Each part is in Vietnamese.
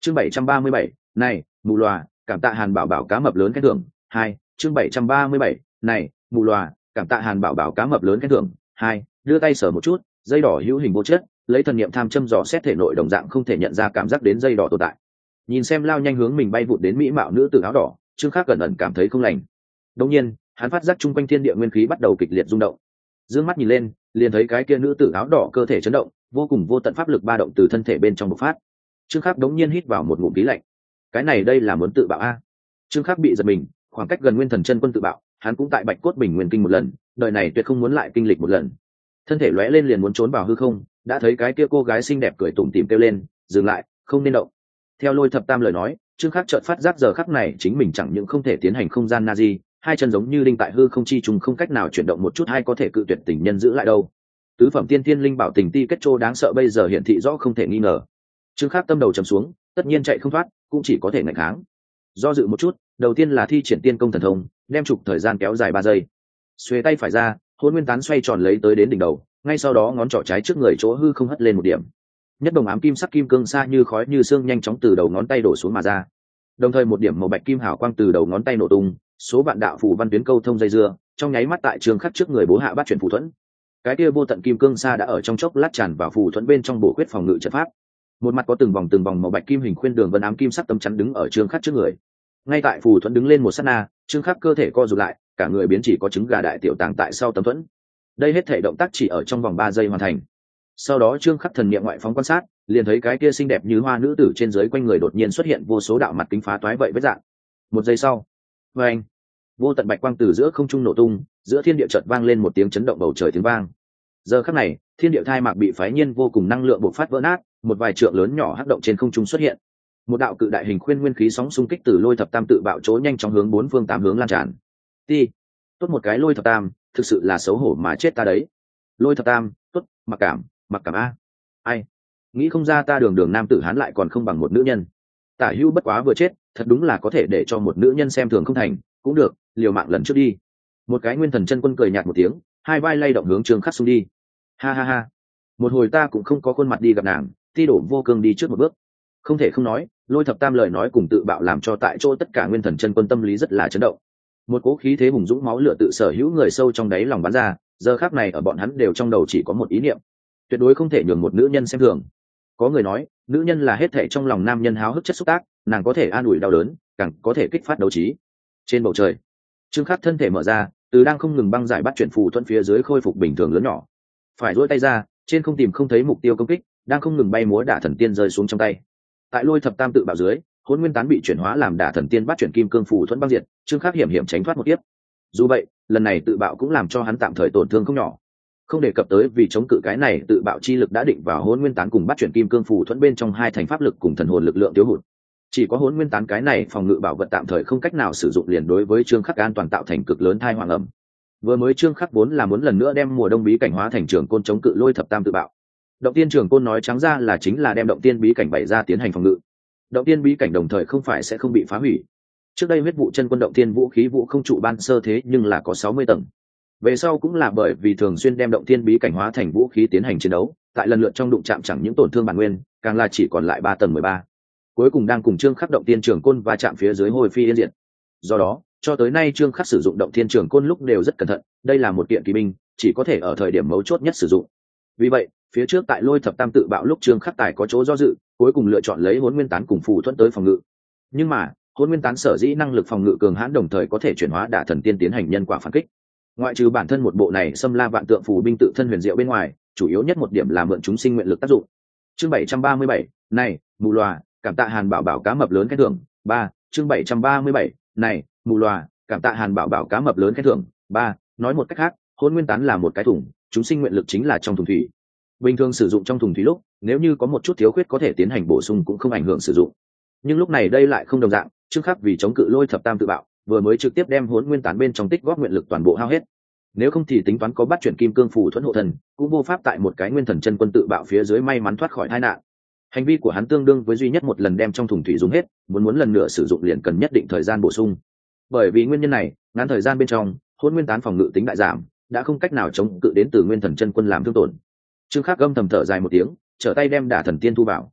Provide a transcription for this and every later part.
Chương 737, này mù lòa, cảm tạ Hàn Bảo Bảo cá mập lớn khen thưởng. 2. Chương 737, này mù lòa, cảm tạ Hàn Bảo Bảo cá mập lớn khen thưởng. 2. Đưa tay sờ một chút, dây đỏ hữu hình vô chất, lấy thần niệm tham châm dò xét thể nội đồng dạng không thể nhận ra cảm giác đến dây đỏ tồn tại. Nhìn xem lao nhanh hướng mình bay vụt đến mỹ mạo nữ tử áo đỏ, Trương Khắc cẩn ẩn cảm thấy không lành. Đột nhiên, hắn phát giác chung quanh thiên địa nguyên khí bắt đầu kịch liệt rung động. Dương mắt nhìn lên, liền thấy cái kia nữ tử áo đỏ cơ thể chấn động, vô cùng vô tận pháp lực ba động từ thân thể bên trong bộc phát. Trương Khắc đống nhiên hít vào một ngụm khí lạnh. Cái này đây là muốn tự bạo a? Trương Khắc bị giật mình, khoảng cách gần Nguyên Thần Chân Quân tự bạo, hắn cũng tại Bạch Cốt Bình Nguyên Kinh một lần, đời này tuyệt không muốn lại kinh lịch một lần. Thân thể lóe lên liền muốn trốn vào hư không, đã thấy cái kia cô gái xinh đẹp cười tủm tỉm kêu lên, dừng lại, không nên động. Theo Lôi Thập Tam lời nói, Trương Khắc chợt phát giác giờ khắc này chính mình chẳng những không thể tiến hành không gian Nazi, hai chân giống như linh tại hư không chi trùng không cách nào chuyển động một chút hay có thể cự tuyệt tình nhân giữ lại đâu. Tứ phẩm tiên thiên linh bảo tình ti kết trô đáng sợ bây giờ hiện thị rõ không thể nghi ngờ. Trương Khắc tâm đầu trầm xuống, tất nhiên chạy không thoát, cũng chỉ có thể ngăn kháng. Do dự một chút, đầu tiên là thi triển tiên công thần thông, đem trục thời gian kéo dài 3 giây. Xuề tay phải ra, hồn nguyên tán xoay tròn lấy tới đến đỉnh đầu, ngay sau đó ngón trỏ trái trước người chỗ hư không hất lên một điểm. Nhất đồng ám kim sắc kim cương xa như khói như sương nhanh chóng từ đầu ngón tay đổ xuống mà ra. Đồng thời một điểm màu bạch kim hào quang từ đầu ngón tay nổ tung, số vạn đạo phù văn tuyến câu thông dây dưa, trong nháy mắt tại Trương Khắc trước người bố hạ bắt chuyển phù thuẫn. Cái kia vô tận kim cương xa đã ở trong chốc lát tràn vào phù thuẫn bên trong bổ quyết phòng ngự trận pháp. Một mặt có từng vòng màu bạch kim hình khuyên đường vân ám kim sắc tấm chắn đứng ở Trương Khắc trước người. Ngay tại phù thuẫn đứng lên một sát na, Trương Khắc cơ thể co rụt lại, cả người biến chỉ có trứng gà đại tiểu tàng tại sau tấm thuẫn. Đây hết thể động tác chỉ ở trong vòng 3 giây hoàn thành. Sau đó Trương Khắc thần niệm ngoại phóng quan sát, liền thấy cái kia xinh đẹp như hoa nữ tử trên dưới quanh người đột nhiên xuất hiện vô số đạo mặt kính phá toái vậy vết dạng. Một giây sau, vang, vô tận bạch quang từ giữa không trung nổ tung, giữa thiên địa chợt vang lên một tiếng chấn động bầu trời tiếng vang. Giờ khắc này, thiên địa thai mạc bị phái nhiên vô cùng năng lượng bộc phát vỡ nát, một vài trượng lớn nhỏ hắc động trên không trung xuất hiện. Một đạo cự đại hình khuyên nguyên khí sóng xung kích từ Lôi Thập Tam tự bạo chỗ nhanh chóng hướng 4 phương 8 hướng lan tràn. Ti, tốt một cái Lôi Thập Tam, thực sự là xấu hổ mà chết ta đấy. Lôi Thập Tam, tốt, mặc cảm a. Ai, nghĩ không ra ta đường đường nam tử hán lại còn không bằng một nữ nhân. Tả Hữu bất quá vừa chết, thật đúng là có thể để cho một nữ nhân xem thường không thành, cũng được, liều mạng lần trước đi. Một cái Nguyên Thần Chân Quân cười nhạt một tiếng, hai vai lay động hướng Trương Khắc xung đi. Ha ha ha, một hồi ta cũng không có khuôn mặt đi gặp nàng, Ti đổ vô cương đi trước một bước. Không thể không nói, Lôi Thập Tam lời nói cùng tự bạo làm cho tại chỗ tất cả Nguyên Thần Chân Quân tâm lý rất là chấn động. Một cỗ khí thế hùng dũng máu lửa tự sở hữu người sâu trong đáy lòng bắn ra, giờ khắc này ở bọn hắn đều trong đầu chỉ có một ý niệm: tuyệt đối không thể nhường một nữ nhân xem thường. Có người nói, nữ nhân là hết thảy trong lòng nam nhân háo hức chất xúc tác, nàng có thể an ủi đau đớn, càng có thể kích phát đấu trí. Trên bầu trời, Trương Khắc thân thể mở ra, từ đang không ngừng băng giải bắt chuyển phù thuẫn phía dưới khôi phục bình thường lớn nhỏ. Phải duỗi tay ra, trên không tìm không thấy mục tiêu công kích, đang không ngừng bay múa đả thần tiên rơi xuống trong tay. Tại Lôi Thập Tam tự bạo dưới, hồn nguyên tán bị chuyển hóa làm đả thần tiên bắt chuyển kim cương phù thuẫn băng diệt, Trương Khắc hiểm tránh thoát một kiếp. Dù vậy, lần này tự bạo cũng làm cho hắn tạm thời tổn thương không nhỏ. Không đề cập tới vì chống cự cái này tự bạo chi lực đã định vào hồn nguyên tán cùng bắt chuyển kim cương phù thuẫn bên trong hai thành pháp lực cùng thần hồn lực lượng thiếu hụt. Chỉ có hồn nguyên tán cái này phòng ngự bảo vật tạm thời không cách nào sử dụng liền đối với Trương Khắc an toàn tạo thành cực lớn tai họa ngầm. Vừa mới Trương Khắc vốn là muốn lần nữa đem mùa đông bí cảnh hóa thành trường côn chống cự Lôi Thập Tam tự bạo. Động tiên trường côn nói trắng ra là chính là đem động tiên bí cảnh bày ra tiến hành phòng ngự. Động tiên bí cảnh đồng thời không phải sẽ không bị phá hủy. Trước đây huyết vụ chân quân động tiên vũ khí vũ không trụ ban sơ thế nhưng là có 60 tầng. Về sau cũng là bởi vì thường xuyên đem động tiên bí cảnh hóa thành vũ khí tiến hành chiến đấu, tại lần lượt trong đụng chạm chẳng những tổn thương bản nguyên, càng là chỉ còn lại 3 tầng 13. Cuối cùng đang cùng Trương Khắc động tiên trường côn và chạm phía dưới hồi phi yên diệt. Do đó, cho tới nay Trương Khắc sử dụng động tiên trường côn lúc đều rất cẩn thận, đây là một kiện kỳ binh, chỉ có thể ở thời điểm mấu chốt nhất sử dụng. Vì vậy, phía trước tại Lôi Thập Tam tự bạo lúc Trương Khắc tài có chỗ do dự, cuối cùng lựa chọn lấy hồn nguyên tán cùng phù thuẫn tới phòng ngự. Nhưng mà, hồn nguyên tán sở dĩ năng lực phòng ngự cường hãn đồng thời có thể chuyển hóa đả thần tiên tiến hành nhân quả phản kích. Ngoại trừ bản thân một bộ này xâm la vạn tượng phù binh tự thân huyền diệu bên ngoài, chủ yếu nhất một điểm là mượn chúng sinh nguyện lực tác dụng. Chương 737, này, mù lòa, cảm tạ Hàn Bảo Bảo cá mập lớn khen thưởng. 3. Chương 737, này, mù lòa, cảm tạ Hàn Bảo Bảo cá mập lớn khen thưởng. 3. Nói một cách khác, hồn nguyên tán là một cái thùng, chúng sinh nguyện lực chính là trong thùng thủy. Bình thường sử dụng trong thùng thủy lúc, nếu như có một chút thiếu khuyết có thể tiến hành bổ sung cũng không ảnh hưởng sử dụng. Nhưng lúc này đây lại không đồng dạng, Trương Khắc vì chống cự Lôi Thập Tam tự bạo, vừa mới trực tiếp đem hồn nguyên tán bên trong tích góp nguyện lực toàn bộ hao hết. Nếu không thì tính toán có bắt chuyển kim cương phù thuẫn hộ thần, cũng vô pháp tại một cái Nguyên Thần Chân Quân tự bạo phía dưới may mắn thoát khỏi tai nạn. Hành vi của hắn tương đương với duy nhất một lần đem trong thùng thủy dùng hết, muốn lần nữa sử dụng liền cần nhất định thời gian bổ sung. Bởi vì nguyên nhân này, ngắn thời gian bên trong, hồn nguyên tán phòng ngự tính đại giảm, đã không cách nào chống cự đến từ Nguyên Thần Chân Quân làm thương tổn. Trương Khắc gầm thầm thở dài một tiếng, trở tay đem đả thần tiên thu vào.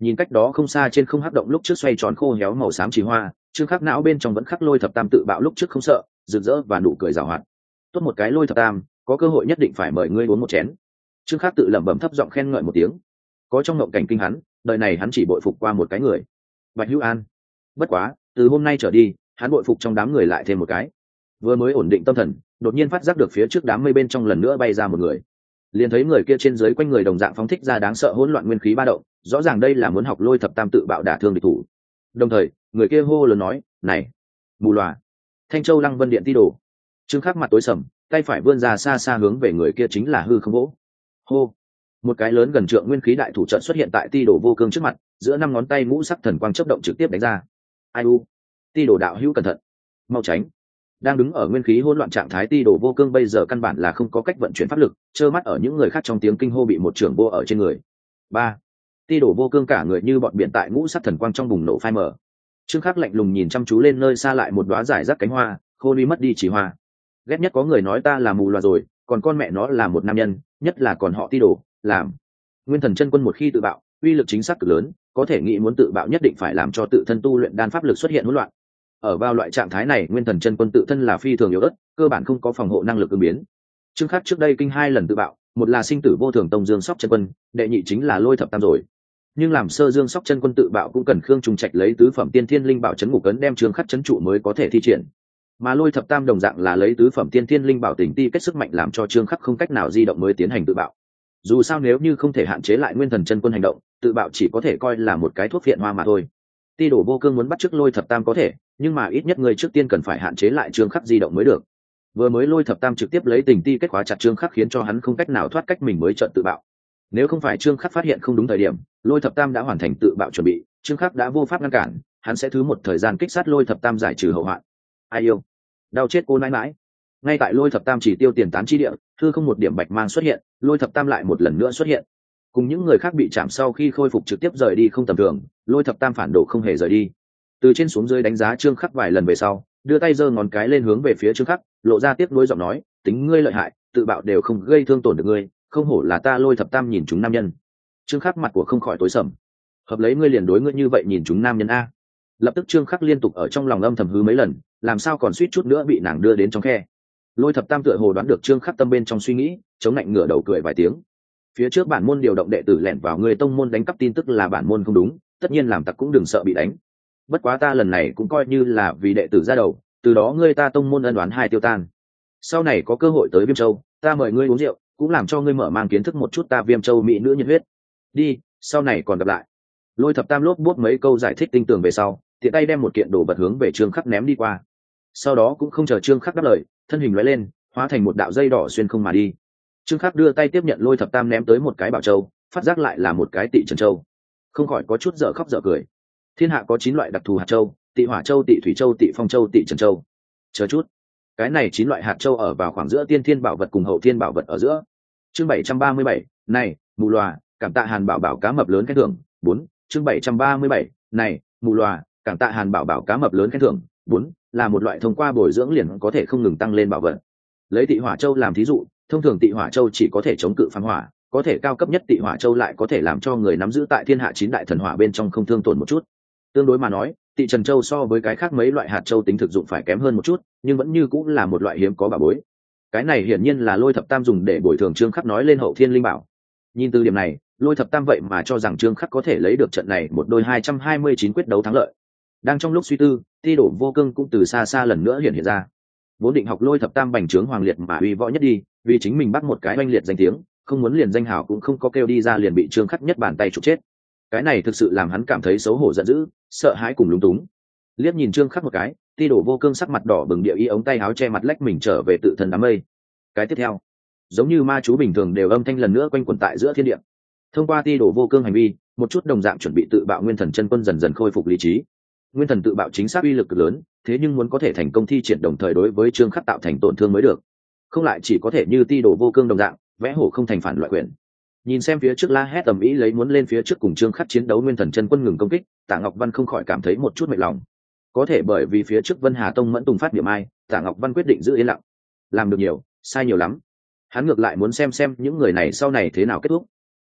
Nhìn cách đó không xa trên không hắc động lúc trước xoay tròn khô héo màu xám chỉ hoa, Trương Khắc não bên trong vẫn khắc Lôi Thập Tam tự bạo lúc trước không sợ, rực rỡ và nụ cười giảo hoạt. Tốt một cái Lôi Thập Tam, có cơ hội nhất định phải mời ngươi uống một chén. Trương Khắc tự lẩm bẩm thấp giọng khen ngợi một tiếng. Có trong ngộng cảnh kinh hắn, đời này hắn chỉ bội phục qua một cái người, Bạch Hữu An. Bất quá, từ hôm nay trở đi, hắn bội phục trong đám người lại thêm một cái. Vừa mới ổn định tâm thần, đột nhiên phát giác được phía trước đám mây bên trong lần nữa bay ra một người. Liền thấy người kia trên dưới quanh người đồng dạng phóng thích ra đáng sợ hỗn loạn nguyên khí ba động, rõ ràng đây là muốn học Lôi Thập Tam tự bạo đả thương địch thủ. Đồng thời, người kia hô lớn nói, "Này, mù lòa, Thanh Châu Lăng Vân Điện ti đồ." Trương Khắc mặt tối sầm, tay phải vươn ra xa xa hướng về người kia chính là hư không vỗ. Hô! Một cái lớn gần trượng nguyên khí đại thủ trận xuất hiện tại ti đồ vô cương trước mặt, giữa năm ngón tay ngũ sắc thần quang chớp động trực tiếp đánh ra. Ai u! Ti đồ đạo hữu cẩn thận, mau tránh! Đang đứng ở nguyên khí hỗn loạn trạng thái ti đồ vô cương bây giờ căn bản là không có cách vận chuyển pháp lực, trơ mắt ở những người khác trong tiếng kinh hô bị một trưởng vô ở trên người. Ba! Ti đồ vô cương cả người như bọn biển tại ngũ sắc thần quang trong bùng nổ phai mờ. Trương Khắc lạnh lùng nhìn chăm chú lên nơi xa lại một đóa giải rác cánh hoa, khô đi mất đi chỉ hoa. Ghét nhất có người nói ta là mù loà rồi, còn con mẹ nó là một nam nhân, nhất là còn họ ti đồ, làm. Nguyên Thần Chân Quân một khi tự bạo, uy lực chính xác cực lớn, có thể nghĩ muốn tự bạo nhất định phải làm cho tự thân tu luyện đan pháp lực xuất hiện hỗn loạn. Ở vào loại trạng thái này, Nguyên Thần Chân Quân tự thân là phi thường yếu ớt, cơ bản không có phòng hộ năng lực ứng biến. Trương Khắc trước đây kinh 2 lần tự bạo, một là sinh tử vô thường tông Dương Sóc Chân Quân, đệ nhị chính là Lôi Thập Tam rồi. Nhưng làm sơ Dương Sóc Chân Quân tự bạo cũng cần Khương Trùng Trạch lấy tứ phẩm tiên thiên linh bảo chấn ngục ấn đem Trương Khắc chấn trụ mới có thể thi triển. Mà Lôi Thập Tam đồng dạng là lấy tứ phẩm tiên thiên linh bảo tỉnh ti kết sức mạnh làm cho Trương Khắc không cách nào di động mới tiến hành tự bạo. Dù sao nếu như không thể hạn chế lại Nguyên Thần Chân Quân hành động, tự bạo chỉ có thể coi là một cái thuốc phiện hoa mà thôi. Ti đổ vô cương muốn bắt chước Lôi Thập Tam có thể, nhưng mà ít nhất người trước tiên cần phải hạn chế lại Trương Khắc di động mới được. Vừa mới Lôi Thập Tam trực tiếp lấy tình ti kết khóa chặt Trương Khắc khiến cho hắn không cách nào thoát cách mình mới chợt tự bạo. Nếu không phải Trương Khắc phát hiện không đúng thời điểm, Lôi Thập Tam đã hoàn thành tự bạo chuẩn bị, Trương Khắc đã vô pháp ngăn cản, hắn sẽ thứ một thời gian kích sát Lôi Thập Tam giải trừ hậu hoạn. Ai yêu, đau chết cô nãi nãi. Ngay tại Lôi Thập Tam chỉ tiêu tiền tán chi địa, thư không một điểm bạch mang xuất hiện, Lôi Thập Tam lại một lần nữa xuất hiện. Cùng những người khác bị chạm sau khi khôi phục trực tiếp rời đi không tầm thường, Lôi Thập Tam phản đồ không hề rời đi. Từ trên xuống dưới đánh giá Trương Khắc vài lần về sau, đưa tay giơ ngón cái lên hướng về phía Trương Khắc, lộ ra tiếc nuối giọng nói, tính ngươi lợi hại, tự bạo đều không gây thương tổn được ngươi, không hổ là ta Lôi Thập Tam nhìn chúng nam nhân. Trương Khắc mặt của không khỏi tối sầm. Hợp lấy ngươi liền đối ngươi như vậy nhìn chúng nam nhân a. Lập tức Trương Khắc liên tục ở trong lòng âm thầm hứ mấy lần, làm sao còn suýt chút nữa bị nàng đưa đến trong khe. Lôi Thập Tam tựa hồ đoán được Trương Khắc tâm bên trong suy nghĩ, chống lạnh ngửa đầu cười vài tiếng. Phía trước bản môn điều động đệ tử lẻn vào người tông môn đánh cắp tin tức là bản môn không đúng, tất nhiên làm tặc cũng đừng sợ bị đánh. Bất quá ta lần này cũng coi như là vì đệ tử ra đầu, từ đó ngươi ta tông môn ân oán hai tiêu tan. Sau này có cơ hội tới Viêm Châu, ta mời ngươi uống rượu, cũng làm cho ngươi mở mang kiến thức một chút ta Viêm Châu mỹ nữ nhiệt huyết. Đi, sau này còn gặp lại. Lôi Thập Tam lốp bút mấy câu giải thích tinh tường về sau, tiện tay đem một kiện đồ vật hướng về Trương Khắc ném đi qua. Sau đó cũng không chờ Trương Khắc đáp lời, thân hình lóe lên, hóa thành một đạo dây đỏ xuyên không mà đi. Trương Khắc đưa tay tiếp nhận Lôi Thập Tam ném tới một cái bảo châu, phát giác lại là một cái Tị Trần Châu, không khỏi có chút dở khóc dở cười. Thiên hạ có 9 loại đặc thù hạt châu: Tị Hỏa Châu, Tị Thủy Châu, Tị Phong Châu, Tị Trần Châu. Chờ chút, cái này 9 loại hạt châu ở vào khoảng giữa tiên thiên bảo vật cùng hậu thiên bảo vật ở giữa. Chương 737, này, mù lòa, cảm tạ Hàn Bảo Bảo cá mập lớn khen thưởng. 4, chương 737, này, mù lòa, cảm tạ Hàn Bảo Bảo cá mập lớn khen thưởng. 4, là một loại thông qua bồi dưỡng liền có thể không ngừng tăng lên bảo vật. Lấy Tị Hỏa Châu làm thí dụ, thông thường Tị Hỏa Châu chỉ có thể chống cự phán hỏa, có thể cao cấp nhất Tị Hỏa Châu lại có thể làm cho người nắm giữ tại thiên hạ 9 đại thần hỏa bên trong không thương tổn một chút. Tương đối mà nói, Tị Trần Châu so với cái khác mấy loại hạt châu tính thực dụng phải kém hơn một chút, nhưng vẫn như cũng là một loại hiếm có bảo bối. Cái này hiển nhiên là Lôi Thập Tam dùng để bồi thường Trương Khắc nói lên hậu thiên linh bảo. Nhìn từ điểm này, Lôi Thập Tam vậy mà cho rằng Trương Khắc có thể lấy được trận này một đôi 229 quyết đấu thắng lợi. Đang trong lúc suy tư, Ti Đổ Vô Cương cũng từ xa xa lần nữa hiện ra. Vốn định học Lôi Thập Tam bành trướng hoàng liệt mà uy võ nhất đi, vì chính mình bắt một cái oanh liệt danh tiếng, không muốn liền danh hào cũng không có kêu đi ra liền bị Trương Khắc nhất bàn tay chụp chết. Cái này thực sự làm hắn cảm thấy xấu hổ giận dữ, sợ hãi cùng lúng túng. Liếc nhìn Trương Khắc một cái, Ti Đổ Vô Cương sắc mặt đỏ bừng địa ý ống tay áo che mặt lách mình trở về tự thân đám mây. Cái tiếp theo, giống như ma chú bình thường đều âm thanh lần nữa quanh quẩn tại giữa thiên địa. Thông qua Ti Đổ Vô Cương hành vi, một chút đồng dạng chuẩn bị tự bạo Nguyên Thần Chân Quân dần dần khôi phục lý trí. Nguyên Thần tự bạo chính xác uy lực cực lớn, thế nhưng muốn có thể thành công thi triển đồng thời đối với Trương Khắc tạo thành tổn thương mới được. Không lại chỉ có thể như Ti Đổ Vô Cương đồng dạng, vẽ hổ không thành phản loại quyền. Nhìn xem phía trước la hét tầm ý lấy muốn lên phía trước cùng Trương Khắc chiến đấu Nguyên Thần Chân Quân ngừng công kích, Tạ Ngọc Văn không khỏi cảm thấy một chút mệt lòng. Có thể bởi vì phía trước Vân Hà Tông Mẫn Tùng phát điểm ai, Tạ Ngọc Văn quyết định giữ yên lặng. Làm được nhiều, sai nhiều lắm. Hắn ngược lại muốn xem những người này sau này thế nào kết thúc.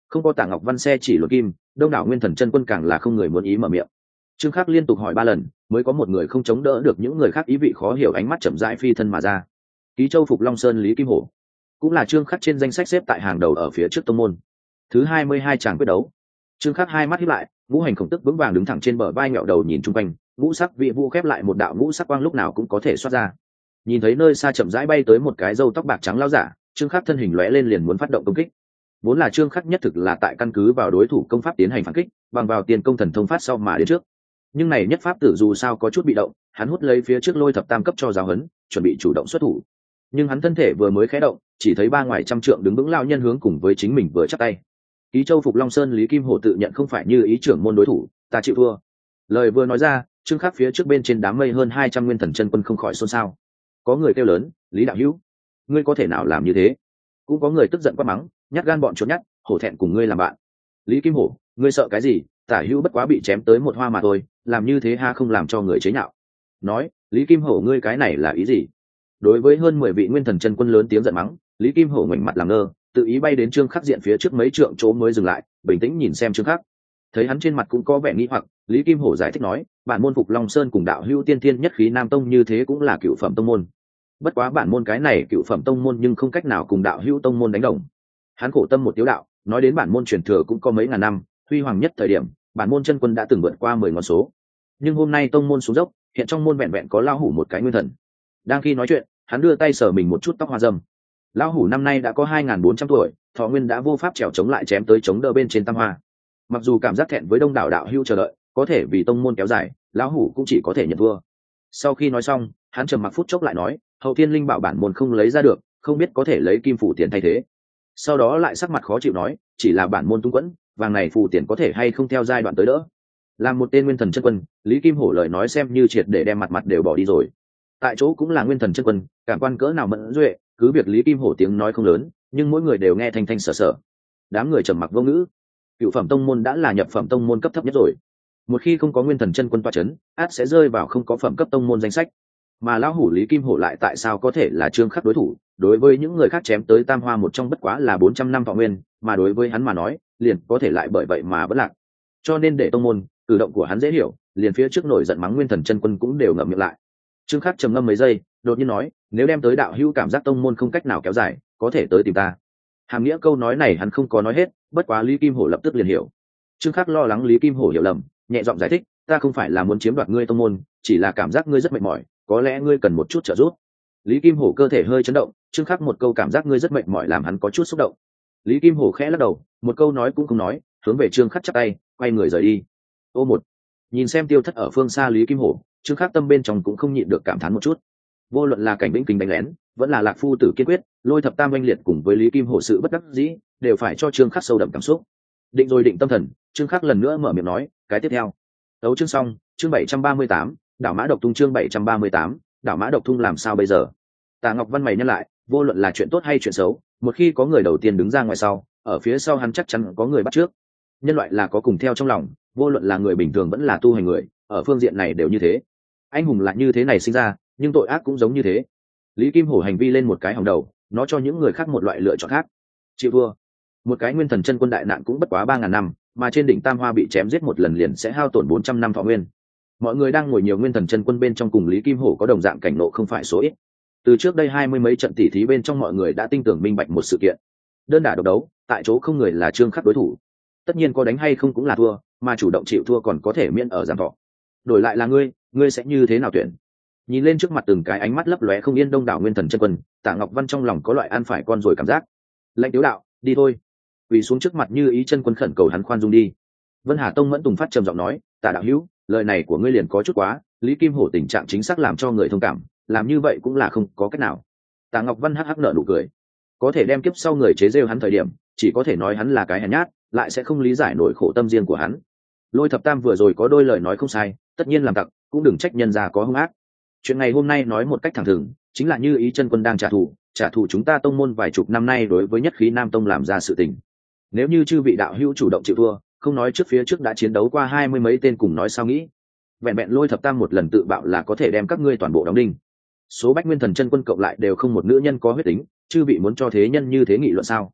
Không có Tạ Ngọc Văn xe chỉ luận kim, đông đảo nguyên thần chân quân càng là không người muốn ý mở miệng. Trương Khắc liên tục hỏi 3 lần mới có một người không chống đỡ được những người khác ý vị khó hiểu ánh mắt chậm rãi phi thân mà ra. Ký Châu Phục Long Sơn Lý Kim Hổ cũng là Trương Khắc trên danh sách xếp tại hàng đầu ở phía trước tông môn. Thứ 22 tràng quyết đấu. Trương Khắc hai mắt híp lại, ngũ hành khổng tức vững vàng đứng thẳng trên bờ vai, ngẹo đầu nhìn chung quanh, ngũ sắc vị vũ khép lại một đạo ngũ sắc quang lúc nào cũng có thể xuất ra. Nhìn thấy nơi xa chậm rãi bay tới một cái râu tóc bạc trắng lão giả, Trương Khắc thân hình lóe lên liền muốn phát động công kích. Vốn là Trương Khắc nhất thực là tại căn cứ vào đối thủ công pháp tiến hành phản kích, bằng vào tiền công thần thông phát sau mà đến trước. Nhưng này nhất pháp tử dù sao có chút bị động, hắn hút lấy phía trước Lôi Thập Tam cấp cho giáo huấn, chuẩn bị chủ động xuất thủ. Nhưng hắn thân thể vừa mới khẽ động, chỉ thấy ba ngoài trăm trượng đứng vững lão nhân hướng cùng với chính mình vừa chắp tay. Ký Châu Phục Long Sơn Lý Kim Hổ tự nhận không phải như ý trưởng môn đối thủ, ta chịu thua. Lời vừa nói ra, Trương Khắc phía trước bên trên đám mây hơn 200 nguyên thần chân quân không khỏi xôn xao. Có người kêu lớn, Lý đạo hữu, ngươi có thể nào làm như thế? Cũng có người tức giận quát mắng, nhát gan bọn chuột nhát, hổ thẹn cùng ngươi làm bạn. Lý Kim Hổ, ngươi sợ cái gì? Tả hữu bất quá bị chém tới một hoa mà thôi, làm như thế ha không làm cho người chế nhạo. Nói, Lý Kim Hổ ngươi cái này là ý gì? Đối với hơn 10 vị nguyên thần chân quân lớn tiếng giận mắng, Lý Kim Hổ ngoảnh mặt làm ngơ, tự ý bay đến Trương Khắc diện phía trước mấy trượng chỗ mới dừng lại, bình tĩnh nhìn xem Trương Khắc. Thấy hắn trên mặt cũng có vẻ nghi hoặc, Lý Kim Hổ giải thích nói, bản môn Phục Long Sơn cùng đạo hữu tiên thiên nhất khí nam tông như thế cũng là cựu phẩm tông môn. Bất quá bản môn cái này cựu phẩm tông môn nhưng không cách nào cùng đạo hữu tông môn đánh đồng. Hắn khổ tâm một tiếu đạo, nói đến bản môn truyền thừa cũng có mấy ngàn năm, huy hoàng nhất thời điểm, bản môn chân quân đã từng vượt qua 10 ngọn số. Nhưng hôm nay tông môn xuống dốc, hiện trong môn vẹn vẹn có lão hủ một cái nguyên thần. Đang khi nói chuyện, hắn đưa tay sờ mình một chút tóc hoa râm. Lão hủ năm nay đã có 2400 tuổi, thọ nguyên đã vô pháp trèo chống lại chém tới chống đỡ bên trên tam hoa. Mặc dù cảm giác thẹn với đông đảo đạo hữu chờ đợi, có thể vì tông môn kéo dài, lão hủ cũng chỉ có thể nhận thua. Sau khi nói xong, hắn trầm mặc phút chốc lại nói, hậu thiên linh bảo bản môn không lấy ra được, không biết có thể lấy kim phủ tiền thay thế. Sau đó lại sắc mặt khó chịu nói, chỉ là bản môn tung quẫn, vàng này phù tiền có thể hay không theo giai đoạn tới đỡ. Làm một tên nguyên thần chân quân, Lý Kim Hổ lời nói xem như triệt để đem mặt đều bỏ đi rồi. Tại chỗ cũng là nguyên thần chân quân, cảm quan cỡ nào mẫn duệ, cứ việc Lý Kim Hổ tiếng nói không lớn, nhưng mỗi người đều nghe thanh thanh sở sở. Đám người trầm mặc vô ngữ. Cựu phẩm tông môn đã là nhập phẩm tông môn cấp thấp nhất rồi. Một khi không có nguyên thần chân quân toa chấn, át sẽ rơi vào không có phẩm cấp tông môn danh sách. Mà lão hủ Lý Kim Hổ lại tại sao có thể là Trương Khắc đối thủ? Đối với những người khác chém tới tam hoa một trong bất quá là 400 năm thọ nguyên, mà đối với hắn mà nói, liền có thể lại bởi vậy mà bất lạc. Cho nên để tông môn, cử động của hắn dễ hiểu, liền phía trước nổi giận mắng nguyên thần chân quân cũng đều ngậm miệng lại. Trương Khắc trầm ngâm mấy giây, đột nhiên nói, nếu đem tới đạo hữu cảm giác tông môn không cách nào kéo dài, có thể tới tìm ta. Hàm nghĩa câu nói này hắn không có nói hết, bất quá Lý Kim Hổ lập tức liền hiểu. Trương Khắc lo lắng Lý Kim Hổ hiểu lầm, nhẹ giọng giải thích, ta không phải là muốn chiếm đoạt ngươi tông môn, chỉ là cảm giác ngươi rất mệt mỏi, có lẽ ngươi cần một chút trợ giúp. Lý Kim Hổ cơ thể hơi chấn động, Trương Khắc một câu cảm giác ngươi rất mệt mỏi làm hắn có chút xúc động. Lý Kim Hổ khẽ lắc đầu, một câu nói cũng không nói, hướng về Trương Khắc chắp tay, quay người rời đi. Ô một, nhìn xem tiêu thất ở phương xa Lý Kim Hổ, Trương Khắc tâm bên trong cũng không nhịn được cảm thán một chút. Vô luận là cảnh Vĩnh Kính đánh lén, vẫn là Lạc Phu Tử kiên quyết, Lôi Thập Tam oanh liệt cùng với Lý Kim Hổ sự bất đắc dĩ, đều phải cho Trương Khắc sâu đậm cảm xúc. Định rồi định tâm thần, Trương Khắc lần nữa mở miệng nói, cái tiếp theo. Tấu chương xong, chương 738, đảo mã độc tung chương 738, đảo mã độc tung làm sao bây giờ? Tạ Ngọc Văn mày nhắc lại, vô luận là chuyện tốt hay chuyện xấu, một khi có người đầu tiên đứng ra ngoài sau, ở phía sau hắn chắc chắn có người bắt trước. Nhân loại là có cùng theo trong lòng, vô luận là người bình thường vẫn là tu hành người, ở phương diện này đều như thế. Anh hùng là như thế này sinh ra, nhưng tội ác cũng giống như thế. Lý Kim Hổ hành vi lên một cái hòng đầu, nó cho những người khác một loại lựa chọn khác. Chịu thua. Một cái nguyên thần chân quân đại nạn cũng bất quá 3000 năm, mà trên đỉnh Tam Hoa bị chém giết một lần liền sẽ hao tổn 400 năm thọ nguyên. Mọi người đang ngồi nhiều nguyên thần chân quân bên trong cùng Lý Kim Hổ có đồng dạng cảnh ngộ không phải số ít. Từ trước đây 20 mấy trận tỉ thí bên trong mọi người đã tin tưởng minh bạch một sự kiện. Đơn đả độc đấu, tại chỗ không người là Trương Khắc đối thủ. Tất nhiên có đánh hay không cũng là thua, mà chủ động chịu thua còn có thể miễn ở giảm thọ. Đổi lại là ngươi sẽ như thế nào tuyển? Nhìn lên trước mặt từng cái ánh mắt lấp lóe không yên đông đảo nguyên thần chân quân, Tạ Ngọc Văn trong lòng có loại ăn phải con rồi cảm giác. Lệnh tiếu đạo, đi thôi. Quỳ xuống trước mặt Như Ý chân quân khẩn cầu hắn khoan dung đi. Vân Hà Tông Mẫn Tùng phát trầm giọng nói, Tạ đạo hữu, lời này của ngươi liền có chút quá, Lý Kim Hổ tình trạng chính xác làm cho người thông cảm, làm như vậy cũng là không có cách nào. Tạ Ngọc Văn hắc hắc nở nụ cười, có thể đem kiếp sau người chế giễu hắn thời điểm, chỉ có thể nói hắn là cái hèn nhát, lại sẽ không lý giải nổi khổ tâm riêng của hắn. Lôi Thập Tam vừa rồi có đôi lời nói không sai, tất nhiên làm tặc, cũng đừng trách nhân gia có hung ác. Chuyện ngày hôm nay nói một cách thẳng thừng, chính là Như Ý chân quân đang trả thù chúng ta tông môn vài chục năm nay đối với nhất khí Nam Tông làm ra sự tình. Nếu như chư vị đạo hữu chủ động chịu thua, không nói trước phía trước đã chiến đấu qua 20 mấy tên cùng nói sao nghĩ. Vẹn vẹn Lôi Thập Tam một lần tự bạo là có thể đem các ngươi toàn bộ đóng đinh. Số bách nguyên thần chân quân cộng lại đều không một nữ nhân có huyết tính, chư vị muốn cho thế nhân như thế nghị luận sao?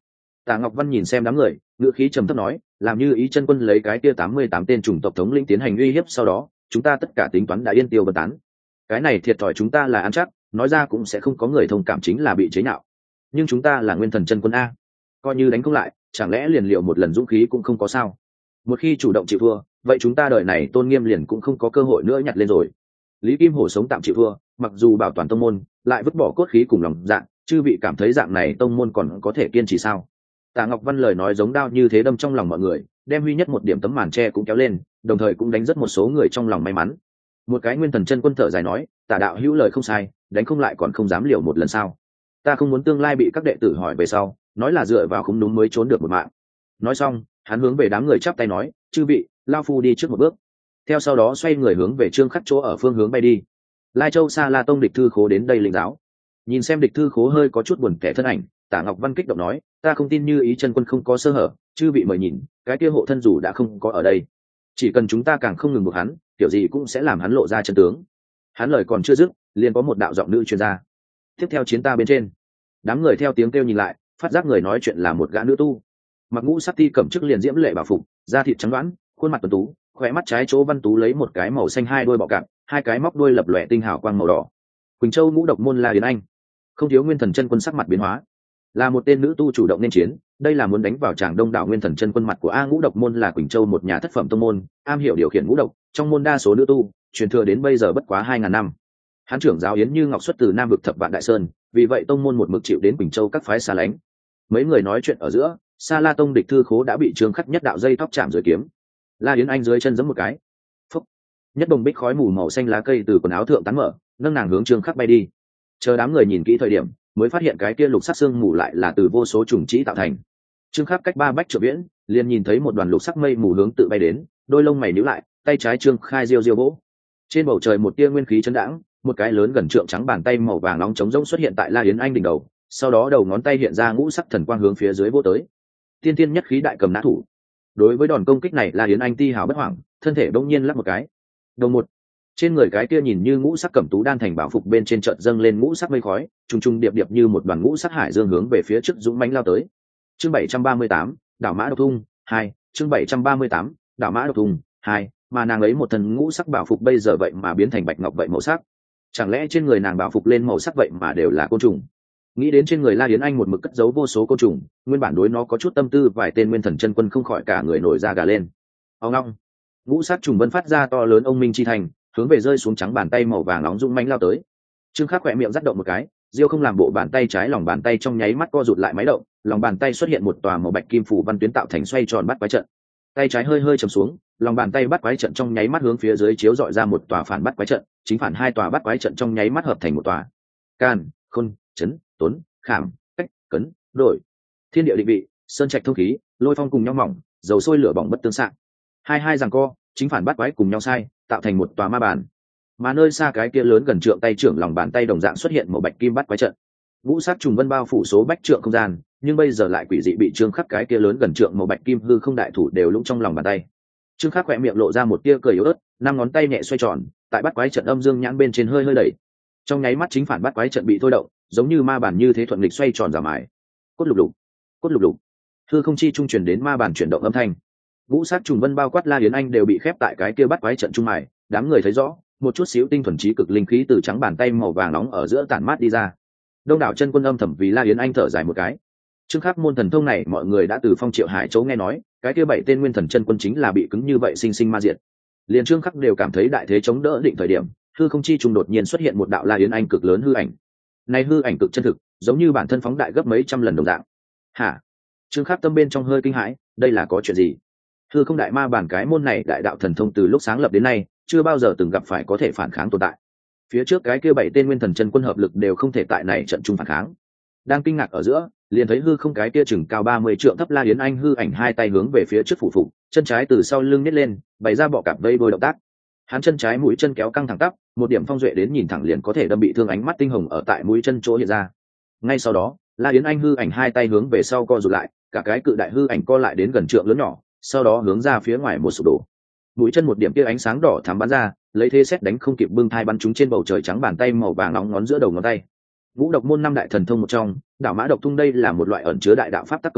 Tạ Ngọc Văn nhìn xem đám người, ngữ khí trầm thấp nói, làm như Ý Chân Quân lấy cái kia 88 tên chủng tộc thống lĩnh tiến hành uy hiếp sau đó, chúng ta tất cả tính toán đã yên tiêu vân tán. Cái này thiệt thòi chúng ta là ăn chắc, nói ra cũng sẽ không có người thông cảm, chính là bị chế nhạo. Nhưng chúng ta là Nguyên Thần Chân Quân a, coi như đánh không lại, chẳng lẽ liền liệu một lần dũng khí cũng không có sao? Một khi chủ động chịu thua, vậy chúng ta đời này tôn nghiêm liền cũng không có cơ hội nữa nhặt lên rồi. Lý Kim Hổ sống tạm chịu thua, mặc dù bảo toàn tông môn, lại vứt bỏ cốt khí cùng lòng dạ, chư vị cảm thấy dạng này tông môn còn có thể kiên trì sao? Tạ Ngọc Văn lời nói giống đao như thế đâm trong lòng mọi người, đem Huy Nhất một điểm tấm màn tre cũng kéo lên, đồng thời cũng đánh rất một số người trong lòng may mắn. Một cái Nguyên Thần Chân Quân thở dài nói, Tạ đạo hữu lời không sai, đánh không lại còn không dám liều một lần sao? Ta không muốn tương lai bị các đệ tử hỏi về sau, nói là dựa vào không đúng mới trốn được một mạng. Nói xong, hắn hướng về đám người chắp tay nói, chư vị, lao phu đi trước một bước. Theo sau đó xoay người hướng về Trương Khắc chỗ ở phương hướng bay đi. Lai Châu Sa La Tông địch thư khố đến đây lĩnh giáo. Nhìn xem địch thư khố hơi có chút buồn kẻ thân ảnh, Tạ Ngọc Văn kích động nói, ta không tin như Ý Chân Quân không có sơ hở, chư vị mời nhìn, cái kia hộ thân dù đã không có ở đây. Chỉ cần chúng ta càng không ngừng buộc hắn, kiểu gì cũng sẽ làm hắn lộ ra chân tướng. Hắn lời còn chưa dứt, liền có một đạo giọng nữ truyền ra. Tiếp theo chiến ta bên trên. Đám người theo tiếng kêu nhìn lại, phát giác người nói chuyện là một gã nữ tu. Mặc ngũ sắc ti cẩm chức liền diễm lệ bảo phục, da thịt trắng đoán, khuôn mặt tuấn tú, khỏe mắt trái chỗ văn tú lấy một cái màu xanh hai đôi bọ cạp, hai cái móc đuôi lập lòe tinh hào quang màu đỏ. Quỳnh Châu Ngũ Độc môn La Yến Anh, không thiếu Nguyên Thần Chân Quân sắc mặt biến hóa, là một tên nữ tu chủ động nên chiến, đây là muốn đánh vào tràng đông đảo Nguyên Thần Chân Quân mặt của A. Ngũ Độc môn là Quỳnh Châu một nhà thất phẩm tông môn, am hiểu điều khiển ngũ độc, trong môn đa số nữ tu, truyền thừa đến bây giờ bất quá 2000 năm. Hán trưởng giáo Yến Như Ngọc xuất từ Nam vực Thập Vạn Đại Sơn, vì vậy tông môn một mực chịu đến Quỳnh Châu các phái xa lánh. Mấy người nói chuyện ở giữa, Sa La Tông địch thư khố đã bị Trương Khắc nhất đạo dây tóc chạm dưới kiếm. La Yến Anh dưới chân giẫm một cái, phúc, nhất đồng bích khói mù màu xanh lá cây từ quần áo thượng tán mở, nâng nàng hướng Trương Khắc bay đi. Chờ đám người nhìn kỹ thời điểm, mới phát hiện cái kia lục sắc xương mù lại là từ vô số trùng trĩ tạo thành. Trương Khắc cách 3 bách trượng viễn, liền nhìn thấy một đoàn lục sắc mây mù hướng tự bay đến, đôi lông mày nhíu lại, tay trái Trương Khai diêu diêu vỗ. Trên bầu trời một tia nguyên khí chấn đãng, một cái lớn gần trượng trắng bàn tay màu vàng nóng trống rỗng xuất hiện tại La Yến Anh đỉnh đầu, sau đó đầu ngón tay hiện ra ngũ sắc thần quang hướng phía dưới vỗ tới. Tiên tiên nhất khí đại cầm nã thủ. Đối với đòn công kích này La Yến Anh ti hào bất hoảng, thân thể bỗng nhiên lắc một cái. Đầu một, trên người cái kia nhìn như ngũ sắc cẩm tú đan thành bảo phục bên trên chợt dâng lên ngũ sắc mây khói, trùng trùng điệp điệp như một đoàn ngũ sắc hải dương hướng về phía trước dũng mãnh lao tới. Chương 738, Đảo Mã Độc Thung 2, chương 738, Đảo Mã Độc Thung 2, mà nàng ấy một thân ngũ sắc bảo phục bây giờ vậy mà biến thành bạch ngọc vậy màu sắc. Chẳng lẽ trên người nàng bảo phục lên màu sắc vậy mà đều là côn trùng? Nghĩ đến trên người La Yến Anh một mực cất giấu vô số côn trùng, nguyên bản đối nó có chút tâm tư vài tên Nguyên Thần Chân Quân không khỏi cả người nổi da gà lên. Ông long, ngũ sắc trùng vân phát ra to lớn ông minh chi thành, hướng về rơi xuống trắng bàn tay màu vàng nóng dũng mãnh lao tới. Trương Khắc khỏe miệng rắc động một cái, diêu không làm bộ bàn tay trái lòng bàn tay trong nháy mắt co rụt lại máy động, lòng bàn tay xuất hiện một tòa màu bạch kim phủ văn tuyến tạo thành xoay tròn bắt quái trận. Tay trái hơi hơi trầm xuống, lòng bàn tay bắt quái trận trong nháy mắt hướng phía dưới chiếu dọi ra một tòa phản bắt quái trận, chính phản hai tòa bắt quái trận trong nháy mắt hợp thành một tòa. Can, khôn, chấn, tuấn, khảm, cách, cấn, đổi. Thiên địa định vị, sơn trạch thông khí, lôi phong cùng nhau mỏng, dầu sôi lửa bỏng bất tương xạ. Hai giằng co, chính phản bắt quái cùng nhau sai, tạo thành một tòa ma bàn. Mà nơi xa cái kia lớn gần trượng tay trưởng lòng bàn tay đồng dạng xuất hiện một bạch kim bắt quái trận. Ngũ sắc trùng vân bao phủ số bách trượng không gian, nhưng bây giờ lại quỷ dị bị Trương Khắc cái kia lớn gần trượng màu bạch kim hư không đại thủ đều lũng trong lòng bàn tay. Trương Khắc khẽ miệng lộ ra một tia cười yếu ớt, 5 ngón tay nhẹ xoay tròn, tại bắt quái trận âm dương nhãn bên trên hơi hơi đẩy. Trong nháy mắt chính phản bắt quái trận bị thôi động, giống như ma bản như thế thuận lịch xoay tròn giả mài. Cốt lục lục, cốt lục lục. Hư không chi trung truyền đến ma bản chuyển động âm thanh. Ngũ sắc trùng vân bao quát La Yến Anh đều bị khép tại cái kia bắt quái trận trung mài, đám người thấy rõ, một chút xíu tinh thuần trí cực linh khí từ trắng bàn tay màu vàng nóng ở giữa tản mát đi ra. Đông đảo chân quân âm thầm vì La Yến Anh thở dài một cái. Trương Khắc môn thần thông này mọi người đã từ Phong Triệu Hải chỗ nghe nói, cái kia 7 tên nguyên thần chân quân chính là bị cứng như vậy sinh sinh ma diệt. Liền Trương Khắc đều cảm thấy đại thế chống đỡ định thời điểm, hư không chi trùng đột nhiên xuất hiện một đạo La Yến Anh cực lớn hư ảnh. Này hư ảnh cực chân thực, giống như bản thân phóng đại gấp mấy trăm lần đồng dạng. Hả? Trương Khắc tâm bên trong hơi kinh hãi, đây là có chuyện gì? Hư không đại ma bản cái môn này đại đạo thần thông từ lúc sáng lập đến nay, chưa bao giờ từng gặp phải có thể phản kháng tồn tại. Phía trước cái kia 7 tên nguyên thần chân quân hợp lực đều không thể tại này trận chung phản kháng. Đang kinh ngạc ở giữa, liền thấy hư không cái kia chừng cao 30 trượng thấp La Yến Anh hư ảnh hai tay hướng về phía trước phủ phục, chân trái từ sau lưng nhét lên, bày ra bọ cạp vây đôi động tác. Hắn chân trái mũi chân kéo căng thẳng tắp, một điểm phong duệ đến nhìn thẳng liền có thể đâm bị thương ánh mắt tinh hồng ở tại mũi chân chỗ hiện ra. Ngay sau đó, La Yến Anh hư ảnh hai tay hướng về sau co rụt lại, cả cái cự đại hư ảnh co lại đến gần trượng lớn nhỏ, sau đó hướng ra phía ngoài một sụp đổ. Mũi chân một điểm kia ánh sáng đỏ thắm bắn ra, lấy thế xét đánh không kịp bưng thai bắn trúng trên bầu trời trắng bàn tay màu vàng nóng ngón giữa đầu ngón tay. Ngũ độc môn 5 đại thần thông một trong, Đảo Mã Độc Thung đây là một loại ẩn chứa đại đạo pháp tắc công kích,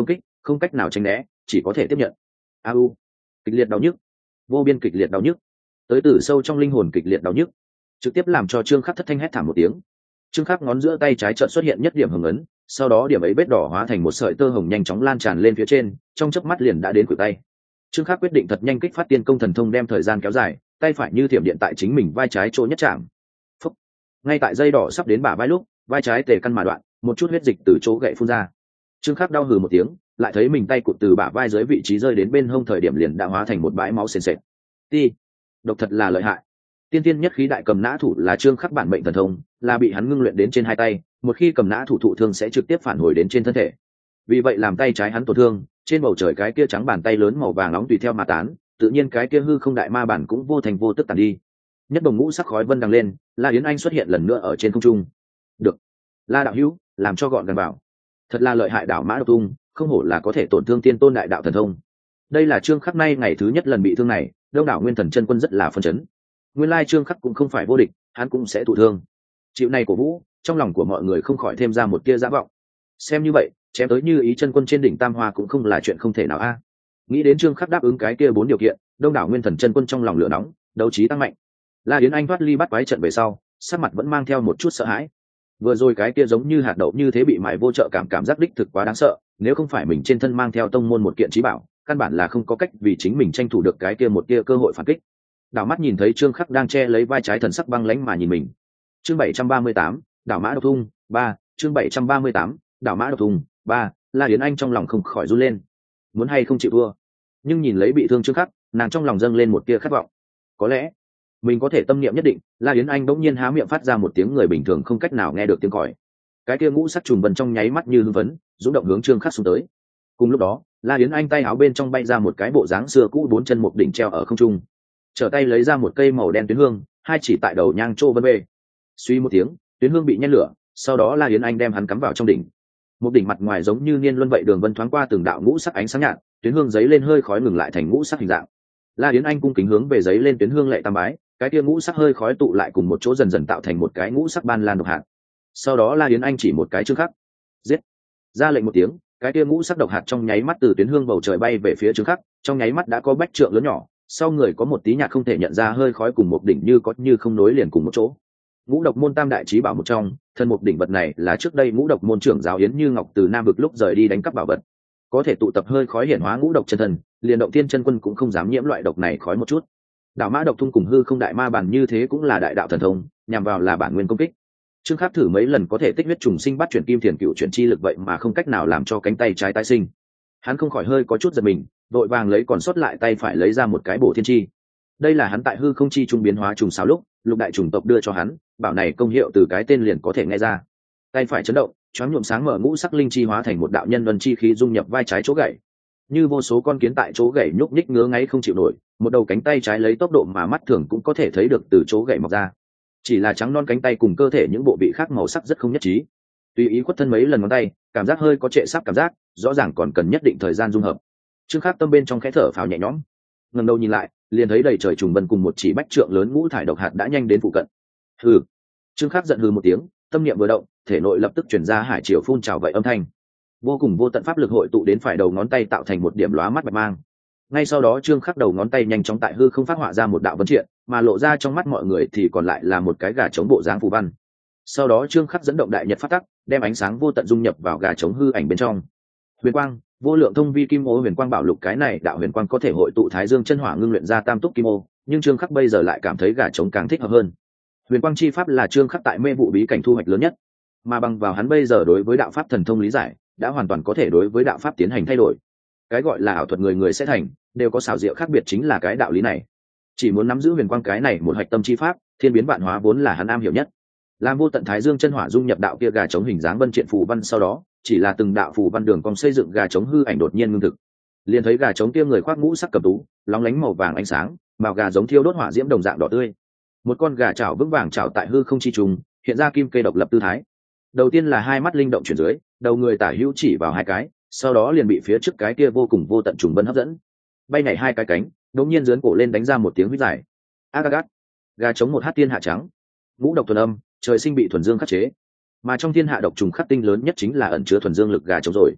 không cách nào tránh né, chỉ có thể tiếp nhận. Au, kịch liệt đau nhức, vô biên kịch liệt đau nhức, tới từ sâu trong linh hồn kịch liệt đau nhức, trực tiếp làm cho Trương Khắc thất thanh hét thảm một tiếng. Trương Khắc ngón giữa tay trái chợt xuất hiện nhất điểm hồng ấn, sau đó điểm ấy vết đỏ hóa thành một sợi tơ hồng nhanh chóng lan tràn lên phía trên, trong chớp mắt liền đã đến khuỷu tay. Trương Khắc quyết định thật nhanh kích phát tiên công thần thông đem thời gian kéo dài, tay phải như thiểm điện tại chính mình vai trái chỗ nhất chạm. Phúc. Ngay tại dây đỏ sắp đến bả vai lúc, vai trái tề căn mà đoạn, một chút huyết dịch từ chỗ gậy phun ra. Trương Khắc đau hừ một tiếng, lại thấy mình tay cụt từ bả vai dưới vị trí rơi đến bên hông thời điểm liền đã hóa thành một bãi máu sền sệt. Ti, độc thật là lợi hại. Tiên tiên nhất khí đại cầm nã thủ là Trương Khắc bản mệnh thần thông, là bị hắn ngưng luyện đến trên hai tay, một khi cầm nã thủ thụ thương sẽ trực tiếp phản hồi đến trên thân thể. Vì vậy làm tay trái hắn tổn thương, trên bầu trời cái kia trắng bàn tay lớn màu vàng nóng tùy theo mà tán, tự nhiên cái kia hư không đại ma bản cũng vô thành vô tức tàn đi. Nhất đồng ngũ sắc khói vân đằng lên, La Yến Anh xuất hiện lần nữa ở trên không trung. Được, La đạo hữu, làm cho gọn gàng bảo. Thật là lợi hại đảo mã độc tung, không hổ là có thể tổn thương tiên tôn đại đạo thần thông. Đây là Trương Khắc nay ngày thứ nhất lần bị thương này, đông đảo nguyên thần chân quân rất là phân chấn. Nguyên lai Trương Khắc cũng không phải vô địch, hắn cũng sẽ thụ thương. Chịu này của Vũ, trong lòng của mọi người không khỏi thêm ra một tia dã vọng. Xem như vậy, chém tới Như Ý chân quân trên đỉnh Tam Hoa cũng không là chuyện không thể nào a. Nghĩ đến Trương Khắc đáp ứng cái kia 4 điều kiện, đông đảo nguyên thần chân quân trong lòng lửa nóng, đấu trí tăng mạnh. La Yến Anh thoát ly bắt quái trận về sau, sắc mặt vẫn mang theo một chút sợ hãi. Vừa rồi cái kia giống như hạt đậu như thế bị mại vô trợ cảm giác đích thực quá đáng sợ, nếu không phải mình trên thân mang theo tông môn một kiện trí bảo, căn bản là không có cách vì chính mình tranh thủ được cái kia một tia cơ hội phản kích. Đảo mắt nhìn thấy Trương Khắc đang che lấy vai trái thần sắc băng lãnh mà nhìn mình. Chương 738, đảo mã độc thung 3, chương 738, đảo mã độc thung 3, La Yến Anh trong lòng không khỏi run lên. Muốn hay không chịu thua, nhưng nhìn lấy bị thương Trương Khắc, nàng trong lòng dâng lên một tia khát vọng. Có lẽ mình có thể tâm niệm nhất định. La Yến Anh bỗng nhiên há miệng phát ra một tiếng người bình thường không cách nào nghe được tiếng còi. Cái kia ngũ sắc trùng vân trong nháy mắt như hưng phấn, dũng động hướng Trương Khắc xuống tới. Cùng lúc đó, La Yến Anh tay áo bên trong bay ra một cái bộ dáng xưa cũ 4 chân một đỉnh treo ở không trung. Trở tay lấy ra một cây màu đen tuyến hương, hai chỉ tại đầu nhang trô vân bê. Suy một tiếng, tuyến hương bị nhen lửa, sau đó La Yến Anh đem hắn cắm vào trong đỉnh. Một đỉnh mặt ngoài giống như niên luân vậy, đường vân thoáng qua từng đạo ngũ sắc ánh sáng nhạt, tuyến hương giấy lên hơi khói ngừng lại thành ngũ sắc hình dạng. La Yến Anh cung kính hướng về giấy lên tuyến hương lệ tam bái, cái kia ngũ sắc hơi khói tụ lại cùng một chỗ dần dần tạo thành một cái ngũ sắc ban lan độc hạt. Sau đó La Yến Anh chỉ một cái Trương Khắc, giết, ra lệnh một tiếng, cái kia ngũ sắc độc hạt trong nháy mắt từ tuyến hương bầu trời bay về phía Trương Khắc, trong nháy mắt đã có bách trượng lớn nhỏ, sau người có một tí nhạt không thể nhận ra hơi khói cùng một đỉnh như có như không nối liền cùng một chỗ. Ngũ độc môn tam đại chí bảo một trong, thân một đỉnh vật này là trước đây ngũ độc môn trưởng giáo Yến Như Ngọc từ Nam vực lúc rời đi đánh cắp bảo vật, có thể tụ tập hơi khói hiển hóa ngũ độc chân thần, liền động tiên chân quân cũng không dám nhiễm loại độc này khói một chút. Đảo mã độc thung cùng hư không đại ma bản như thế cũng là đại đạo thần thông, nhằm vào là bản nguyên công kích. Trương Khắc thử mấy lần có thể tích huyết trùng sinh bắt chuyển kim thiền cựu chuyển chi lực, vậy mà không cách nào làm cho cánh tay trái tái sinh. Hắn không khỏi hơi có chút giật mình, vội vàng lấy còn sót lại tay phải lấy ra một cái bổ thiên chi. Đây là hắn tại hư không chi trung biến hóa trùng sao lúc lục đại trùng tộc đưa cho hắn, bảo này công hiệu từ cái tên liền có thể nghe ra. Tay phải chấn động, choáng nhuộm sáng mở ngũ sắc linh chi hóa thành một đạo nhân luân chi khí dung nhập vai trái chỗ gãy. Như vô số con kiến tại chỗ gãy nhúc nhích ngứa ngáy không chịu nổi, một đầu cánh tay trái lấy tốc độ mà mắt thường cũng có thể thấy được từ chỗ gãy mọc ra. Chỉ là trắng non cánh tay cùng cơ thể những bộ vị khác màu sắc rất không nhất trí. Tùy ý khuất thân mấy lần ngón tay, cảm giác hơi có trệ sắp cảm giác, rõ ràng còn cần nhất định thời gian dung hợp. Trương Khắc tâm bên trong khẽ thở phào nhẹ nhõm, ngẩng đầu nhìn lại, liền thấy đầy trời trùng vân cùng một chỉ bách trượng lớn ngũ thải độc hạt đã nhanh đến phụ cận. Hừ. Trương Khắc giận hừ một tiếng, tâm niệm vừa động, thể nội lập tức truyền ra hải triều phun trào vậy âm thanh. Vô cùng vô tận pháp lực hội tụ đến phải đầu ngón tay tạo thành một điểm lóa mắt bạch mang. Ngay sau đó Trương Khắc đầu ngón tay nhanh chóng tại hư không phát họa ra một đạo vân triện, mà lộ ra trong mắt mọi người thì còn lại là một cái gà trống bộ dáng phù văn. Sau đó Trương Khắc dẫn động đại nhật pháp tắc, đem ánh sáng vô tận dung nhập vào gà trống hư ảnh bên trong. Huyền quang, vô lượng thông vi kim ô huyền quang bảo lục, cái này đạo huyền quang có thể hội tụ thái dương chân hỏa ngưng luyện ra tam túc kim ô, nhưng Trương Khắc bây giờ lại cảm thấy gà trống càng thích hợp hơn. Huyền quang chi pháp là Trương Khắc tại mê vụ bí cảnh thu hoạch lớn nhất, mà bằng vào hắn bây giờ đối với đạo pháp thần thông lý giải, đã hoàn toàn có thể đối với đạo pháp tiến hành thay đổi. Cái gọi là ảo thuật người người sẽ thành, đều có xảo diệu khác biệt, chính là cái đạo lý này. Chỉ muốn nắm giữ huyền quang cái này một hạch tâm chi pháp, thiên biến vạn hóa vốn là hắn am hiểu nhất. Làm vô tận thái dương chân hỏa dung nhập đạo kia gà trống hình dáng vân triện phù văn, sau đó chỉ là từng đạo phù văn đường cong xây dựng gà trống hư ảnh đột nhiên ngưng thực. Liền thấy gà trống kia người khoác ngũ sắc cầm tú, lóng lánh màu vàng ánh sáng, màu gà giống thiêu đốt hỏa diễm đồng dạng đỏ tươi. Một con gà chảo vững vàng chảo tại hư không chi trùng, hiện ra kim kê độc lập tư thái. Đầu tiên là hai mắt linh động chuyển dưới, đầu người tả hữu chỉ vào hai cái, sau đó liền bị phía trước cái kia vô cùng vô tận trùng vân hấp dẫn, bay nhảy hai cái cánh, đột nhiên giương cổ lên đánh ra một tiếng huýt dài. Agagat, gà trống một hát tiên hạ trắng, ngũ độc thuần âm, trời sinh bị thuần dương khắc chế, mà trong thiên hạ độc trùng khắc tinh lớn nhất chính là ẩn chứa thuần dương lực gà trống rồi.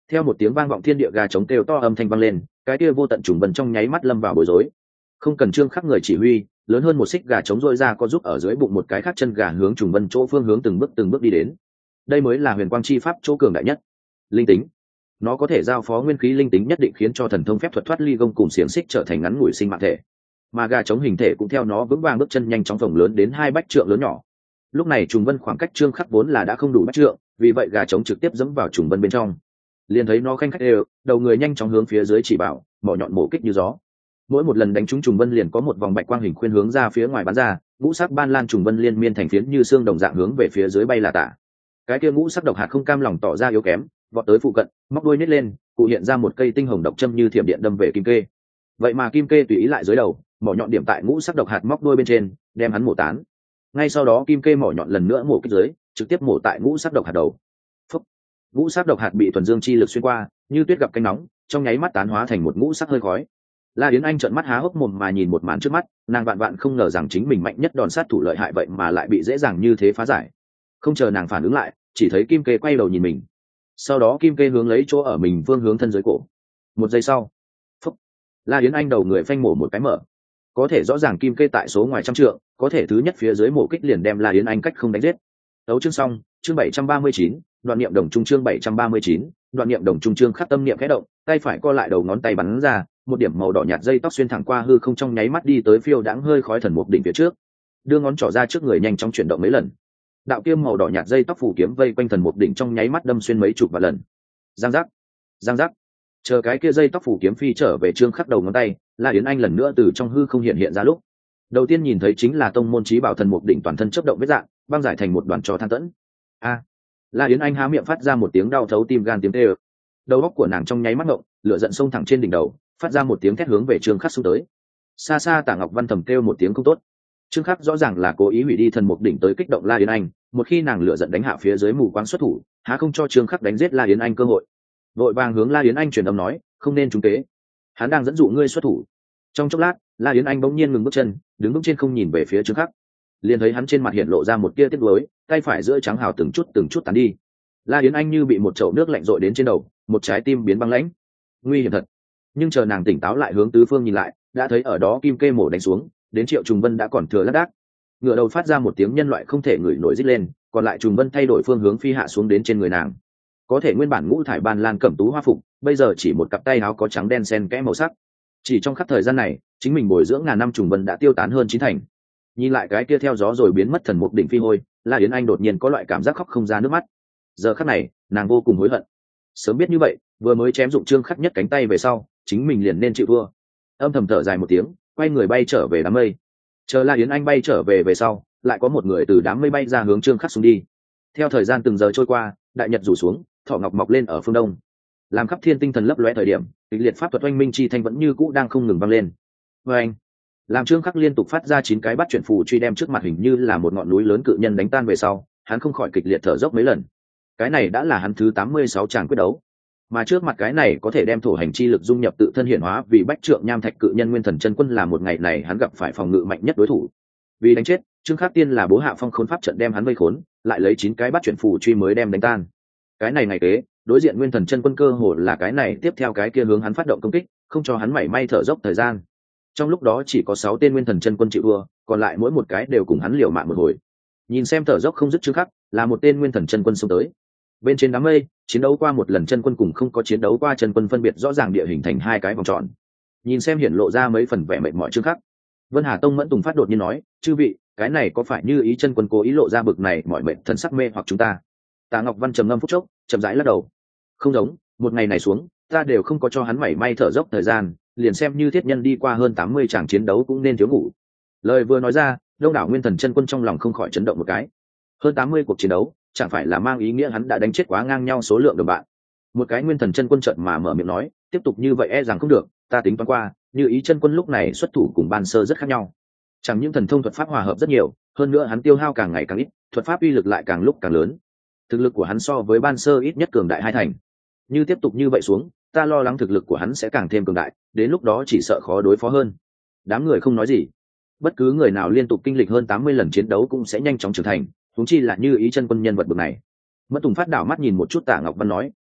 Theo một tiếng vang vọng thiên địa, gà trống kêu to âm thanh vang lên, cái kia vô tận trùng vân trong nháy mắt lâm vào bối rối. Không cần Trương Khắc người chỉ huy, lớn hơn một xích gà trống rỗi ra có giúp ở dưới bụng một cái khác chân gà hướng trùng vân chỗ phương hướng từng bước đi đến. Đây mới là huyền quang chi pháp chỗ cường đại nhất. Linh tính, nó có thể giao phó nguyên khí linh tính nhất định khiến cho thần thông phép thuật thoát ly gông cùng xiềng xích trở thành ngắn ngủi sinh mạng thể, mà gà trống hình thể cũng theo nó vững vàng bước chân nhanh chóng phồng lớn đến 2 bách trượng lớn nhỏ. Lúc này trùng vân khoảng cách Trương Khắc vốn là đã không đủ bách trượng, vì vậy gà trống trực tiếp dẫm vào trùng vân bên trong. Liền thấy nó khanh khách đều, đầu người nhanh chóng hướng phía dưới chỉ bảo, mỏ nhọn mổ kích như gió. Mỗi một lần đánh trúng trùng vân liền có một vòng bạch quang hình khuyên hướng ra phía ngoài bắn ra, ngũ sắc ban lan trùng vân liên miên thành phiến như xương đồng dạng hướng về phía dưới bay là tả. Cái kia ngũ sắc độc hạt không cam lòng tỏ ra yếu kém, vọt tới phụ cận, móc đuôi nít lên, cụ hiện ra một cây tinh hồng độc châm như thiểm điện đâm về kim kê. Vậy mà kim kê tùy ý lại dưới đầu, mỏ nhọn điểm tại ngũ sắc độc hạt móc đuôi bên trên, đem hắn mổ tán. Ngay sau đó kim kê mỏ nhọn lần nữa mổ kích dưới, trực tiếp mổ tại ngũ sắc độc hạt đầu. Phúc. Ngũ sắc độc hạt bị thuần dương chi lực xuyên qua, như tuyết gặp cánh nóng, trong nháy mắt tán hóa thành một ngũ sắc hơi khói. La Yến Anh trợn mắt há hốc mồm mà nhìn một màn trước mắt, nàng vạn vạn không ngờ rằng chính mình mạnh nhất đòn sát thủ lợi hại vậy mà lại bị dễ dàng như thế phá giải. Không chờ nàng phản ứng lại, chỉ thấy kim kê quay đầu nhìn mình. Sau đó kim kê hướng lấy chỗ ở mình phương hướng thân dưới cổ. Một giây sau, phúc, La Yến Anh đầu người phanh mổ một cái mở. Có thể rõ ràng kim kê tại số ngoài trăm trượng, có thể thứ nhất phía dưới mổ kích liền đem La Yến Anh cách không đánh giết. Đấu chương xong, chương 739, đoạn niệm đồng trung chương 739, đoạn niệm đồng trung chương khắc tâm niệm khẽ động, tay phải co lại đầu ngón tay bắn ra, một điểm màu đỏ nhạt dây tóc xuyên thẳng qua hư không trong nháy mắt đi tới phiêu đãng hơi khói thần mục đỉnh phía trước. Đưa ngón trỏ ra trước người nhanh chóng chuyển động mấy lần. Đạo kiếm màu đỏ nhạt dây tóc phủ kiếm vây quanh thần mục đỉnh trong nháy mắt đâm xuyên mấy chục vạn lần. Giang giác, giang giác. Chờ cái kia dây tóc phủ kiếm phi trở về trương khắc đầu ngón tay, La Yến Anh lần nữa từ trong hư không hiện ra lúc. Đầu tiên nhìn thấy chính là tông môn chí bảo thần mục đỉnh toàn thân chớp động vết dạng, băng giải thành một đoàn trò than tẫn. A! La Yến Anh há miệng phát ra một tiếng đau thấu tim gan tiếng tê ơ. Đầu óc của nàng trong nháy mắt ngộng, lửa giận xông thẳng trên đỉnh đầu, phát ra một tiếng thét hướng về trương khắc xung tới. Xa xa Tạ Ngọc Văn thầm kêu một tiếng không tốt. Trương khắc rõ ràng là cố ý hủy đi thần mục đỉnh tới kích động La Yến Anh, một khi nàng lửa giận đánh hạ phía dưới mù quáng xuất thủ, há không cho trương khắc đánh giết La Yến Anh cơ hội. Vội vàng hướng La Yến Anh truyền âm nói, không nên trúng kế, hắn đang dẫn dụ ngươi xuất thủ. Trong chốc lát, La Yến Anh bỗng nhiên ngừng bước chân, đứng vững trên không nhìn về phía trương khắc. Liền thấy hắn trên mặt hiện lộ ra một tia tiếc nuối, tay phải giữa trắng hào từng chút tán đi. La Yến Anh như bị một chậu nước lạnh rội đến trên đầu, một trái tim biến băng lãnh. Nguy hiểm thật. Nhưng chờ nàng tỉnh táo lại hướng tứ phương nhìn lại, đã thấy ở đó kim kê mổ đánh xuống, đến Triệu Trùng Vân đã còn thừa lác đác. Ngựa đầu phát ra một tiếng nhân loại không thể ngửi nổi rít lên, còn lại Trùng Vân thay đổi phương hướng phi hạ xuống đến trên người nàng. Có thể nguyên bản ngũ thải ban lan cẩm tú hoa phục, bây giờ chỉ một cặp tay áo có trắng đen xen kẽ màu sắc. Chỉ trong khắp thời gian này, chính mình bồi dưỡng ngàn năm Trùng Vân đã tiêu tán hơn 9 thành. Nhìn lại cái kia theo gió rồi biến mất thần mục đỉnh phi hôi, La Yến Anh đột nhiên có loại cảm giác khóc không ra nước mắt. Giờ khắc này, nàng vô cùng hối hận. Sớm biết như vậy, vừa mới chém dụng trương khắc nhất cánh tay về sau, chính mình liền nên chịu thua. Âm thầm thở dài một tiếng, quay người bay trở về đám mây. Chờ La Yến Anh bay trở về sau, lại có một người từ đám mây bay ra hướng trương khắc xuống đi. Theo thời gian từng giờ trôi qua, đại nhật rủ xuống, thọ ngọc mọc lên ở phương đông. Làm khắp thiên tinh thần lấp lóe thời điểm, kịch liệt pháp thuật oanh minh chi thanh vẫn như cũ đang không ngừng vang lên. Oanh! Làm trương khắc liên tục phát ra 9 cái bắt chuyển phù truy đem trước mặt hình như là một ngọn núi lớn cự nhân đánh tan về sau, hắn không khỏi kịch liệt thở dốc mấy lần. Cái này đã là hắn thứ 86 tràng quyết đấu, mà trước mặt cái này có thể đem thổ hành chi lực dung nhập tự thân hiển hóa vì bách trượng nham thạch cự nhân nguyên thần chân quân là một ngày này hắn gặp phải phòng ngự mạnh nhất đối thủ. Vì đánh chết, trương khắc tiên là bố hạ phong khốn pháp trận đem hắn vây khốn, lại lấy 9 cái bắt chuyển phù truy mới đem đánh tan. Cái này ngày kế, đối diện nguyên thần chân quân cơ hồ là cái này tiếp theo cái kia hướng hắn phát động công kích, không cho hắn mảy may thở dốc thời gian. Trong lúc đó chỉ có 6 tên nguyên thần chân quân chịu thua, còn lại mỗi một cái đều cùng hắn liều mạng một hồi. Nhìn xem thở dốc không dứt trương khắc, là một tên nguyên thần chân quân xông tới. Bên trên đám mây, chiến đấu qua một lần chân quân cùng không có chiến đấu qua chân quân phân biệt rõ ràng địa hình thành 2 cái vòng tròn. Nhìn xem hiển lộ ra mấy phần vẻ mệt mỏi trương khắc, Vân Hà Tông Mẫn Tùng Phát đột nhiên nói, chư vị, cái này có phải như ý chân quân cố ý lộ ra bực này mọi mệt thần sắc mê hoặc chúng ta? Tạ Ngọc Văn trầm ngâm phút chốc, chậm rãi lắc đầu. Không giống, một ngày này xuống, ta đều không có cho hắn mảy may thở dốc thời gian, liền xem như thiết nhân đi qua hơn 80 tràng chiến đấu cũng nên thiếu ngủ. Lời vừa nói ra, đông đảo nguyên thần chân quân trong lòng không khỏi chấn động một cái. Hơn 80 cuộc chiến đấu, chẳng phải là mang ý nghĩa hắn đã đánh chết quá ngang nhau số lượng đồng bạn. Một cái nguyên thần chân quân trợn mà mở miệng nói, tiếp tục như vậy e rằng không được, ta tính toán qua, như ý chân quân lúc này xuất thủ cùng ban sơ rất khác nhau. Chẳng những thần thông thuật pháp hòa hợp rất nhiều, hơn nữa hắn tiêu hao càng ngày càng ít, thuật pháp uy lực lại càng lúc càng lớn. Thực lực của hắn so với ban sơ ít nhất cường đại 2 thành. Như tiếp tục như vậy xuống, ta lo lắng thực lực của hắn sẽ càng thêm cường đại, đến lúc đó chỉ sợ khó đối phó hơn. Đám người không nói gì. Bất cứ người nào liên tục kinh lịch hơn 80 lần chiến đấu cũng sẽ nhanh chóng trưởng thành, huống chi là như ý chân quân nhân vật bậc này. Mẫn Tùng Phát đảo mắt nhìn một chút Tạ Ngọc Văn nói,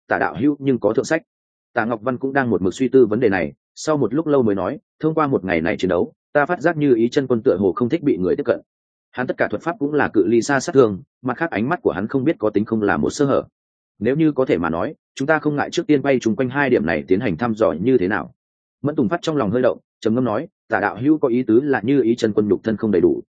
Tả đạo hữu nhưng có thượng sách. Tả Ngọc Văn cũng đang một mực suy tư vấn đề này, sau một lúc lâu mới nói, thông qua một ngày này chiến đấu, ta phát giác Như Ý chân quân tựa hồ không thích bị người tiếp cận. Hắn tất cả thuật pháp cũng là cự ly xa sát thương, mặt khác ánh mắt của hắn không biết có tính không là một sơ hở. Nếu như có thể mà nói, chúng ta không ngại trước tiên bay chung quanh hai điểm này tiến hành thăm dò như thế nào. Mẫn Tùng Phát trong lòng hơi động, trầm ngâm nói, Tả đạo hữu có ý tứ là Như Ý chân quân nhục thân không đầy đủ.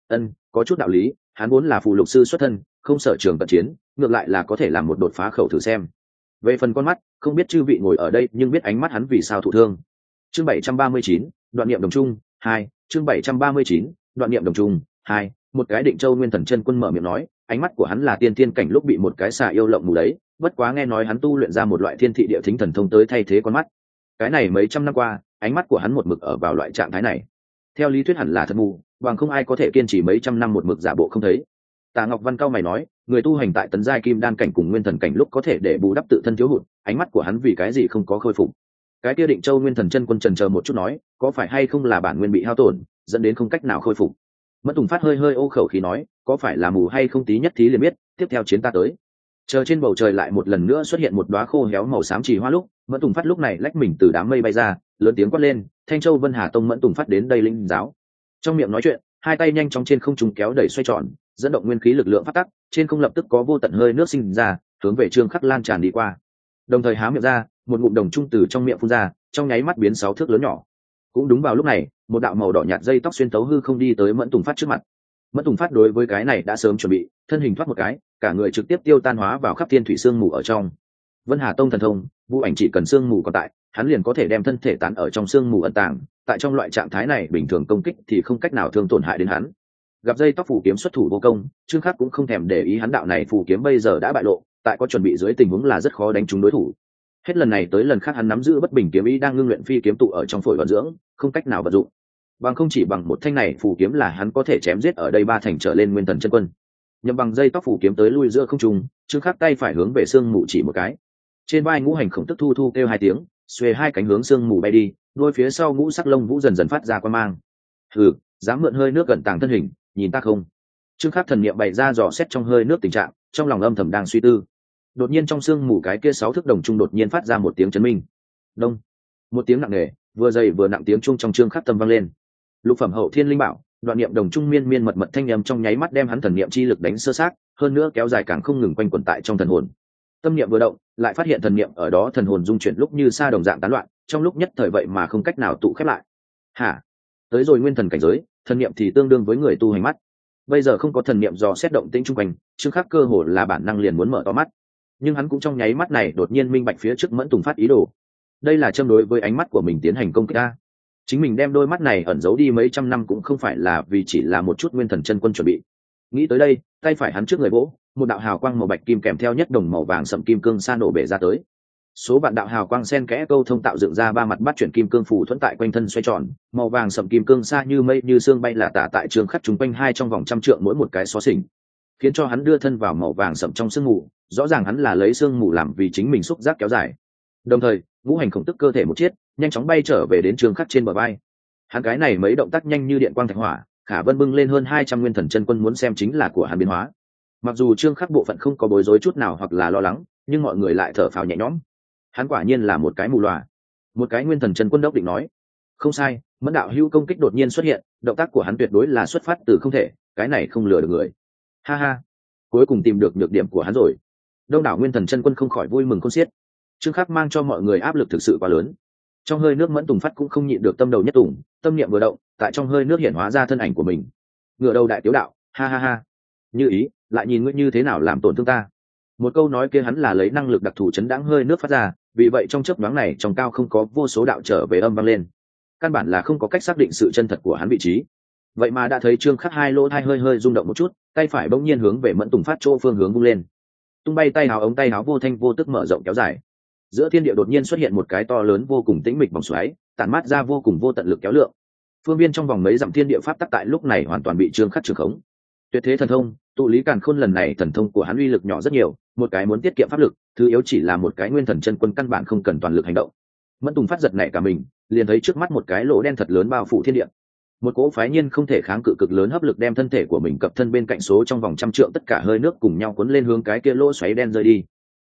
Có chút đạo lý, hắn vốn là phù lục sư xuất thân, không sở trường cận chiến, ngược lại là có thể làm một đột phá khẩu thử xem. Về phần con mắt, không biết chư vị ngồi ở đây nhưng biết ánh mắt hắn vì sao thụ thương. Chương 739, đoạn niệm đồng trung 2, chương 739, đoạn niệm đồng trung 2, một cái Định Châu Nguyên Thần chân quân mở miệng nói, ánh mắt của hắn là tiên thiên cảnh lúc bị một cái xà yêu lộng mù đấy, bất quá nghe nói hắn tu luyện ra một loại thiên thị địa thính thần thông tới thay thế con mắt. Cái này mấy trăm năm qua, ánh mắt của hắn một mực ở vào loại trạng thái này. Theo lý thuyết hẳn là thật mù, bằng không ai có thể kiên trì mấy trăm năm một mực giả bộ không thấy. Tà Ngọc Văn cao mày nói, người tu hành tại tấn giai kim đan cảnh cùng nguyên thần cảnh lúc có thể để bù đắp tự thân thiếu hụt, ánh mắt của hắn vì cái gì không có khôi phục? Cái kia Định Châu Nguyên Thần chân quân chần chờ một chút nói, có phải hay không là bản nguyên bị hao tổn, dẫn đến không cách nào khôi phục? Mẫn Tùng Phát hơi ô khẩu khí nói, có phải là mù hay không tí nhất thí liền biết, tiếp theo chiến ta tới. Chờ trên bầu trời lại một lần nữa xuất hiện một đóa khô héo màu xám trì hoa lúc, Mẫn Tùng Phát lúc này lách mình từ đám mây bay ra, lớn tiếng quát lên, Thanh Châu Vân Hà Tông Mẫn Tùng Phát đến đây lĩnh giáo. Trong miệng nói chuyện, hai tay nhanh chóng trên không trung kéo đẩy xoay tròn, dẫn động nguyên khí lực lượng phát tắc, trên không lập tức có vô tận hơi nước sinh ra, hướng về Trương Khắc lan tràn đi qua. Đồng thời há miệng ra, một ngụm đồng trung từ trong miệng phun ra, trong nháy mắt biến 6 thước lớn nhỏ. Cũng đúng vào lúc này, một đạo màu đỏ nhạt dây tóc xuyên tấu hư không đi tới Mẫn Tùng Phát trước mặt. Mẫn Tùng Phát đối với cái này đã sớm chuẩn bị, thân hình thoát một cái, cả người trực tiếp tiêu tan hóa vào khắp thiên thủy sương mù ở trong. Vân Hà Tông thần thông, Vũ Ảnh chỉ cần sương mù còn tại, hắn liền có thể đem thân thể tán ở trong sương mù ẩn tàng, tại trong loại trạng thái này bình thường công kích thì không cách nào thương tổn hại đến hắn. Gặp dây tóc phù kiếm xuất thủ vô công, Trương Khắc cũng không thèm để ý hắn, đạo này phù kiếm bây giờ đã bại lộ, tại có chuẩn bị dưới tình huống là rất khó đánh trúng đối thủ. Hết lần này tới lần khác hắn nắm giữ bất bình kiếm ý đang ngưng luyện phi kiếm tụ ở trong phổi vận dưỡng, không cách nào vận dụng. Bằng không chỉ bằng một thanh này phù kiếm là hắn có thể chém giết ở đây 3 thành trở lên nguyên thần chân quân. Nhằm bằng dây tóc phù kiếm tới lui giữa không trung, Trương Khắc tay phải hướng về sương mù chỉ một cái. Trên vai Ngũ Hành Khổng Tức thu kêu 2 tiếng, xuề hai cánh hướng sương mù bay đi, đuôi phía sau ngũ sắc lông vũ dần dần phát ra quang mang. Hừ, dám mượn hơi nước gần tàng thân hình, nhìn ta không? Trương Khắc thần niệm bày ra dò xét trong hơi nước tình trạng, trong lòng âm thầm đang suy tư. Đột nhiên trong sương mù cái kia 6 thước đồng trung đột nhiên phát ra một tiếng chấn minh. Đông. Một tiếng nặng nề, vừa dày vừa nặng tiếng trung trong Trương Khắc tâm vang lên. Lục phẩm hậu thiên linh bảo, đoạn niệm đồng trung miên mật thanh âm trong nháy mắt đem hắn thần niệm chi lực đánh sơ sát, hơn nữa kéo dài càng không ngừng quanh quẩn tại trong thần hồn. Tâm niệm vừa động, lại phát hiện thần niệm ở đó thần hồn dung chuyển lúc như sa đồng dạng tán loạn, trong lúc nhất thời vậy mà không cách nào tụ khép lại. Hả? Tới rồi nguyên thần cảnh giới, thần niệm thì tương đương với người tu hành mắt. Bây giờ không có thần niệm dò xét động tĩnh chung quanh, Trương Khắc cơ hồ là bản năng liền muốn mở to mắt. Nhưng hắn cũng trong nháy mắt này đột nhiên minh bạch phía trước Mẫn Tùng Phát ý đồ. Đây là châm đối với ánh mắt của mình tiến hành công kích a. Chính mình đem đôi mắt này ẩn giấu đi mấy trăm năm cũng không phải là vì chỉ là một chút nguyên thần chân quân chuẩn bị. Nghĩ tới đây, tay phải hắn trước người vỗ, một đạo hào quang màu bạch kim kèm theo nhất đồng màu vàng sậm kim cương sa nổ bể ra tới. Số vạn đạo hào quang xen kẽ câu thông tạo dựng ra 3 mặt bắt chuyển kim cương phủ thuẫn tại quanh thân xoay tròn, màu vàng sậm kim cương sa như mây như sương bay là tả tại Trương Khắc chúng quanh hai trong vòng 100 trượng mỗi một cái xó xỉnh, khiến cho hắn đưa thân vào màu vàng sậm trong sương mù, rõ ràng hắn là lấy sương mù làm vì chính mình xúc giác kéo dài. Đồng thời, Ngũ Hành Khổng Tức cơ thể một chiết, nhanh chóng bay trở về đến Trương Khắc trên bờ vai. Hắn cái này mấy động tác nhanh như điện quang thạch hỏa, Khả Vân bưng lên hơn 200 nguyên thần chân quân muốn xem chính là của hắn biến hóa. Mặc dù Trương Khắc bộ phận không có bối rối chút nào hoặc là lo lắng, nhưng mọi người lại thở phào nhẹ nhõm. Hắn quả nhiên là một cái mù lòa. Một cái nguyên thần chân quân đốc định nói, không sai, Mẫn đạo hữu công kích đột nhiên xuất hiện, động tác của hắn tuyệt đối là xuất phát từ không thể, cái này không lừa được người. Ha ha, cuối cùng tìm được nhược điểm của hắn rồi. Đông đảo nguyên thần chân quân không khỏi vui mừng khôn xiết. Trương Khắc mang cho mọi người áp lực thực sự quá lớn. Trong hơi nước Mẫn Tùng Phát cũng không nhịn được tâm đầu nhất tùng, tâm niệm vừa động, tại trong hơi nước hiện hóa ra thân ảnh của mình. Ngửa đầu đại tiếu đạo, ha ha ha, Như Ý, lại nhìn ngươi như thế nào làm tổn thương ta. Một câu nói kia hắn là lấy năng lực đặc thù chấn đãng hơi nước phát ra, vì vậy trong chớp nhoáng này trong cao không có vô số đạo trở về âm vang lên. Căn bản là không có cách xác định sự chân thật của hắn vị trí. Vậy mà đã thấy Trương Khắc hai lỗ tai hơi rung động một chút, tay phải bỗng nhiên hướng về Mẫn Tùng Phát chỗ phương hướng vung lên. Tung bay tay áo ống tay áo vô thanh vô tức mở rộng kéo dài. Giữa thiên địa đột nhiên xuất hiện một cái to lớn vô cùng tĩnh mịch vòng xoáy, tản mát ra vô cùng vô tận lực kéo lượng. Phương viên trong vòng mấy dặm thiên địa pháp tắc tại lúc này hoàn toàn bị Trương Khắc trường khống. Tuyệt thế thần thông, tụ lý càn khôn lần này thần thông của hắn uy lực nhỏ rất nhiều, một cái muốn tiết kiệm pháp lực, thứ yếu chỉ là một cái nguyên thần chân quân căn bản không cần toàn lực hành động. Mẫn Tùng Phát giật nảy cả mình, liền thấy trước mắt một cái lỗ đen thật lớn bao phủ thiên địa. Một cỗ phái nhiên không thể kháng cự cực lớn hấp lực đem thân thể của mình cập thân bên cạnh số trong vòng 100 trượng tất cả hơi nước cùng nhau cuốn lên hướng cái kia lỗ xoáy đen rơi đi.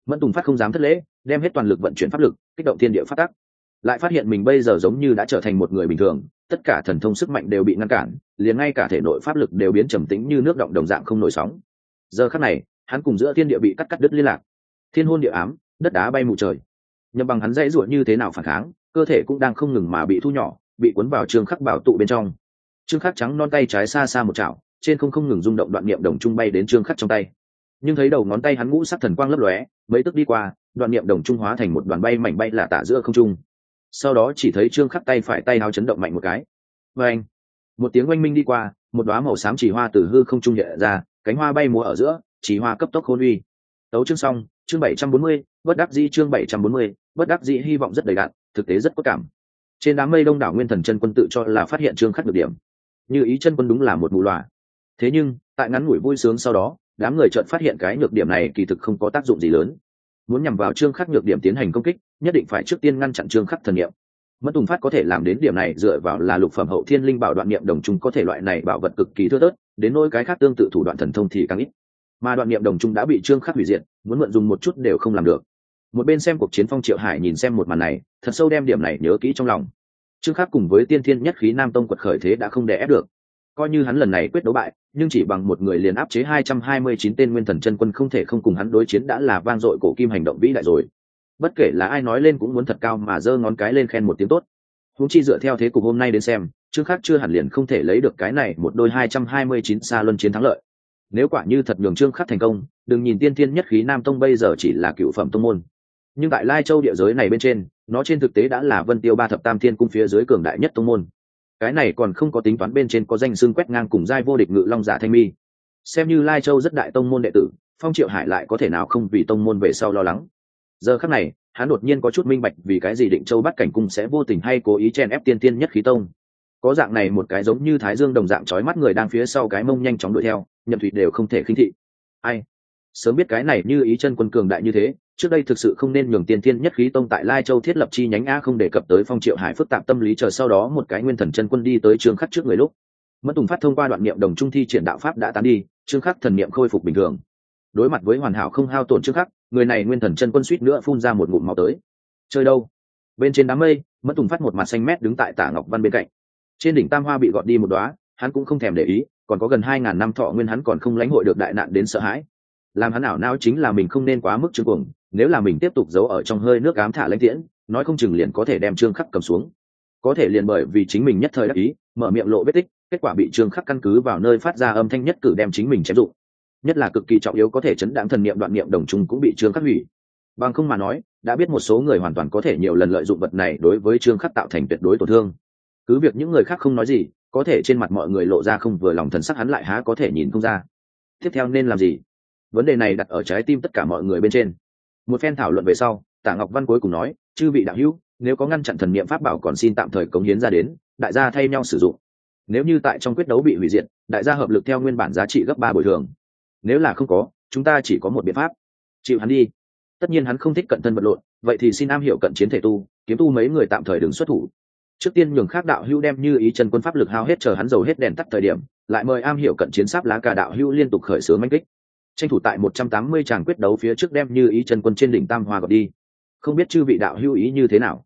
Mẫn Tùng Phát không dám thất lễ, đem hết toàn lực vận chuyển pháp lực, kích động thiên địa phát tắc, lại phát hiện mình bây giờ giống như đã trở thành một người bình thường, tất cả thần thông sức mạnh đều bị ngăn cản, liền ngay cả thể nội pháp lực đều biến trầm tĩnh như nước động đồng dạng không nổi sóng. Giờ khắc này, hắn cùng giữa thiên địa bị cắt đứt liên lạc, thiên hôn địa ám, đất đá bay mù trời. Nhầm bằng hắn dãy ruột như thế nào phản kháng, cơ thể cũng đang không ngừng mà bị thu nhỏ, bị cuốn vào trương khắc bảo tụ bên trong. Trương khắc trắng non tay trái xa xa một chảo, trên không ngừng rung động, đoạn niệm đồng trung bay đến trương khắc trong tay. Nhưng thấy đầu ngón tay hắn ngũ sắc thần quang lấp lóe, mấy tức đi qua, đoạn niệm đồng trung hóa thành một đoàn bay mảnh bay lả tả giữa không trung. Sau đó chỉ thấy trương khắc tay phải tay áo chấn động mạnh một cái, và anh, một tiếng oanh minh đi qua, một đóa màu xám chỉ hoa từ hư không trung hiện ra, cánh hoa bay múa ở giữa, chỉ hoa cấp tốc khôn uy. Tấu chương xong, chương 740, bất đắc dĩ, chương 740, bất đắc dĩ, hy vọng rất đầy đặn, thực tế rất có cảm. Trên đám mây đông đảo Nguyên Thần chân quân tự cho là phát hiện trương khắc được điểm, như ý chân quân đúng là một mù lòa. Thế nhưng tại ngắn ngủi vui sướng sau đó, đám người chợt phát hiện cái nhược điểm này kỳ thực không có tác dụng gì lớn. Muốn nhằm vào trương khắc nhược điểm tiến hành công kích, nhất định phải trước tiên ngăn chặn trương khắc thần niệm. Mẫn Tùng Phát có thể làm đến điểm này dựa vào là lục phẩm hậu thiên linh bảo đoạn niệm đồng trung, có thể loại này bảo vật cực kỳ thưa thớt, đến nỗi cái khác tương tự thủ đoạn thần thông thì càng ít. Mà đoạn niệm đồng trung đã bị trương khắc hủy diệt, muốn mượn dùng một chút đều không làm được. Một bên xem cuộc chiến Phong Triệu Hải nhìn xem một màn này, thật sâu đem điểm này nhớ kỹ trong lòng. Trương khắc cùng với tiên thiên nhất khí nam tông quật khởi thế đã không đè ép được, coi như hắn lần này quyết đấu bại, nhưng chỉ bằng một người liền áp chế 229 tên Nguyên Thần chân quân, không thể không cùng hắn đối chiến đã là vang dội cổ kim hành động vĩ đại rồi. Bất kể là ai nói lên cũng muốn thật cao mà giơ ngón cái lên khen một tiếng tốt. Huống chi dựa theo thế cục hôm nay đến xem, Trương khắc chưa hẳn liền không thể lấy được cái này một đôi 229 xa luân chiến thắng lợi. Nếu quả như thật nhường Trương khắc thành công, đừng nhìn tiên thiên nhất khí nam tông bây giờ chỉ là cựu phẩm tông môn, nhưng tại Lai Châu địa giới này bên trên, nó trên thực tế đã là Vân Tiêu ba thập tam thiên cung phía dưới cường đại nhất tông môn. Cái này còn không có tính toán bên trên có danh xưng quét ngang cùng giai vô địch Ngự Long Giả Thanh Mi. Xem như Lai Châu rất đại tông môn đệ tử, Phong Triệu Hải lại có thể nào không vì tông môn về sau lo lắng. Giờ khắc này, hắn đột nhiên có chút minh bạch vì cái gì Định Châu Bát Cảnh cung sẽ vô tình hay cố ý chen ép tiên tiên nhất khí tông. Có dạng này một cái giống như Thái Dương đồng dạng chói mắt người đang phía sau cái mông nhanh chóng đuổi theo, Nhậm Thủy đều không thể khinh thị. Ai sớm biết cái này như ý chân quân cường đại như thế, trước đây thực sự không nên nhường tiên thiên nhất khí tông tại Lai Châu thiết lập chi nhánh A, không đề cập tới Phong Triệu Hải phức tạp tâm lý, chờ sau đó một cái Nguyên Thần chân quân đi tới Trương khắc trước người lúc. Mẫn Tùng Phát thông qua đoạn niệm đồng trung thi triển đạo pháp đã tán đi, Trương khắc thần niệm khôi phục bình thường. Đối mặt với hoàn hảo không hao tổn Trương khắc, người này Nguyên Thần chân quân suýt nữa phun ra một ngụm máu tới. Chơi đâu? Bên trên đám mây, Mẫn Tùng Phát một mặt xanh mét đứng tại Tả Ngọc Văn bên cạnh. Trên đỉnh tam hoa bị gọt đi một đóa, hắn cũng không thèm để ý, còn có gần 2000 năm thọ nguyên hắn còn không lãnh hội được đại nạn đến sợ hãi. Làm hắn ảo não chính là mình không nên quá mức trương cuồng, nếu là mình tiếp tục giấu ở trong hơi nước ám thả lãnh tiễn, nói không chừng liền có thể đem Trương khắc cầm xuống. Có thể liền bởi vì chính mình nhất thời đắc ý, mở miệng lộ vết tích, kết quả bị Trương khắc căn cứ vào nơi phát ra âm thanh nhất cử đem chính mình chém dụng. Nhất là cực kỳ trọng yếu có thể chấn đãng thần niệm đoạn niệm đồng trung cũng bị Trương khắc hủy. Bằng không mà nói, đã biết một số người hoàn toàn có thể nhiều lần lợi dụng vật này đối với Trương khắc tạo thành tuyệt đối tổn thương. Cứ việc những người khác không nói gì, có thể trên mặt mọi người lộ ra không vừa lòng thần sắc, hắn lại há có thể nhìn không ra. Tiếp theo nên làm gì? Vấn đề này đặt ở trái tim tất cả mọi người bên trên. Một phen thảo luận về sau, Tả Ngọc Văn cuối cùng nói, chư vị đạo hữu, nếu có ngăn chặn thần niệm pháp bảo còn xin tạm thời cống hiến ra đến, đại gia thay nhau sử dụng. Nếu như tại trong quyết đấu bị hủy diệt, đại gia hợp lực theo nguyên bản giá trị gấp 3 bồi thường. Nếu là không có, chúng ta chỉ có một biện pháp, chịu hắn đi. Tất nhiên hắn không thích cận thân vật lộn, vậy thì xin am hiểu cận chiến thể tu, kiếm tu mấy người tạm thời đừng xuất thủ. Trước tiên nhường khác đạo hữu đem như ý chân quân pháp lực hao hết, chờ hắn dầu hết đèn tắt thời điểm, lại mời am hiểu cận chiến sáp lá cả đạo hữu liên tục khởi xướng mãnh kích. Tranh thủ tại 180 tràng quyết đấu phía trước đem như ý chân quân trên đỉnh tam hoa gọt đi. Không biết chư vị đạo hữu ý như thế nào?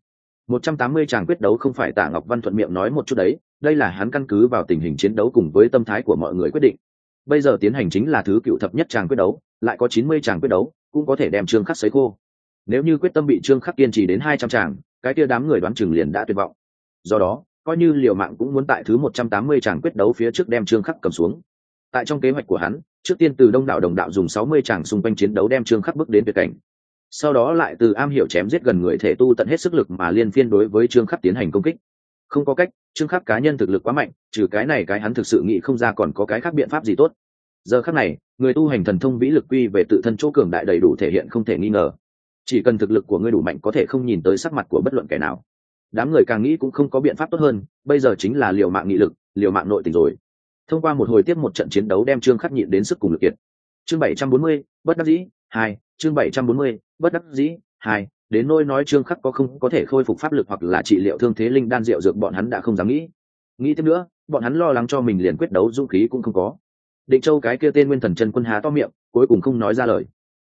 180 tràng quyết đấu không phải Tả Ngọc Văn thuận miệng nói một chút đấy, đây là hắn căn cứ vào tình hình chiến đấu cùng với tâm thái của mọi người quyết định. Bây giờ tiến hành chính là thứ cựu thập nhất tràng quyết đấu, lại có 90 tràng quyết đấu, cũng có thể đem Trương khắc sấy khô. Nếu như quyết tâm bị Trương khắc kiên trì đến 200 tràng, cái kia đám người đoán chừng liền đã tuyệt vọng. Do đó, coi như liều mạng cũng muốn tại thứ 180 tràng quyết đấu phía trước đem Trương khắc cầm xuống. Tại trong kế hoạch của hắn, trước tiên từ đông đạo đồng đạo dùng 60 tràng xung quanh chiến đấu đem Trương khắc bước đến tuyệt cảnh. Sau đó lại từ am hiểu chém giết gần người thể tu tận hết sức lực mà liên phiên đối với Trương khắc tiến hành công kích. Không có cách, Trương khắc cá nhân thực lực quá mạnh, trừ cái này cái hắn thực sự nghĩ không ra còn có cái khác biện pháp gì tốt. Giờ khắc này, người tu hành thần thông vĩ lực quy về tự thân chỗ cường đại đầy đủ thể hiện không thể nghi ngờ. Chỉ cần thực lực của ngươi đủ mạnh có thể không nhìn tới sắc mặt của bất luận kẻ nào. Đám người càng nghĩ cũng không có biện pháp tốt hơn, bây giờ chính là liều mạng nghị lực, liều mạng nội tình rồi. Thông qua một hồi tiếp một trận chiến đấu đem Trương khắc nhịn đến sức cùng lực kiệt. Chương 740, bất đắc dĩ 2, chương 740, bất đắc dĩ 2, đến nỗi nói Trương khắc không có thể khôi phục pháp lực hoặc là trị liệu thương thế linh đan rượu dược bọn hắn đã không dám nghĩ. Nghĩ thêm nữa, bọn hắn lo lắng cho mình liền quyết đấu dũng khí cũng không có. Định Châu cái kia tên Nguyên Thần chân quân há to miệng, cuối cùng không nói ra lời.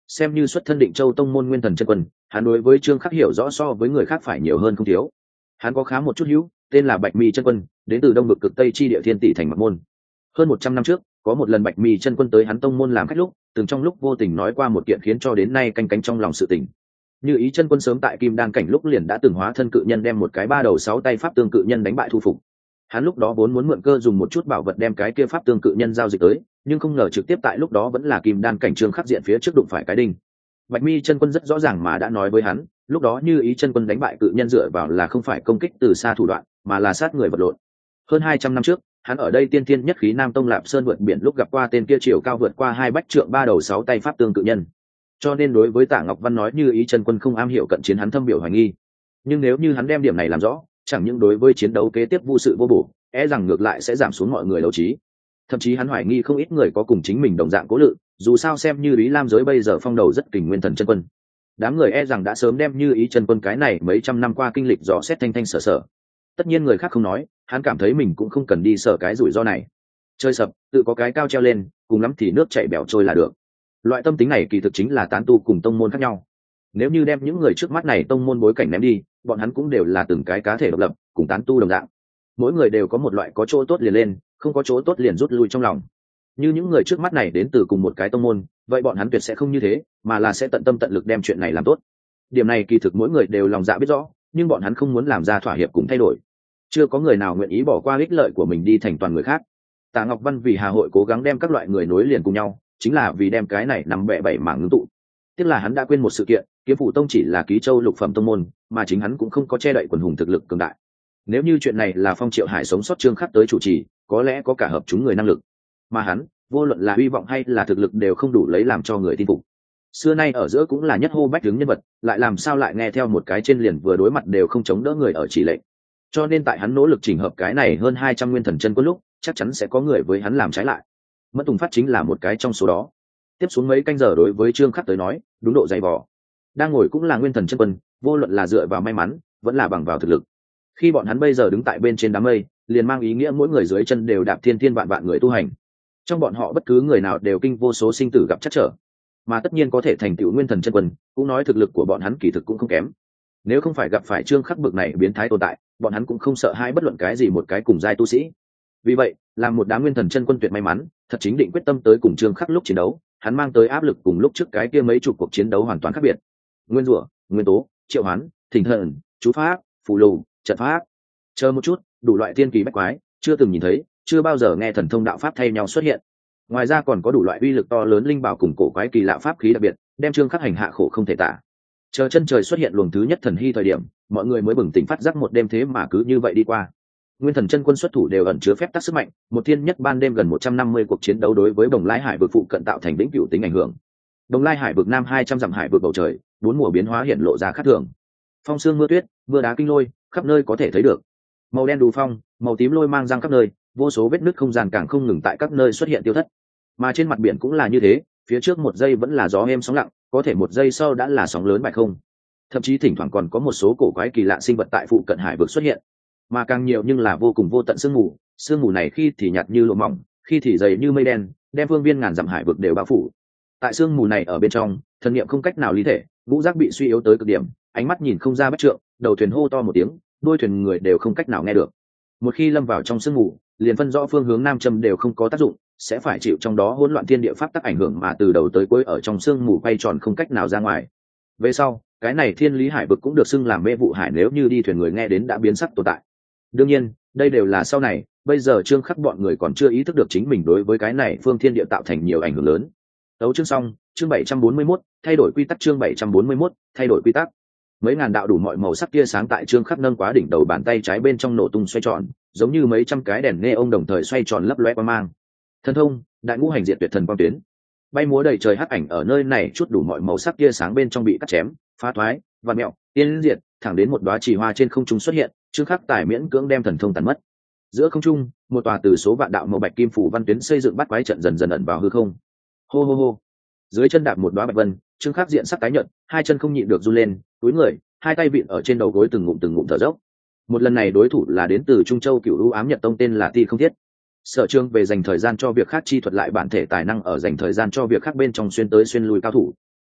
Xem như xuất thân Định Châu tông môn Nguyên Thần chân quân, hắn đối với Trương Khắc hiểu rõ so với người khác phải nhiều hơn không thiếu. Hắn có khá một chút hữu, tên là Bạch Mi chân quân, đến từ Đông Vực cực Tây chi địa Thiên Tỷ thành Mặc môn. Hơn 100 năm trước, có một lần Bạch Mi chân quân tới hắn tông môn làm khách lúc, từng trong lúc vô tình nói qua một kiện khiến cho đến nay canh cánh trong lòng sự tình. Như Ý chân quân sớm tại Kim Đan cảnh lúc liền đã từng hóa thân cự nhân đem một cái 3 đầu 6 tay pháp tương cự nhân đánh bại thu phục. Hắn lúc đó vốn muốn mượn cơ dùng một chút bảo vật đem cái kia pháp tương cự nhân giao dịch tới, nhưng không ngờ trực tiếp tại lúc đó vẫn là Kim Đan cảnh Trương Khắc diện phía trước đụng phải cái đinh. Bạch Mi chân quân rất rõ ràng mà đã nói với hắn, lúc đó Như Ý chân quân đánh bại cự nhân dựa vào là không phải công kích từ xa thủ đoạn, mà là sát người vật lộn. Hơn 200 năm trước, hắn ở đây tiên thiên nhất khí Nam Tông Lạp Sơn vượt biển lúc gặp qua tên kia chiều cao vượt qua 2 bách trượng 3 đầu 6 tay pháp tương cự nhân. Cho nên đối với Tạ Ngọc Văn nói Như Ý chân quân không am hiểu cận chiến hắn thâm biểu hoài nghi. Nhưng nếu như hắn đem điểm này làm rõ, chẳng những đối với chiến đấu kế tiếp vô sự vô bổ, rằng ngược lại sẽ giảm xuống mọi người đấu trí. Thậm chí hắn hoài nghi không ít người có cùng chính mình đồng dạng cố lự, dù sao xem Như Ý Lam giới bây giờ phong đầu rất kình Nguyên Thần chân quân. Đám người rằng đã sớm đem Như Ý chân quân cái này mấy trăm năm qua kinh lịch rõ xét thanh thanh sở sở. Tất nhiên người khác không nói, hắn cảm thấy mình cũng không cần đi sợ cái rủi ro này. Chơi sập, tự có cái cao treo lên, cùng lắm thì nước chảy bẻo trôi là được. Loại tâm tính này kỳ thực chính là tán tu cùng tông môn khác nhau. Nếu như đem những người trước mắt này tông môn bối cảnh ném đi, bọn hắn cũng đều là từng cái cá thể độc lập, cùng tán tu đồng dạng. Mỗi người đều có một loại có chỗ tốt liền lên, không có chỗ tốt liền rút lui trong lòng. Như những người trước mắt này đến từ cùng một cái tông môn, vậy bọn hắn tuyệt sẽ không như thế, mà là sẽ tận tâm tận lực đem chuyện này làm tốt. Điểm này kỳ thực mỗi người đều lòng dạ biết rõ, nhưng bọn hắn không muốn làm ra thỏa hiệp cùng thay đổi. Chưa có người nào nguyện ý bỏ qua ích lợi của mình đi thành toàn người khác. Tạ Ngọc Văn vì Hà hội cố gắng đem các loại người nối liền cùng nhau, chính là vì đem cái này nằm bẹ bảy mảng ngưng tụ. Tiếc là hắn đã quên một sự kiện, Kiếm Phủ Tông chỉ là ký châu lục phẩm tông môn, mà chính hắn cũng không có che đậy quần hùng thực lực cường đại. Nếu như chuyện này là Phong Triệu Hải sống sót Trương Khắc tới chủ trì, có lẽ có cả hợp chúng người năng lực. Mà hắn, vô luận là hy vọng hay là thực lực đều không đủ lấy làm cho người tin phục. Xưa nay ở giữa cũng là nhất hô bách đứng nhân vật, lại làm sao lại nghe theo một cái trên liền vừa đối mặt đều không chống đỡ người ở chỉ lệnh. Cho nên tại hắn nỗ lực chỉnh hợp cái này hơn 200 Nguyên Thần chân quân lúc, chắc chắn sẽ có người với hắn làm trái lại. Mẫn Tùng Phát chính là một cái trong số đó. Tiếp xuống mấy canh giờ đối với Trương Khắc tới nói, đúng độ dày vò. Đang ngồi cũng là Nguyên Thần chân quân, vô luận là dựa vào may mắn, vẫn là bằng vào thực lực. Khi bọn hắn bây giờ đứng tại bên trên đám mây, liền mang ý nghĩa mỗi người dưới chân đều đạp thiên thiên vạn vạn người tu hành. Trong bọn họ bất cứ người nào đều kinh vô số sinh tử gặp chắc trở, mà tất nhiên có thể thành tựu Nguyên Thần chân quân, cũng nói thực lực của bọn hắn kỳ thực cũng không kém. Nếu không phải gặp phải Trương Khắc bực này biến thái tồn tại, bọn hắn cũng không sợ hai bất luận cái gì một cái cùng giai tu sĩ. Vì vậy, làm một đám Nguyên Thần chân quân tuyệt may mắn, thật chính định quyết tâm tới cùng Trương Khắc lúc chiến đấu, hắn mang tới áp lực cùng lúc trước cái kia mấy chục cuộc chiến đấu hoàn toàn khác biệt. Nguyên rủa, nguyên tố, triệu hoán, thỉnh thần, chú pháp, phù lù, trận pháp. Chờ một chút, đủ loại tiên kỳ bách quái, chưa từng nhìn thấy, chưa bao giờ nghe thần thông đạo pháp thay nhau xuất hiện. Ngoài ra còn có đủ loại uy lực to lớn linh bảo cùng cổ quái kỳ lạ pháp khí đặc biệt, đem Trương Khắc hành hạ khổ không thể tả. Chờ chân trời xuất hiện luồng thứ nhất thần hy thời điểm, mọi người mới bừng tỉnh phát giác một đêm thế mà cứ như vậy đi qua. Nguyên Thần chân quân xuất thủ đều ẩn chứa phép tắc sức mạnh, một thiên nhất ban đêm gần 150 cuộc chiến đấu đối với Bồng Lai Hải vực phụ cận tạo thành vĩnh cửu tính ảnh hưởng. Bồng Lai Hải vực nam 200 dặm hải vực bầu trời, bốn mùa biến hóa hiện lộ ra khác thường. Phong sương mưa tuyết, mưa đá kinh lôi, khắp nơi có thể thấy được. Màu đen đù phong, màu tím lôi mang răng khắp nơi, vô số vết nứt không gian càng không ngừng tại các nơi xuất hiện tiêu thất. Mà trên mặt biển cũng là như thế, phía trước một giây vẫn là gió êm sóng lặng, có thể một giây sau đã là sóng lớn bại không. Thậm chí thỉnh thoảng còn có một số cổ quái kỳ lạ sinh vật tại phụ cận hải vực xuất hiện, mà càng nhiều nhưng là vô cùng vô tận sương mù này khi thì nhạt như lụa mỏng, khi thì dày như mây đen, đem phương viên ngàn dặm hải vực đều bao phủ. Tại sương mù này ở bên trong, thần niệm không cách nào lý thể, ngũ giác bị suy yếu tới cực điểm, ánh mắt nhìn không ra bách trượng, đầu thuyền hô to một tiếng, đuôi thuyền người đều không cách nào nghe được. Một khi lâm vào trong sương mù, liền phân rõ phương hướng nam châm đều không có tác dụng, sẽ phải chịu trong đó hỗn loạn thiên địa pháp tắc ảnh hưởng mà từ đầu tới cuối ở trong sương mù quay tròn không cách nào ra ngoài. Về sau, cái này thiên lý hải vực cũng được xưng làm mê vụ hải, nếu như đi thuyền người nghe đến đã biến sắc tồn tại. Đương nhiên, đây đều là sau này, bây giờ Trương Khắc bọn người còn chưa ý thức được chính mình đối với cái này phương thiên địa tạo thành nhiều ảnh hưởng lớn. Tấu chương xong, chương 741, thay đổi quy tắc, chương 741, thay đổi quy tắc. Mấy ngàn đạo đủ mọi màu sắc tia sáng tại Trương Khắc nâng quá đỉnh đầu bàn tay trái bên trong nổ tung xoay tròn, giống như mấy trăm cái đèn neon đồng thời xoay tròn lấp lóe quang mang. Thần thông, đại ngũ hành diệt tuyệt thần quang tuyến. Bay múa đầy trời hắc ảnh ở nơi này chút đủ mọi màu sắc tia sáng bên trong bị cắt chém, phá thoái, vặn mèo, tiên diệt, thẳng đến một đóa chỉ hoa trên không trung xuất hiện, Trương Khắc tài miễn cưỡng đem thần thông tàn mất. Giữa không trung, một tòa từ số vạn đạo màu bạch kim phủ văn tuyến xây dựng bắt quái trận dần dần ẩn vào hư không. Hô hô hô. Dưới chân đạp một đóa bạch vân, Trương Khắc diện sắc tái nhợt, hai chân không nhịn được run lên, túi người, hai tay vịn ở trên đầu gối từng ngụm thở dốc. Một lần này đối thủ là đến từ Trung Châu Cửu U Ám Nhật Tông tên là Ti Không Thiết. Sở Trường về dành thời gian cho việc khác chi thuật lại bản thể tài năng ở dành thời gian cho việc khác bên trong xuyên tới xuyên lui cao thủ.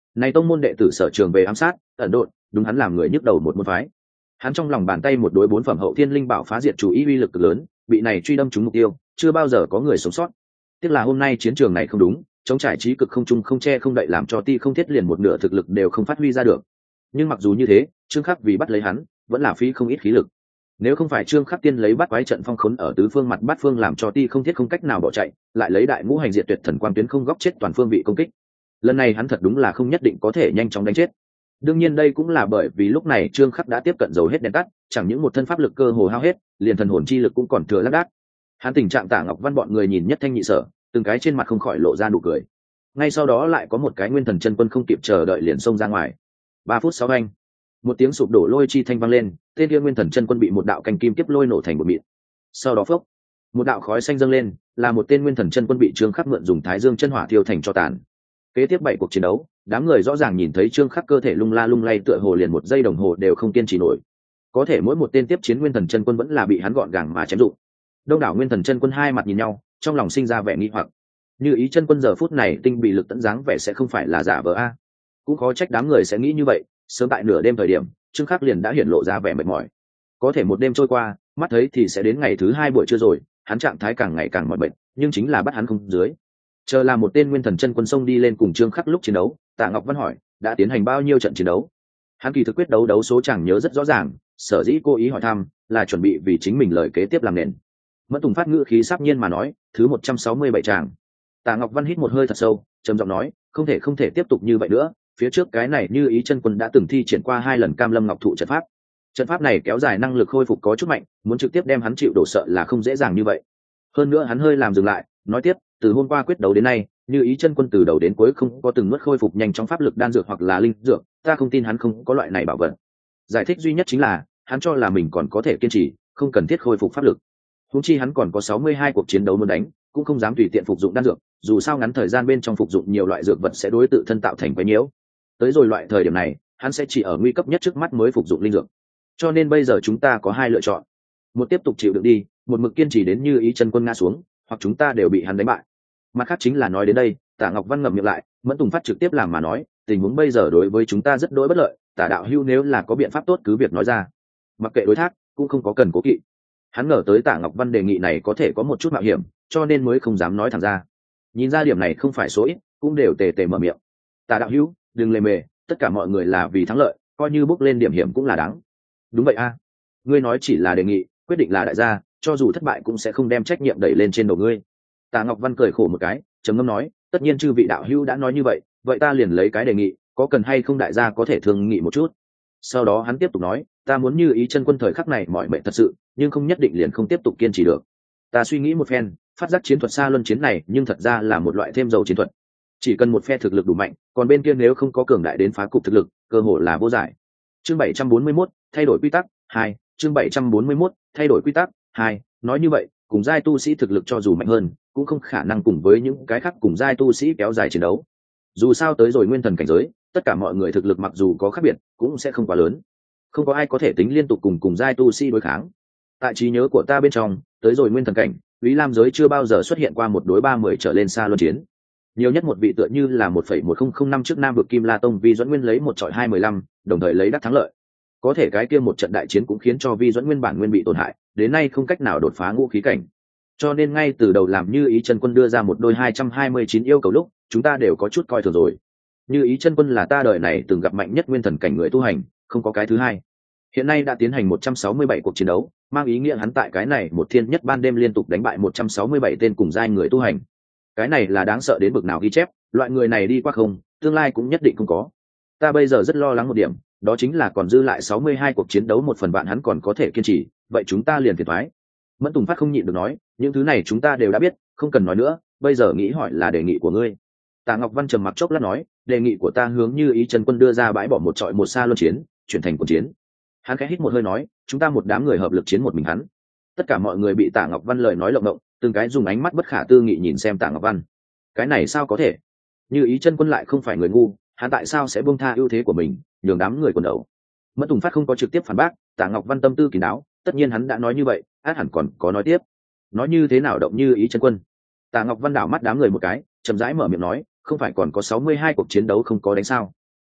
Này tông môn đệ tử sở trường về ám sát ẩn độn, đúng hắn làm người nhức đầu một môn phái. Hắn trong lòng bàn tay một đối 4 phẩm hậu thiên linh bảo phá diệt chủ ý uy lực cực lớn, bị này truy đâm trúng mục tiêu, chưa bao giờ có người sống sót. Tiếc là hôm nay chiến trường này không đúng, chống trải trí cực không trung không che không đậy, làm cho Ti Không Thiết liền một nửa thực lực đều không phát huy ra được. Nhưng mặc dù như thế, Trương Khắc vì bắt lấy hắn, vẫn là phí không ít khí lực. Nếu không phải Trương Khắc tiên lấy bắt quái trận phong khốn ở tứ phương mặt bát phương, làm cho Ti Không Thiết không cách nào bỏ chạy, lại lấy đại ngũ hành diệt tuyệt thần quang tuyến không góc chết toàn phương vị công kích. Lần này hắn thật đúng là không nhất định có thể nhanh chóng đánh chết. Đương nhiên đây cũng là bởi vì lúc này Trương Khắc đã tiếp cận dầu hết đèn tắt, chẳng những một thân pháp lực cơ hồ hao hết, liền thần hồn chi lực cũng còn thừa lác đác. Hắn tình trạng Tạ Ngọc Văn bọn người nhìn nhất thanh nhị sở, từng cái trên mặt không khỏi lộ ra nụ cười. Ngay sau đó lại có một cái nguyên thần chân quân không kịp chờ đợi liền xông ra ngoài. 3 phút 6 anh, một tiếng sụp đổ lôi chi thanh vang lên, tên kia nguyên thần chân quân bị một đạo canh kim kiếp lôi nổ thành một mịn. Sau đó phốc, một đạo khói xanh dâng lên, là một tên nguyên thần chân quân bị Trương Khắc mượn dùng Thái Dương chân hỏa thiêu thành tro tàn. Kế tiếp 7 cuộc chiến đấu, đám người rõ ràng nhìn thấy Trương Khắc cơ thể lung la lung lay, tựa hồ liền một giây đồng hồ đều không kiên trì nổi. Có thể mỗi một tên tiếp chiến nguyên thần chân quân vẫn là bị hắn gọn gàng mà chém dụng. Đông đảo nguyên thần chân quân hai mặt nhìn nhau, trong lòng sinh ra vẻ nghi hoặc. Như Ý chân quân giờ phút này tinh bị lực tận dáng vẻ sẽ không phải là giả vờ a. Cũng khó trách đám người sẽ nghĩ như vậy, sớm tại nửa đêm thời điểm, Trương Khắc liền đã hiển lộ ra vẻ mệt mỏi. Có thể một đêm trôi qua, mắt thấy thì sẽ đến ngày thứ 2 buổi trưa rồi, hắn trạng thái càng ngày càng mỏi mệt, nhưng chính là bắt hắn không dưới. Chờ là một tên nguyên thần chân quân xông đi lên cùng Trương Khắc lúc chiến đấu, Tạ Ngọc Văn hỏi, đã tiến hành bao nhiêu trận chiến đấu? Hắn kỳ thực quyết đấu số chẳng nhớ rất rõ ràng, sở dĩ cố ý hỏi thăm, là chuẩn bị vì chính mình lời kế tiếp làm nền. Mẫn Tùng phát ngữ khí sắp nhiên mà nói, thứ 167 tràng. Tạ Ngọc Văn hít một hơi thật sâu, trầm giọng nói, không thể tiếp tục như vậy nữa, phía trước cái này Như Ý chân quân đã từng thi triển qua 2 lần Cam Lâm Ngọc Thụ trận pháp. Trận pháp này kéo dài năng lực khôi phục có chút mạnh, muốn trực tiếp đem hắn chịu đổ sợ là không dễ dàng như vậy. Hơn nữa hắn hơi làm dừng lại, nói tiếp, từ hôm qua quyết đấu đến nay, Như Ý chân quân từ đầu đến cuối không có từng nuốt khôi phục nhanh trong pháp lực đan dược hoặc là linh dược, ta không tin hắn không có loại này bảo vật. Giải thích duy nhất chính là, hắn cho là mình còn có thể kiên trì, không cần thiết khôi phục pháp lực. Huống chi hắn còn có 62 cuộc chiến đấu muốn đánh, cũng không dám tùy tiện phục dụng đan dược, dù sao ngắn thời gian bên trong phục dụng nhiều loại dược vật sẽ đối tự thân tạo thành quấy nhiễu. Tới rồi loại thời điểm này, hắn sẽ chỉ ở nguy cấp nhất trước mắt mới phục dụng linh dược. Cho nên bây giờ chúng ta có 2 lựa chọn: một tiếp tục chịu đựng đi, một mực kiên trì đến Như Ý chân quân ngã xuống, hoặc chúng ta đều bị hắn đánh bại. Mặt khác chính là nói đến đây, Tạ Ngọc Văn ngậm miệng lại, Mẫn Tùng phát trực tiếp làm mà nói, tình huống bây giờ đối với chúng ta rất đối bất lợi, Tạ đạo hữu nếu là có biện pháp tốt cứ việc nói ra. Mặc kệ đối thác, cũng không có cần cố kỵ. Hắn ngờ tới Tạ Ngọc Văn đề nghị này có thể có một chút mạo hiểm, cho nên mới không dám nói thẳng ra. Nhìn ra điểm này không phải số ít, cũng đều tề tề mở miệng. Tạ đạo hữu, đừng lề mề, tất cả mọi người là vì thắng lợi, coi như bước lên điểm hiểm cũng là đáng. Đúng vậy a, ngươi nói chỉ là đề nghị, quyết định là đại gia, cho dù thất bại cũng sẽ không đem trách nhiệm đẩy lên trên đầu ngươi. Tạ Ngọc Văn cười khổ một cái, trầm ngâm nói, tất nhiên chư vị đạo hữu đã nói như vậy, vậy ta liền lấy cái đề nghị, có cần hay không đại gia có thể thương nghị một chút. Sau đó hắn tiếp tục nói, ta muốn Như Ý chân quân thời khắc này mỏi mệt thật sự, nhưng không nhất định liền không tiếp tục kiên trì được. Ta suy nghĩ một phen, phát giác chiến thuật xa luân chiến này nhưng thật ra là một loại thêm dầu chiến thuật. Chỉ cần một phe thực lực đủ mạnh, còn bên kia nếu không có cường đại đến phá cục thực lực, cơ hội là vô giải. Chương 741, thay đổi quy tắc 2, chương 741, thay đổi quy tắc 2, nói như vậy, cùng giai tu sĩ thực lực cho dù mạnh hơn, cũng không khả năng cùng với những cái khác cùng giai tu sĩ kéo dài chiến đấu. Dù sao tới rồi nguyên thần cảnh giới, tất cả mọi người thực lực mặc dù có khác biệt, cũng sẽ không quá lớn. Không có ai có thể tính liên tục cùng giai tu sĩ đối kháng. Tại trí nhớ của ta bên trong, tới rồi nguyên thần cảnh, Úy Lam giới chưa bao giờ xuất hiện qua một đối 30 trở lên xa luân chiến. Nhiều nhất một vị tựa như là 1,1005 trước Nam vực Kim La Tông Vi Duẫn Nguyên lấy một trọi 215, đồng thời lấy đắc thắng lợi. Có thể cái kia một trận đại chiến cũng khiến cho Vi Duẫn Nguyên bản nguyên bị tổn hại, đến nay không cách nào đột phá ngũ khí cảnh. Cho nên ngay từ đầu làm Như Ý chân quân đưa ra một đôi 229 yêu cầu lúc, chúng ta đều có chút coi thường rồi. Như Ý chân quân là ta đời này từng gặp mạnh nhất nguyên thần cảnh người tu hành, không có cái thứ hai. Hiện nay đã tiến hành 167 cuộc chiến đấu, mang ý nghĩa hắn tại cái này một thiên nhất ban đêm liên tục đánh bại 167 tên cùng giai người tu hành. Cái này là đáng sợ đến bực nào ghi chép, loại người này đi qua không, tương lai cũng nhất định không có. Ta bây giờ rất lo lắng một điểm, đó chính là còn dư lại 62 cuộc chiến đấu 1 phần bạn hắn còn có thể kiên trì, vậy chúng ta liền thiệt thoái. Mẫn Tùng Phát không nhịn được nói, những thứ này chúng ta đều đã biết, không cần nói nữa, bây giờ nghĩ hỏi là đề nghị của ngươi. Tạ Ngọc Văn trầm mặc chốc lát nói, đề nghị của ta hướng Như Ý chân quân đưa ra bãi bỏ một trọi một xa luân chiến, chuyển thành cuộc chiến. Hắn khẽ hít một hơi nói, chúng ta một đám người hợp lực chiến một mình hắn. Tất cả mọi người bị Tạ Ngọc Văn lời nói lộng động, từng cái dùng ánh mắt bất khả tư nghị nhìn xem Tạ Ngọc Văn. Cái này sao có thể? Như Ý chân quân lại không phải người ngu, hắn tại sao sẽ buông tha ưu thế của mình, nhường đám người quần đầu? Mẫn Tùng Phát không có trực tiếp phản bác, Tạ Ngọc Văn tâm tư kín đáo, tất nhiên hắn đã nói như vậy, át hẳn còn có nói tiếp. Nói như thế nào động Như Ý chân quân? Tạ Ngọc Văn đảo mắt đám người một cái, chậm rãi mở miệng nói, không phải còn có 62 cuộc chiến đấu không có đánh sao?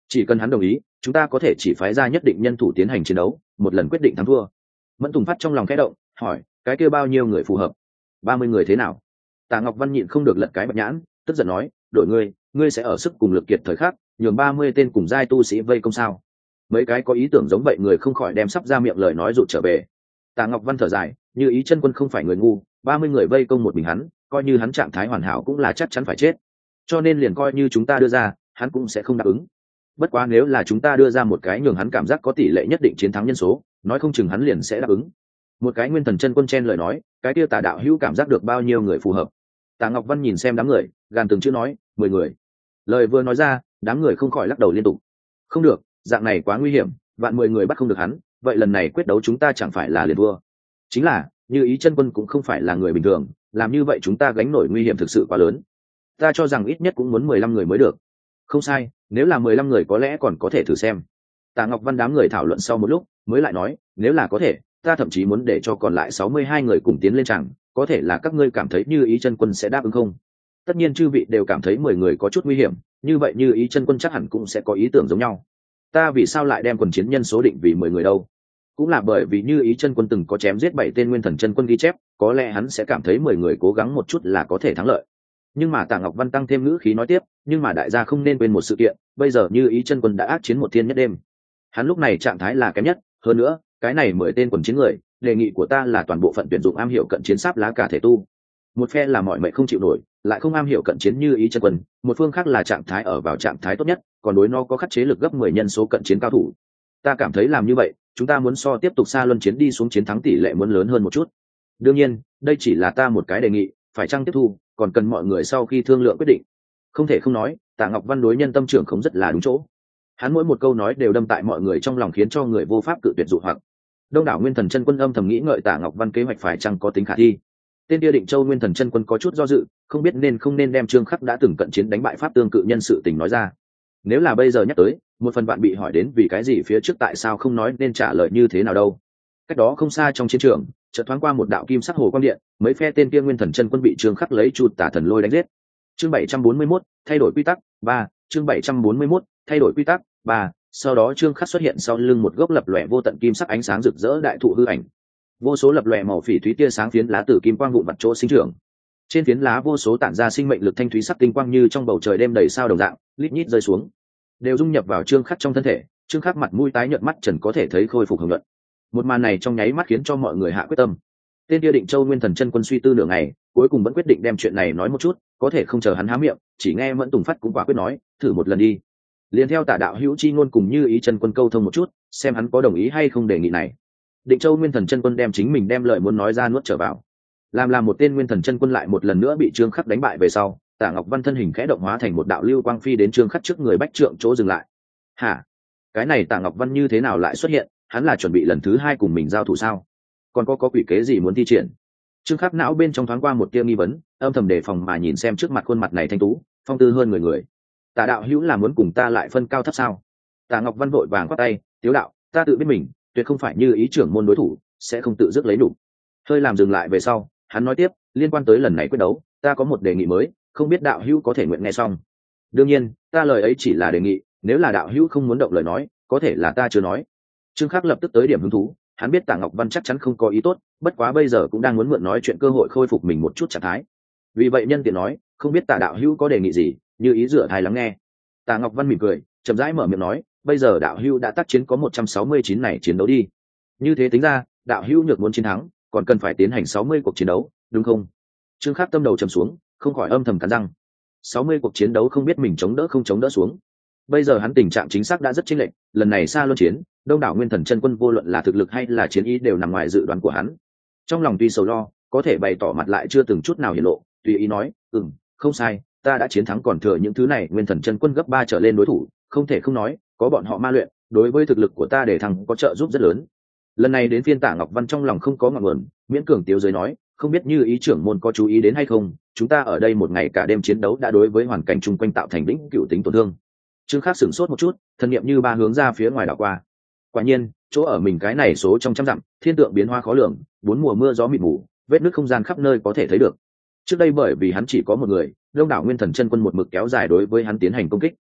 chỉ cần hắn đồng ý chúng ta có thể chỉ phái ra nhất định nhân thủ tiến hành chiến đấu, một lần quyết định thắng thua. Mẫn Tùng Phát trong lòng khẽ động, hỏi cái kia bao nhiêu người phù hợp? 30 người thế nào? Tạ Ngọc Văn nhịn không được lật cái bạch nhãn, tức giận nói, đội ngươi sẽ ở sức cùng lực kiệt thời khắc nhường 30 tên cùng giai tu sĩ vây công sao? Mấy cái có ý tưởng giống vậy người không khỏi đem sắp ra miệng lời nói rụt trở về. Tạ Ngọc Văn thở dài, Như Ý chân quân không phải người ngu, 30 người vây công một mình hắn, coi như hắn trạng thái hoàn hảo cũng là chắc chắn phải chết. Cho nên liền coi như chúng ta đưa ra, hắn cũng sẽ không đáp ứng. Bất quá nếu là chúng ta đưa ra một cái nhường hắn cảm giác có tỷ lệ nhất định chiến thắng nhân số, nói không chừng hắn liền sẽ đáp ứng. Một cái Nguyên Thần chân quân chen lời nói, cái kia Tả đạo hữu cảm giác được bao nhiêu người phù hợp? Tạ Ngọc Văn nhìn xem đám người, gàn từng chữ nói, 10 người. Lời vừa nói ra, đám người không khỏi lắc đầu liên tục. Không được, dạng này quá nguy hiểm, vạn 10 người bắt không được hắn, vậy lần này quyết đấu chúng ta chẳng phải là liền thua. Chính là, Như Ý chân quân cũng không phải là người bình thường, làm như vậy chúng ta gánh nổi nguy hiểm thực sự quá lớn. Ta cho rằng ít nhất cũng muốn 15 người mới được. Không sai, nếu là 15 người có lẽ còn có thể thử xem. Tạ Ngọc Văn đám người thảo luận sau một lúc, mới lại nói, nếu là có thể, ta thậm chí muốn để cho còn lại 62 người cùng tiến lên chẳng, có thể là các ngươi cảm thấy Như Ý chân quân sẽ đáp ứng không? Tất nhiên chư vị đều cảm thấy 10 người có chút nguy hiểm, như vậy Như Ý chân quân chắc hẳn cũng sẽ có ý tưởng giống nhau. Ta vì sao lại đem quần chiến nhân số định vì 10 người đâu? Cũng là bởi vì Như Ý chân quân từng có chém giết 7 tên Nguyên Thần chân quân ghi chép, có lẽ hắn sẽ cảm thấy 10 người cố gắng một chút là có thể thắng lợi. Nhưng mà Tạ Ngọc Văn tăng thêm ngữ khí nói tiếp, nhưng mà đại gia không nên quên một sự kiện, bây giờ Như Ý chân quân đã ác chiến một thiên nhất đêm. Hắn lúc này trạng thái là kém nhất, hơn nữa, cái này 10 tên quần chiến người, đề nghị của ta là toàn bộ phận tuyển dụng am hiểu cận chiến sáp lá cả thể tu. Một phe là mọi mệnh không chịu nổi, lại không am hiểu cận chiến Như Ý chân quân, một phương khác là trạng thái ở vào trạng thái tốt nhất, còn đối nó có khắc chế lực gấp 10 nhân số cận chiến cao thủ. Ta cảm thấy làm như vậy, chúng ta muốn so tiếp tục xa luân chiến đi xuống chiến thắng tỷ lệ muốn lớn hơn một chút. Đương nhiên, đây chỉ là ta một cái đề nghị, phải chăng tiếp thu, còn cần mọi người sau khi thương lượng quyết định. Không thể không nói, Tạ Ngọc Văn đối nhân tâm trưởng không rất là đúng chỗ. Hắn mỗi một câu nói đều đâm tại mọi người trong lòng khiến cho người vô pháp cự tuyệt dụ hoặc. Đông đảo Nguyên Thần chân quân âm thầm nghĩ ngợi Tạ Ngọc Văn kế hoạch phải chăng có tính khả thi. Tên kia Định Châu Nguyên Thần chân quân có chút do dự, không biết nên không nên đem Trương Khắc đã từng cận chiến đánh bại pháp tương cự nhân sự tình nói ra. Nếu là bây giờ nhắc tới, một phần bạn bị hỏi đến vì cái gì phía trước tại sao không nói nên trả lời như thế nào đâu. Cách đó không xa trong chiến trường, chợt thoáng qua một đạo kim sắc hồ quang điện, mấy phe tên kia Nguyên Thần chân quân bị Trương Khắc lấy Chu Tả Thần Lôi đánh giết. Chương 741, thay đổi quy tắc 3, chương 741, thay đổi quy tắc 3. Sau đó Trương Khắc xuất hiện sau lưng một gốc lập lòe vô tận kim sắc ánh sáng rực rỡ đại thụ hư ảnh. Vô số lập lòe màu phỉ thúy tia sáng phiến lá từ kim quang vụn vặt chỗ sinh trưởng. Trên phiến lá vô số tản ra sinh mệnh lực thanh thúy sắc tinh quang như trong bầu trời đêm đầy sao đồng dạng, lít nhít rơi xuống, đều dung nhập vào Trương Khắc trong thân thể. Trương Khắc mặt mũi tái nhợt, mắt trần có thể thấy khôi phục hồng nhuận. Một màn này trong nháy mắt khiến cho mọi người hạ quyết tâm. Tên kia Định Châu Nguyên Thần chân quân suy tư nửa ngày, cuối cùng vẫn quyết định đem chuyện này nói một chút, có thể không chờ hắn há miệng, chỉ nghe Mẫn Tùng Phát cũng quả quyết nói, thử một lần đi. Liền theo Tả đạo hữu chi ngôn cùng Như Ý chân quân câu thông một chút, xem hắn có đồng ý hay không đề nghị này. Định Châu Nguyên Thần chân quân đem chính mình đem lời muốn nói ra nuốt trở vào. Làm một tên Nguyên Thần chân quân lại một lần nữa bị Trương Khắc đánh bại về sau, Tả Ngọc Văn thân hình khẽ động hóa thành một đạo lưu quang phi đến Trương Khắc trước người bách trượng chỗ dừng lại. Hả? Cái này Tả Ngọc Văn như thế nào lại xuất hiện? Hắn là chuẩn bị lần thứ 2 cùng mình giao thủ sao? Còn có quỷ kế gì muốn thi triển? Trương Khắc não bên trong thoáng qua một tia nghi vấn, âm thầm đề phòng mà nhìn xem trước mặt khuôn mặt này thanh tú, phong tư hơn người. Tả đạo hữu là muốn cùng ta lại phân cao thấp sao? Tả Ngọc Văn vội vàng quát tay, tiếu đạo, ta tự biết mình, tuyệt không phải Như Ý trưởng môn đối thủ, sẽ không tự dứt lấy đủ. Hơi làm dừng lại về sau, hắn nói tiếp, liên quan tới lần này quyết đấu, ta có một đề nghị mới, không biết đạo hữu có thể nguyện nghe xong. Đương nhiên, ta lời ấy chỉ là đề nghị, nếu là đạo hữu không muốn động lời nói, có thể là ta chưa nói. Trương Khắc lập tức tới điểm hứng thú, hắn biết Tả Ngọc Văn chắc chắn không có ý tốt, bất quá bây giờ cũng đang muốn mượn nói chuyện cơ hội khôi phục mình một chút trạng thái. Vì vậy nhân tiện nói, không biết Tả đạo hữu có đề nghị gì, Như Ý dựa tai lắng nghe. Tả Ngọc Văn mỉm cười, chậm rãi mở miệng nói, bây giờ đạo hữu đã tác chiến có 169 này chiến đấu đi. Như thế tính ra, đạo hữu nhược muốn chiến thắng, còn cần phải tiến hành 60 cuộc chiến đấu, đúng không? Trương Khắc tâm đầu trầm xuống, không khỏi âm thầm cắn răng. 60 cuộc chiến đấu không biết mình chống đỡ không chống đỡ xuống. Bây giờ hắn tình trạng chính xác đã rất chênh lệch, lần này xa luân chiến, đông đảo Nguyên Thần chân quân vô luận là thực lực hay là chiến ý đều nằm ngoài dự đoán của hắn. Trong lòng tuy sầu lo, có thể bày tỏ mặt lại chưa từng chút nào hiển lộ, tùy ý nói, không sai, ta đã chiến thắng còn thừa những thứ này Nguyên Thần chân quân gấp 3 trở lên đối thủ, không thể không nói, có bọn họ ma luyện, đối với thực lực của ta để thăng có trợ giúp rất lớn. Lần này đến phiên Tả Ngọc Văn trong lòng không có ngọn nguồn, miễn cường tiếu giới nói, không biết Như Ý trưởng môn có chú ý đến hay không, chúng ta ở đây một ngày cả đêm chiến đấu đã đối với hoàn cảnh chung quanh tạo thành vĩnh cửu tính tổn thương. Trương Khắc sửng sốt một chút, thần niệm như ba hướng ra phía ngoài đảo qua. Quả nhiên, chỗ ở mình cái này số trong trăm dặm, thiên tượng biến hóa khó lường, 4 mùa mưa gió mịt mù, vết nứt không gian khắp nơi có thể thấy được. Trước đây bởi vì hắn chỉ có một người, đông đảo Nguyên Thần chân quân một mực kéo dài đối với hắn tiến hành công kích.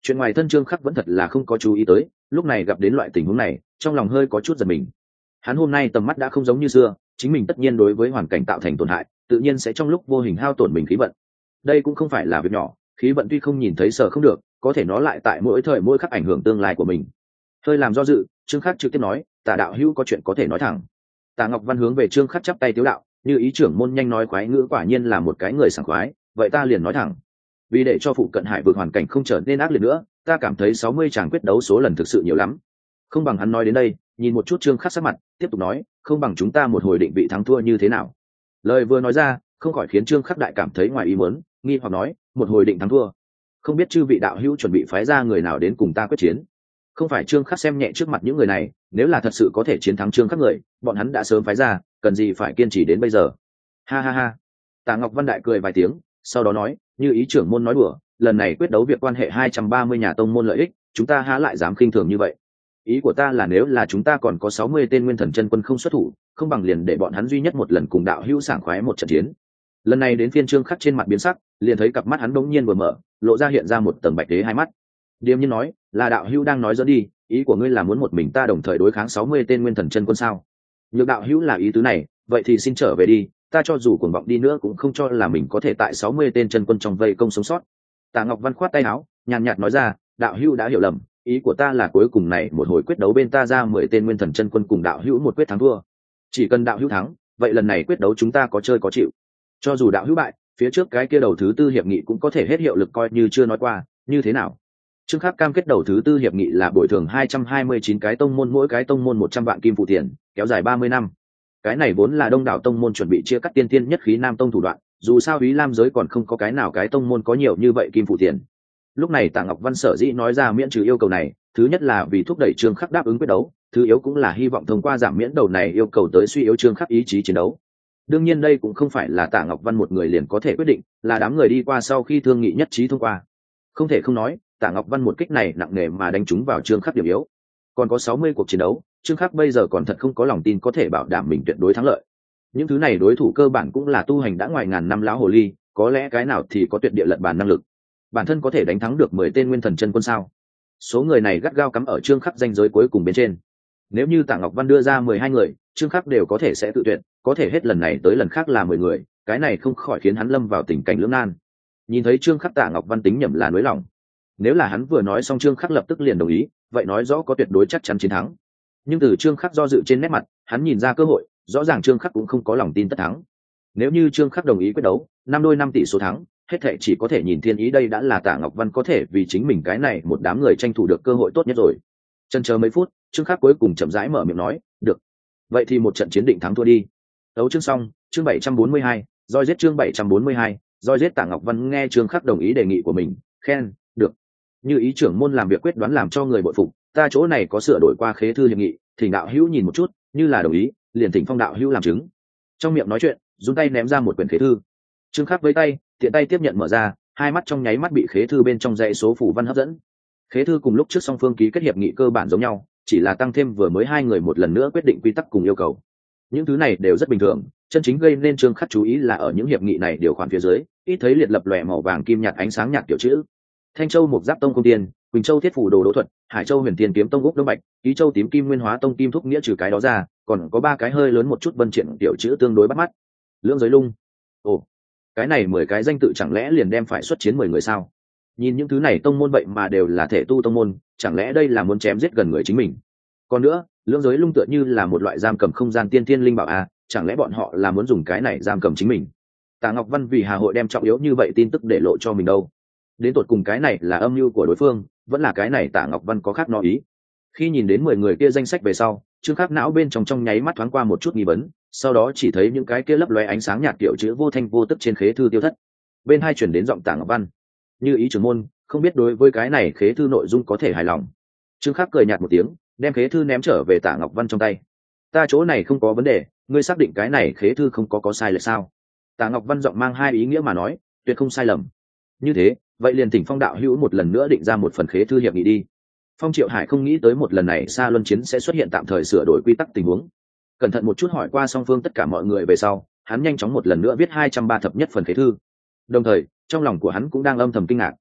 Chuyện ngoài thân Trương Khắc vẫn thật là không có chú ý tới, lúc này gặp đến loại tình huống này trong lòng hơi có chút giật mình. Hắn hôm nay tầm mắt đã không giống như xưa, chính mình tất nhiên đối với hoàn cảnh tạo thành tổn hại tự nhiên sẽ trong lúc vô hình hao tổn mình khí vận. Đây cũng không phải là việc nhỏ, khí vận tuy không nhìn thấy sợ không được, có thể nó lại tại mỗi thời mỗi khắc ảnh hưởng tương lai của mình. Hơi làm do dự, Trương Khắc trực tiếp nói, Tả đạo hữu có chuyện có thể nói thẳng. Tả Ngọc Văn hướng về Trương Khắc chắp tay tiếu đạo, như ý trưởng môn nhanh nói khoái ngữ quả nhiên là một cái người sảng khoái, vậy ta liền nói thẳng. Vì để cho phụ cận hải vực hoàn cảnh không trở nên ác liệt nữa, ta cảm thấy 60 tràng quyết đấu số lần thực sự nhiều lắm. Không bằng hắn nói đến đây, nhìn một chút Trương Khắc sắc mặt, tiếp tục nói, không bằng chúng ta một hồi định vị thắng thua như thế nào. Lời vừa nói ra, không khỏi khiến Trương Khắc đại cảm thấy ngoài ý muốn, nghi hoặc nói, một hồi định thắng thua, không biết chư vị đạo hữu chuẩn bị phái ra người nào đến cùng ta quyết chiến. Không phải Trương Khắc xem nhẹ trước mặt những người này, nếu là thật sự có thể chiến thắng Trương Khắc người, bọn hắn đã sớm phái ra, cần gì phải kiên trì đến bây giờ. Ha ha ha. Tả Ngọc Văn đại cười vài tiếng, sau đó nói, như ý trưởng môn nói đùa, lần này quyết đấu việc quan hệ 230 nhà tông môn lợi ích, chúng ta há lại dám khinh thường như vậy. Ý của ta là nếu là chúng ta còn có 60 tên nguyên thần chân quân không xuất thủ, không bằng liền để bọn hắn duy nhất một lần cùng đạo hữu sảng khoái một trận chiến. Lần này đến phiên Trương Khắc trên mặt biến sắc, liền thấy cặp mắt hắn bỗng nhiên vừa mở, lộ ra hiện ra một tầng bạch đế hai mắt. Điềm nhiên nói, là đạo hữu đang nói dẫn đi, ý của ngươi là muốn một mình ta đồng thời đối kháng 60 tên nguyên thần chân quân sao? Nhược đạo hữu là ý tứ này, vậy thì xin trở về đi, ta cho dù cuồng vọng đi nữa cũng không cho là mình có thể tại 60 tên chân quân trong vây công sống sót. Tạ Ngọc Văn khoát tay áo, nhàn nhạt nói ra, đạo hữu đã hiểu lầm, ý của ta là cuối cùng này một hồi quyết đấu bên ta ra 10 tên nguyên thần chân quân cùng đạo hữu một quyết thắng thua. Chỉ cần đạo hữu thắng, vậy lần này quyết đấu chúng ta có chơi có chịu. Cho dù đạo hữu bại, phía trước cái kia đầu thứ tư hiệp nghị cũng có thể hết hiệu lực coi như chưa nói qua, như thế nào? Trương Khắc cam kết đầu thứ tư hiệp nghị là bồi thường 229 cái tông môn, mỗi cái tông môn 100 vạn kim phụ tiền, kéo dài 30 năm. Cái này vốn là đông đảo tông môn chuẩn bị chia cắt tiên tiên nhất khí nam tông thủ đoạn, dù sao Úy Lam giới còn không có cái nào cái tông môn có nhiều như vậy kim phụ tiền. Lúc này Tạ Ngọc Văn sở dĩ nói ra miễn trừ yêu cầu này, thứ nhất là vì thúc đẩy Trương Khắc đáp ứng quyết đấu, thứ yếu cũng là hy vọng thông qua giảm miễn đầu này yêu cầu tới suy yếu Trương Khắc ý chí chiến đấu. Đương nhiên đây cũng không phải là Tạ Ngọc Văn một người liền có thể quyết định, là đám người đi qua sau khi thương nghị nhất trí thông qua. Không thể không nói, Tạ Ngọc Văn một kích này nặng nề mà đánh trúng vào Trương Khắc điểm yếu. Còn có 60 cuộc chiến đấu, Trương Khắc bây giờ còn thật không có lòng tin có thể bảo đảm mình tuyệt đối thắng lợi. Những thứ này đối thủ cơ bản cũng là tu hành đã ngoài ngàn năm lão hồ ly, có lẽ cái nào thì có tuyệt địa lật bàn năng lực. Bản thân có thể đánh thắng được 10 tên nguyên thần chân quân sao? Số người này gắt gao cắm ở Trương Khắc danh giới cuối cùng bên trên. Nếu như Tạ Ngọc Văn đưa ra 12 người, Trương Khắc đều có thể sẽ tự tuyệt, có thể hết lần này tới lần khác là 10 người, cái này không khỏi khiến hắn lâm vào tình cảnh lưỡng nan. Nhìn thấy Trương Khắc, Tạ Ngọc Văn tính nhầm là nới lòng. Nếu là hắn vừa nói xong Trương Khắc lập tức liền đồng ý, vậy nói rõ có tuyệt đối chắc chắn chiến thắng. Nhưng từ Trương Khắc do dự trên nét mặt, hắn nhìn ra cơ hội, rõ ràng Trương Khắc cũng không có lòng tin tất thắng. Nếu như Trương Khắc đồng ý quyết đấu, 5-5 tỷ số thắng, hết thệ chỉ có thể nhìn thiên ý, đây đã là Tạ Ngọc Văn có thể vì chính mình cái này một đám người tranh thủ được cơ hội tốt nhất rồi. Chần chờ mấy phút, Trương Khắc cuối cùng chậm rãi mở miệng nói, được, vậy thì một trận chiến định thắng thua đi. Đấu chương xong, chương 742, roi giết chương 742, roi giết. Tạ Ngọc Văn nghe Trương Khắc đồng ý đề nghị của mình, khen, được. Như ý trưởng môn làm việc quyết đoán làm cho người bội phục, ta chỗ này có sửa đổi qua khế thư hiệp nghị, thỉnh đạo hữu nhìn một chút, như là đồng ý, liền thỉnh phong đạo hữu làm chứng. Trong miệng nói chuyện, dùng tay ném ra một quyển khế thư. Trương Khắc với tay, tiện tay tiếp nhận mở ra, hai mắt trong nháy mắt bị khế thư bên trong dãy số phủ văn hấp dẫn. Khế thư cùng lúc trước song phương ký kết hiệp nghị cơ bản giống nhau, chỉ là tăng thêm vừa mới hai người một lần nữa quyết định quy tắc cùng yêu cầu. Những thứ này đều rất bình thường, chân chính gây nên Trương Khắc chú ý là ở những hiệp nghị này điều khoản phía dưới, ít thấy liệt lập lòe màu vàng kim nhạt ánh sáng nhạt kiểu chữ. Thanh Châu Mục Giáp Tông Công Tiên, Quỳnh Châu Thiết Phủ Đồ Đỗ Thuật, Hải Châu Huyền Tiên Kiếm Tông Úc Đông Bạch, Ký Châu Tím Kim Nguyên Hóa Tông Kim Thúc Nghĩa, trừ cái đó ra, còn có ba cái hơi lớn một chút vân triển tiểu chữ tương đối bắt mắt. Lưỡng Giới Lung. Ồ, cái này 10 cái danh tự chẳng lẽ liền đem phải xuất chiến 10 người sao? Nhìn những thứ này tông môn vậy mà đều là thể tu tông môn, chẳng lẽ đây là muốn chém giết gần người chính mình? Còn nữa, Lưỡng Giới Lung tựa như là một loại giam cầm không gian tiên thiên linh bảo à, chẳng lẽ bọn họ là muốn dùng cái này giam cầm chính mình? Tạ Ngọc Văn vì Hà Hội đem trọng yếu như vậy tin tức để lộ cho mình đâu? Đến tột cùng cái này là âm mưu của đối phương, vẫn là cái này Tạ Ngọc Văn có khác nó ý? Khi nhìn đến 10 người kia danh sách về sau, Trương Khắc não bên trong nháy mắt thoáng qua một chút nghi vấn, sau đó chỉ thấy những cái kia lấp lóe ánh sáng nhạt kiểu chữ vô thanh vô tức trên khế thư tiêu thất. Bên hai chuyển đến giọng Tạ Ngọc Văn, như ý trưởng môn, không biết đối với cái này khế thư nội dung có thể hài lòng. Trương Khắc cười nhạt một tiếng, đem khế thư ném trở về Tạ Ngọc Văn trong tay. Ta chỗ này không có vấn đề, ngươi xác định cái này khế thư không có sai lệch sao? Tạ Ngọc Văn giọng mang hai ý nghĩa mà nói, tuyệt không sai lầm. Như thế, vậy liền thỉnh Phong đạo hữu một lần nữa định ra một phần khế thư hiệp nghị đi. Phong Triệu Hải không nghĩ tới một lần này Sa Luân chiến sẽ xuất hiện tạm thời sửa đổi quy tắc tình huống. Cẩn thận một chút hỏi qua song phương tất cả mọi người về sau, hắn nhanh chóng một lần nữa viết 203 thập nhất phần khế thư. Đồng thời, trong lòng của hắn cũng đang âm thầm kinh ngạc.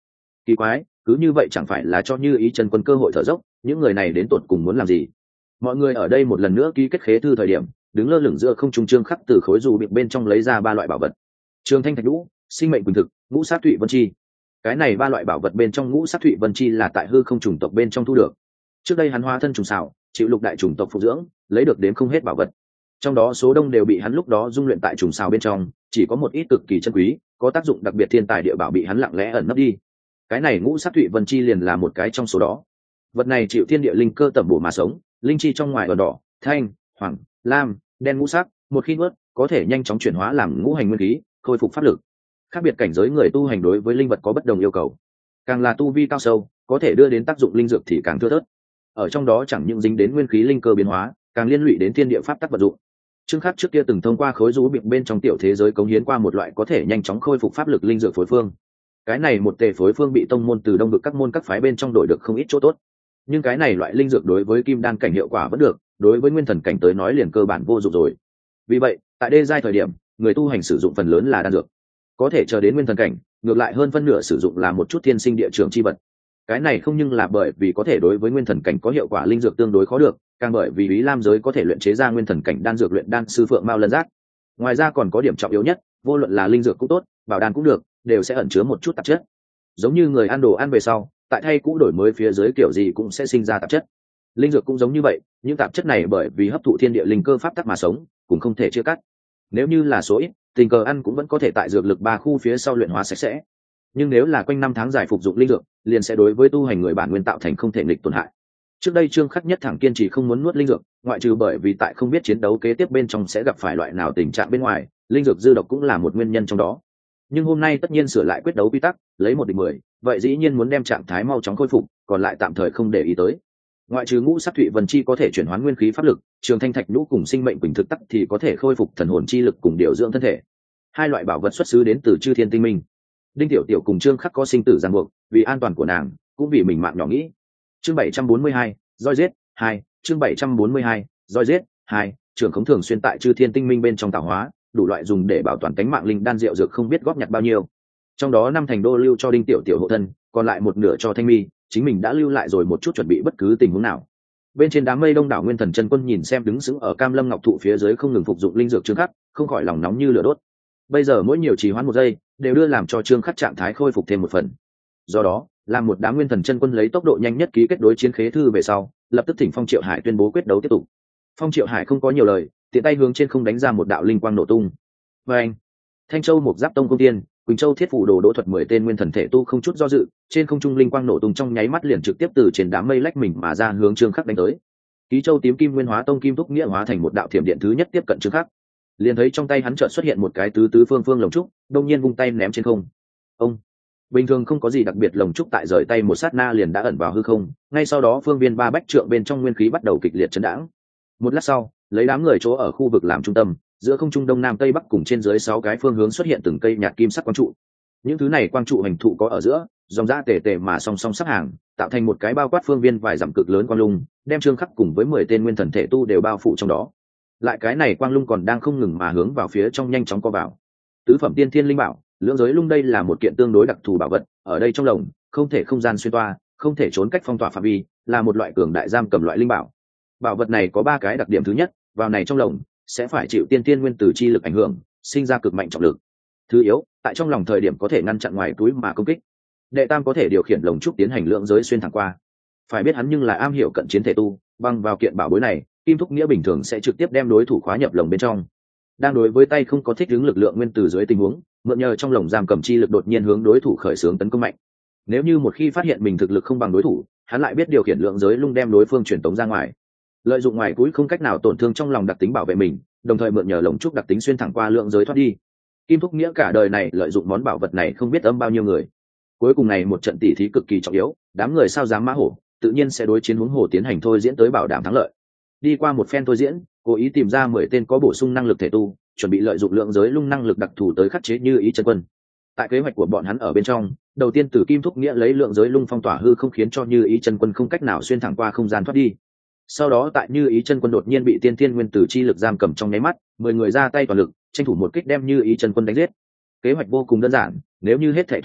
kỳ quái, cứ như vậy chẳng phải là cho Như Ý chân quân cơ hội thở dốc? Những người này đến tột cùng muốn làm gì? Mọi người ở đây một lần nữa ký kết khế thư thời điểm, đứng lơ lửng giữa không trung trương khắc từ khối dù bịt bên trong lấy ra ba loại bảo vật: trường thanh thạch lũ, sinh mệnh quỳnh thực, ngũ sát thụy vân chi. Cái này ba loại bảo vật bên trong ngũ sát thụy vân chi là tại hư không chủng tộc bên trong thu được. Trước đây hắn hóa thân trùng xảo, chịu lục đại chủng tộc phụ dưỡng, lấy được đến không hết bảo vật, trong đó số đông đều bị hắn lúc đó dung luyện tại trùng xào bên trong, chỉ có một ít cực kỳ chân quý, có tác dụng đặc biệt thiên tài địa bảo bị hắn lặng lẽ ẩn nấp đi. Cái này ngũ sát thụy vân chi liền là một cái trong số đó. Vật này chịu thiên địa linh cơ tẩm bổ mà sống, linh chi trong ngoài ở đỏ, thanh, hoàng, lam, đen ngũ sắc, một khi nuốt có thể nhanh chóng chuyển hóa làm ngũ hành nguyên khí, khôi phục pháp lực. Khác biệt cảnh giới người tu hành đối với linh vật có bất đồng yêu cầu, càng là tu vi cao sâu, có thể đưa đến tác dụng linh dược thì càng thưa thớt. Ở trong đó chẳng những dính đến nguyên khí linh cơ biến hóa, càng liên lụy đến thiên địa pháp tắc vận dụng. Trương Khắc trước kia từng thông qua khối rũ bịt bên trong tiểu thế giới cống hiến qua một loại có thể nhanh chóng khôi phục pháp lực linh dược phối phương. Cái này một tề phối phương bị tông môn từ đông vực các môn các phái bên trong đổi được không ít chỗ tốt. Nhưng cái này loại linh dược đối với kim đan cảnh hiệu quả vẫn được, đối với nguyên thần cảnh tới nói liền cơ bản vô dụng rồi. Vì vậy, tại đê giai thời điểm, người tu hành sử dụng phần lớn là đan dược. Có thể chờ đến nguyên thần cảnh, ngược lại hơn phân nửa sử dụng là một chút thiên sinh địa trường chi vật. Cái này không nhưng là bởi vì có thể đối với nguyên thần cảnh có hiệu quả linh dược tương đối khó được, càng bởi vì Ý Lam giới có thể luyện chế ra nguyên thần cảnh đan dược luyện đan sư Phượng Mao Lân Giác. Ngoài ra còn có điểm trọng yếu nhất, vô luận là linh dược cũng tốt, bảo đan cũng được, đều sẽ ẩn chứa một chút tạp chất. Giống như người ăn đồ ăn về sau, tại thay cũ đổi mới phía dưới kiểu gì cũng sẽ sinh ra tạp chất. Linh dược cũng giống như vậy, những tạp chất này bởi vì hấp thụ thiên địa linh cơ pháp tắc mà sống, cũng không thể chia cắt. Nếu như là số ít, tình cờ ăn cũng vẫn có thể tại dược lực 3 khu phía sau luyện hóa sạch sẽ. Nhưng nếu là quanh năm tháng dài phục dụng linh dược, liền sẽ đối với tu hành người bản nguyên tạo thành không thể nghịch tổn hại. Trước đây Trương Khắc nhất thẳng kiên trì không muốn nuốt linh dược, ngoại trừ bởi vì tại không biết chiến đấu kế tiếp bên trong sẽ gặp phải loại nào tình trạng bên ngoài, linh dược dư độc cũng là một nguyên nhân trong đó. Nhưng hôm nay tất nhiên sửa lại quyết đấu quy tắc, lấy 1 địch 10, vậy dĩ nhiên muốn đem trạng thái mau chóng khôi phục, còn lại tạm thời không để ý tới. Ngoại trừ ngũ sắc thụy vân chi có thể chuyển hóa nguyên khí pháp lực, trường thanh thạch nhũ cùng sinh mệnh quỳnh thực tắc thì có thể khôi phục thần hồn chi lực cùng điều dưỡng thân thể. Hai loại bảo vật xuất xứ đến từ chư thiên tinh minh. Đinh Tiểu Tiểu cùng Trương Khắc có sinh tử ràng buộc, vì an toàn của nàng, cũng vì mình mạng nhỏ nghĩ. Chương 742, roi giết 2, chương 742, roi giết 2, trường khống thường xuyên tại chư thiên tinh minh bên trong tạo hóa, đủ loại dùng để bảo toàn cánh mạng linh đan rượu dược không biết góp nhặt bao nhiêu. Trong đó 5 thành đô lưu cho Đinh Tiểu Tiểu hộ thân, còn lại một nửa cho Thanh Mi, chính mình đã lưu lại rồi một chút chuẩn bị bất cứ tình huống nào. Bên trên đám mây đông đảo nguyên thần chân quân nhìn xem đứng sững ở Cam Lâm Ngọc thụ phía dưới không ngừng phục dụng linh dược Trương Khắc, không khỏi lòng nóng như lửa đốt. Bây giờ mỗi nhiều trì hoãn 1 giây, đều đưa làm cho Trương Khắc trạng thái khôi phục thêm 1 phần. Do đó, làm một đám nguyên thần chân quân lấy tốc độ nhanh nhất ký kết đối chiến khế thư về sau, lập tức thỉnh Phong Triệu Hải tuyên bố quyết đấu tiếp tục. Phong Triệu Hải không có nhiều lời, tiện tay hướng trên không đánh ra một đạo linh quang nổ tung. Và anh, Thanh Châu Mục Giáp Tông Công Tiên, Quỳnh Châu Thiết Phủ Đồ Đỗ Thuật 10 tên nguyên thần thể tu không chút do dự, trên không trung linh quang nổ tung trong nháy mắt liền trực tiếp từ trên đám mây lách mình mà ra hướng Trương Khắc đánh tới. Ký Châu Tím Kim Nguyên Hóa Tông Kim Thúc Nghĩa hóa thành một đạo thiểm điện thứ nhất tiếp cận Trương Khắc. Liền thấy trong tay hắn chợt xuất hiện một cái tứ tứ phương phương lồng trúc, đột nhiên vung tay ném trên không. Ông bình thường không có gì đặc biệt, lồng trúc tại rời tay một sát na liền đã ẩn vào hư không, ngay sau đó phương viên 3 bách trượng bên trong nguyên khí bắt đầu kịch liệt chấn đãng. Một lát sau, lấy đám người chỗ ở khu vực làm trung tâm, giữa không trung đông nam tây bắc cùng trên dưới 6 cái phương hướng xuất hiện từng cây nhạt kim sắc quang trụ. Những thứ này quang trụ hành thụ có ở giữa, dòng dã tề tề mà song song sắp hàng, tạo thành một cái bao quát phương viên vài dặm cực lớn quang lung, đem Trương Khắc cùng với 10 tên nguyên thần thể tu đều bao phủ trong đó. Lại cái này quang lung còn đang không ngừng mà hướng vào phía trong nhanh chóng co vào. Tứ phẩm tiên thiên linh bảo, lưỡng giới lung đây là một kiện tương đối đặc thù bảo vật, ở đây trong lồng không thể không gian xuyên toa, không thể trốn cách phong tỏa phạm vi, là một loại cường đại giam cầm loại linh bảo. Bảo vật này có 3 cái đặc điểm: thứ nhất, vào này trong lồng sẽ phải chịu tiên tiên nguyên tử chi lực ảnh hưởng, sinh ra cực mạnh trọng lực. Thứ yếu, tại trong lòng thời điểm có thể ngăn chặn ngoài túi mà công kích. Đệ tam, có thể điều khiển lồng trúc tiến hành lượng giới xuyên thẳng qua. Phải biết hắn nhưng là am hiểu cận chiến thể tu, bằng vào kiện bảo bối này, Kim Thúc Nghĩa bình thường sẽ trực tiếp đem đối thủ khóa nhập lồng bên trong. Đang đối với tay không có thích ứng lực lượng nguyên tử dưới tình huống, mượn nhờ trong lồng giam cầm chi lực đột nhiên hướng đối thủ khởi xướng tấn công mạnh. Nếu như một khi phát hiện mình thực lực không bằng đối thủ, hắn lại biết điều khiển lượng giới lung đem đối phương truyền tống ra ngoài, lợi dụng ngoài túi không cách nào tổn thương trong lòng đặc tính bảo vệ mình, đồng thời mượn nhờ lồng trúc đặc tính xuyên thẳng qua lượng giới thoát đi. Kim Thúc Nghĩa cả đời này lợi dụng món bảo vật này không biết âm bao nhiêu người. Cuối cùng này một trận tỉ thí cực kỳ trọng yếu, đám người sao dám mã hổ, tự nhiên sẽ đối chiến huống hồ tiến hành thôi diễn tới bảo đảm thắng lợi. Đi qua một phen thôi diễn, cố ý tìm ra 10 tên có bổ sung năng lực thể tu, chuẩn bị lợi dụng lượng giới lung năng lực đặc thù tới khắc chế Như Ý chân quân. Tại kế hoạch của bọn hắn ở bên trong, đầu tiên từ Kim Thúc Nghĩa lấy lượng giới lung phong tỏa hư không, khiến cho Như Ý chân quân không cách nào xuyên thẳng qua không gian thoát đi. Sau đó tại Như Ý chân quân đột nhiên bị tiên thiên nguyên tử chi lực giam cầm trong nháy mắt, 10 người ra tay toàn lực, tranh thủ một kích đem Như Ý chân quân đánh giết. Kế hoạch vô cùng đơn giản, nếu như hết thảy thuận lợi,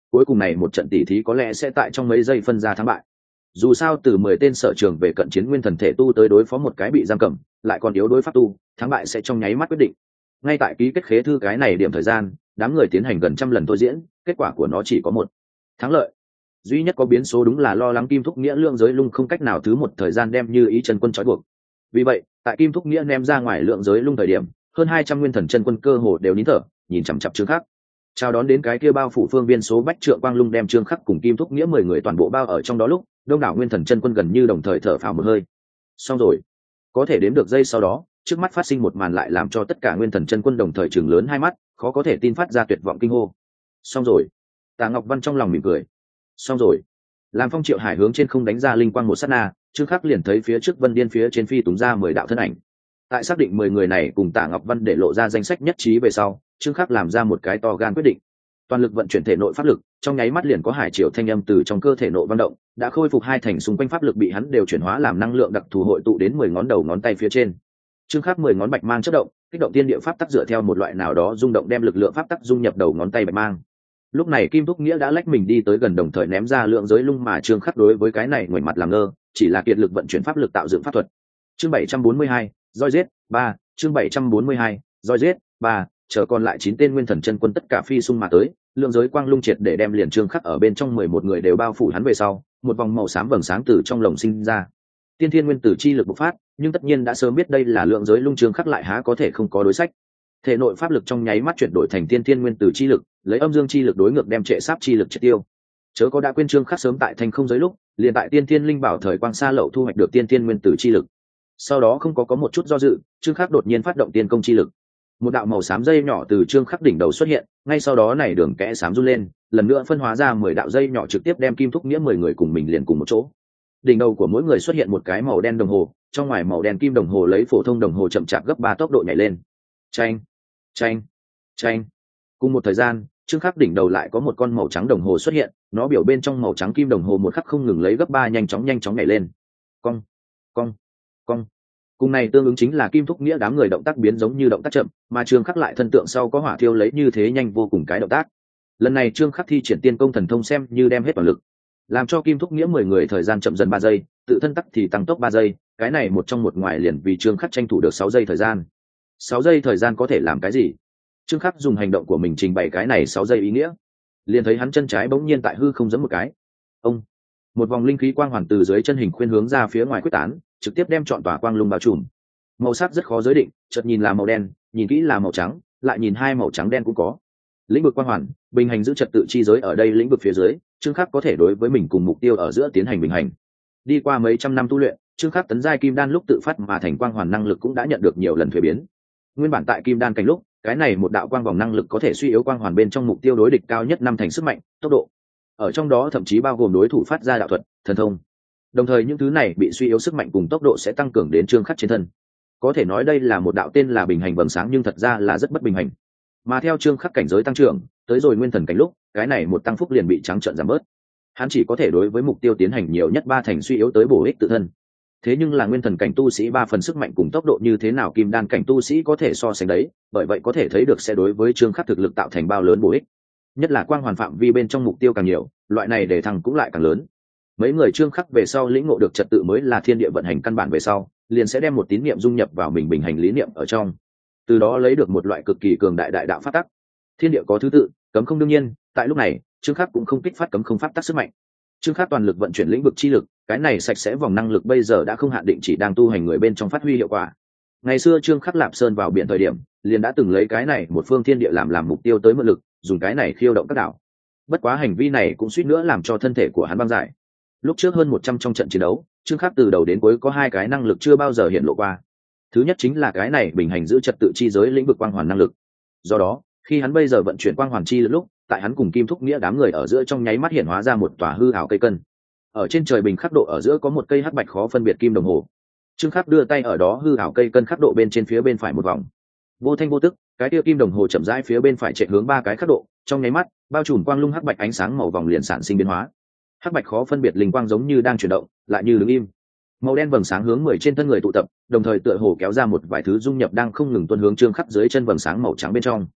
cuối cùng này một trận tỉ thí có lẽ sẽ tại trong mấy giây phân ra thắng bại. Dù sao từ 10 tên sở trường về cận chiến nguyên thần thể tu tới đối phó một cái bị giam cầm lại còn yếu đối pháp tu, thắng bại sẽ trong nháy mắt quyết định. Ngay tại ký kết khế thư cái này điểm thời gian, đám người tiến hành gần trăm lần thôi diễn, kết quả của nó chỉ có một thắng lợi. Duy nhất có biến số đúng là lo lắng Kim Thúc Nghĩa lượng giới lung không cách nào thứ một thời gian đem Như Ý chân quân trói buộc. Vì vậy, tại Kim Thúc Nghĩa ném ra ngoài lượng giới lung thời điểm, hơn 200 nguyên thần chân quân cơ hồ đều nín thở, nhìn chằm chằm Trương Khắc. Chào đón đến cái kia bao phủ phương viên số bách trượng quang lung đem Trương Khắc cùng Kim Thúc Nghĩa 10 người toàn bộ bao ở trong đó lúc, đông đảo nguyên thần chân quân gần như đồng thời thở phào một hơi. Xong rồi. Có thể đếm được giây sau đó, trước mắt phát sinh một màn lại làm cho tất cả nguyên thần chân quân đồng thời trừng lớn hai mắt, khó có thể tin phát ra tuyệt vọng kinh hô. Xong rồi. Tạ Ngọc Văn trong lòng mỉm cười. Xong rồi. Làm Phong Triệu Hải hướng trên không đánh ra linh quang một sát na, Trương Khắc liền thấy phía trước Vân Điên phía trên phi túng ra 10 đạo thân ảnh. Tại xác định 10 người này cùng Tạ Ngọc Văn để lộ ra danh sách nhất trí về sau, Trương Khắc làm ra một cái to gan quyết định. Toàn lực vận chuyển thể nội pháp lực, trong nháy mắt liền có hải triều thanh âm từ trong cơ thể nội vận động, đã khôi phục hai thành xung quanh pháp lực bị hắn đều chuyển hóa làm năng lượng đặc thù hội tụ đến 10 ngón đầu ngón tay phía trên. Trương Khắc 10 ngón bạch mang chớp động, kích động tiên địa pháp tắc dựa theo một loại nào đó rung động đem lực lượng pháp tắc dung nhập đầu ngón tay bạch mang. Lúc này Kim Thúc Nghĩa đã lách mình đi tới gần đồng thời ném ra lượng giới lung mà Trương Khắc đối với cái này ngoảnh mặt làm ngơ, chỉ là kiệt lực vận chuyển pháp lực tạo dựng pháp thuật. Chương 742, roi giết 3, chương 742, roi giết 3, chờ còn lại 9 tên nguyên thần chân quân tất cả phi xung mà tới, lượng giới quang lung triệt để đem liền Trương Khắc ở bên trong 11 người đều bao phủ hắn về sau, một vòng màu xám vầng sáng từ trong lồng sinh ra. Tiên thiên nguyên tử chi lực bộc phát, nhưng tất nhiên đã sớm biết đây là lượng giới lung Trương Khắc lại há có thể không có đối sách. Thể nội pháp lực trong nháy mắt chuyển đổi thành tiên thiên nguyên tử chi lực, lấy âm dương chi lực đối ngược đem trệ sáp chi lực triệt tiêu. Chớ có đã quên Trương Khắc sớm tại thành không giới lúc, liền tại tiên thiên linh bảo thời quang sa lậu thu hoạch được tiên thiên nguyên tử chi lực. Sau đó không có một chút do dự, Trương Khắc đột nhiên phát động tiên công chi lực. Một đạo màu xám dây nhỏ từ Trương Khắc đỉnh đầu xuất hiện, ngay sau đó này đường kẽ xám run lên, lần nữa phân hóa ra 10 đạo dây nhỏ trực tiếp đem Kim Thúc Nghĩa 10 người cùng mình liền cùng một chỗ. Đỉnh đầu của mỗi người xuất hiện một cái màu đen đồng hồ, trong ngoài màu đen kim đồng hồ lấy phổ thông đồng hồ chậm chạp gấp 3 tốc độ nhảy lên. Chanh, chanh, chanh. Cùng một thời gian, Trương Khắc đỉnh đầu lại có một con màu trắng đồng hồ xuất hiện, nó biểu bên trong màu trắng kim đồng hồ một khắc không ngừng lấy gấp 3 nhanh chóng nhảy lên. Cong, cong, cong. Cùng này tương ứng chính là Kim Thúc Nghĩa đám người động tác biến giống như động tác chậm, mà Trương Khắc lại thân tượng sau có hỏa thiêu lấy như thế nhanh vô cùng cái động tác. Lần này Trương Khắc thi triển tiên công thần thông xem như đem hết toàn lực, làm cho Kim Thúc Nghĩa 10 người thời gian chậm dần 3 giây, tự thân tắc thì tăng tốc 3 giây, cái này một trong một ngoài liền vì Trương Khắc tranh thủ được 6 giây thời gian. 6 giây thời gian có thể làm cái gì? Trương Khắc dùng hành động của mình trình bày cái này 6 giây ý nghĩa. Liền thấy hắn chân trái bỗng nhiên tại hư không giẫm một cái. Ông, một vòng linh khí quang hoàn từ dưới chân hình khuyên hướng ra phía ngoài quyết tán, trực tiếp đem trọn tòa quang lung bao trùm. Màu sắc rất khó giới định, chợt nhìn là màu đen, nhìn kỹ là màu trắng, lại nhìn hai màu trắng đen cũng có. Lĩnh vực quang hoàn, bình hành giữ trật tự chi giới ở đây lĩnh vực phía dưới, Trương Khắc có thể đối với mình cùng mục tiêu ở giữa tiến hành bình hành. Đi qua mấy trăm năm tu luyện, Trương Khắc tấn giai kim đan lúc tự phát mà thành quang hoàn năng lực cũng đã nhận được nhiều lần thuế biến. Nguyên bản tại kim đan cảnh lúc, cái này một đạo quang vòng năng lực có thể suy yếu quang hoàn bên trong mục tiêu đối địch cao nhất 5 thành sức mạnh, tốc độ. Ở trong đó thậm chí bao gồm đối thủ phát ra đạo thuật, thần thông. Đồng thời những thứ này bị suy yếu sức mạnh cùng tốc độ sẽ tăng cường đến Trương Khắc trên thân. Có thể nói đây là một đạo tên là bình hành vầng sáng nhưng thật ra là rất bất bình hành. Mà theo Trương Khắc cảnh giới tăng trưởng, tới rồi nguyên thần cảnh lúc, cái này một tăng phúc liền bị trắng trợn giảm bớt. Hắn chỉ có thể đối với mục tiêu tiến hành nhiều nhất 3 thành suy yếu tới bổ ích tự thân. Thế nhưng là nguyên thần cảnh tu sĩ 3 phần sức mạnh cùng tốc độ như thế nào kim đan cảnh tu sĩ có thể so sánh đấy, bởi vậy có thể thấy được sẽ đối với Trương Khắc thực lực tạo thành bao lớn bổ ích. Nhất là quang hoàn phạm vi bên trong mục tiêu càng nhiều, loại này để thăng cũng lại càng lớn. Mấy người Trương Khắc về sau lĩnh ngộ được trật tự mới là thiên địa vận hành căn bản về sau, liền sẽ đem một tín niệm dung nhập vào mình bình hành lý niệm ở trong, từ đó lấy được một loại cực kỳ cường đại đại đạo pháp tắc. Thiên địa có thứ tự, cấm không đương nhiên, tại lúc này Trương Khắc cũng không kích phát cấm không pháp tắc sức mạnh. Trương Khắc toàn lực vận chuyển lĩnh vực chi lực, cái này sạch sẽ vòng năng lực bây giờ đã không hạn định chỉ đang tu hành người bên trong phát huy hiệu quả. Ngày xưa Trương Khắc lạp sơn vào biển thời điểm, liền đã từng lấy cái này một phương thiên địa làm mục tiêu tới mượn lực, dùng cái này khiêu động các đảo. Bất quá hành vi này cũng suýt nữa làm cho thân thể của hắn băng giải. Lúc trước hơn 100 trong trận chiến đấu, Trương Khắc từ đầu đến cuối có 2 cái năng lực chưa bao giờ hiện lộ qua. Thứ nhất chính là cái này bình hành giữ trật tự chi giới lĩnh vực quang hoàn năng lực. Do đó, khi hắn bây giờ vận chuyển quang hoàn chi lực lúc, tại hắn cùng Kim Thúc Nghĩa đám người ở giữa trong nháy mắt hiện hóa ra một tòa hư ảo cây cân. Ở trên trời bình khắc độ ở giữa có một cây hắc bạch khó phân biệt kim đồng hồ. Trương Khắc đưa tay ở đó hư ảo cây cân khắc độ bên trên phía bên phải một vòng. Vô thanh vô tức, cái kia kim đồng hồ chậm rãi phía bên phải chạy hướng 3 cái khắc độ, trong nháy mắt, bao trùm quang lung hắc bạch ánh sáng màu vòng liền sản sinh biến hóa. Hắc bạch khó phân biệt linh quang giống như đang chuyển động, lại như đứng im. Màu đen vầng sáng hướng 10 trên thân người tụ tập, đồng thời tựa hồ kéo ra một vài thứ dung nhập đang không ngừng tuôn hướng Trương Khắc dưới chân vầng sáng màu trắng bên trong.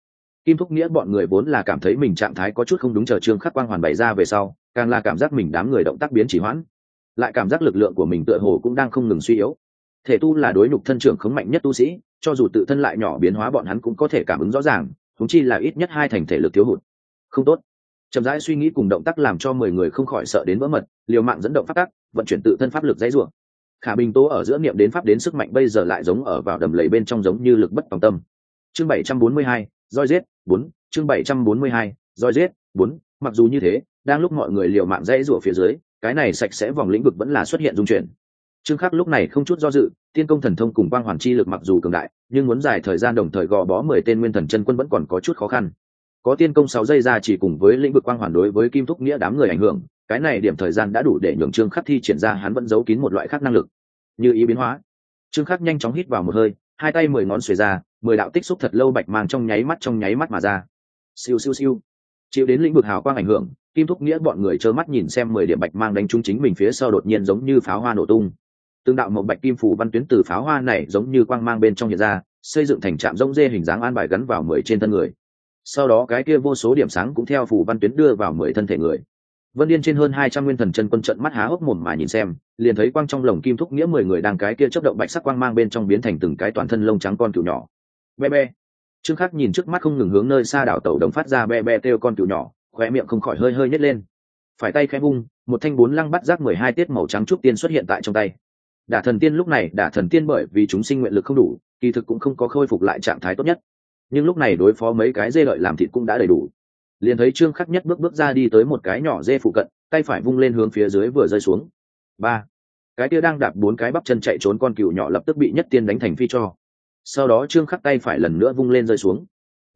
Kim Thúc Nghĩa bọn người vốn là cảm thấy mình trạng thái có chút không đúng, chờ Trương Khắc quang hoàn bày ra về sau, càng là cảm giác mình đám người động tác biến chỉ hoãn, lại cảm giác lực lượng của mình tựa hồ cũng đang không ngừng suy yếu. Thể tu là đối nhục thân trưởng khống mạnh nhất tu sĩ, cho dù tự thân lại nhỏ biến hóa bọn hắn cũng có thể cảm ứng rõ ràng, huống chi là ít nhất hai thành thể lực thiếu hụt. Không tốt. Chậm rãi suy nghĩ cùng động tác làm cho 10 người không khỏi sợ đến vỡ mật, liều mạng dẫn động pháp tắc, vận chuyển tự thân pháp lực dãy rủa. Khả Bình Tố ở giữa niệm đến pháp đến sức mạnh bây giờ lại giống ở vào đầm lầy bên trong, giống như lực bất tòng tâm. Chương 742, roi giết 4, chương 742, roi giết 4, mặc dù như thế, đang lúc mọi người liều mạng dãy rủa phía dưới, cái này sạch sẽ vòng lĩnh vực vẫn là xuất hiện dung chuyển. Trương Khắc lúc này không chút do dự, tiên công thần thông cùng quang hoàn chi lực mặc dù cường đại, nhưng muốn dài thời gian đồng thời gò bó 10 tên nguyên thần chân quân vẫn còn có chút khó khăn. Có tiên công 6 giây ra chỉ cùng với lĩnh vực quang hoàn đối với Kim Thúc Nghĩa đám người ảnh hưởng, cái này điểm thời gian đã đủ để nhường Trương Khắc thi triển ra hắn vẫn giấu kín một loại khác năng lực, như ý biến hóa. Trương Khắc nhanh chóng hít vào một hơi, hai tay 10 ngón xuề ra, 10 đạo tích xúc thật lâu bạch mang trong nháy mắt mà ra. Siêu siêu siêu. Chịu đến lĩnh vực hào quang ảnh hưởng, Kim Thúc Nghĩa bọn người trơ mắt nhìn xem 10 điểm bạch mang đánh trúng chính mình phía sau, đột nhiên giống như pháo hoa nổ tung. Từng đạo màu bạch kim phủ văn tuyến từ pháo hoa này giống như quang mang bên trong hiện ra, xây dựng thành trạm rỗng dê hình dáng an bài gắn vào 10 trên thân người. Sau đó cái kia vô số điểm sáng cũng theo phủ văn tuyến đưa vào 10 thân thể người. Vân Điên trên hơn 200 nguyên thần chân quân trận mắt há hốc mồm mà nhìn xem, liền thấy quang trong lồng Kim Thúc Nghĩa 10 người đang cái kia chớp động bạch sắc quang mang bên trong biến thành từng cái toàn thân lông trắng con cừu nhỏ. Be be. Trương Khắc nhìn trước mắt không ngừng hướng nơi xa đảo tẩu đồng phát ra be be kêu con cừu nhỏ, khóe miệng không khỏi hơi nhếch lên. Phải tay khẽ vung, một thanh 4 lăng bắt giác 12 tiết màu trắng trúc tiên xuất hiện tại trong tay. Đả thần tiên lúc này, đả thần tiên bởi vì chúng sinh nguyện lực không đủ, kỳ thực cũng không có khôi phục lại trạng thái tốt nhất, nhưng lúc này đối phó mấy cái dê lợi làm thịt cũng đã đầy đủ. Liền thấy Trương Khắc nhất bước ra đi tới một cái nhỏ dê phụ cận, tay phải vung lên hướng phía dưới vừa rơi xuống. Ba, cái kia đang đạp 4 cái bắp chân chạy trốn con cừu nhỏ lập tức bị nhất tiên đánh thành phi cho. Sau đó Trương Khắc tay phải lần nữa vung lên rơi xuống.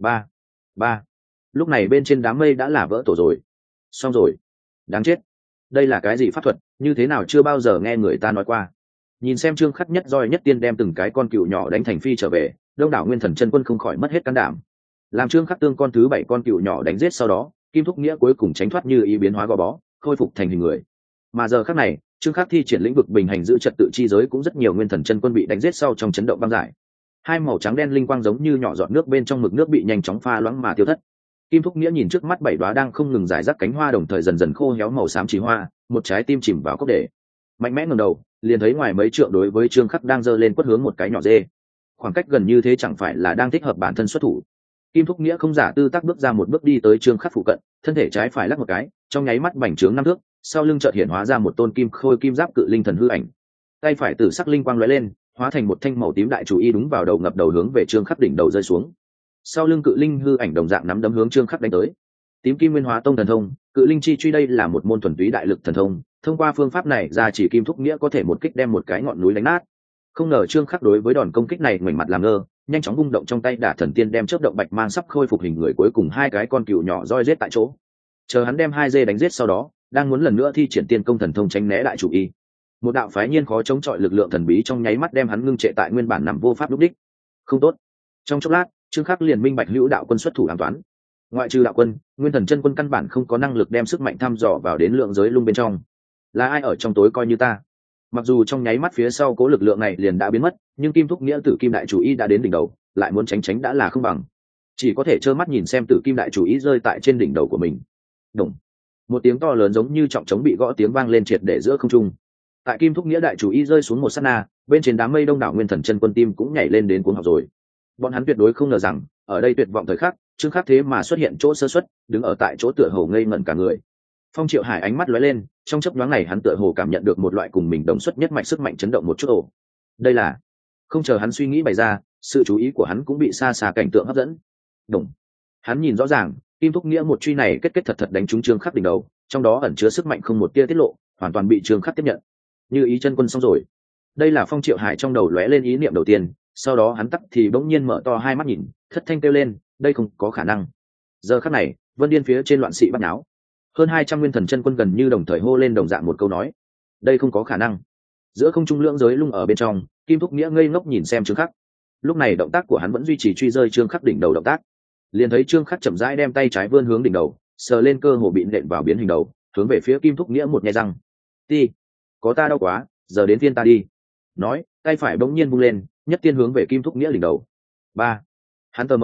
Ba, lúc này bên trên đám mây đã là vỡ tổ rồi. Xong rồi, đáng chết, đây là cái gì pháp thuật, như thế nào chưa bao giờ nghe người ta nói qua. Nhìn xem Trương Khắc nhất roi nhất tiên đem từng cái con cừu nhỏ đánh thành phi trở về, đông đảo nguyên thần chân quân không khỏi mất hết can đảm. Làm Trương Khắc tương con thứ 7 con cừu nhỏ đánh giết sau đó, Kim Thúc Nghĩa cuối cùng tránh thoát như ý biến hóa gò bó, khôi phục thành hình người. Mà giờ khắc này, Trương Khắc thi triển lĩnh vực bình hành giữ trật tự chi giới, cũng rất nhiều nguyên thần chân quân bị đánh giết sau trong chấn động băng giải. Hai màu trắng đen linh quang giống như nhỏ giọt nước bên trong mực nước bị nhanh chóng pha loãng mà tiêu thất. Kim Thúc Nghĩa nhìn trước mắt 7 đóa đang không ngừng rải rác cánh hoa đồng thời dần dần khô héo màu xám chỉ hoa, một trái tim chìm vào cốc để. Mạnh mẽ ngẩng đầu, liền thấy ngoài mấy trượng đối với Trương Khắc đang giơ lên quất hướng một cái nhỏ dê. Khoảng cách gần như thế chẳng phải là đang thích hợp bản thân xuất thủ. Kim Thúc Nghĩa không giả tư tác bước ra một bước đi tới Trương Khắc phụ cận, thân thể trái phải lắc một cái, trong nháy mắt bành trướng 5 thước, sau lưng chợt hiện hóa ra một tôn kim khôi kim giáp cự linh thần hư ảnh. Tay phải tử sắc linh quang lóe lên, hóa thành một thanh màu tím đại chủ y đúng vào đầu ngập đầu hướng về Trương Khắc đỉnh đầu rơi xuống. Sau lưng cự linh hư ảnh đồng dạng nắm đấm hướng Trương Khắc đánh tới. Tím kim nguyên hóa tông thần thông, cự linh chi truy đây là một môn thuần túy đại lực thần thông, thông qua phương pháp này ra chỉ Kim Thúc Nghĩa có thể một kích đem một cái ngọn núi đánh nát. Không ngờ Trương Khắc đối với đòn công kích này ngoảnh mặt làm ngơ, nhanh chóng vung động trong tay đả thần tiên đem chớp động bạch mang sắp khôi phục hình người cuối cùng hai cái con cừu nhỏ roi giết tại chỗ. Chờ hắn đem hai dê đánh giết sau đó, đang muốn lần nữa thi triển tiên công thần thông tránh né đại chủ y. Một đạo phái nhiên khó chống chọi lực lượng thần bí trong nháy mắt đem hắn ngưng trệ tại nguyên bản nằm vô pháp lúc đích. Không tốt. Trong chốc lát, Trương Khắc liền minh bạch hữu đạo quân xuất thủ an toán. Ngoại trừ đạo quân, nguyên thần chân quân căn bản không có năng lực đem sức mạnh thăm dò vào đến lượng giới lung bên trong. Là ai ở trong tối coi như ta? Mặc dù trong nháy mắt phía sau cố lực lượng này liền đã biến mất, nhưng Kim Thúc Nghĩa Tử Kim đại chủ y đã đến đỉnh đầu, lại muốn tránh đã là không bằng, chỉ có thể trơ mắt nhìn xem Tử Kim đại chủ y rơi tại trên đỉnh đầu của mình. Đùng, một tiếng to lớn giống như trọng trống bị gõ tiếng vang lên triệt để giữa không trung. Tại Kim Thúc Nghĩa đại chủ y rơi xuống một sát na, bên trên đám mây đông đảo nguyên thần chân quân tim cũng nhảy lên đến cuồng học rồi. Bọn hắn tuyệt đối không ngờ rằng, ở đây tuyệt vọng thời khắc, Trương Khắc thế mà xuất hiện chỗ sơ suất, đứng ở tại chỗ tựa hồ ngây ngẩn cả người. Phong Triệu Hải ánh mắt lóe lên, trong chớp nhoáng này hắn tựa hồ cảm nhận được một loại cùng mình đồng xuất nhất mạch sức mạnh chấn động một chút ồ. Đây là, không chờ hắn suy nghĩ bày ra, sự chú ý của hắn cũng bị xa xa cảnh tượng hấp dẫn. Đồng, hắn nhìn rõ ràng, Kim Thúc Nghĩa một truy này kết thật thật đánh trúng Trương Khắc đỉnh đầu, trong đó ẩn chứa sức mạnh không một tia tiết lộ, hoàn toàn bị Trương Khắc tiếp nhận. Như ý chân quân xong rồi. Đây là Phong Triệu Hải trong đầu lóe lên ý niệm đầu tiên, sau đó hắn tắc thì bỗng nhiên mở to hai mắt nhìn, thất thanh kêu lên, đây không có khả năng. Giờ khắc này, Vân Điên phía trên loạn sĩ bắt náo. Hơn 200 nguyên thần chân quân gần như đồng thời hô lên đồng dạng một câu nói, đây không có khả năng. Giữa không trung lưỡng giới lung ở bên trong, Kim Thúc Nghĩa ngây ngốc nhìn xem Trương Khắc. Lúc này động tác của hắn vẫn duy trì truy rơi Trương Khắc đỉnh đầu động tác. Liền thấy Trương Khắc chậm rãi đem tay trái vươn hướng đỉnh đầu, sờ lên cơ hồ bị nện vào biến hình đầu, hướng về phía Kim Thúc Nghĩa một nhai răng. Ti, có ta đau quá, giờ đến phiên ta đi. Nói, tay phải bỗng nhiên vung lên, nhất tiên hướng về Kim Thúc Nghĩa đỉnh đầu. Ba, hắn tờ mờ,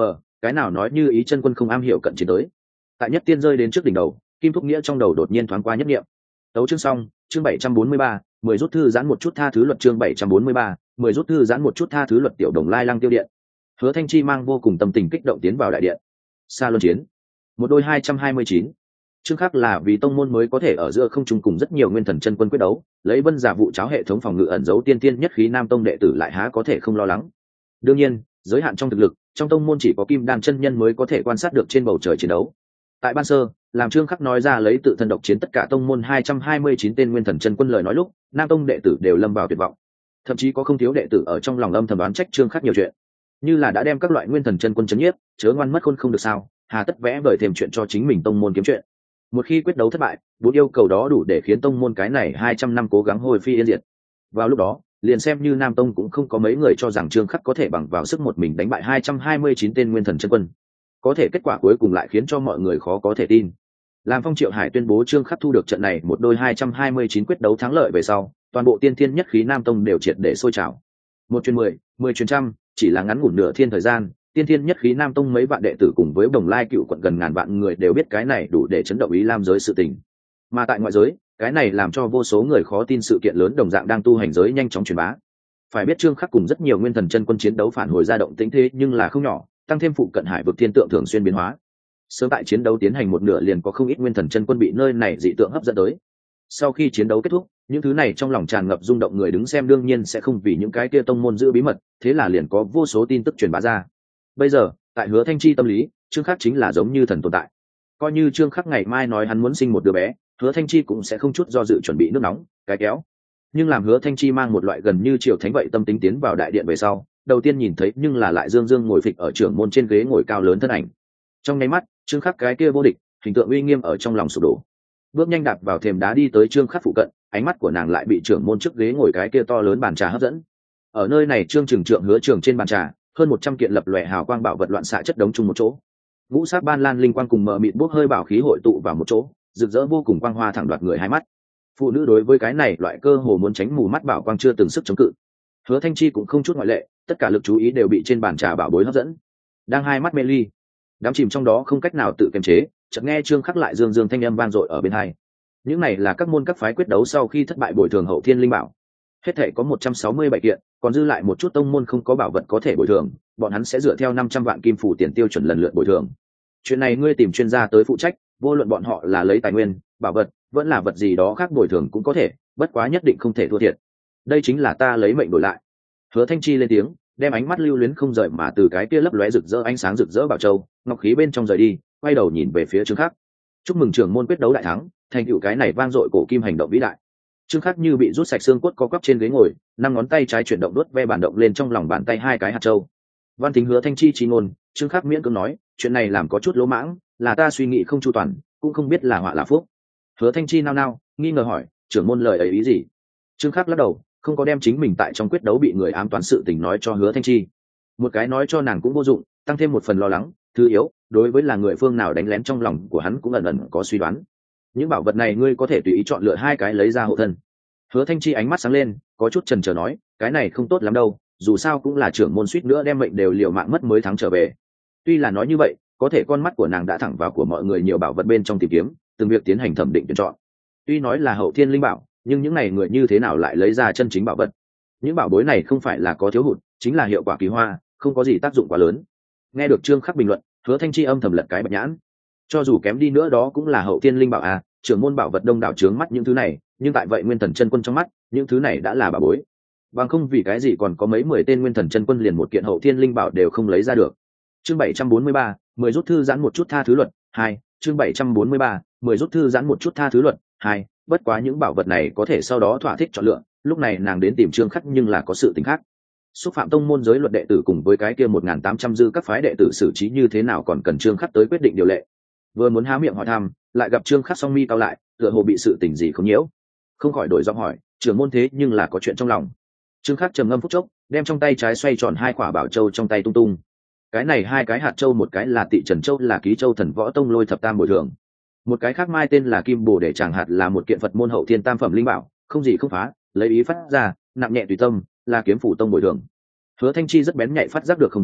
cái nào nói như ý chân quân không am hiểu cận chiến tới. Tại nhất tiên rơi đến trước đỉnh đầu, Kim Thúc Nghĩa trong đầu đột nhiên thoáng qua nhất niệm. Tấu chương xong, chương 743, 10 rút thư giãn một chút tha thứ luật, chương 743, 10 rút thư giãn một chút tha thứ luật. Tiểu Đồng Lai Lăng Tiêu Điện. Hứa Thanh Chi mang vô cùng tâm tình kích động tiến vào đại điện. Sa luân chiến, một đôi 229. Chương khác là vì tông môn mới có thể ở giữa không trung cùng rất nhiều nguyên thần chân quân quyết đấu, lấy Vân Giả vụ cháo hệ thống phòng ngự ẩn giấu tiên tiên nhất khí Nam Tông đệ tử lại há có thể không lo lắng. Đương nhiên, giới hạn trong thực lực, trong tông môn chỉ có Kim Đan chân nhân mới có thể quan sát được trên bầu trời chiến đấu. Tại ban sơ, làm Trương Khắc nói ra lấy tự thân độc chiến tất cả tông môn 229 tên nguyên thần chân quân lời nói lúc, Nam Tông đệ tử đều lâm vào tuyệt vọng. Thậm chí có không thiếu đệ tử ở trong lòng âm thầm đoán trách Trương Khắc nhiều chuyện, như là đã đem các loại nguyên thần chân quân chấn nhiếp, chớ ngoan mất khôn không được sao, hà tất vẽ vời thêm chuyện cho chính mình tông môn kiếm chuyện. Một khi quyết đấu thất bại, bốn yêu cầu đó đủ để khiến tông môn cái này 200 năm cố gắng hồi phi yên diệt. Vào lúc đó, liền xem như Nam Tông cũng không có mấy người cho rằng Trương Khắc có thể bằng vào sức một mình đánh bại 229 tên nguyên thần chân quân. Có thể kết quả cuối cùng lại khiến cho mọi người khó có thể tin. Làm Phong Triệu Hải tuyên bố Trương Khắc thu được trận này một đôi 229 quyết đấu thắng lợi về sau, toàn bộ tiên thiên nhất khí Nam Tông đều triệt để sôi trào. 1 truyền 10, 10 truyền trăm, chỉ là ngắn ngủn nửa thiên thời gian, tiên thiên nhất khí Nam Tông mấy vạn đệ tử cùng với Đồng Lai cựu quận gần ngàn vạn người đều biết cái này đủ để chấn động Ý Lam giới sự tình. Mà tại ngoại giới, cái này làm cho vô số người khó tin sự kiện lớn đồng dạng đang tu hành giới nhanh chóng truyền bá. Phải biết Trương Khắc cùng rất nhiều nguyên thần chân quân chiến đấu phản hồi ra động tĩnh thế nhưng là không nhỏ, tăng thêm phụ cận hải vực thiên tượng thường xuyên biến hóa. Sớm tại chiến đấu tiến hành một nửa liền có không ít nguyên thần chân quân bị nơi này dị tượng hấp dẫn tới. Sau khi chiến đấu kết thúc, những thứ này trong lòng tràn ngập rung động người đứng xem đương nhiên sẽ không vì những cái kia tông môn giữ bí mật, thế là liền có vô số tin tức truyền bá ra. Bây giờ, tại Hứa Thanh Chi tâm lý, Trương Khắc chính là giống như thần tồn tại. Coi như Trương Khắc ngày mai nói hắn muốn sinh một đứa bé, Hứa Thanh Chi cũng sẽ không chút do dự chuẩn bị nước nóng, cái kéo. Nhưng làm Hứa Thanh Chi mang một loại gần như triều thánh vậy tâm tính tiến vào đại điện về sau, đầu tiên nhìn thấy nhưng là lại Dương Dương ngồi phịch ở trưởng môn trên ghế ngồi cao lớn thân ảnh. Trong nháy mắt, Trương Khắc cái kia vô địch, hình tượng uy nghiêm ở trong lòng sụp đổ. Bước nhanh đạp vào thềm đá đi tới Trương Khắc phụ cận, ánh mắt của nàng lại bị trưởng môn trước ghế ngồi cái kia to lớn bàn trà hấp dẫn. Ở nơi này Trương Trừng Trượng Hứa Trường trên bàn trà, hơn 100 kiện lập lòe hào quang bảo vật loạn xạ chất đống chung một chỗ. Ngũ sắc ban lan linh quang cùng mờ mịt bốc hơi bảo khí hội tụ vào một chỗ, rực rỡ vô cùng quang hoa thẳng đoạt người hai mắt. Phụ nữ đối với cái này loại cơ hồ muốn tránh mù mắt bảo quang chưa từng sức chống cự. Hứa Thanh Chi cũng không chút ngoại lệ, tất cả lực chú ý đều bị trên bàn trà bảo bối hấp dẫn. Đang hai mắt mê ly, đắm chìm trong đó không cách nào tự kiềm chế, chợt nghe Trương Khắc lại dương dương thanh âm vang dội ở bên tai. Những này là các môn các phái quyết đấu sau khi thất bại bồi thường hậu thiên linh bảo. Hết thể có 167 kiện, còn dư lại một chút tông môn không có bảo vật có thể bồi thường, bọn hắn sẽ dựa theo 500 vạn kim phù tiền tiêu chuẩn lần lượt bồi thường. Chuyện này ngươi tìm chuyên gia tới phụ trách, vô luận bọn họ là lấy tài nguyên, bảo vật, vẫn là vật gì đó khác bồi thường cũng có thể, bất quá nhất định không thể thua thiệt. Đây chính là ta lấy mệnh đổi lại. Hứa Thanh Chi lên tiếng, đem ánh mắt lưu luyến không rời mà từ cái kia lấp lóe rực rỡ ánh sáng rực rỡ bảo châu, ngọc khí bên trong rời đi, quay đầu nhìn về phía Trương Khắc. Chúc mừng trưởng môn quyết đấu đại thắng, thành tựu cái này vang dội cổ kim hành động vĩ đại. Trương Khắc như bị rút sạch xương cốt co quắp trên ghế ngồi, năm ngón tay trái chuyển động đuốt ve bàn động lên trong lòng bàn tay hai cái hạt châu. Văn Thính Hứa Thanh Chi chi ngôn, Trương Khắc miễn cưỡng nói, chuyện này làm có chút lỗ mãng, là ta suy nghĩ không chu toàn, cũng không biết là họa là phúc. Hứa Thanh Chi nao nao, nghi ngờ hỏi, trưởng môn lời ấy ý gì? Trương Khắc lắc đầu, không có đem chính mình tại trong quyết đấu bị người ám toán sự tình nói cho Hứa Thanh Chi. Một cái nói cho nàng cũng vô dụng, tăng thêm một phần lo lắng, thứ yếu, đối với là người phương nào đánh lén trong lòng của hắn cũng ẩn ẩn có suy đoán. Những bảo vật này ngươi có thể tùy ý chọn lựa hai cái lấy ra hộ thân. Hứa Thanh Chi ánh mắt sáng lên, có chút chần chờ nói, cái này không tốt lắm đâu, dù sao cũng là trưởng môn suýt nữa đem mệnh đều liều mạng mất mới thắng trở về. Tuy là nói như vậy, có thể con mắt của nàng đã thẳng vào của mọi người nhiều bảo vật bên trong tìm kiếm, từng việc tiến hành thẩm định tuyển chọn. Tuy nói là hậu thiên linh bảo, nhưng những này người như thế nào lại lấy ra chân chính bảo vật? Những bảo bối này không phải là có thiếu hụt, chính là hiệu quả kỳ hoa, không có gì tác dụng quá lớn. Nghe được Trương Khắc bình luận, Hứa Thanh Chi âm thầm lật cái bạch nhãn. Cho dù kém đi nữa đó cũng là hậu thiên linh bảo à, trưởng môn bảo vật đông đảo trướng mắt những thứ này, nhưng tại vậy nguyên thần chân quân trong mắt, những thứ này đã là bảo bối. Bằng không vì cái gì còn có mấy 10 tên nguyên thần chân quân liền một kiện hậu thiên linh bảo đều không lấy ra được. Chương 743, 10 rút thư giãn một chút tha thứ luật 2, chương 743, 10 rút thư giãn một chút tha thứ luật 2, bất quá những bảo vật này có thể sau đó thỏa thích chọn lựa, lúc này nàng đến tìm Trương Khắc nhưng là có sự tình khác. Xúc phạm tông môn giới luật đệ tử cùng với cái kia 1800 dư các phái đệ tử xử trí như thế nào còn cần Trương Khắc tới quyết định điều lệ. Vừa muốn há miệng hỏi thăm, lại gặp Trương Khắc song mi cau lại, tựa hồ bị sự tình gì không nhiễu, không khỏi đổi giọng hỏi, trưởng môn thế nhưng là có chuyện trong lòng. Trương Khắc trầm ngâm phút chốc, đem trong tay trái xoay tròn hai quả bảo châu trong tay tung tung. Cái này hai cái hạt châu, một cái là Tị Trần Châu là ký châu thần võ tông lôi thập tam bồi thường, một cái khác mai tên là Kim Bồ để chàng hạt là một kiện Phật môn hậu thiên tam phẩm linh bảo, không gì không phá, lấy ý phát ra, nặng nhẹ tùy tâm, là kiếm phủ tông bồi thường. Hứa Thanh Chi rất bén nhạy phát giác được không đúng,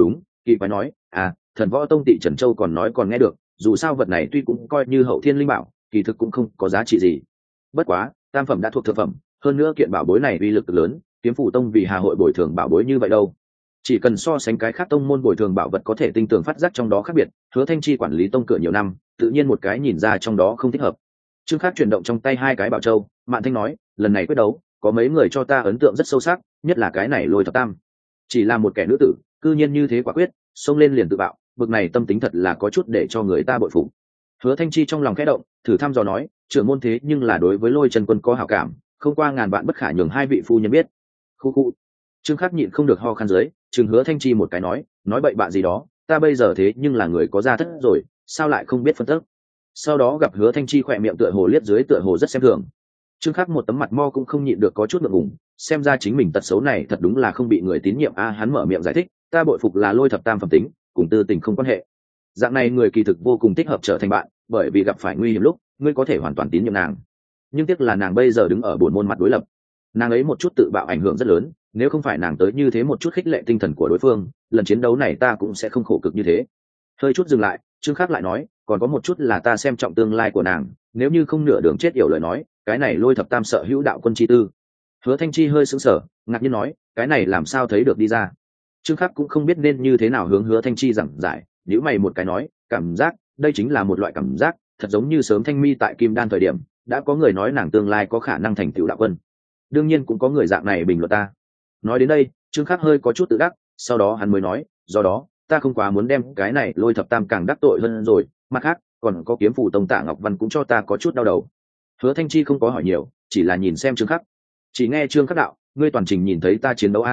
kỳ quái nói thần võ tông tị trần châu còn nói còn nghe được, dù sao vật này tuy cũng coi như hậu thiên linh bảo, kỳ thực cũng không có giá trị gì. Bất quá tam phẩm đã thuộc thượng phẩm, hơn nữa kiện bảo bối này uy lực lớn, kiếm phủ tông vì hà hội bồi thường bảo bối như vậy đâu. Chỉ cần so sánh cái khác tông môn bồi thường bảo vật có thể tinh tường phát giác trong đó khác biệt, Hứa Thanh Chi quản lý tông cửa nhiều năm, tự nhiên một cái nhìn ra trong đó không thích hợp. Trương Khắc chuyển động trong tay hai cái bảo châu, Mạn Thanh nói, lần này quyết đấu có mấy người cho ta ấn tượng rất sâu sắc, nhất là cái này Lôi Thập Tam. Chỉ là một kẻ nữ tử, cư nhiên như thế quả quyết, xông lên liền tự bạo, bực này tâm tính thật là có chút để cho người ta bội phục. Hứa Thanh Chi trong lòng khẽ động, thử thăm dò nói, trưởng môn thế nhưng là đối với Lôi Trần Quân có hảo cảm, không qua ngàn vạn bất khả nhường hai vị phu nhân biết. Khu khu. Trương Khắc nhịn không được ho khan dưới, chừng Hứa Thanh Chi một cái nói bậy bạ gì đó, ta bây giờ thế nhưng là người có gia thất rồi, sao lại không biết phân tích. Sau đó gặp Hứa Thanh Chi khỏe miệng tựa hồ liếc dưới tựa hồ rất xem thường. Trương Khắc một tấm mặt mo cũng không nhịn được có chút ngượng ngùng, xem ra chính mình tật xấu này thật đúng là không bị người tín nhiệm hắn mở miệng giải thích, ta bội phục là Lôi Thập Tam phẩm tính, cùng tư tình không quan hệ. Dạng này người kỳ thực vô cùng thích hợp trở thành bạn, bởi vì gặp phải nguy hiểm lúc, ngươi có thể hoàn toàn tín nhiệm nàng. Nhưng tiếc là nàng bây giờ đứng ở bổn môn mặt đối lập, nàng ấy một chút tự bạo ảnh hưởng rất lớn, nếu không phải nàng tới như thế một chút khích lệ tinh thần của đối phương, lần chiến đấu này ta cũng sẽ không khổ cực như thế. Hơi chút dừng lại, Trương Khắc lại nói, còn có một chút là ta xem trọng tương lai của nàng, nếu như không nửa đường chết yểu lời nói, cái này Lôi Thập Tam sợ hữu đạo quân chi tư. Hứa Thanh Chi hơi sững sờ, ngạc nhiên nói, cái này làm sao thấy được đi ra. Trương Khắc cũng không biết nên như thế nào hướng Hứa Thanh Chi giảng giải, nhíu mày một cái nói, cảm giác, đây chính là một loại cảm giác, thật giống như sớm Thanh Mi tại Kim Đan thời điểm, đã có người nói nàng tương lai có khả năng thành tựu đạo quân. Đương nhiên cũng có người dạng này bình luận ta. Nói đến đây, Trương Khắc hơi có chút tự đắc, sau đó hắn mới nói, do đó ta không quá muốn đem cái này Lôi Thập Tam càng đắc tội hơn rồi, mặt khác còn có kiếm phủ tông Tạ Ngọc Văn cũng cho ta có chút đau đầu. Hứa Thanh Chi không có hỏi nhiều, chỉ là nhìn xem Trương Khắc. Chỉ nghe Trương Khắc đạo, ngươi toàn trình nhìn thấy ta chiến đấu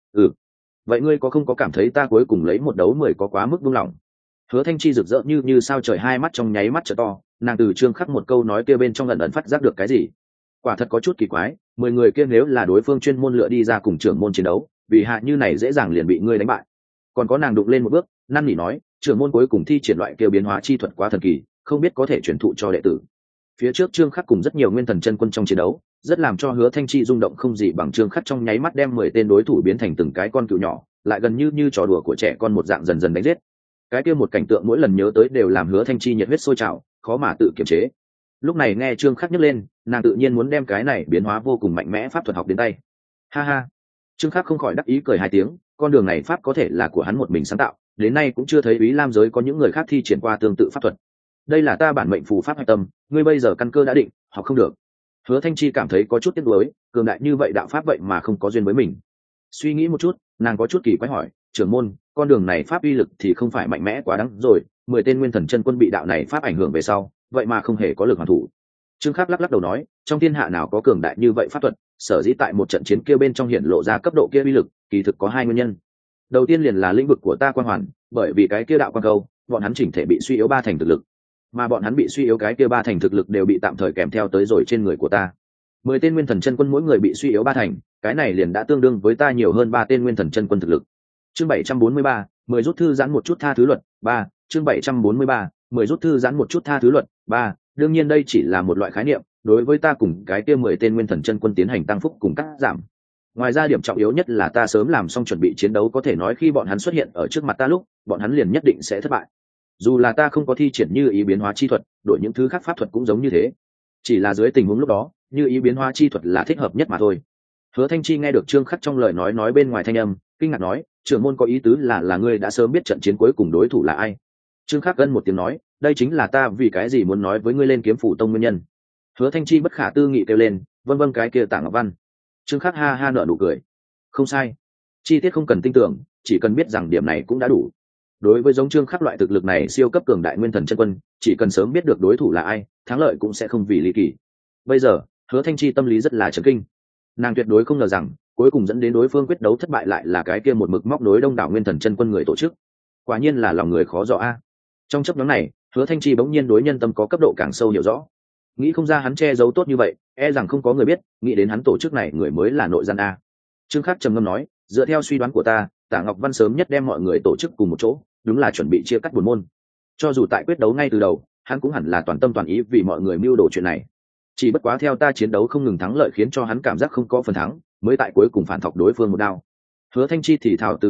vậy ngươi có không có cảm thấy ta cuối cùng lấy một đấu 10 có quá mức buông lỏng? Hứa Thanh Chi rực rỡ như sao trời, hai mắt trong nháy mắt trợ to, nàng từ Trương Khắc một câu nói kia bên trong ẩn phát giác được cái gì. Quả thật có chút kỳ quái, 10 người kia nếu là đối phương chuyên môn lựa đi ra cùng trưởng môn chiến đấu, vì hạ như này dễ dàng liền bị ngươi đánh bại. Còn có nàng đụng lên một bước, năn nỉ nói, trưởng môn cuối cùng thi triển loại kêu biến hóa chi thuật quá thần kỳ, không biết có thể truyền thụ cho đệ tử. Phía trước Trương Khắc cùng rất nhiều nguyên thần chân quân trong chiến đấu, rất làm cho Hứa Thanh Chi rung động không gì bằng Trương Khắc trong nháy mắt đem 10 tên đối thủ biến thành từng cái con cừu nhỏ, lại gần như trò đùa của trẻ con một dạng dần dần đánh giết. Cái kia một cảnh tượng mỗi lần nhớ tới đều làm Hứa Thanh Chi nhiệt huyết sôi trào, khó mà tự kiềm chế. Lúc này nghe Trương Khắc nhắc lên, nàng tự nhiên muốn đem cái này biến hóa vô cùng mạnh mẽ pháp thuật học đến tay. Ha ha. Trương Khắc không khỏi đắc ý cười hai tiếng, con đường này pháp có thể là của hắn một mình sáng tạo, đến nay cũng chưa thấy Úy Lam giới có những người khác thi triển qua tương tự pháp thuật. Đây là ta bản mệnh phù pháp hạch tâm, ngươi bây giờ căn cơ đã định, học không được. Hứa Thanh Chi cảm thấy có chút tiếc nuối, cường đại như vậy đạo pháp vậy mà không có duyên với mình. Suy nghĩ một chút, nàng có chút kỳ quái hỏi, trưởng môn, con đường này pháp uy lực thì không phải mạnh mẽ quá đáng rồi, 10 tên nguyên thần chân quân bị đạo này pháp ảnh hưởng về sau, vậy mà không hề có lực hoàn thủ. Trương Khắc lắc đầu nói, trong thiên hạ nào có cường đại như vậy pháp thuật, sở dĩ tại một trận chiến kia bên trong hiện lộ ra cấp độ kia uy lực, kỳ thực có hai nguyên nhân. Đầu tiên liền là lĩnh vực của ta quan hoàn, bởi vì cái kia đạo quan câu, bọn hắn chỉnh thể bị suy yếu 3 thành thực lực, mà bọn hắn bị suy yếu cái kia 3 thành thực lực đều bị tạm thời kèm theo tới rồi trên người của ta. 10 tên nguyên thần chân quân mỗi người bị suy yếu 3 thành, cái này liền đã tương đương với ta nhiều hơn 3 tên nguyên thần chân quân thực lực. Chương 743, 10 rút thư giãn một chút tha thứ luật 3, chương 743, 10 rút thư giãn một chút tha thứ luật 3, đương nhiên đây chỉ là một loại khái niệm, đối với ta cùng cái kia 10 tên nguyên thần chân quân tiến hành tăng phúc cùng cắt giảm. Ngoài ra điểm trọng yếu nhất là ta sớm làm xong chuẩn bị chiến đấu, có thể nói khi bọn hắn xuất hiện ở trước mặt ta lúc, bọn hắn liền nhất định sẽ thất bại. Dù là ta không có thi triển như ý biến hóa chi thuật, đổi những thứ khác pháp thuật cũng giống như thế. Chỉ là dưới tình huống lúc đó, như ý biến hóa chi thuật là thích hợp nhất mà thôi. Hứa Thanh Chi nghe được Trương Khắc trong lời nói bên ngoài thanh âm, kinh ngạc nói, trưởng môn có ý tứ là ngươi đã sớm biết trận chiến cuối cùng đối thủ là ai. Trương Khắc gân một tiếng nói, đây chính là ta vì cái gì muốn nói với ngươi lên kiếm phủ tông nguyên nhân. Hứa Thanh Chi bất khả tư nghị kêu lên, vân cái kia Tạ Ngọc Văn. Trương Khắc ha ha nở nụ cười, không sai, chi tiết không cần tinh tưởng, chỉ cần biết rằng điểm này cũng đã đủ. Đối với giống Trương Khắc loại thực lực này siêu cấp cường đại nguyên thần chân quân, chỉ cần sớm biết được đối thủ là ai, thắng lợi cũng sẽ không vì ly kỳ. Bây giờ Hứa Thanh Chi tâm lý rất là chấn kinh, nàng tuyệt đối không ngờ rằng cuối cùng dẫn đến đối phương quyết đấu thất bại lại là cái kia một mực móc nối đông đảo nguyên thần chân quân người tổ chức. Quả nhiên là lòng người khó dò a. Trong chấp nhóm này, Hứa Thanh Chi bỗng nhiên đối nhân tâm có cấp độ càng sâu hiểu rõ, nghĩ không ra hắn che giấu tốt như vậy, e rằng không có người biết, nghĩ đến hắn tổ chức này người mới là nội gian a. Trương Khắc trầm ngâm nói, dựa theo suy đoán của ta, Tạ Ngọc Văn sớm nhất đem mọi người tổ chức cùng một chỗ, đúng là chuẩn bị chia cắt buồn môn. Cho dù tại quyết đấu ngay từ đầu, hắn cũng hẳn là toàn tâm toàn ý vì mọi người mưu đồ chuyện này. Chỉ bất quá theo ta chiến đấu không ngừng thắng lợi khiến cho hắn cảm giác không có phần thắng, mới tại cuối cùng phản thọc đối phương một đao. Hứa Thanh Chi thì thào từ ngữ đạo,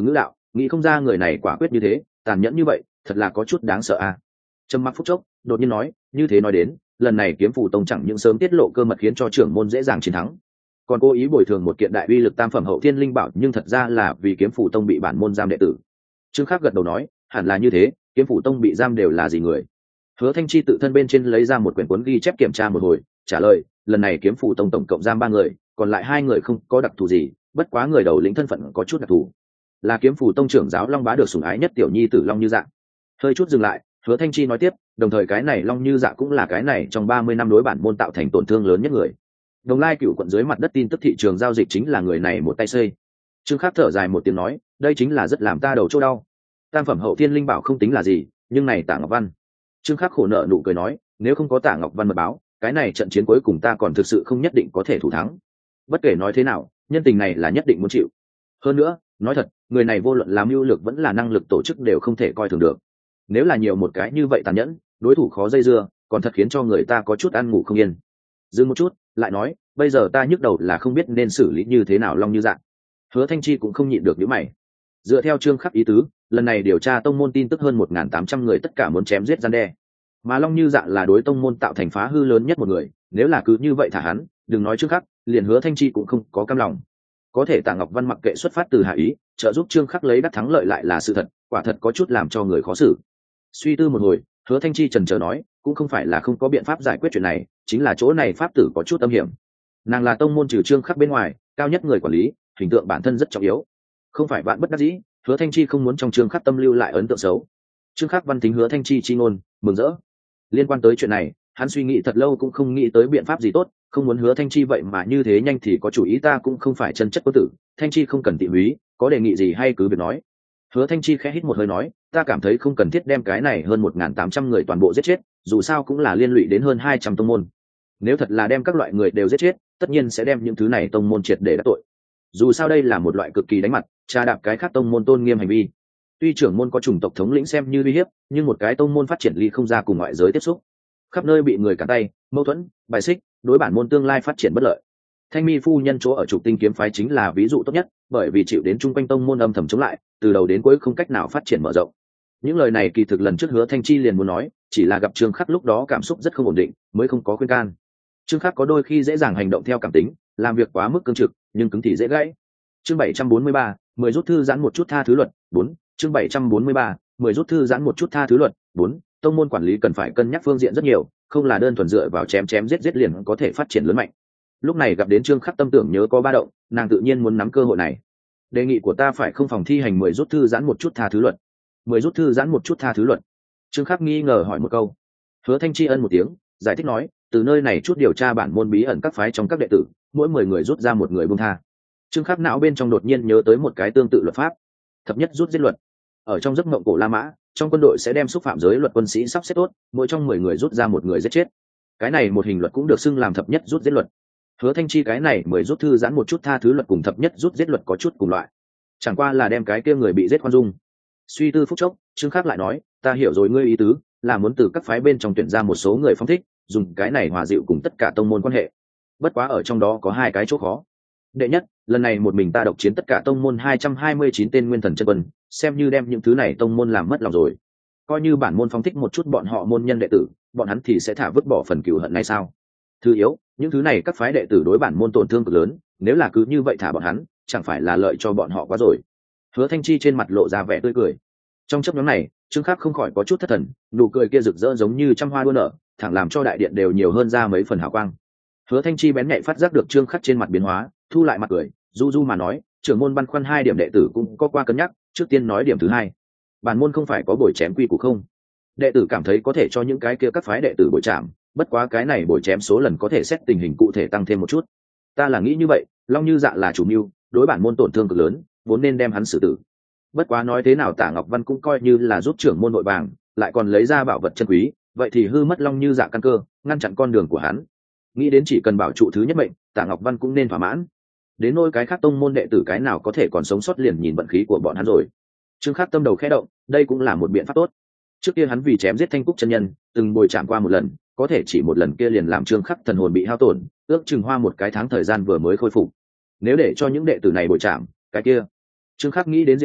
nghĩ không ra người này quả quyết như thế, tàn nhẫn như vậy, thật là có chút đáng sợ a. Trầm mặc phút chốc, đột nhiên nói, như thế nói đến, lần này kiếm phủ tông chẳng những sớm tiết lộ cơ mật khiến cho trưởng môn dễ dàng chiến thắng, còn cố ý bồi thường một kiện đại uy lực tam phẩm hậu thiên linh bảo, nhưng thật ra là vì kiếm phủ tông bị bản môn giam đệ tử. Trương Khắc gật đầu nói, hẳn là như thế, kiếm phủ tông bị giam đều là gì người? Hứa Thanh Chi tự thân bên trên lấy ra một quyển cuốn ghi chép kiểm tra một hồi, trả lời, lần này kiếm phủ tông tổng cộng giam 3 người, còn lại 2 người không có đặc thù gì, bất quá người đầu lĩnh thân phận có chút đặc thù, là kiếm phủ tông trưởng giáo Long Bá được sủng ái nhất tiểu nhi tử Long Như Dạ. Hơi chút dừng lại, Hứa Thanh Chi nói tiếp, đồng thời cái này Long Như Dạ cũng là cái này trong 30 năm đối bản môn tạo thành tổn thương lớn nhất người. Đồng Lai Cựu quận dưới mặt đất tin tức thị trường giao dịch chính là người này một tay xây. Trương Khắc thở dài một tiếng nói, đây chính là rất làm ta đầu chỗ đau. Tam phẩm hậu thiên linh bảo không tính là gì, nhưng này Tạ Ngọc Văn. Trương Khắc khổ nợ nụ cười nói, nếu không có Tạ Ngọc Văn mật báo, cái này trận chiến cuối cùng ta còn thực sự không nhất định có thể thủ thắng. Bất kể nói thế nào, nhân tình này là nhất định muốn chịu. Hơn nữa, nói thật, người này vô luận làm mưu lược vẫn là năng lực tổ chức đều không thể coi thường được. Nếu là nhiều một cái như vậy tàn nhẫn, đối thủ khó dây dưa, còn thật khiến cho người ta có chút ăn ngủ không yên. Dừng một chút, lại nói, bây giờ ta nhức đầu là không biết nên xử lý như thế nào Long Như Dạ. Hứa Thanh Chi cũng không nhịn được những mày. Dựa theo Trương Khắc ý tứ, lần này điều tra tông môn tin tức hơn 1.800 người tất cả muốn chém giết gian đe, mà Long Như Dạ là đối tông môn tạo thành phá hư lớn nhất một người, nếu là cứ như vậy thả hắn, đừng nói Trương Khắc, liền Hứa Thanh Chi cũng không có cam lòng. Có thể Tạ Ngọc Văn mặc kệ xuất phát từ hạ ý, trợ giúp Trương Khắc lấy đắc thắng lợi lại là sự thật, quả thật có chút làm cho người khó xử. Suy tư một hồi, Hứa Thanh Chi chần chờ nói, cũng không phải là không có biện pháp giải quyết chuyện này, chính là chỗ này pháp tử có chút âm hiểm. Nàng là tông môn trừ Trương Khắc bên ngoài cao nhất người quản lý, hình tượng bản thân rất trọng yếu, không phải bạn bất đắc dĩ. Hứa Thanh Chi không muốn trong Trương Khắc tâm lưu lại ấn tượng xấu. Trương Khắc văn tính Hứa Thanh Chi chi ngôn, mừng rỡ. Liên quan tới chuyện này, hắn suy nghĩ thật lâu cũng không nghĩ tới biện pháp gì tốt, không muốn Hứa Thanh Chi vậy mà như thế nhanh thì có chủ ý, ta cũng không phải chân chất quân tử, Thanh Chi không cần tị húy, có đề nghị gì hay cứ việc nói. Hứa Thanh Chi khẽ hít một hơi nói, ta cảm thấy không cần thiết đem cái này hơn 1.800 người toàn bộ giết chết, dù sao cũng là liên lụy đến hơn 200 tông môn. Nếu thật là đem các loại người đều giết chết, tất nhiên sẽ đem những thứ này tông môn triệt để đắc tội. Dù sao đây là một loại cực kỳ đánh mặt, trà đạp cái khác tông môn tôn nghiêm hành vi. Tuy trưởng môn có chủng tộc thống lĩnh xem như uy hiếp, nhưng một cái tông môn phát triển ly không ra cùng ngoại giới tiếp xúc, khắp nơi bị người cản tay, mâu thuẫn, bài xích, đối bản môn tương lai phát triển bất lợi. Thanh Mi phu nhân chỗ ở Trục Tinh kiếm phái chính là ví dụ tốt nhất, bởi vì chịu đến chung quanh tông môn âm thầm chống lại, từ đầu đến cuối không cách nào phát triển mở rộng. Những lời này kỳ thực lần trước Hứa Thanh Chi liền muốn nói, chỉ là gặp Trương Khắc lúc đó cảm xúc rất không ổn định, mới không có khuyên can. Trương Khắc có đôi khi dễ dàng hành động theo cảm tính, làm việc quá mức cương trực, nhưng cứng thì dễ gãy. Chương 743, 10 rút thư giãn một chút tha thứ luật 4. Chương 743, 10 rút thư giãn một chút tha thứ luật 4. Tông môn quản lý cần phải cân nhắc phương diện rất nhiều, không là đơn thuần dựa vào chém chém giết giết liền có thể phát triển lớn mạnh. Lúc này gặp đến Trương Khắc tâm tưởng nhớ có ba động, nàng tự nhiên muốn nắm cơ hội này. Đề nghị của ta phải không phòng thi hành 10 rút thư giãn một chút tha thứ luật. 10 rút thư giãn một chút tha thứ luật. Trương Khắc nghi ngờ hỏi một câu. Hứa Thanh Tri ân một tiếng, giải thích nói, từ nơi này chút điều tra bản môn bí ẩn các phái trong các đệ tử, mỗi 10 người rút ra một người buông tha. Trương Khắc não bên trong đột nhiên nhớ tới một cái tương tự luật pháp, thập nhất rút giết luật. Ở trong giấc mộng cổ La Mã, trong quân đội sẽ đem xúc phạm giới luật quân sĩ sắp xếp tốt, mỗi trong 10 người rút ra một người giết chết. Cái này một hình luật cũng được xưng làm thập nhất rút giết luật. Hứa Thanh Chi cái này 10 rút thư giãn một chút tha thứ luật cùng thập nhất rút giết luật có chút cùng loại, chẳng qua là đem cái kia người bị giết khoan dung. Suy tư phút chốc, Trương Khắc lại nói, ta hiểu rồi ngươi ý tứ, là muốn từ các phái bên trong tuyển ra một số người phong thích, dùng cái này hòa dịu cùng tất cả tông môn quan hệ. Bất quá ở trong đó có hai cái chỗ khó. Đệ nhất, lần này một mình ta độc chiến tất cả tông môn 229 tên nguyên thần chân quân, xem như đem những thứ này tông môn làm mất lòng rồi. Coi như bản môn phong thích một chút bọn họ môn nhân đệ tử, bọn hắn thì sẽ thả vứt bỏ phần cừu hận này sao? Thứ yếu, những thứ này các phái đệ tử đối bản môn tổn thương cực lớn, nếu là cứ như vậy thả bọn hắn, chẳng phải là lợi cho bọn họ quá rồi. Hứa Thanh Chi trên mặt lộ ra vẻ tươi cười. Trong chốc ngắn này, Trương Khắc không khỏi có chút thất thần, nụ cười kia rực rỡ giống như trăm hoa đua nở, thẳng làm cho đại điện đều nhiều hơn ra mấy phần hào quang. Hứa Thanh Chi bén nhạy phát giác được Trương Khắc trên mặt biến hóa, thu lại mặt cười, du du mà nói, trưởng môn băn khoăn 2 điểm đệ tử cũng có qua cân nhắc, trước tiên nói điểm thứ hai. Bản môn không phải có buổi chém quy củ không? Đệ tử cảm thấy có thể cho những cái kia các phái đệ tử buổi chạm, bất quá cái này buổi chém số lần có thể xét tình hình cụ thể tăng thêm một chút. Ta là nghĩ như vậy, Long Như Dạ là chủ mưu, đối bản môn tổn thương cực lớn, vốn nên đem hắn xử tử. Bất quá nói thế nào Tạ Ngọc Văn cũng coi như là giúp trưởng môn nội bàng, lại còn lấy ra bảo vật chân quý, vậy thì hư mất Long Như Dạ căn cơ, ngăn chặn con đường của hắn. Nghĩ đến chỉ cần bảo trụ thứ nhất mệnh, Tạ Ngọc Văn cũng nên thỏa mãn. Đến nỗi cái khác tông môn đệ tử cái nào có thể còn sống sót liền nhìn vận khí của bọn hắn rồi. Trương Khắc tâm đầu khẽ động, đây cũng là một biện pháp tốt. Trước kia hắn vì chém giết Thanh Cúc chân nhân, từng bồi chạm qua một lần, có thể chỉ một lần kia liền làm Trương Khắc thần hồn bị hao tổn, ước chừng hoa một cái tháng thời gian vừa mới khôi phục. Nếu để cho những đệ tử này bồi chạm, cái kia, Trương Khắc nghĩ đến diệu dụng,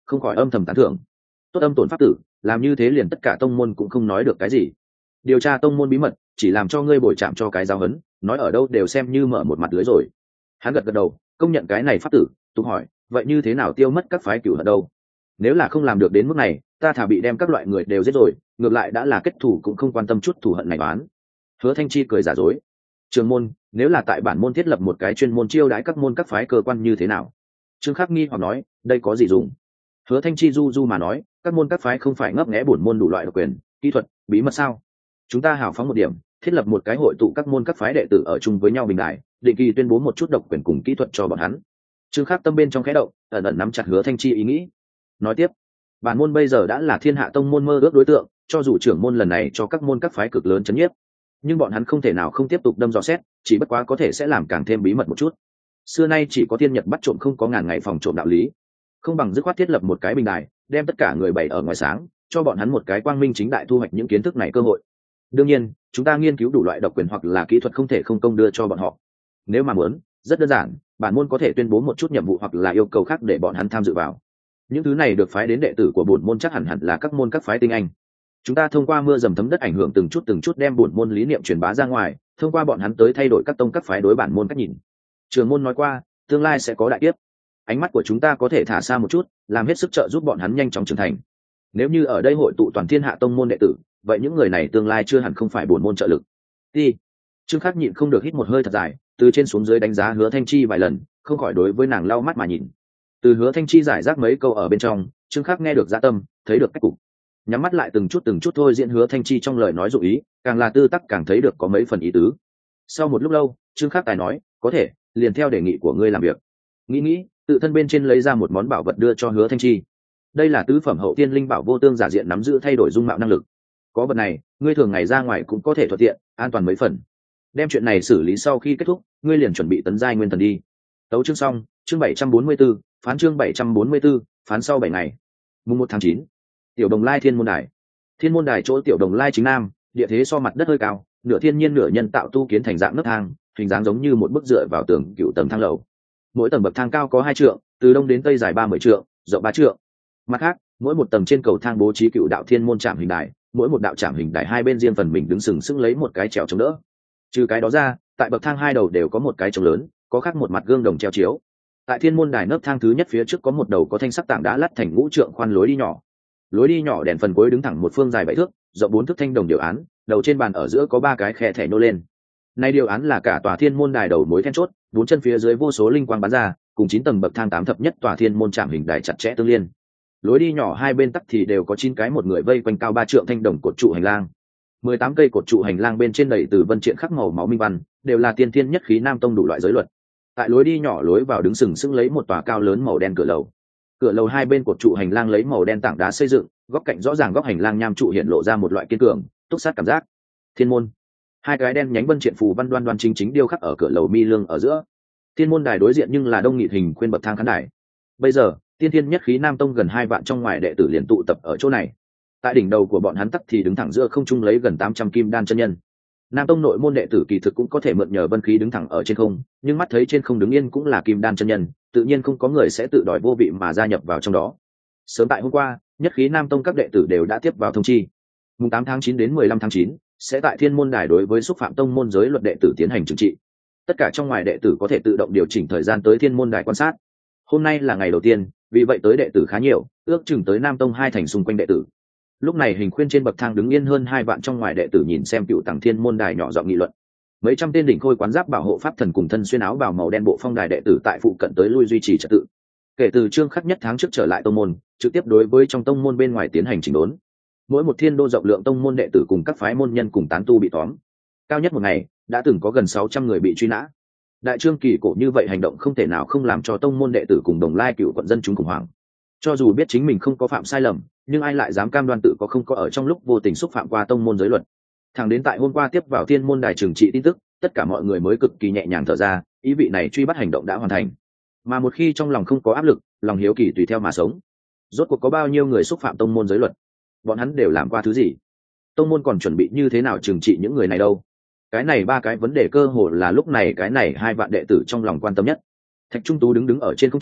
không khỏi âm thầm tán thưởng. Tốt âm tổn pháp tử, làm như thế liền tất cả tông môn cũng không nói được cái gì. Điều tra tông môn bí mật chỉ làm cho ngươi bồi chạm cho cái giáo hấn, nói ở đâu đều xem như mở một mặt lưới rồi. Hắn gật gật đầu, công nhận cái này pháp tử, tục hỏi vậy như thế nào tiêu mất các phái cửu hận đâu? Nếu là không làm được đến mức này, ta thà bị đem các loại người đều giết rồi, ngược lại đã là kết thù cũng không quan tâm chút thù hận này bán. Hứa Thanh Chi cười giả dối. Trường môn, nếu là tại bản môn thiết lập một cái chuyên môn chiêu đãi các môn các phái cơ quan như thế nào? Trương Khắc nghi hoặc nói, đây có gì dùng? Hứa Thanh Chi du du mà nói, các môn các phái không phải ngấp nghé bổn môn đủ loại độc quyền, kỹ thuật, bí mật sao? Chúng ta hào phóng một điểm, thiết lập một cái hội tụ các môn các phái đệ tử ở chung với nhau bình đại, định kỳ tuyên bố một chút độc quyền cùng kỹ thuật cho bọn hắn. Trương Khắc tâm bên trong khẽ động, ẩn ẩn nắm chặt Hứa Thanh Chi ý nghĩ. Nói tiếp, bản môn bây giờ đã là thiên hạ tông môn mơ ước đối tượng, cho dù trưởng môn lần này cho các môn các phái cực lớn chấn nhiếp, nhưng bọn hắn không thể nào không tiếp tục đâm dò xét, chỉ bất quá có thể sẽ làm càng thêm bí mật một chút. Xưa nay chỉ có thiên nhật bắt trộm không có ngàn ngày phòng trộm đạo lý, không bằng dứt khoát thiết lập một cái bình đài, đem tất cả người bày ở ngoài sáng, cho bọn hắn một cái quang minh chính đại thu hoạch những kiến thức này cơ hội. Đương nhiên, chúng ta nghiên cứu đủ loại độc quyền hoặc là kỹ thuật không thể không công đưa cho bọn họ. Nếu mà muốn, rất đơn giản, bản môn có thể tuyên bố một chút nhiệm vụ hoặc là yêu cầu khác để bọn hắn tham dự vào. Những thứ này được phái đến đệ tử của bổn môn chắc hẳn là các môn các phái tinh anh. Chúng ta thông qua mưa dầm thấm đất ảnh hưởng từng chút đem bổn môn lý niệm truyền bá ra ngoài, thông qua bọn hắn tới thay đổi các tông các phái đối bản môn cách nhìn. Trường môn nói qua, tương lai sẽ có đại kiếp. Ánh mắt của chúng ta có thể thả xa một chút, làm hết sức trợ giúp bọn hắn nhanh chóng trưởng thành. Nếu như ở đây hội tụ toàn thiên hạ tông môn đệ tử, vậy những người này tương lai chưa hẳn không phải bổn môn trợ lực. Đi. Trương Khắc nhịn không được hít một hơi thật dài, từ trên xuống dưới đánh giá Hứa Thanh Chi vài lần, không khỏi đối với nàng lau mắt mà nhìn. Từ Hứa Thanh Chi giải rác mấy câu ở bên trong, Trương Khắc nghe được dạ tâm, thấy được cách cục. Nhắm mắt lại từng chút thôi diễn Hứa Thanh Chi trong lời nói dụ ý, càng là tư tắc càng thấy được có mấy phần ý tứ. Sau một lúc lâu, Trương Khắc tài nói, có thể, liền theo đề nghị của ngươi làm việc. Nghĩ, tự thân bên trên lấy ra một món bảo vật đưa cho Hứa Thanh Chi. Đây là tứ phẩm hậu tiên linh bảo vô tương giả diện nắm giữ thay đổi dung mạo năng lực. Có vật này, ngươi thường ngày ra ngoài cũng có thể thuận tiện, an toàn mấy phần. Đem chuyện này xử lý sau khi kết thúc, ngươi liền chuẩn bị tấn giai nguyên thần đi. Tấu chương xong, chương 744, phán chương 744, phán sau 7 ngày. Mùng 1 tháng 9. Tiểu Đồng Lai Thiên Môn Đài. Thiên Môn Đài chỗ Tiểu Đồng Lai chính nam, địa thế so mặt đất hơi cao, nửa thiên nhiên nửa nhân tạo tu kiến thành dạng nấc thang, hình dáng giống như một bức dựa vào tường cựu tầng thang lầu. Mỗi tầng bậc thang cao có 2 trượng, từ đông đến tây dài 30 trượng, rộng 3 trượng. Mặt khác, mỗi một tầng trên cầu thang bố trí cựu đạo thiên môn trạm hình đài, mỗi một đạo trạm hình đài hai bên riêng phần mình đứng sừng sững lấy một cái trèo chống đỡ. Trừ cái đó ra, tại bậc thang hai đầu đều có một cái trống lớn, có khắc một mặt gương đồng treo chiếu. Tại thiên môn đài nấc thang thứ nhất phía trước có một đầu có thanh sắc tảng đá lát thành ngũ trượng khoan lối đi nhỏ. Lối đi nhỏ đèn phần cuối đứng thẳng một phương dài 7 thước, rộng 4 thước thanh đồng điều án, đầu trên bàn ở giữa có 3 cái khe thẻ nô lên. Này điều án là cả tòa thiên môn đài đầu mối then chốt, 4 chân phía dưới vô số linh quang bắn ra, cùng 9 tầng bậc thang 8 thập nhất tòa thiên môn trạm hình đài chặt chẽ tương liên. Lối đi nhỏ hai bên tắc thì đều có 9 cái một người vây quanh cao 3 trượng thanh đồng cột trụ hành lang. 18 cây cột trụ hành lang bên trên đầy từ vân triện khắc màu máu minh văn, đều là tiên thiên nhất khí nam tông đủ loại giới luật. Tại lối đi nhỏ lối vào đứng sừng sững lấy một tòa cao lớn màu đen cửa lầu. Cửa lầu hai bên cột trụ hành lang lấy màu đen tảng đá xây dựng, góc cạnh rõ ràng góc hành lang nham trụ hiện lộ ra một loại kiên cường, túc sát cảm giác. Thiên môn. Hai cái đen nhánh vân triện phù văn đoan chính chính điêu khắc ở cửa lầu mi lương ở giữa. Thiên môn đài đối diện nhưng là đông nghị hình khuyên bậc thang khán đài. Bây giờ, tiên thiên nhất khí nam tông gần 2 vạn trong ngoài đệ tử liền tụ tập ở chỗ này. Tại đỉnh đầu của bọn hắn tắc thì đứng thẳng giữa không trung lấy gần 800 kim đan chân nhân. Nam tông nội môn đệ tử kỳ thực cũng có thể mượn nhờ vân khí đứng thẳng ở trên không, nhưng mắt thấy trên không đứng yên cũng là kim đan chân nhân, tự nhiên không có người sẽ tự đòi vô vị mà gia nhập vào trong đó. Sớm tại hôm qua, nhất khí nam tông các đệ tử đều đã tiếp vào thông chi. Mùng 8 tháng 9 đến 15 tháng 9, sẽ tại thiên môn đài đối với xúc phạm tông môn giới luật đệ tử tiến hành trừng trị. Tất cả trong ngoài đệ tử có thể tự động điều chỉnh thời gian tới thiên môn đài quan sát. Hôm nay là ngày đầu tiên, vì vậy tới đệ tử khá nhiều, ước chừng tới nam tông 2 thành xung quanh đệ tử. Lúc này hình khuyên trên bậc thang đứng yên hơn 2 vạn trong ngoài đệ tử nhìn xem cựu tầng thiên môn đài nhỏ giọng nghị luận. Mấy trăm tên đỉnh khôi quán giáp bảo hộ pháp thần cùng thân xuyên áo bào màu đen bộ phong đài đệ tử tại phụ cận tới lui duy trì trật tự. Kể từ Trương Khắc nhất tháng trước trở lại tông môn, trực tiếp đối với trong tông môn bên ngoài tiến hành chỉnh đốn. Mỗi một thiên đô rộng lượng tông môn đệ tử cùng các phái môn nhân cùng tán tu bị tóm. Cao nhất một ngày, đã từng có gần 600 người bị truy nã. Đại trương kỳ cổ như vậy hành động không thể nào không làm cho tông môn đệ tử cùng Đồng Lai cựu quận dân chúng khủng hoảng. Cho dù biết chính mình không có phạm sai lầm, nhưng ai lại dám cam đoan tự có không có ở trong lúc vô tình xúc phạm qua tông môn giới luật. Thẳng đến tại hôm qua tiếp vào thiên môn đài trừng trị tin tức, tất cả mọi người mới cực kỳ nhẹ nhàng thở ra, ý vị này truy bắt hành động đã hoàn thành. Mà một khi trong lòng không có áp lực, lòng hiếu kỳ tùy theo mà sống. Rốt cuộc có bao nhiêu người xúc phạm tông môn giới luật? Bọn hắn đều làm qua thứ gì? Tông môn còn chuẩn bị như thế nào trừng trị những người này đâu? Cái này 3 cái vấn đề cơ hồ là lúc này cái này 2 vạn đệ tử trong lòng quan tâm nhất. Thạch Trung Tú đứng ở trên không trung,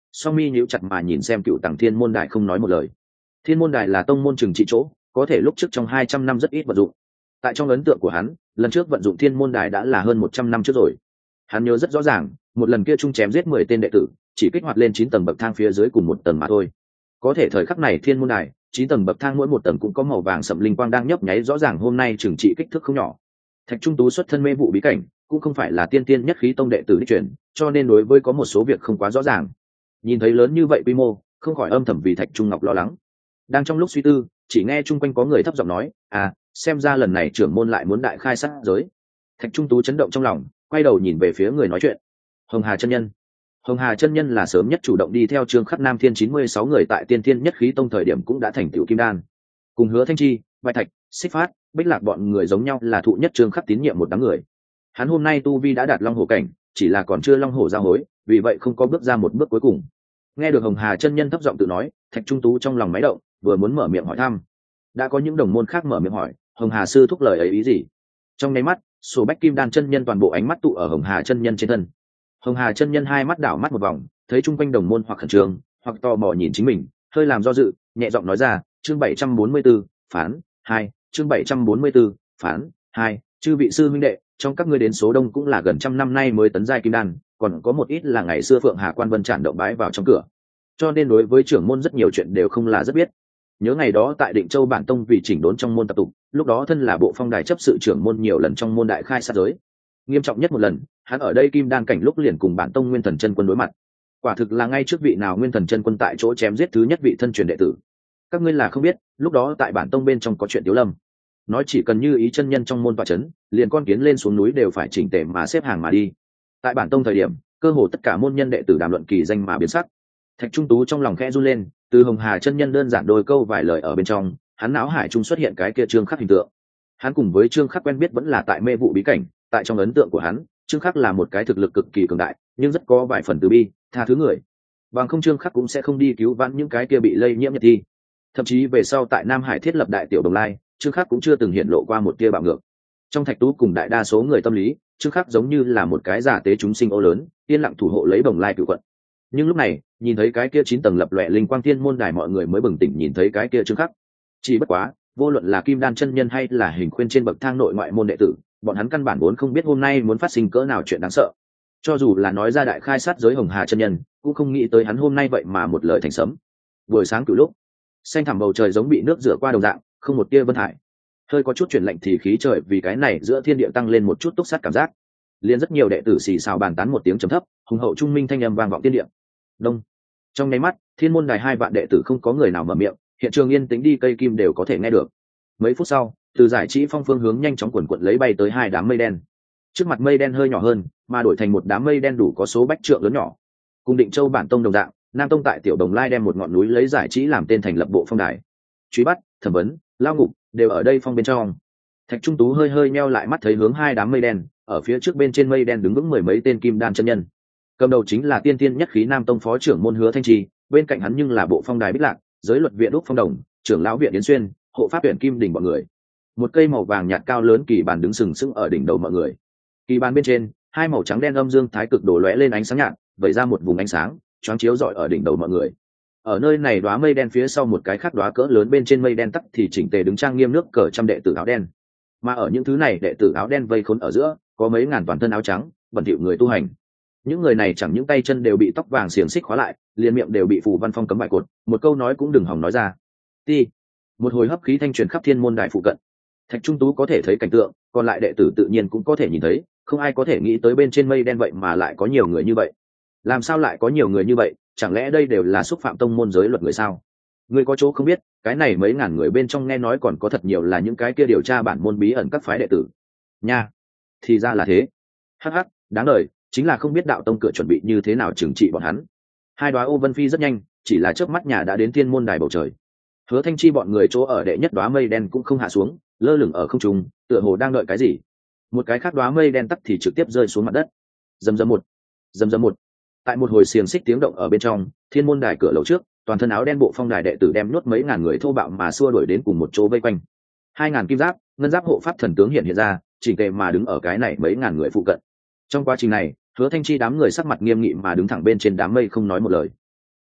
song mi nhíu chặt mà nhìn xem cựu tàng thiên môn đài không nói một lời. Thiên môn đài là tông môn trừng trị chỗ, có thể lúc trước trong 200 năm rất ít vận dụng. Tại trong ấn tượng của hắn, lần trước vận dụng thiên môn đài đã là hơn 100 năm trước rồi. Hắn nhớ rất rõ ràng, một lần kia chung chém giết 10 tên đệ tử, chỉ kích hoạt lên 9 tầng bậc thang phía dưới cùng một tầng mà thôi. Có thể thời khắc này thiên môn đài 9 tầng bậc thang mỗi một tầng cũng có màu vàng sẫm linh quang đang nhấp nháy, rõ ràng hôm nay trừng trị kích thước không nhỏ. Thạch Trung Tú xuất thân mê vụ bí cảnh, cũng không phải là tiên tiên nhất khí tông đệ tử đích truyền, cho nên đối với có một số việc không quá rõ ràng. Nhìn thấy lớn như vậy quy mô, không khỏi âm thầm vì Thạch Trung Ngọc lo lắng. Đang trong lúc suy tư, chỉ nghe chung quanh có người thấp giọng nói, xem ra lần này trưởng môn lại muốn đại khai sát giới. Thạch Trung Tú chấn động trong lòng, quay đầu nhìn về phía người nói chuyện. Hồng Hà chân nhân. Hồng Hà chân nhân là sớm nhất chủ động đi theo Trương Khắc Nam Thiên 96 người tại tiên tiên nhất khí tông thời điểm cũng đã thành tựu kim đan. Cùng Hứa Thanh Chi, Bạch Thạch, Xích Phát, Bích Lạc bọn người giống nhau là thụ nhất Trương Khắc tín nhiệm một đám người. Hắn hôm nay tu vi đã đạt long hổ cảnh, chỉ là còn chưa long hổ giao hối, vì vậy không có bước ra một bước cuối cùng. Nghe được Hồng Hà chân nhân thấp giọng tự nói, Thạch Trung Tú trong lòng máy động, vừa muốn mở miệng hỏi thăm, đã có những đồng môn khác mở miệng hỏi, Hồng Hà sư thúc lời ấy ý gì? Trong nháy mắt, số bách kim đan chân nhân toàn bộ ánh mắt tụ ở Hồng Hà chân nhân trên thân. Hồng Hà chân nhân hai mắt đảo mắt một vòng, thấy chung quanh đồng môn hoặc khẩn trương, hoặc tò mò nhìn chính mình, hơi làm do dự, nhẹ giọng nói ra, chương 744, phán 2, chương 744, phán 2, chư vị sư huynh đệ, trong các ngươi đến số đông cũng là gần trăm năm nay mới tấn giai kim đan, còn có một ít là ngày xưa Phượng Hà Quan Vân tràn động bái vào trong cửa, cho nên đối với trưởng môn rất nhiều chuyện đều không là rất biết. Nhớ ngày đó tại Định Châu bản tông vì chỉnh đốn trong môn tập tục, lúc đó thân là bộ phong đài chấp sự trưởng môn nhiều lần trong môn đại khai sát giới. Nghiêm trọng nhất một lần, hắn ở đây kim đan cảnh lúc liền cùng bản tông Nguyên Thần chân quân đối mặt. Quả thực là ngay trước vị nào Nguyên Thần chân quân tại chỗ chém giết thứ nhất vị thân truyền đệ tử. Các ngươi là không biết, lúc đó tại bản tông bên trong có chuyện Tiếu Lâm. Nói chỉ cần như ý chân nhân trong môn tọa trấn, liền con kiến lên xuống núi đều phải chỉnh tề mà xếp hàng mà đi. Tại bản tông thời điểm, cơ hồ tất cả môn nhân đệ tử đàm luận kỳ danh mà biến sắc. Thạch Trung Tú trong lòng khẽ run lên, từ Hồng Hà chân nhân đơn giản đôi câu vài lời ở bên trong, hắn não hải trung xuất hiện cái kia Trương Khắc hình tượng. Hắn cùng với Trương Khắc quen biết vẫn là tại mê vụ bí cảnh, tại trong ấn tượng của hắn, Trương Khắc là một cái thực lực cực kỳ cường đại, nhưng rất có vài phần từ bi, tha thứ người. Bằng không Trương Khắc cũng sẽ không đi cứu vãn những cái kia bị lây nhiễm nhật thi. Thậm chí về sau tại Nam Hải thiết lập đại tiểu Đồng Lai, Trương Khắc cũng chưa từng hiện lộ qua một tia bạo ngược. Trong Thạch Tú cùng đại đa số người tâm lý, Trương Khắc giống như là một cái giả tế chúng sinh ô lớn, yên lặng thủ hộ lấy Đồng Lai cửu quận. Nhưng lúc này, nhìn thấy cái kia 9 tầng lập lòe linh quang thiên môn đài, mọi người mới bừng tỉnh nhìn thấy cái kia Trương Khắc. Chỉ bất quá, vô luận là kim đan chân nhân hay là hình khuyên trên bậc thang nội ngoại môn đệ tử, bọn hắn căn bản vốn không biết hôm nay muốn phát sinh cỡ nào chuyện đáng sợ. Cho dù là nói ra đại khai sát giới Hồng Hà chân nhân, cũng không nghĩ tới hắn hôm nay vậy mà một lời thành sấm. Buổi sáng cửu lúc, xanh thẳm bầu trời giống bị nước rửa qua đồng dạng, không một tia vân hải. Hơi có chút chuyển lạnh thì khí trời vì cái này giữa thiên địa tăng lên một chút túc sát cảm giác. Liền rất nhiều đệ tử xì xào bàn tán một tiếng trầm thấp, hùng hậu trung minh thanh âm vang vọng thiên địa. Đông. Trong nháy mắt, thiên môn đài 2 vạn đệ tử không có người nào mở miệng, hiện trường yên tĩnh đi cây kim đều có thể nghe được. Mấy phút sau, từ giải trí phong phương hướng nhanh chóng quần quật lấy bay tới 2 đám mây đen. Trước mặt mây đen hơi nhỏ hơn, mà đổi thành một đám mây đen đủ có số bách trượng lớn nhỏ. Cùng Định Châu bản tông đồng dạng, Nam tông tại tiểu Đồng Lai đem một ngọn núi lấy giải trí làm tên thành lập bộ phong đài. Truy bắt, thẩm vấn, lao ngục đều ở đây phong bên trong. Thạch Trung Tú hơi hơi meo lại mắt thấy hướng 2 đám mây đen, ở phía trước bên trên mây đen đứng vững 10 mấy tên kim đan chân nhân. Cầm đầu chính là tiên tiên nhất khí Nam tông phó trưởng môn Hứa Thanh Trì, bên cạnh hắn nhưng là bộ phong đài Bích Lạc, giới luật viện Úc Phong Đồng, trưởng lão viện Yến Xuyên, hộ pháp viện Kim Đình bọn người. Một cây màu vàng nhạt cao lớn kỳ bàn đứng sừng sững ở đỉnh đầu mọi người. Kỳ bàn bên trên, 2 màu trắng đen âm dương thái cực đổ lóe lên ánh sáng nhạt, vẩy ra một vùng ánh sáng, choáng chiếu rọi ở đỉnh đầu mọi người. Ở nơi này đóa mây đen phía sau một cái khác đóa cỡ lớn bên trên mây đen tắc thì chỉnh tề đứng trang nghiêm nước cờ trăm đệ tử áo đen. Mà ở những thứ này đệ tử áo đen vây khốn ở giữa, có mấy ngàn toàn thân áo trắng, bẩn thỉu người tu hành. Những người này chẳng những tay chân đều bị tóc vàng xiềng xích khóa lại, liền miệng đều bị phù văn phong cấm bại cột, một câu nói cũng đừng hòng nói ra. Ti. Một hồi hấp khí thanh truyền khắp thiên môn đài phụ cận. Thạch Trung Tú có thể thấy cảnh tượng, còn lại đệ tử tự nhiên cũng có thể nhìn thấy, không ai có thể nghĩ tới bên trên mây đen vậy mà lại có nhiều người như vậy. Làm sao lại có nhiều người như vậy, chẳng lẽ đây đều là xúc phạm tông môn giới luật người sao? Người có chỗ không biết, cái này mấy ngàn người bên trong nghe nói còn có thật nhiều là những cái kia điều tra bản môn bí ẩn các phái đệ tử. Nha, thì ra là thế. Hắc hắc, đáng đời, chính là không biết đạo tông cửa chuẩn bị như thế nào trừng trị bọn hắn. 2 đóa ô vân phi rất nhanh, chỉ là chớp mắt nhà đã đến thiên môn đài bầu trời. Hứa Thanh Chi bọn người chỗ ở đệ nhất đóa mây đen cũng không hạ xuống, lơ lửng ở không trung, tựa hồ đang đợi cái gì. Một cái khác đóa mây đen tắc thì trực tiếp rơi xuống mặt đất. Rầm rầm một, rầm rầm một. Tại một hồi xiềng xích tiếng động ở bên trong, thiên môn đài cửa lầu trước, toàn thân áo đen bộ phong đài đệ tử đem nhốt mấy ngàn người thô bạo mà xua đuổi đến cùng một chỗ vây quanh. 2000 kim giáp, ngân giáp hộ pháp thần tướng hiện ra, chỉnh tề mà đứng ở cái này mấy ngàn người phụ cận. Trong quá trình này, Hứa Thanh Chi đám người sắc mặt nghiêm nghị mà đứng thẳng bên trên đám mây không nói một lời.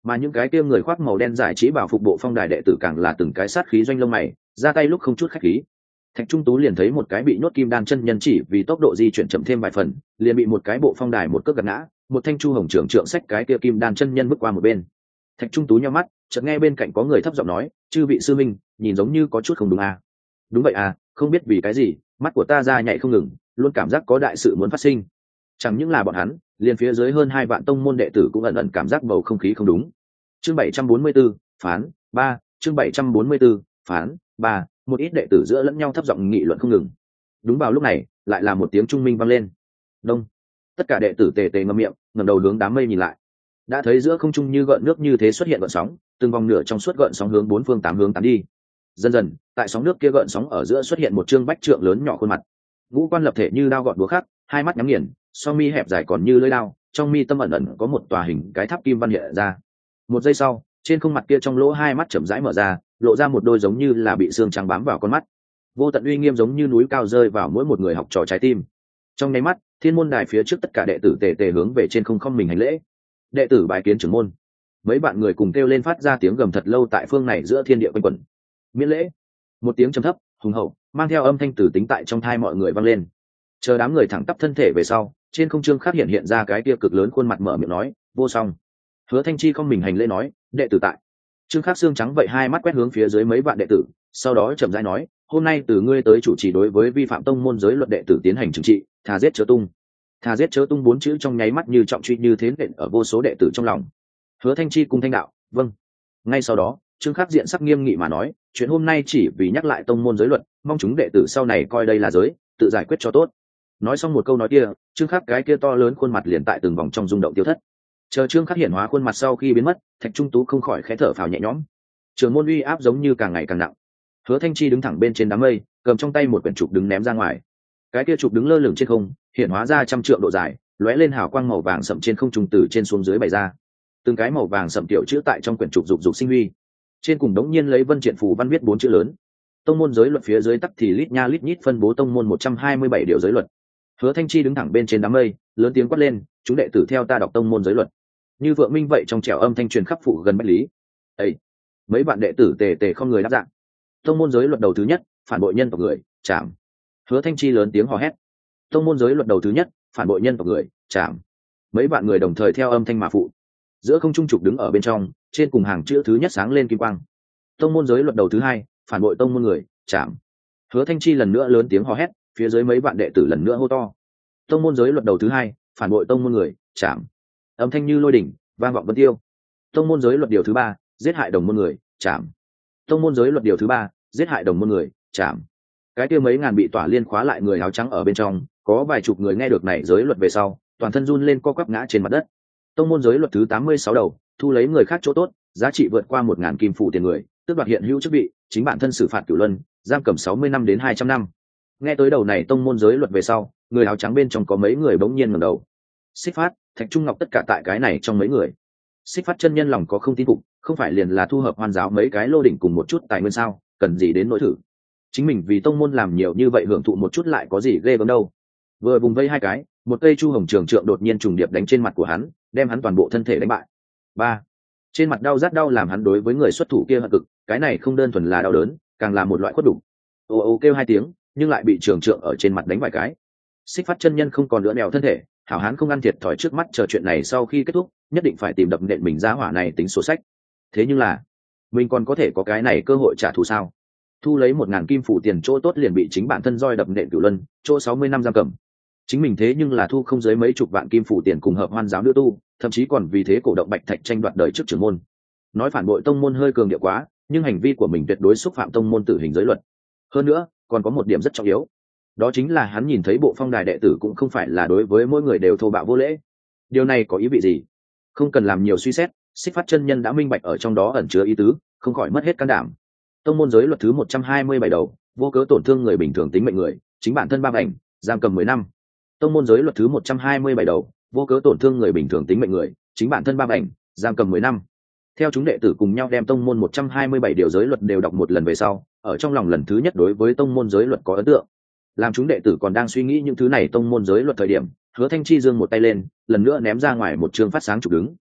Mà những cái kia người khoác màu đen giải trí bảo phục bộ phong đài đệ tử càng là từng cái sát khí doanh lông mày, ra tay lúc không chút khách khí. Thạch Trung Tú liền thấy một cái bị nhốt kim đan chân nhân chỉ vì tốc độ di chuyển chậm thêm vài phần, liền bị một cái bộ phong đài một cước gạt ngã, một thanh chu hồng trưởng trượng sách cái kia kim đan chân nhân bước qua một bên. Thạch Trung Tú nhíu mắt, chợt nghe bên cạnh có người thấp giọng nói, "Chư vị sư minh, nhìn giống như có chút không đúng à?" "Đúng vậy à, không biết vì cái gì, mắt của ta ra nhảy không ngừng, luôn cảm giác có đại sự muốn phát sinh." Chẳng những là bọn hắn, liền phía dưới hơn 2 vạn tông môn đệ tử cũng ẩn ẩn cảm giác bầu không khí không đúng. Chương 744, phán 3, chương 744, phán 3, một ít đệ tử giữa lẫn nhau thấp giọng nghị luận không ngừng. Đúng vào lúc này, lại là một tiếng trung minh vang lên. Đông. Tất cả đệ tử tề tề ngậm miệng, ngẩng đầu hướng đám mây nhìn lại. Đã thấy giữa không trung như gợn nước như thế xuất hiện gợn sóng, từng vòng nửa trong suốt gợn sóng hướng bốn phương tám hướng tán đi. Dần dần, tại sóng nước kia gợn sóng ở giữa xuất hiện một trương bách trượng lớn nhỏ khuôn mặt. Ngũ quan lập thể như đao gọt búa khắc, hai mắt nhắm nghiền, song mi hẹp dài còn như lưỡi đao, trong mi tâm ẩn ẩn có một tòa hình cái tháp kim văn hiện ra. Một giây sau, trên khuôn mặt kia trong lỗ hai mắt chậm rãi mở ra, lộ ra một đôi giống như là bị xương trắng bám vào con mắt. Vô tận uy nghiêm giống như núi cao rơi vào mỗi một người học trò trái tim. Trong nháy mắt, thiên môn đài phía trước tất cả đệ tử tề tề hướng về trên không mình hành lễ. Đệ tử bái kiến trưởng môn. Mấy bạn người cùng kêu lên phát ra tiếng gầm thật lâu tại phương này giữa thiên địa quanh quẩn. Miễn lễ. Một tiếng trầm thấp, hùng hậu, mang theo âm thanh tử tính tại trong thai mọi người vang lên. Chờ đám người thẳng tắp thân thể về sau, trên không trung khắc hiện ra cái kia cực lớn khuôn mặt mở miệng nói, "Vô song." Hứa Thanh Chi không mình hành lễ nói, "Đệ tử tại." Trương Khắc xương trắng vậy hai mắt quét hướng phía dưới mấy vạn đệ tử, sau đó chậm rãi nói, "Hôm nay từ ngươi tới chủ trì đối với vi phạm tông môn giới luật đệ tử tiến hành trừng trị, thà giết chớ tung." Thà giết chớ tung 4 chữ trong nháy mắt như trọng truy như thế nện ở vô số đệ tử trong lòng. Hứa Thanh Chi cung thanh đạo, "Vâng." Ngay sau đó, Trương Khắc diện sắc nghiêm nghị mà nói, "Chuyện hôm nay chỉ vì nhắc lại tông môn giới luật, mong chúng đệ tử sau này coi đây là giới, tự giải quyết cho tốt." Nói xong một câu nói kia, Trương Khắc cái kia to lớn khuôn mặt liền tại từng vòng trong rung động tiêu thất. Chờ Trương Khắc hiển hóa khuôn mặt sau khi biến mất, Thạch Trung Tú không khỏi khẽ thở phào nhẹ nhõm. Trường môn uy áp giống như càng ngày càng nặng. Hứa Thanh Chi đứng thẳng bên trên đám mây, cầm trong tay một quyển trục đứng ném ra ngoài. Cái kia trục đứng lơ lửng trên không, hiển hóa ra 100 trượng độ dài, lóe lên hào quang màu vàng sậm trên không trung từ trên xuống dưới bày ra. Từng cái màu vàng sậm tiểu chữ tại trong quyển trục dục sinh huy. Trên cùng đống nhiên lấy vân triện phù văn viết 4 chữ lớn. Tông môn giới luật phía dưới tắc thì lít nha lít nhít phân bố tông môn 127 điều giới luật. Hứa Thanh Chi đứng thẳng bên trên đám mây, lớn tiếng quát lên, "Chúng đệ tử theo ta đọc tông môn giới luật." Như vượng minh vậy trong trẻo âm thanh truyền khắp phụ gần bách lý. Ê! Mấy bạn đệ tử tề tề không người đáp dạng. Tông môn giới luật đầu thứ nhất, phản bội nhân tộc người, chạm. Hứa Thanh Chi lớn tiếng hò hét. Tông môn giới luật đầu thứ nhất, phản bội nhân tộc người, chạm. Mấy bạn người đồng thời theo âm thanh mà phụ. Giữa không trung trục đứng ở bên trong, trên cùng hàng chữ thứ nhất sáng lên kim quang. Tông môn giới luật đầu thứ hai, phản bội tông môn người, chạm. Hứa Thanh Chi lần nữa lớn tiếng hò hét, phía dưới mấy bạn đệ tử lần nữa hô to. Tông môn giới luật đầu thứ hai, phản bội tông môn người, chạm. Âm thanh như lôi đỉnh, vang vọng vân tiêu. Tông môn giới luật điều thứ ba, giết hại đồng môn người, chạm. Tông môn giới luật điều thứ ba, giết hại đồng môn người, chạm. Cái kia mấy ngàn bị tỏa liên khóa lại người áo trắng ở bên trong, có vài chục người nghe được này giới luật về sau, toàn thân run lên co quắp ngã trên mặt đất. Tông môn giới luật thứ 86 đầu, thu lấy người khác chỗ tốt, giá trị vượt qua 1000 kim phụ tiền người, tước đoạt hiện hữu chức vị, chính bản thân xử phạt cửu luân, giam cầm 60 năm đến 200 năm. Nghe tới đầu này tông môn giới luật về sau, người áo trắng bên trong có mấy người bỗng nhiên ngẩng đầu. Xích Phát, Thạch Trung Ngọc tất cả tại cái này trong mấy người. Xích Phát chân nhân lòng có không tin phục, không phải liền là thu hợp hoàn giáo mấy cái lô đỉnh cùng một chút tài nguyên sao, cần gì đến nỗi thử. Chính mình vì tông môn làm nhiều như vậy hưởng thụ một chút lại có gì ghê gớm đâu. Vừa vùng vây hai cái, một cây chu hồng trường trượng đột nhiên trùng điệp đánh trên mặt của hắn, đem hắn toàn bộ thân thể đánh bại. Ba, trên mặt đau rát đau làm hắn đối với người xuất thủ kia hận cực, cái này không đơn thuần là đau đớn, càng là một loại khuất đủ. Ô ô kêu hai tiếng, nhưng lại bị trường trượng ở trên mặt đánh vài cái. Xích Phát chân nhân không còn nữa đèo thân thể, hảo hán không ăn thiệt thòi trước mắt, chờ chuyện này sau khi kết thúc, nhất định phải tìm đập nện mình giá hỏa này tính sổ sách. Thế nhưng là, mình còn có thể có cái này cơ hội trả thù sao? Thu lấy 1000 kim phủ tiền chỗ tốt liền bị chính bản thân roi đập nện cửu luân, chỗ 60 năm giam cầm. Chính mình thế nhưng là thu không dưới mấy chục vạn kim phủ tiền cùng hợp hoan giáo nữ tu, thậm chí còn vì thế cổ động Bạch Thạch tranh đoạt đời trước trưởng môn. Nói phản bội tông môn hơi cường điệu quá, nhưng hành vi của mình tuyệt đối xúc phạm tông môn tử hình giới luật. Hơn nữa, còn có một điểm rất trọng yếu, đó chính là hắn nhìn thấy bộ phong đài đệ tử cũng không phải là đối với mỗi người đều thô bạo vô lễ. Điều này có ý vị gì? Không cần làm nhiều suy xét, Xích Phát chân nhân đã minh bạch ở trong đó ẩn chứa ý tứ, không khỏi mất hết can đảm. Tông môn giới luật thứ 127 đầu, vô cớ tổn thương người bình thường tính mệnh người, chính bản thân ba ảnh, giam cầm 10 năm. Tông môn giới luật thứ 127 đầu, vô cớ tổn thương người bình thường tính mệnh người, chính bản thân ba ảnh, giam cầm 10 năm. Theo chúng đệ tử cùng nhau đem tông môn 127 điều giới luật đều đọc một lần về sau, ở trong lòng lần thứ nhất đối với tông môn giới luật có ấn tượng. Làm chúng đệ tử còn đang suy nghĩ những thứ này tông môn giới luật thời điểm, Hứa Thanh Chi giương một tay lên, lần nữa ném ra ngoài một chương phát sáng trục đứng.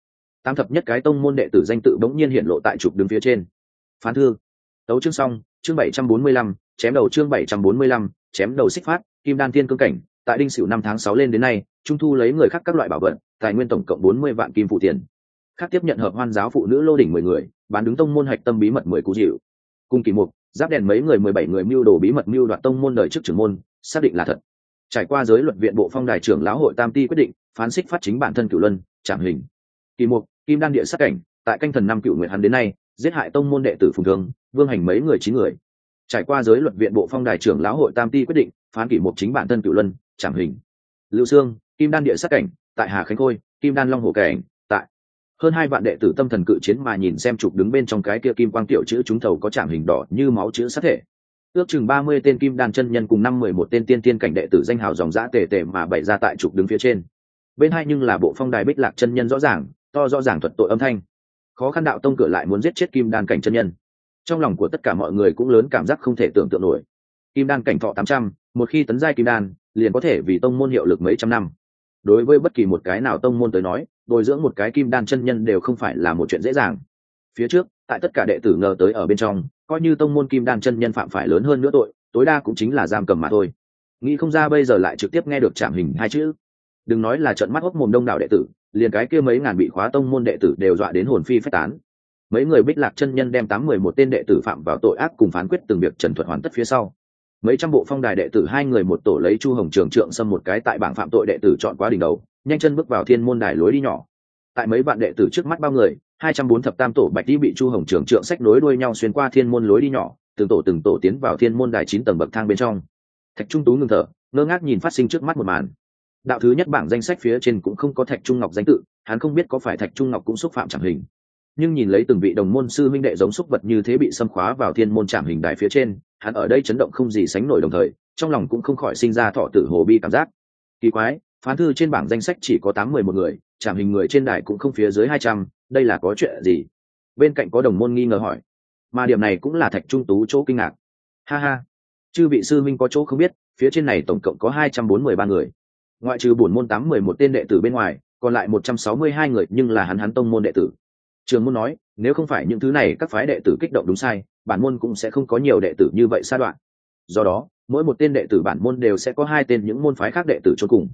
Tam thập nhất cái tông môn đệ tử danh tự bỗng nhiên hiện lộ tại trục đứng phía trên. Phán thư. Tấu chương xong, chương 745, chém đầu chương 745, chém đầu Xích Phát, Kim Đan Thiên Cương cảnh, tại Đinh Sửu 5/6 lên đến nay, trung thu lấy người khác các loại bảo vật, tài nguyên tổng cộng 40 vạn kim phụ tiền. Khác tiếp nhận hợp hoan giáo phụ nữ lô đỉnh 10 người, bán đứng tông môn hạch tâm bí mật 10 cú dịu. Cùng kỳ mục, giáp đèn mấy người 17 người mưu đồ bí mật mưu đoạt tông môn đời trước trưởng môn, xác định là thật. Trải qua giới luật viện bộ phong đài trưởng lão hội tam ti quyết định, phán Xích Phát chính bản thân Cửu Luân, trảm hình. Kỳ mục, Kim Đan địa sát cảnh, tại canh thần năm Cửu Nguyệt hắn đến nay, giết hại tông môn đệ tử Phùng Thương, Vương Hành mấy người 9 người. Trải qua giới luật viện bộ phong đài trưởng lão hội tam ti quyết định, phán Kỷ Mục chính bản thân Cửu Luân, trảm hình. Lưu Xương, Kim Đan địa sát cảnh, tại Hà Khánh Khôi, Kim Đan Long Hổ cảnh, tại hơn 2 vạn đệ tử tâm thần cự chiến mà nhìn xem trục đứng bên trong cái kia kim quang tiểu chữ chúng thầu có trảm hình đỏ như máu chữ sát thể. Ước chừng 30 tên kim đan chân nhân cùng 11 tên tiên tiên cảnh đệ tử danh hào dòng dã tề tề mà bày ra tại trục đứng phía trên. Bên hai nhưng là bộ phong đài Bích Lạc chân nhân rõ ràng, to rõ ràng thuật tội âm thanh. Khó khăn đạo tông cửa lại muốn giết chết kim đan cảnh chân nhân. Trong lòng của tất cả mọi người cũng lớn cảm giác không thể tưởng tượng nổi. Kim đan cảnh thọ 800, một khi tấn giai kim đan, liền có thể vì tông môn hiệu lực mấy trăm năm. Đối với bất kỳ một cái nào tông môn tới nói, bồi dưỡng một cái kim đan chân nhân đều không phải là một chuyện dễ dàng. Phía trước, tại tất cả đệ tử ngờ tới ở bên trong, coi như tông môn kim đan chân nhân phạm phải lớn hơn nữa tội, tối đa cũng chính là giam cầm mà thôi. Nghĩ không ra bây giờ lại trực tiếp nghe được trảm hình hai chữ. Đừng nói là trợn mắt hốc mồm đông đảo đệ tử, liền cái kia mấy ngàn bị khóa tông môn đệ tử đều dọa đến hồn phi phách tán. Mấy người Bích Lạc chân nhân đem 11 tên đệ tử phạm vào tội ác cùng phán quyết từng việc trần thuật hoàn tất phía sau. Mấy trăm bộ phong đài đệ tử 2 người một tổ lấy Chu Hồng Trường trượng xâm một cái tại bảng phạm tội đệ tử chọn quá đỉnh đầu, nhanh chân bước vào thiên môn đài lối đi nhỏ. Tại mấy vạn đệ tử trước mắt bao người, 204 thập tam tổ bạch đi bị Chu Hồng Trường trượng sách nối đuôi nhau xuyên qua thiên môn lối đi nhỏ, từng tổ tiến vào thiên môn đài 9 tầng bậc thang bên trong. Thạch Trung Tú ngừng thở, ngơ ngác nhìn phát sinh trước mắt một màn. Đạo thứ nhất bảng danh sách phía trên cũng không có Thạch Trung Ngọc danh tự, hắn không biết có phải Thạch Trung Ngọc cũng xúc phạm trảm hình. Nhưng nhìn lấy từng vị đồng môn sư huynh đệ giống xúc vật như thế bị xâm khóa vào thiên môn trảm hình đài phía trên, hắn ở đây chấn động không gì sánh nổi, đồng thời trong lòng cũng không khỏi sinh ra thọ tử hồ bi cảm giác. Kỳ quái, phán thư trên bảng danh sách chỉ có 81 người, trảm hình người trên đài cũng không phía dưới 200, đây là có chuyện gì? Bên cạnh có đồng môn nghi ngờ hỏi, mà điểm này cũng là Thạch Trung Tú chỗ kinh ngạc. Ha ha, chư vị sư huynh có chỗ không biết, phía trên này tổng cộng có 243 người, ngoại trừ bổn môn 811 tên đệ tử bên ngoài, còn lại 162 người nhưng là hắn tông môn đệ tử. Trường môn nói, nếu không phải những thứ này các phái đệ tử kích động đúng sai, bản môn cũng sẽ không có nhiều đệ tử như vậy sa đoạn. Do đó, mỗi một tên đệ tử bản môn đều sẽ có 2 tên những môn phái khác đệ tử chôn cùng.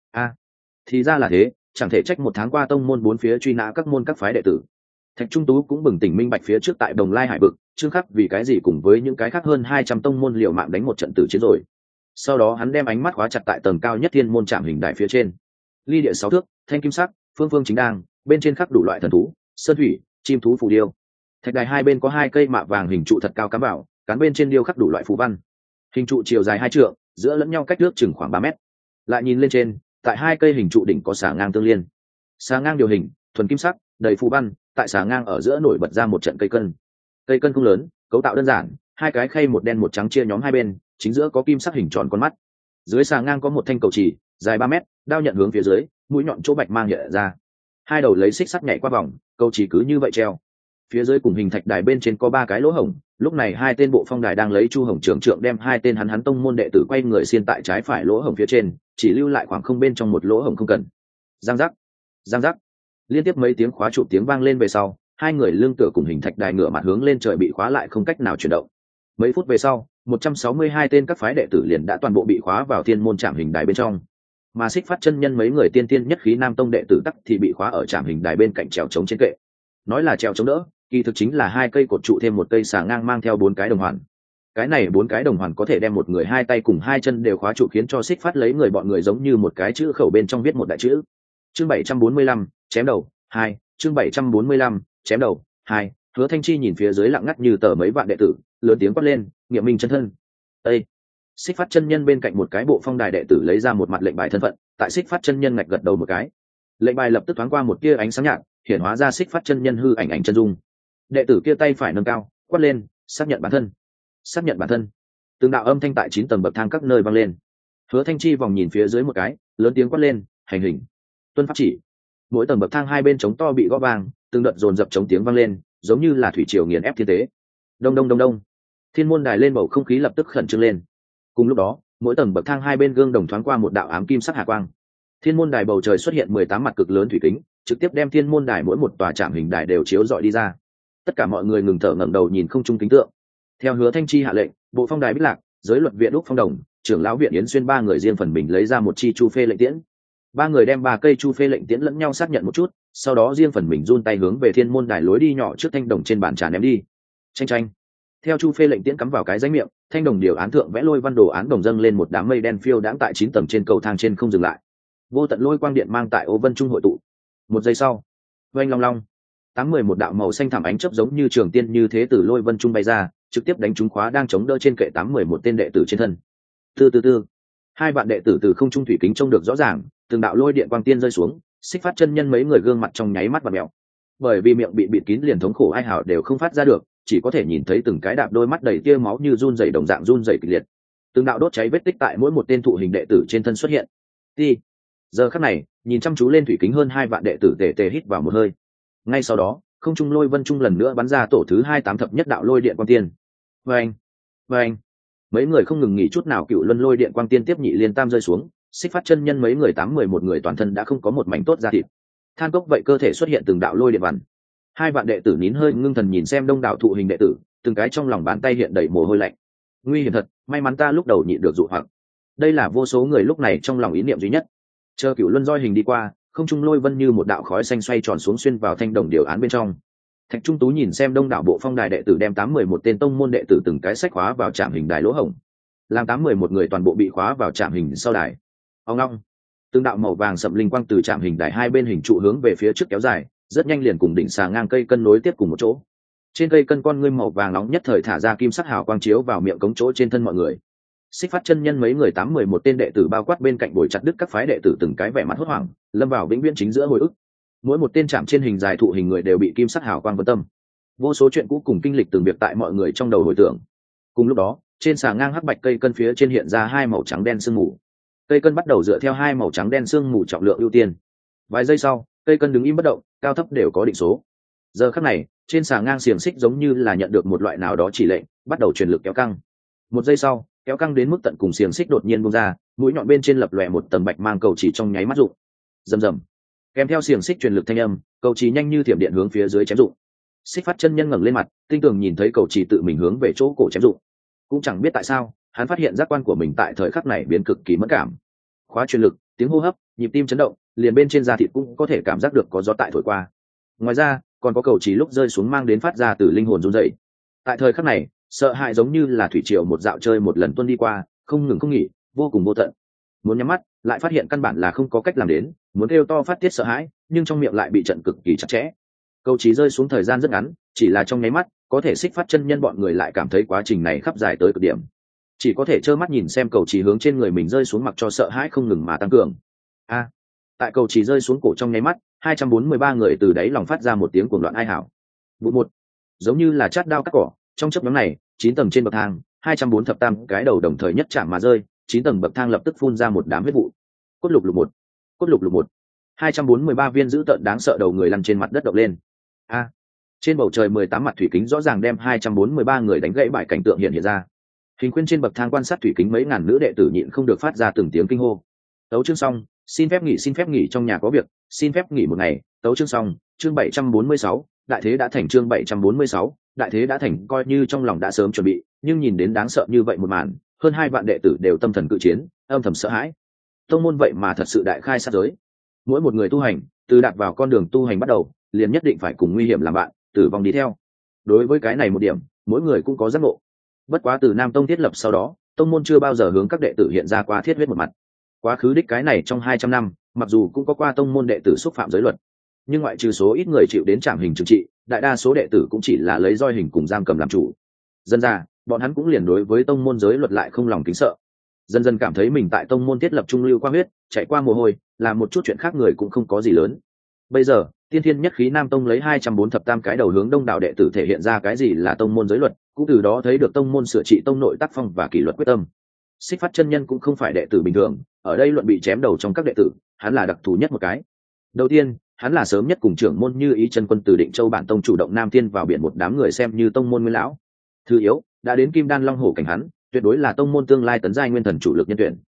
Thì ra là thế, chẳng thể trách 1 tháng qua tông môn 4 phía truy nã các môn các phái đệ tử. Thạch Trung Tú cũng bừng tỉnh minh bạch phía trước tại Đồng Lai Hải vực, Trương Khắc vì cái gì cùng với những cái khác hơn 200 tông môn liều mạng đánh một trận tử chiến rồi. Sau đó hắn đem ánh mắt khóa chặt tại tầng cao nhất thiên môn trảm hình đài phía trên. Ly địa 6 thước, thanh kim sắc, phương phương chính đang, bên trên khắc đủ loại thần thú, sơn thủy, chim thú phù điêu. Thạch đài hai bên có 2 cây mạ vàng hình trụ thật cao cắm vào, cán bên trên điêu khắc đủ loại phù văn. Hình trụ chiều dài 2 trượng, giữa lẫn nhau cách nước chừng khoảng 3 mét. Lại nhìn lên trên, tại 2 cây hình trụ đỉnh có xà ngang tương liên. Xà ngang điều hình, thuần kim sắc, đầy phù văn, tại xà ngang ở giữa nổi bật ra một trận cây cân. Cây cân không lớn, cấu tạo đơn giản, 2 cái khay một đen một trắng chia nhóm hai bên, chính giữa có kim sắc hình tròn con mắt. Dưới xà ngang có một thanh cầu chỉ, dài 3 mét, đao nhận hướng phía dưới, mũi nhọn chỗ bạch mang nhẹ ra. 2 đầu lấy xích sắt nhảy qua vòng, cầu chỉ cứ như vậy treo. Phía dưới cùng hình thạch đài bên trên có 3 cái lỗ hổng, lúc này 2 tên bộ phong đài đang lấy Chu Hồng Trường trượng đem 2 tên hắn tông môn đệ tử quay người xiên tại trái phải lỗ hổng phía trên, chỉ lưu lại khoảng không bên trong một lỗ hổng không cần. Giang giác, giang giác. Liên tiếp mấy tiếng khóa trụ tiếng vang lên về sau, 2 người lưng tựa cùng hình thạch đài ngửa mặt hướng lên trời bị khóa lại không cách nào chuyển động. Mấy phút về sau, 162 tên các phái đệ tử liền đã toàn bộ bị khóa vào thiên môn trảm hình đài bên trong. Mà Xích Phát chân nhân mấy người tiên tiên nhất khí nam tông đệ tử tắc thì bị khóa ở trảm hình đài bên cạnh trèo chống trên kệ. Nói là trèo chống đỡ, kỳ thực chính là 2 cây cột trụ thêm một cây xà ngang mang theo 4 cái đồng hoàn. Cái này 4 cái đồng hoàn có thể đem một người 2 tay cùng 2 chân đều khóa trụ, khiến cho Xích Phát lấy người bọn người giống như một cái chữ khẩu bên trong viết một đại chữ. Chương 745, chém đầu 2, chương 745, chém đầu 2. Hứa Thanh Chi nhìn phía dưới lặng ngắt như tờ mấy vạn đệ tử, lớn tiếng quát lên, nghiệm minh chân thân. Ê! Xích Phát chân nhân bên cạnh một cái bộ phong đài đệ tử lấy ra một mặt lệnh bài thân phận, tại Xích Phát chân nhân ngạch gật đầu một cái. Lệnh bài lập tức thoáng qua một tia ánh sáng nhạt, hiển hóa ra Xích Phát chân nhân hư ảnh chân dung. Đệ tử kia tay phải nâng cao, quát lên, xác nhận bản thân. Xác nhận bản thân. Từng đạo âm thanh tại 9 tầng bậc thang các nơi vang lên. Hứa Thanh Chi vòng nhìn phía dưới một cái, lớn tiếng quát lên, hành hình. Tuân pháp chỉ. Mỗi tầng bậc thang 2 bên trống to bị gõ vang, từng đợt dồn dập trống tiếng vang lên, giống như là thủy triều nghiền ép thiên tế. Đông đông đông đông. Thiên môn đài lên bầu không khí lập tức khẩn trương lên. Cùng lúc đó, mỗi tầng bậc thang 2 bên gương đồng thoáng qua một đạo ám kim sắc hà quang. Thiên môn đài bầu trời xuất hiện 18 mặt cực lớn thủy kính, trực tiếp đem thiên môn đài mỗi một tòa trạm hình đài đều chiếu rọi đi ra. Tất cả mọi người ngừng thở ngẩng đầu nhìn không trung kính tượng. Theo Hứa Thanh Chi hạ lệnh, bộ phong đài Bích Lạc, giới luật viện Úc Phong Đồng, trưởng lão viện Yến Xuyên ba người riêng phần mình lấy ra một chi chu phê lệnh tiễn. Ba người đem 3 cây chu phê lệnh tiễn lẫn nhau xác nhận một chút, sau đó riêng phần mình run tay hướng về thiên môn đài lối đi nhỏ trước thanh đồng trên bàn trà ném đi. Chanh chanh. Theo chu phê lệnh tiễn cắm vào cái rãnh miệng, thanh đồng điều án thượng vẽ lôi văn đồ án đồng dâng lên một đám mây đen phiêu đãng tại 9 tầng trên cầu thang trên không dừng lại. Vô tận lôi quang điện mang tại ô vân trung hội tụ. Một giây sau, oanh long long, 811 đạo màu xanh thảm ánh chớp giống như trường tiên như thế từ lôi vân trung bay ra, trực tiếp đánh trúng khóa đang chống đỡ trên kệ 811 tên đệ tử trên thân. Từ 2 vạn đệ tử từ không trung thủy kính trông được rõ ràng, từng đạo lôi điện quang tiên rơi xuống, Xích Phát chân nhân mấy người gương mặt trong nháy mắt và mèo. Bởi vì miệng bị bịt kín liền thống khổ ai hảo đều không phát ra được, chỉ có thể nhìn thấy từng cái đạp đôi mắt đầy tia máu như run rẩy đồng dạng run rẩy kịch liệt. Từng đạo đốt cháy vết tích tại mỗi một tên thụ hình đệ tử trên thân xuất hiện. Giờ khắc này, nhìn chăm chú lên thủy kính hơn 2 vạn đệ tử tề tề hít vào một hơi. Ngay sau đó, không trung lôi vân trung lần nữa bắn ra tổ thứ 28 thập nhất đạo lôi điện quang tiên. Vâng. Mấy người không ngừng nghỉ chút nào, cựu luân lôi điện quang tiên tiếp nhị liên tam rơi xuống, Xích Phát chân nhân mấy người 811 người toàn thân đã không có một mảnh tốt da thịt. Than cốc vậy cơ thể xuất hiện từng đạo lôi điện vằn. 2 vạn đệ tử nín hơi ngưng thần nhìn xem đông đảo thụ hình đệ tử, từng cái trong lòng bàn tay hiện đầy mồ hôi lạnh. Nguy hiểm thật, may mắn ta lúc đầu nhịn được dụ hoặc. Đây là vô số người lúc này trong lòng ý niệm duy nhất. Chờ cựu luân roi hình đi qua, không trung lôi vân như một đạo khói xanh xoay tròn xuống xuyên vào thanh đồng điều án bên trong. Thạch Trung Tú nhìn xem đông đảo bộ phong đài đệ tử đem 811 tên tông môn đệ tử từng cái sách khóa vào trạm hình đài lỗ hổng, làm 811 người toàn bộ bị khóa vào trạm hình sau đài. Ông long, từng đạo màu vàng sậm linh quang từ trạm hình đài hai bên hình trụ hướng về phía trước kéo dài, rất nhanh liền cùng đỉnh xà ngang cây cân nối tiếp cùng một chỗ. Trên cây cân con ngươi màu vàng nóng nhất thời thả ra kim sắc hào quang chiếu vào miệng cống chỗ trên thân mọi người. Xích Phát chân nhân mấy người 811 tên đệ tử bao quát bên cạnh bồi chặt đứt các phái đệ tử từng cái vẻ mặt hốt hoảng, lâm vào vĩnh viễn chính giữa hồi ức. Mỗi một tên chạm trên hình dài thụ hình người đều bị kim sắc hào quang vân tâm. Vô số chuyện cũ cùng kinh lịch từng việc tại mọi người trong đầu hồi tưởng. Cùng lúc đó, trên xà ngang hắc bạch cây cân phía trên hiện ra 2 màu trắng đen sương mù. Cây cân bắt đầu dựa theo 2 màu trắng đen sương mù trọng lượng ưu tiên. Vài giây sau, cây cân đứng im bất động, cao thấp đều có định số. Giờ khắc này, trên xà ngang xiềng xích giống như là nhận được một loại nào đó chỉ lệnh, bắt đầu truyền lực kéo căng. Một giây sau, kéo căng đến mức tận cùng xiềng xích đột nhiên bung ra, mũi nhọn bên trên lập lòe một tầng bạch mang cầu chỉ trong nháy mắt rụng. Rầm rầm. Kèm theo xiềng xích truyền lực thanh âm, cầu chỉ nhanh như thiểm điện hướng phía dưới chém rụng. Xích Phát chân nhân ngẩng lên mặt, tinh tường nhìn thấy cầu chỉ tự mình hướng về chỗ cổ chém rụng. Cũng chẳng biết tại sao, hắn phát hiện giác quan của mình tại thời khắc này biến cực kỳ mẫn cảm. Khóa truyền lực, tiếng hô hấp, nhịp tim chấn động, liền bên trên da thịt cũng có thể cảm giác được có gió tại thổi qua. Ngoài ra, còn có cầu chỉ lúc rơi xuống mang đến phát ra từ linh hồn run rẩy. Tại thời khắc này, sợ hãi giống như là thủy triều một dạo chơi một lần tuôn đi qua, không ngừng không nghỉ, vô cùng vô tận. Muốn nhắm mắt, lại phát hiện căn bản là không có cách làm đến, muốn kêu to phát tiết sợ hãi, nhưng trong miệng lại bị trận cực kỳ chặt chẽ. Cầu chỉ rơi xuống thời gian rất ngắn, chỉ là trong nháy mắt, có thể Xích Phát chân nhân bọn người lại cảm thấy quá trình này khắp dài tới cực điểm. Chỉ có thể trơ mắt nhìn xem cầu chỉ hướng trên người mình rơi xuống, mặc cho sợ hãi không ngừng mà tăng cường. Tại cầu chỉ rơi xuống cổ trong nháy mắt, 243 người từ đáy lòng phát ra một tiếng cuồng loạn ai hảo. Bụt một, giống như là chát đao cắt cỏ, trong chớp nhoáng này, 9 tầng trên bậc thang, 204 thập tam cái đầu đồng thời nhất chạm mà rơi, 9 tầng bậc thang lập tức phun ra một đám huyết vụ. Cốt lục lục một, cốt lục lục một. 243 viên dữ tợn đáng sợ đầu người lăn trên mặt đất động lên. Trên bầu trời 18 mặt thủy kính rõ ràng đem 243 người đánh gãy bại cảnh tượng hiện ra. Hình khuyên trên bậc thang quan sát thủy kính mấy ngàn nữ đệ tử nhịn không được phát ra từng tiếng kinh hô. Tấu chương xong, xin phép nghỉ trong nhà có việc, xin phép nghỉ một ngày. Tấu chương xong, chương 746, đại thế đã thành. Chương 746, đại thế đã thành. Coi như trong lòng đã sớm chuẩn bị, nhưng nhìn đến đáng sợ như vậy một màn, hơn 2 vạn đệ tử đều tâm thần cự chiến, âm thầm sợ hãi. Tông môn vậy mà thật sự đại khai sát giới. Mỗi một người tu hành, từ đạt vào con đường tu hành bắt đầu, liền nhất định phải cùng nguy hiểm làm bạn, tử vong đi theo. Đối với cái này một điểm, mỗi người cũng có giác ngộ. Bất quá từ Nam Tông thiết lập sau đó, tông môn chưa bao giờ hướng các đệ tử hiện ra qua thiết huyết một mặt. Quá khứ đích cái này trong 200 năm, mặc dù cũng có qua tông môn đệ tử xúc phạm giới luật, nhưng ngoại trừ số ít người chịu đến trảm hình trừng trị, đại đa số đệ tử cũng chỉ là lấy roi hình cùng giam cầm làm chủ. Dần ra, bọn hắn cũng liền đối với tông môn giới luật lại không lòng kính sợ. Dần dần cảm thấy mình tại tông môn thiết lập trung lưu qua huyết, chạy qua mồ hôi, làm một chút chuyện khác người cũng không có gì lớn. Bây giờ, Tiên Thiên Nhất Khí Nam Tông lấy 204 thập tam cái đầu hướng đông đảo đệ tử thể hiện ra cái gì là tông môn giới luật, cũng từ đó thấy được tông môn sửa trị tông nội tác phong và kỷ luật quyết tâm. Xích Phát chân nhân cũng không phải đệ tử bình thường, ở đây luận bị chém đầu trong các đệ tử, hắn là đặc thù nhất một cái. Đầu tiên, hắn là sớm nhất cùng trưởng môn Như Ý chân quân từ Định Châu bản tông chủ động Nam Tiên vào biển một đám người xem như tông môn nguyên lão. Thứ yếu, đã đến Kim Đan Long Hổ cảnh hắn, tuyệt đối là tông môn tương lai tấn giai nguyên thần chủ lực nhân tuyển.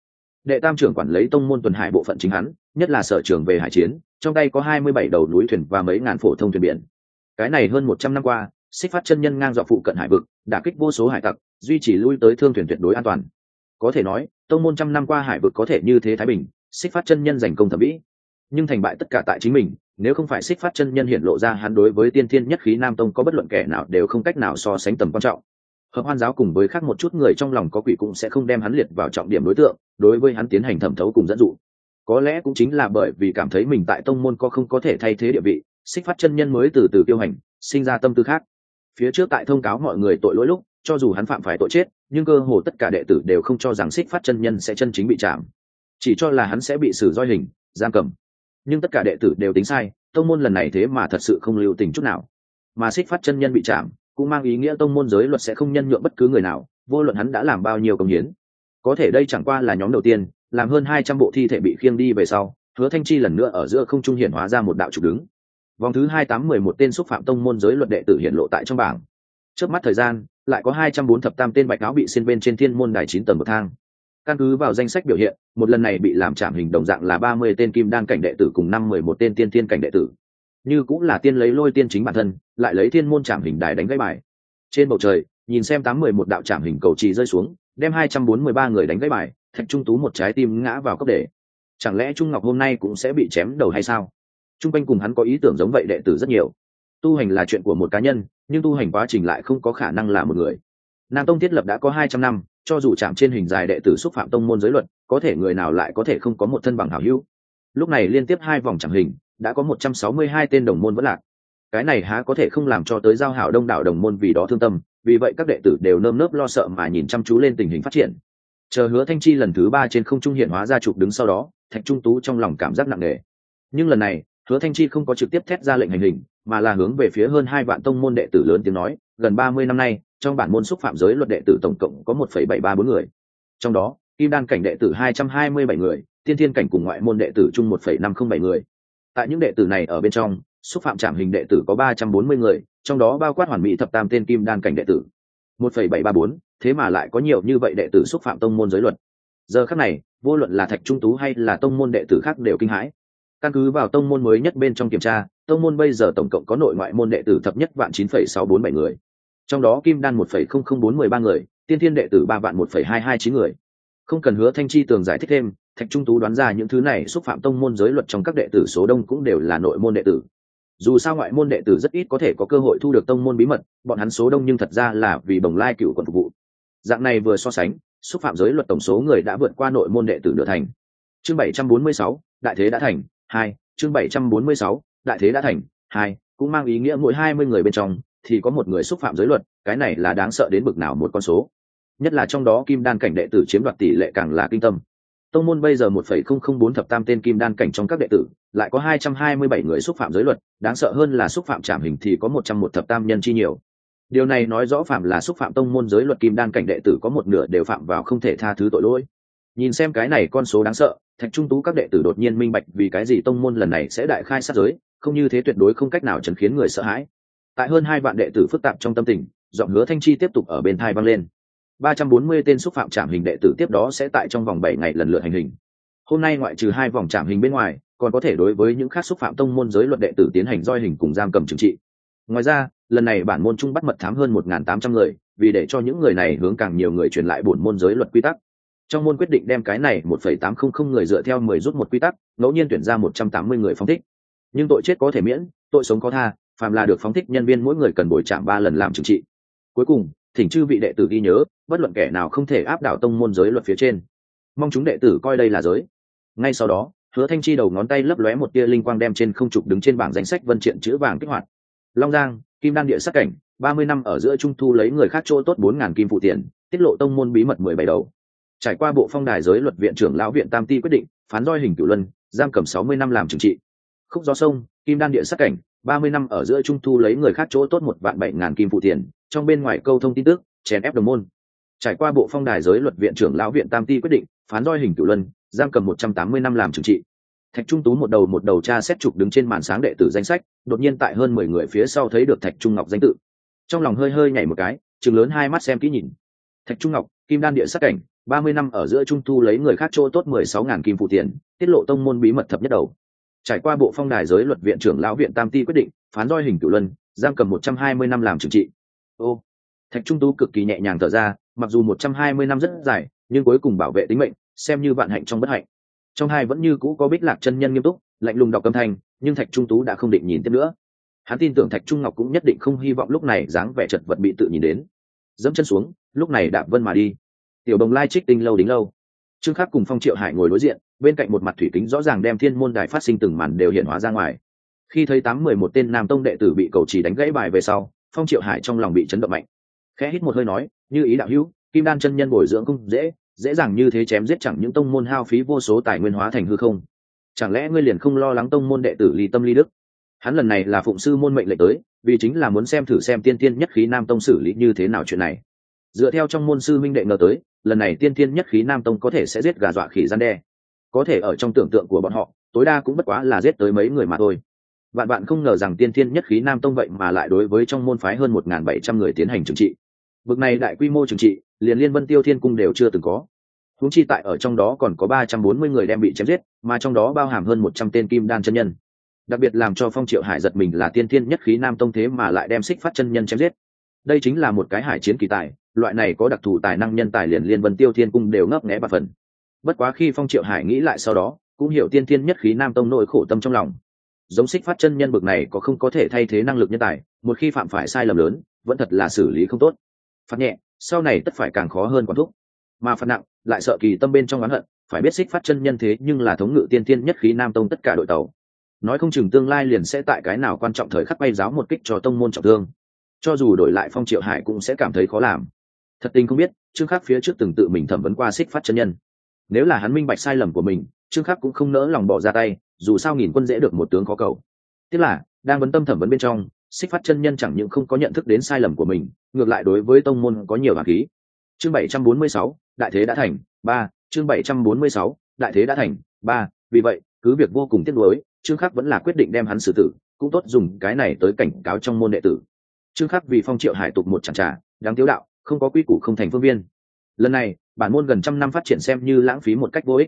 Đệ tam trưởng quản lấy tông môn tuần hải bộ phận chính hắn, nhất là sở trưởng về hải chiến, trong tay có 27 đầu núi thuyền và mấy ngàn phổ thông thuyền biển. Cái này hơn 100 năm qua, Xích Phát chân nhân ngang dọc phụ cận hải vực, đả kích vô số hải tặc, duy trì lui tới thương thuyền tuyệt đối an toàn. Có thể nói, tông môn trăm năm qua hải vực có thể như thế thái bình, Xích Phát chân nhân giành công thẩm mỹ, nhưng thành bại tất cả tại chính mình. Nếu không phải Xích Phát chân nhân hiển lộ ra hắn đối với tiên thiên nhất khí Nam Tông có bất luận kẻ nào đều không cách nào so sánh tầm quan trọng. Hợp Hoan giáo cùng với khác một chút người trong lòng có quỷ cũng sẽ không đem hắn liệt vào trọng điểm đối tượng, đối với hắn tiến hành thẩm thấu cùng dẫn dụ. Có lẽ cũng chính là bởi vì cảm thấy mình tại tông môn có thể thay thế địa vị, Xích Phát chân nhân mới từ từ tiêu hành, sinh ra tâm tư khác. Phía trước tại thông cáo mọi người tội lỗi lúc, cho dù hắn phạm phải tội chết, nhưng cơ hồ tất cả đệ tử đều không cho rằng Xích Phát chân nhân sẽ chân chính bị trảm, chỉ cho là hắn sẽ bị xử roi hình, giam cầm. Nhưng tất cả đệ tử đều tính sai, tông môn lần này thế mà thật sự không lưu tình chút nào. Mà Xích Phát chân nhân bị trảm, cũng mang ý nghĩa tông môn giới luật sẽ không nhân nhượng bất cứ người nào, vô luận hắn đã làm bao nhiêu công hiến. Có thể đây chẳng qua là nhóm đầu tiên, làm hơn 200 bộ thi thể bị khiêng đi về sau, Hứa Thanh Chi lần nữa ở giữa không trung hiển hóa ra một đạo trục đứng. Vòng thứ 2811 tên xúc phạm tông môn giới luật đệ tử hiện lộ tại trong bảng. Trước mắt thời gian, lại có 243 tên bạch áo bị xiên bên trên thiên môn đài 9 tầng bậc thang. Căn cứ vào danh sách biểu hiện, một lần này bị làm trảm hình đồng dạng là 30 tên kim đan cảnh đệ tử cùng 11 tên tiên thiên cảnh đệ tử. Như cũng là tiên lấy lôi tiên chính bản thân, lại lấy thiên môn trảm hình đài đánh gãy bài. Trên bầu trời, nhìn xem 811 đạo trảm hình cầu trì rơi xuống, đem 243 người đánh gãy bài, Thạch Trung Tú một trái tim ngã vào cốc để. Chẳng lẽ Trung Ngọc hôm nay cũng sẽ bị chém đầu hay sao? Trung quanh cùng hắn có ý tưởng giống vậy đệ tử rất nhiều. Tu hành là chuyện của một cá nhân, nhưng tu hành quá trình lại không có khả năng là một người. Nam Tông thiết lập đã có 200 năm, cho dù chạm trên hình dài đệ tử xúc phạm tông môn giới luật, có thể người nào lại có thể không có một thân bằng hảo hữu. Lúc này liên tiếp 2 vòng chạm hình, đã có 162 tên đồng môn vẫn lạc. Cái này há có thể không làm cho tới giao hảo đông đảo đồng môn vì đó thương tâm, vì vậy các đệ tử đều nơm nớp lo sợ mà nhìn chăm chú lên tình hình phát triển. Chờ Hứa Thanh Chi lần thứ 3 trên không trung hiện hóa ra trục đứng sau đó, Thạch Trung Tú trong lòng cảm giác nặng nề. Nhưng lần này, Hứa Thanh Chi không có trực tiếp thét ra lệnh hành hình, mà là hướng về phía hơn 2 vạn tông môn đệ tử lớn tiếng nói, gần 30 năm nay, trong bản môn xúc phạm giới luật đệ tử tổng cộng có 1,734 người. Trong đó, kim đan cảnh đệ tử 227 người, tiên thiên cảnh cùng ngoại môn đệ tử chung 1,507 người. Tại những đệ tử này ở bên trong, xúc phạm trảm hình đệ tử có 340 người, trong đó bao quát hoàn mỹ thập tam tên kim đan cảnh đệ tử. 1,734, thế mà lại có nhiều như vậy đệ tử xúc phạm tông môn giới luật. Giờ khắc này, vô luận là Thạch Trung Tú hay là tông môn đệ tử khác đều kinh hãi. Căn cứ vào tông môn mới nhất bên trong kiểm tra, tông môn bây giờ tổng cộng có nội ngoại môn đệ tử thập nhất vạn 9,647 người. Trong đó kim đan 1,00413 người, tiên thiên đệ tử 3 vạn 1,229 người. Không cần Hứa Thanh Chi tường giải thích thêm, Thạch Trung Tú đoán ra những thứ này xúc phạm tông môn giới luật trong các đệ tử số đông cũng đều là nội môn đệ tử. Dù sao ngoại môn đệ tử rất ít có thể có cơ hội thu được tông môn bí mật, bọn hắn số đông nhưng thật ra là vì bồng lai cựu quận phục vụ. Dạng này vừa so sánh, xúc phạm giới luật tổng số người đã vượt qua nội môn đệ tử nửa thành. Chương 746, đại thế đã thành, 2, chương 746, đại thế đã thành, 2, cũng mang ý nghĩa mỗi 20 người bên trong thì có một người xúc phạm giới luật, cái này là đáng sợ đến bực nào một con số. Nhất là trong đó kim đan cảnh đệ tử chiếm đoạt tỷ lệ càng là kinh tâm. Tông môn bây giờ 1,004 thập tam tên kim đan cảnh trong các đệ tử, lại có 227 người xúc phạm giới luật, đáng sợ hơn là xúc phạm trảm hình thì có 101 thập tam nhân chi nhiều. Điều này nói rõ phạm là xúc phạm tông môn giới luật kim đan cảnh đệ tử có một nửa đều phạm vào không thể tha thứ tội lỗi. Nhìn xem cái này con số đáng sợ, Thạch Trung Tú các đệ tử đột nhiên minh bạch vì cái gì tông môn lần này sẽ đại khai sát giới, không như thế tuyệt đối không cách nào chấn khiến người sợ hãi. Tại hơn 2 vạn đệ tử phức tạp trong tâm tình, giọng Hứa Thanh Chi tiếp tục ở bên tai vang lên. 340 tên xúc phạm trảm hình đệ tử tiếp đó sẽ tại trong vòng 7 ngày lần lượt hành hình. Hôm nay ngoại trừ 2 vòng trảm hình bên ngoài, còn có thể đối với những khác xúc phạm tông môn giới luật đệ tử tiến hành roi hình cùng giam cầm trừng trị. Ngoài ra, lần này bản môn trung bắt mật thám hơn 1.800 người, vì để cho những người này hướng càng nhiều người truyền lại bổn môn giới luật quy tắc. Trong môn quyết định đem cái này 1,800 người dựa theo 10 rút một quy tắc, ngẫu nhiên tuyển ra 180 người phóng thích. Nhưng tội chết có thể miễn, tội sống có tha, phàm là được phóng thích nhân viên mỗi người cần bồi trảm 3 lần làm trừng trị. Cuối cùng, thỉnh chư vị đệ tử ghi nhớ, bất luận kẻ nào không thể áp đảo tông môn giới luật phía trên. Mong chúng đệ tử coi đây là giới. Ngay sau đó, Hứa Thanh Chi đầu ngón tay lấp lóe một tia linh quang đem trên không trục đứng trên bảng danh sách vân triện chữ vàng kích hoạt. Long Giang, Kim Đan địa sát cảnh, 30 năm ở giữa trung thu lấy người khác chỗ tốt 4000 kim phụ tiền, tiết lộ tông môn bí mật 17 đầu. Trải qua bộ phong đài giới luật viện trưởng lão viện Tam Ti quyết định, phán roi hình cửu luân, giam cầm 60 năm làm trừng trị. Khúc gió sông, Kim Đan địa sát cảnh, 30 năm ở giữa trung thu lấy người khác chỗ tốt 1.700.000 kim phụ tiền, trong bên ngoài câu thông tin tức, chèn ép đồng môn. Trải qua bộ phong đài giới luật viện trưởng lão viện Tam Ti quyết định, phán roi hình cửu luân, giam cầm 180 năm làm trừng trị. Thạch Trung Tú một đầu tra xét trục đứng trên màn sáng đệ tử danh sách, đột nhiên tại hơn 10 người phía sau thấy được Thạch Trung Ngọc danh tự. Trong lòng hơi nhảy một cái, trừng lớn hai mắt xem kỹ nhìn. Thạch Trung Ngọc, Kim Đan địa sát cảnh, 30 năm ở giữa trung thu lấy người khác chỗ tốt 16.000 kim phụ tiền, tiết lộ tông môn bí mật thập nhất đầu. Trải qua bộ phong đài giới luật viện trưởng lão viện Tam Ti quyết định, phán roi hình cửu luân, giam cầm 120 năm làm trừng trị. Ô, Thạch Trung Tú cực kỳ nhẹ nhàng thở ra, mặc dù 120 năm rất dài, nhưng cuối cùng bảo vệ tính mệnh, xem như vạn hạnh trong bất hạnh. Trong hai vẫn như cũ có Bích Lạc chân nhân nghiêm túc, lạnh lùng đọc âm thanh, nhưng Thạch Trung Tú đã không định nhìn tiếp nữa. Hắn tin tưởng Thạch Trung Ngọc cũng nhất định không hy vọng lúc này dáng vẻ chật vật bị tự nhìn đến. Dẫm chân xuống, lúc này đạp vân mà đi. Tiểu Đồng Lai trích tinh lâu đính lâu. Trương Khắc cùng Phong Triệu Hải ngồi đối diện, bên cạnh một mặt thủy kính rõ ràng đem thiên môn đài phát sinh từng màn đều hiện hóa ra ngoài. Khi thấy 8-11 tên nam tông đệ tử bị cầu chỉ đánh gãy bài về sau, Phong Triệu Hải trong lòng bị chấn động mạnh. Khẽ hít một hơi nói, như ý đạo hữu, Kim Đan chân nhân bồi dưỡng không dễ dàng như thế chém giết chẳng những tông môn hao phí vô số tài nguyên hóa thành hư không. Chẳng lẽ ngươi liền không lo lắng tông môn đệ tử ly tâm ly đức? Hắn lần này là phụng sư môn mệnh lệnh tới, vì chính là muốn xem thử xem tiên tiên nhất khí nam tông xử lý như thế nào chuyện này. Dựa theo trong môn sư minh đệ ngờ tới, lần này tiên tiên nhất khí nam tông có thể sẽ giết gà dọa khỉ gian đe. Có thể ở trong tưởng tượng của bọn họ, tối đa cũng bất quá là giết tới mấy người mà thôi. Bạn không ngờ rằng tiên tiên nhất khí nam tông vậy mà lại đối với trong môn phái hơn 1.700 người tiến hành trừng trị. Vực này đại quy mô trừng trị, liền Liên Vân Tiêu Thiên cung đều chưa từng có. Huống chi tại ở trong đó còn có 340 người đem bị chém giết, mà trong đó bao hàm hơn 100 tên kim đan chân nhân. Đặc biệt làm cho Phong Triệu Hải giật mình là tiên tiên nhất khí nam tông thế mà lại đem Xích Phát chân nhân chém giết. Đây chính là một cái hải chiến kỳ tài, loại này có đặc thù tài năng nhân tài liền Liên Vân Tiêu Thiên cung đều ngấp nghé bạc phần. Bất quá khi Phong Triệu Hải nghĩ lại sau đó, cũng hiểu tiên tiên nhất khí nam tông nỗi khổ tâm trong lòng. Giống Xích Phát chân nhân bực này có không có thể thay thế năng lực nhân tài, một khi phạm phải sai lầm lớn, vẫn thật là xử lý không tốt. Phạt nhẹ, sau này tất phải càng khó hơn quản thúc. Mà phạt nặng, lại sợ kỳ tâm bên trong oán hận, phải biết Xích Phát chân nhân thế nhưng là thống ngự tiên tiên nhất khí nam tông tất cả đội tàu. Nói không chừng tương lai liền sẽ tại cái nào quan trọng thời khắc bay giáo một kích cho tông môn trọng thương. Cho dù đổi lại Phong Triệu Hải cũng sẽ cảm thấy khó làm. Thật tình không biết, Trương Khắc phía trước từng tự mình thẩm vấn qua Xích Phát chân nhân. Nếu là hắn minh bạch sai lầm của mình, Trương Khắc cũng không nỡ lòng bỏ ra tay, dù sao nghìn quân dễ được một tướng khó cầu. Tiếc là, đang vấn tâm thẩm vấn bên trong, Xích Phát chân nhân chẳng những không có nhận thức đến sai lầm của mình, ngược lại đối với tông môn có nhiều ác ý. Chương 746, đại thế đã thành, 3, chương 746, đại thế đã thành, 3, vì vậy, cứ việc vô cùng tiếc nuối, Trương Khắc vẫn là quyết định đem hắn xử tử, cũng tốt dùng cái này tới cảnh cáo trong môn đệ tử. Trương Khắc vì Phong Triệu Hải tục một chàng trà, đáng tiếu đạo, không có quy củ không thành phương viên. Lần này, bản môn gần trăm năm phát triển xem như lãng phí một cách vô ích.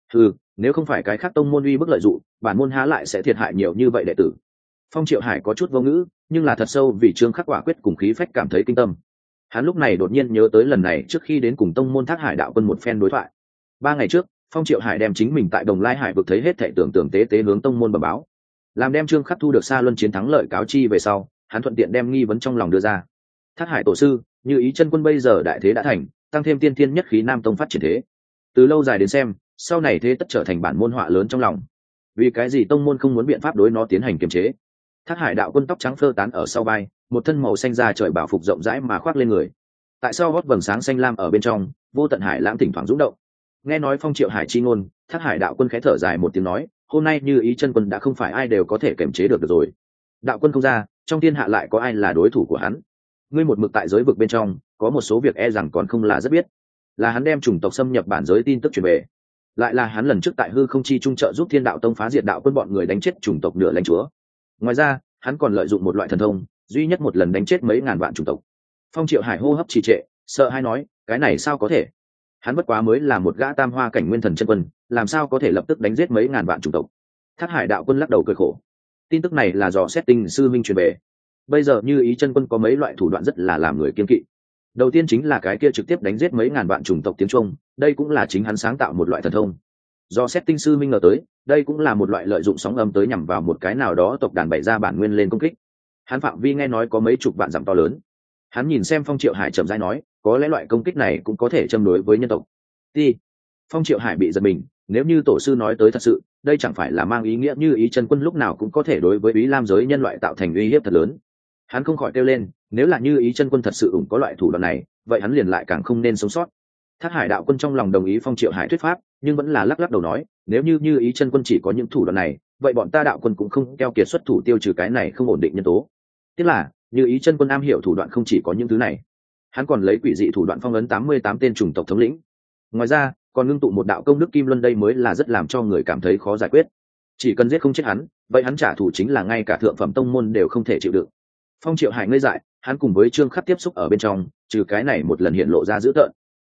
Nếu không phải cái khác tông môn uy bức lợi dụng, bản môn há lại sẽ thiệt hại nhiều như vậy đệ tử. Phong Triệu Hải có chút vô ngữ, nhưng là thật sâu vì Trương Khắc quả quyết cùng khí phách cảm thấy kinh tâm. Hắn lúc này đột nhiên nhớ tới lần này trước khi đến cùng tông môn Thác Hải đạo quân một phen đối thoại. 3 ngày trước, Phong Triệu Hải đem chính mình tại Đồng Lai Hải vực thấy hết thảy tưởng tế hướng tông môn bẩm báo, làm đem Trương Khắc thu được Sa Luân chiến thắng lợi cáo chi về sau, hắn thuận tiện đem nghi vấn trong lòng đưa ra. Thác Hải tổ sư, như ý chân quân bây giờ đại thế đã thành, tăng thêm tiên tiên nhất khí nam tông phát triển thế. Từ lâu dài đến xem, sau này thế tất trở thành bản môn họa lớn trong lòng. Vì cái gì tông môn không muốn biện pháp đối nó tiến hành kiềm chế? Thác Hải đạo quân tóc trắng phơ tán ở sau vai, một thân màu xanh da trời bảo phục rộng rãi mà khoác lên người. Tại sao gót vầng sáng xanh lam ở bên trong, vô tận hải lãng thỉnh thoảng rung động. Nghe nói Phong Triệu Hải chi ngôn, Thác Hải đạo quân khẽ thở dài một tiếng nói, hôm nay như ý chân quân đã không phải ai đều có thể kiềm chế được rồi. Đạo quân không ra, trong thiên hạ lại có ai là đối thủ của hắn? Ngươi một mực tại giới vực bên trong, có một số việc e rằng còn không là rất biết. Là hắn đem chủng tộc xâm nhập bản giới tin tức truyền về, lại là hắn lần trước tại hư không chi trung trợ giúp Thiên Đạo Tông phá diệt đạo quân bọn người đánh chết chủng tộc nửa lãnh chúa. Ngoài ra, hắn còn lợi dụng một loại thần thông, duy nhất một lần đánh chết mấy ngàn vạn chủng tộc. Phong Triệu Hải hô hấp trì trệ, sợ hãi nói, cái này sao có thể? Hắn bất quá mới là một gã tam hoa cảnh nguyên thần chân quân, làm sao có thể lập tức đánh giết mấy ngàn vạn chủng tộc? Thác Hải đạo quân lắc đầu cười khổ. Tin tức này là do xét tinh sư minh truyền về. Bây giờ như ý chân quân có mấy loại thủ đoạn rất là làm người kiêng kỵ. Đầu tiên chính là cái kia trực tiếp đánh giết mấy ngàn vạn chủng tộc tiếng Trung, đây cũng là chính hắn sáng tạo một loại thần thông. Do xét tinh sư minh ngờ tới, đây cũng là một loại lợi dụng sóng âm tới nhằm vào một cái nào đó tộc đàn bày ra bản nguyên lên công kích. Hắn phạm vi nghe nói có mấy chục vạn dặm to lớn. Hắn nhìn xem Phong Triệu Hải chậm rãi nói, có lẽ loại công kích này cũng có thể châm đối với nhân tộc. Ti. Phong Triệu Hải bị giật mình, nếu như tổ sư nói tới thật sự, đây chẳng phải là mang ý nghĩa như ý chân quân lúc nào cũng có thể đối với Ý Lam giới nhân loại tạo thành uy hiếp thật lớn. Hắn không khỏi kêu lên, nếu là như ý chân quân thật sự ủng có loại thủ đoạn này, vậy hắn liền lại càng không nên sống sót. Thác Hải đạo quân trong lòng đồng ý Phong Triệu Hải thuyết pháp, nhưng vẫn là lắc lắc đầu nói, nếu như ý chân quân chỉ có những thủ đoạn này, vậy bọn ta đạo quân cũng không keo kiệt xuất thủ tiêu trừ cái này không ổn định nhân tố. Tiếc là, như ý chân quân am hiểu thủ đoạn không chỉ có những thứ này, hắn còn lấy quỷ dị thủ đoạn phong ấn 88 tên chủng tộc thống lĩnh. Ngoài ra, còn ngưng tụ một đạo công đức kim luân, đây mới là rất làm cho người cảm thấy khó giải quyết. Chỉ cần giết không chết hắn, vậy hắn trả thù chính là ngay cả thượng phẩm tông môn đều không thể chịu đựng. Phong Triệu Hải ngây dại, hắn cùng với Trương Khắc tiếp xúc ở bên trong, trừ cái này một lần hiện lộ ra dữ tợn.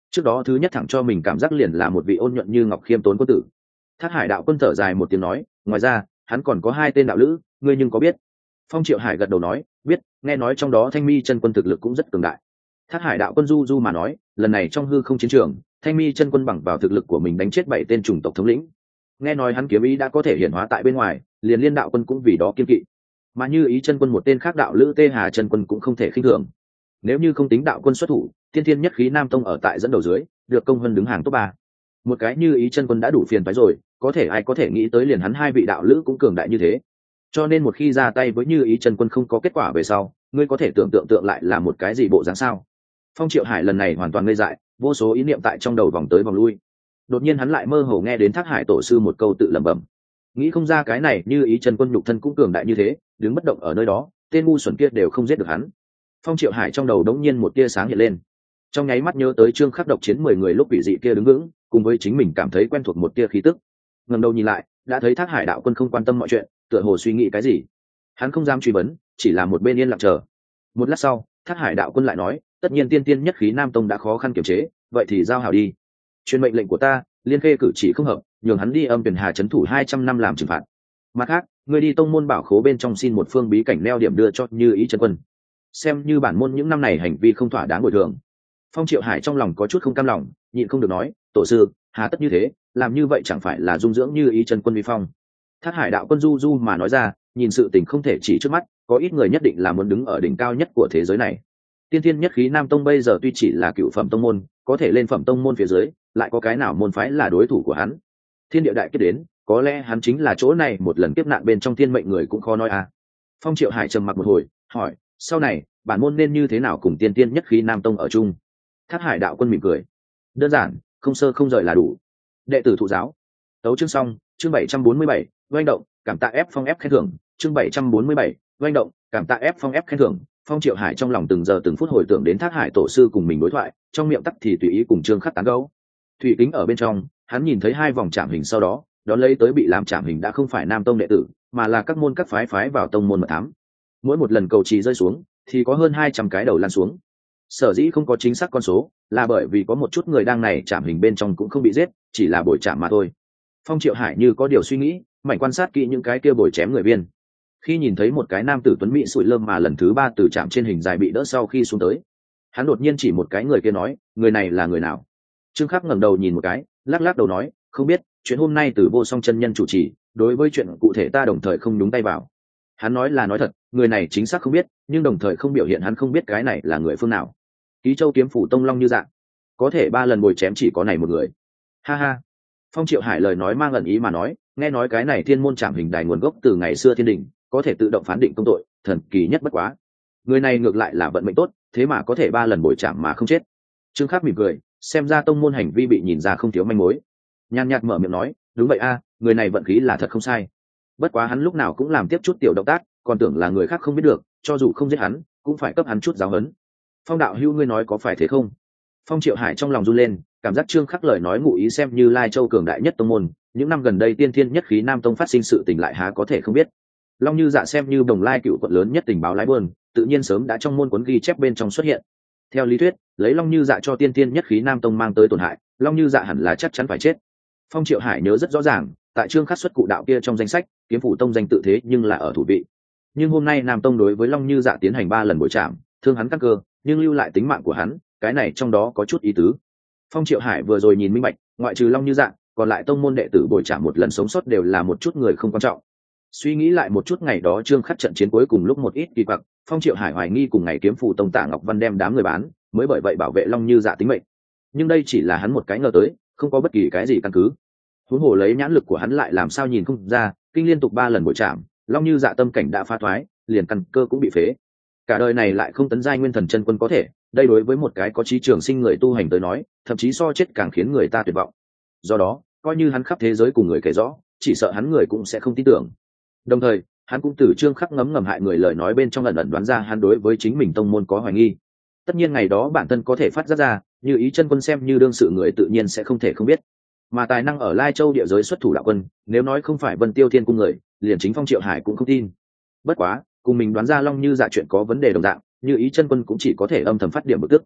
trước đó thứ nhất thẳng cho mình cảm giác liền là một vị ôn nhuận như ngọc khiêm tốn quân tử. Thác Hải đạo quân thở dài một tiếng nói, ngoài ra hắn còn có hai tên đạo lữ, ngươi nhưng có biết? Phong Triệu Hải gật đầu nói, biết, nghe nói trong đó Thanh Mi chân quân thực lực cũng rất cường đại. Thác Hải đạo quân du du mà nói, lần này trong hư không chiến trường, Thanh Mi chân quân bằng vào thực lực của mình đánh chết 7 tên chủng tộc thống lĩnh. Nghe nói hắn kiếm ý đã có thể hiển hóa tại bên ngoài, liền Liên đạo quân cũng vì đó kiên kỵ. Mà Như Ý chân quân một tên khác đạo lữ Tê Hà chân quân cũng không thể khinh thường. Nếu như không tính đạo quân xuất thủ, Tiên Thiên Nhất Khí Nam Tông ở tại dẫn đầu dưới, được công hơn đứng hàng top 3. Một cái Như Ý chân quân đã đủ phiền phái rồi, có thể ai có thể nghĩ tới liền hắn hai vị đạo lữ cũng cường đại như thế. Cho nên một khi ra tay với Như Ý chân quân không có kết quả về sau, ngươi có thể tưởng tượng lại là một cái gì bộ dáng sao? Phong Triệu Hải lần này hoàn toàn ngây dại, vô số ý niệm tại trong đầu vòng tới vòng lui. Đột nhiên hắn lại mơ hồ nghe đến Thác Hải tổ sư một câu tự lẩm bẩm, nghĩ không ra cái này Như Ý chân quân nhục thân cũng cường đại như thế, đứng bất động ở nơi đó, tên ngu xuẩn kia đều không giết được hắn. Phong Triệu Hải trong đầu đống nhiên một tia sáng hiện lên, trong nháy mắt nhớ tới Trương Khắc độc chiến 10 người lúc bị dị kia đứng vững, cùng với chính mình cảm thấy quen thuộc một tia khí tức. Ngẩng đầu nhìn lại, đã thấy Thác Hải đạo quân không quan tâm mọi chuyện, tựa hồ suy nghĩ cái gì. Hắn không dám truy vấn, chỉ là một bên yên lặng chờ. Một lát sau, Thác Hải đạo quân lại nói, tất nhiên Tiên Tiên Nhất Khí Nam Tông đã khó khăn kiềm chế, vậy thì giao hảo đi. Truyền mệnh lệnh của ta, Liên Khê cử chỉ không hợp, nhường hắn đi Âm Tuyền Hà trấn thủ 200 năm làm trừng phạt. Mặt khác, ngươi đi tông môn bảo khố bên trong xin một phương bí cảnh neo điểm đưa cho Như Ý chân quân, xem như bản môn những năm này hành vi không thỏa đáng bồi thường. Phong Triệu Hải trong lòng có chút không cam lòng, nhịn không được nói, tổ sư, hà tất như thế, làm như vậy chẳng phải là dung dưỡng Như Ý chân quân vi phong? Thác Hải đạo quân du du mà nói ra, nhìn sự tình không thể chỉ trước mắt, có ít người nhất định là muốn đứng ở đỉnh cao nhất của thế giới này. Tiên Thiên Nhất Khí Nam Tông bây giờ tuy chỉ là cựu phẩm tông môn, có thể lên phẩm tông môn phía dưới, lại có cái nào môn phái là đối thủ của hắn? Thiên địa đại kiếp đến, có lẽ hắn chính là chỗ này một lần kiếp nạn bên trong thiên mệnh người cũng khó nói à. Phong Triệu Hải trầm mặc một hồi, hỏi, sau này bản môn nên như thế nào cùng Tiên Thiên Nhất Khí Nam Tông ở chung? Thác Hải đạo quân mỉm cười, đơn giản, không sơ không rời là đủ. Đệ tử thụ giáo. Tấu chương xong, chương 747, doanh động, cảm tạ ép phong ép khen thưởng, chương 747, doanh động, cảm tạ ép phong ép khen thưởng. Phong Triệu Hải trong lòng từng giờ từng phút hồi tưởng đến Thác Hải tổ sư cùng mình đối thoại, trong miệng tắc thì tùy ý cùng Trương Khắc tán gẫu. Thủy kính ở bên trong, hắn nhìn thấy hai vòng trảm hình sau đó, đón lấy tới bị làm trảm hình đã không phải Nam Tông đệ tử, mà là các môn các phái vào tông môn mật thám. Mỗi một lần cầu trì rơi xuống, thì có hơn 200 cái đầu lan xuống. Sở dĩ không có chính xác con số, là bởi vì có một chút người đang này trảm hình bên trong cũng không bị giết, chỉ là bồi trảm mà thôi. Phong Triệu Hải như có điều suy nghĩ, mạnh quan sát kỹ những cái kia bồi chém người viên. Khi nhìn thấy một cái nam tử tuấn mỹ sụi lơm mà lần thứ 3 từ trạm trên hình dài bị đỡ sau khi xuống tới, hắn đột nhiên chỉ một cái người kia nói, người này là người nào? Trương Khắc ngẩng đầu nhìn một cái, lắc lắc đầu nói, không biết, chuyện hôm nay từ Vô Song chân nhân chủ trì, đối với chuyện cụ thể ta đồng thời không nhúng tay vào. Hắn nói là nói thật, người này chính xác không biết, nhưng đồng thời không biểu hiện hắn không biết cái này là người phương nào. Ký Châu kiếm phủ tông long như dạng, có thể 3 lần bồi chém chỉ có này một người. Ha ha. Phong Triệu Hải lời nói mang ẩn ý mà nói, nghe nói cái này thiên môn trảm hình đài nguồn gốc từ ngày xưa thiên đình, có thể tự động phán định công tội, thần kỳ nhất bất quá. Người này ngược lại là vận mệnh tốt, thế mà có thể 3 lần bồi chạm mà không chết. Trương Khắc mỉm cười, xem ra tông môn hành vi bị nhìn ra không thiếu manh mối. Nhàn nhạt mở miệng nói, đúng vậy a, người này vận khí là thật không sai. Bất quá hắn lúc nào cũng làm tiếp chút tiểu động tác, còn tưởng là người khác không biết được, cho dù không giết hắn, cũng phải cấp hắn chút giáo huấn. Phong đạo hữu ngươi nói có phải thế không? Phong Triệu Hải trong lòng run lên, cảm giác Trương Khắc lời nói ngụ ý xem như Lai Châu cường đại nhất tông môn, những năm gần đây Tiên Thiên Nhất Khí Nam Tông phát sinh sự tình lại há có thể không biết. Long Như Dạ xem như Đồng Lai cựu quận lớn nhất tình báo lái buôn, tự nhiên sớm đã trong môn cuốn ghi chép bên trong xuất hiện. Theo lý thuyết, lấy Long Như Dạ cho Tiên Thiên Nhất Khí Nam Tông mang tới tổn hại, Long Như Dạ hẳn là chắc chắn phải chết. Phong Triệu Hải nhớ rất rõ ràng, tại Trương Khắc xuất cụ đạo kia trong danh sách, kiếm phủ tông danh tự thế nhưng là ở thủ vị. Nhưng hôm nay Nam Tông đối với Long Như Dạ tiến hành 3 lần bội trảm, thương hắn căn cơ, nhưng lưu lại tính mạng của hắn, cái này trong đó có chút ý tứ. Phong Triệu Hải vừa rồi nhìn minh bạch, ngoại trừ Long Như Dạ, còn lại tông môn đệ tử bội trảm một lần sống sót đều là một chút người không quan trọng. Suy nghĩ lại một chút ngày đó Trương Khắc trận chiến cuối cùng lúc một ít kỳ quặc, Phong Triệu Hải hoài nghi cùng ngày kiếm phủ tông Tạ Ngọc Văn đem đám người bán, mới bởi vậy bảo vệ Long Như Dạ tính mệnh. Nhưng đây chỉ là hắn một cái ngờ tới, không có bất kỳ cái gì căn cứ. Huống hồ lấy nhãn lực của hắn lại làm sao nhìn không ra, kinh liên tục 3 lần bội trảm, Long Như Dạ tâm cảnh đã phá thoái, liền căn cơ cũng bị phế. Cả đời này lại không tấn giai nguyên thần chân quân có thể, đây đối với một cái có chí trường sinh người tu hành tới nói, thậm chí so chết càng khiến người ta tuyệt vọng. Do đó, coi như hắn khắp thế giới cùng người kể rõ, chỉ sợ hắn người cũng sẽ không tin tưởng. Đồng thời, hắn cũng từ Trương Khắc ngấm ngầm hại người lời nói bên trong ẩn ẩn đoán ra hắn đối với chính mình tông môn có hoài nghi. Tất nhiên ngày đó bản thân có thể phát giác ra, Như Ý chân quân xem như đương sự người tự nhiên sẽ không thể không biết. Mà tài năng ở Lai Châu địa giới xuất thủ đạo quân, nếu nói không phải Vân Tiêu Thiên cung người, liền chính Phong Triệu Hải cũng không tin. Bất quá, cùng mình đoán ra Long Như Dạ chuyện có vấn đề đồng dạng, Như Ý chân quân cũng chỉ có thể âm thầm phát điểm bực tức.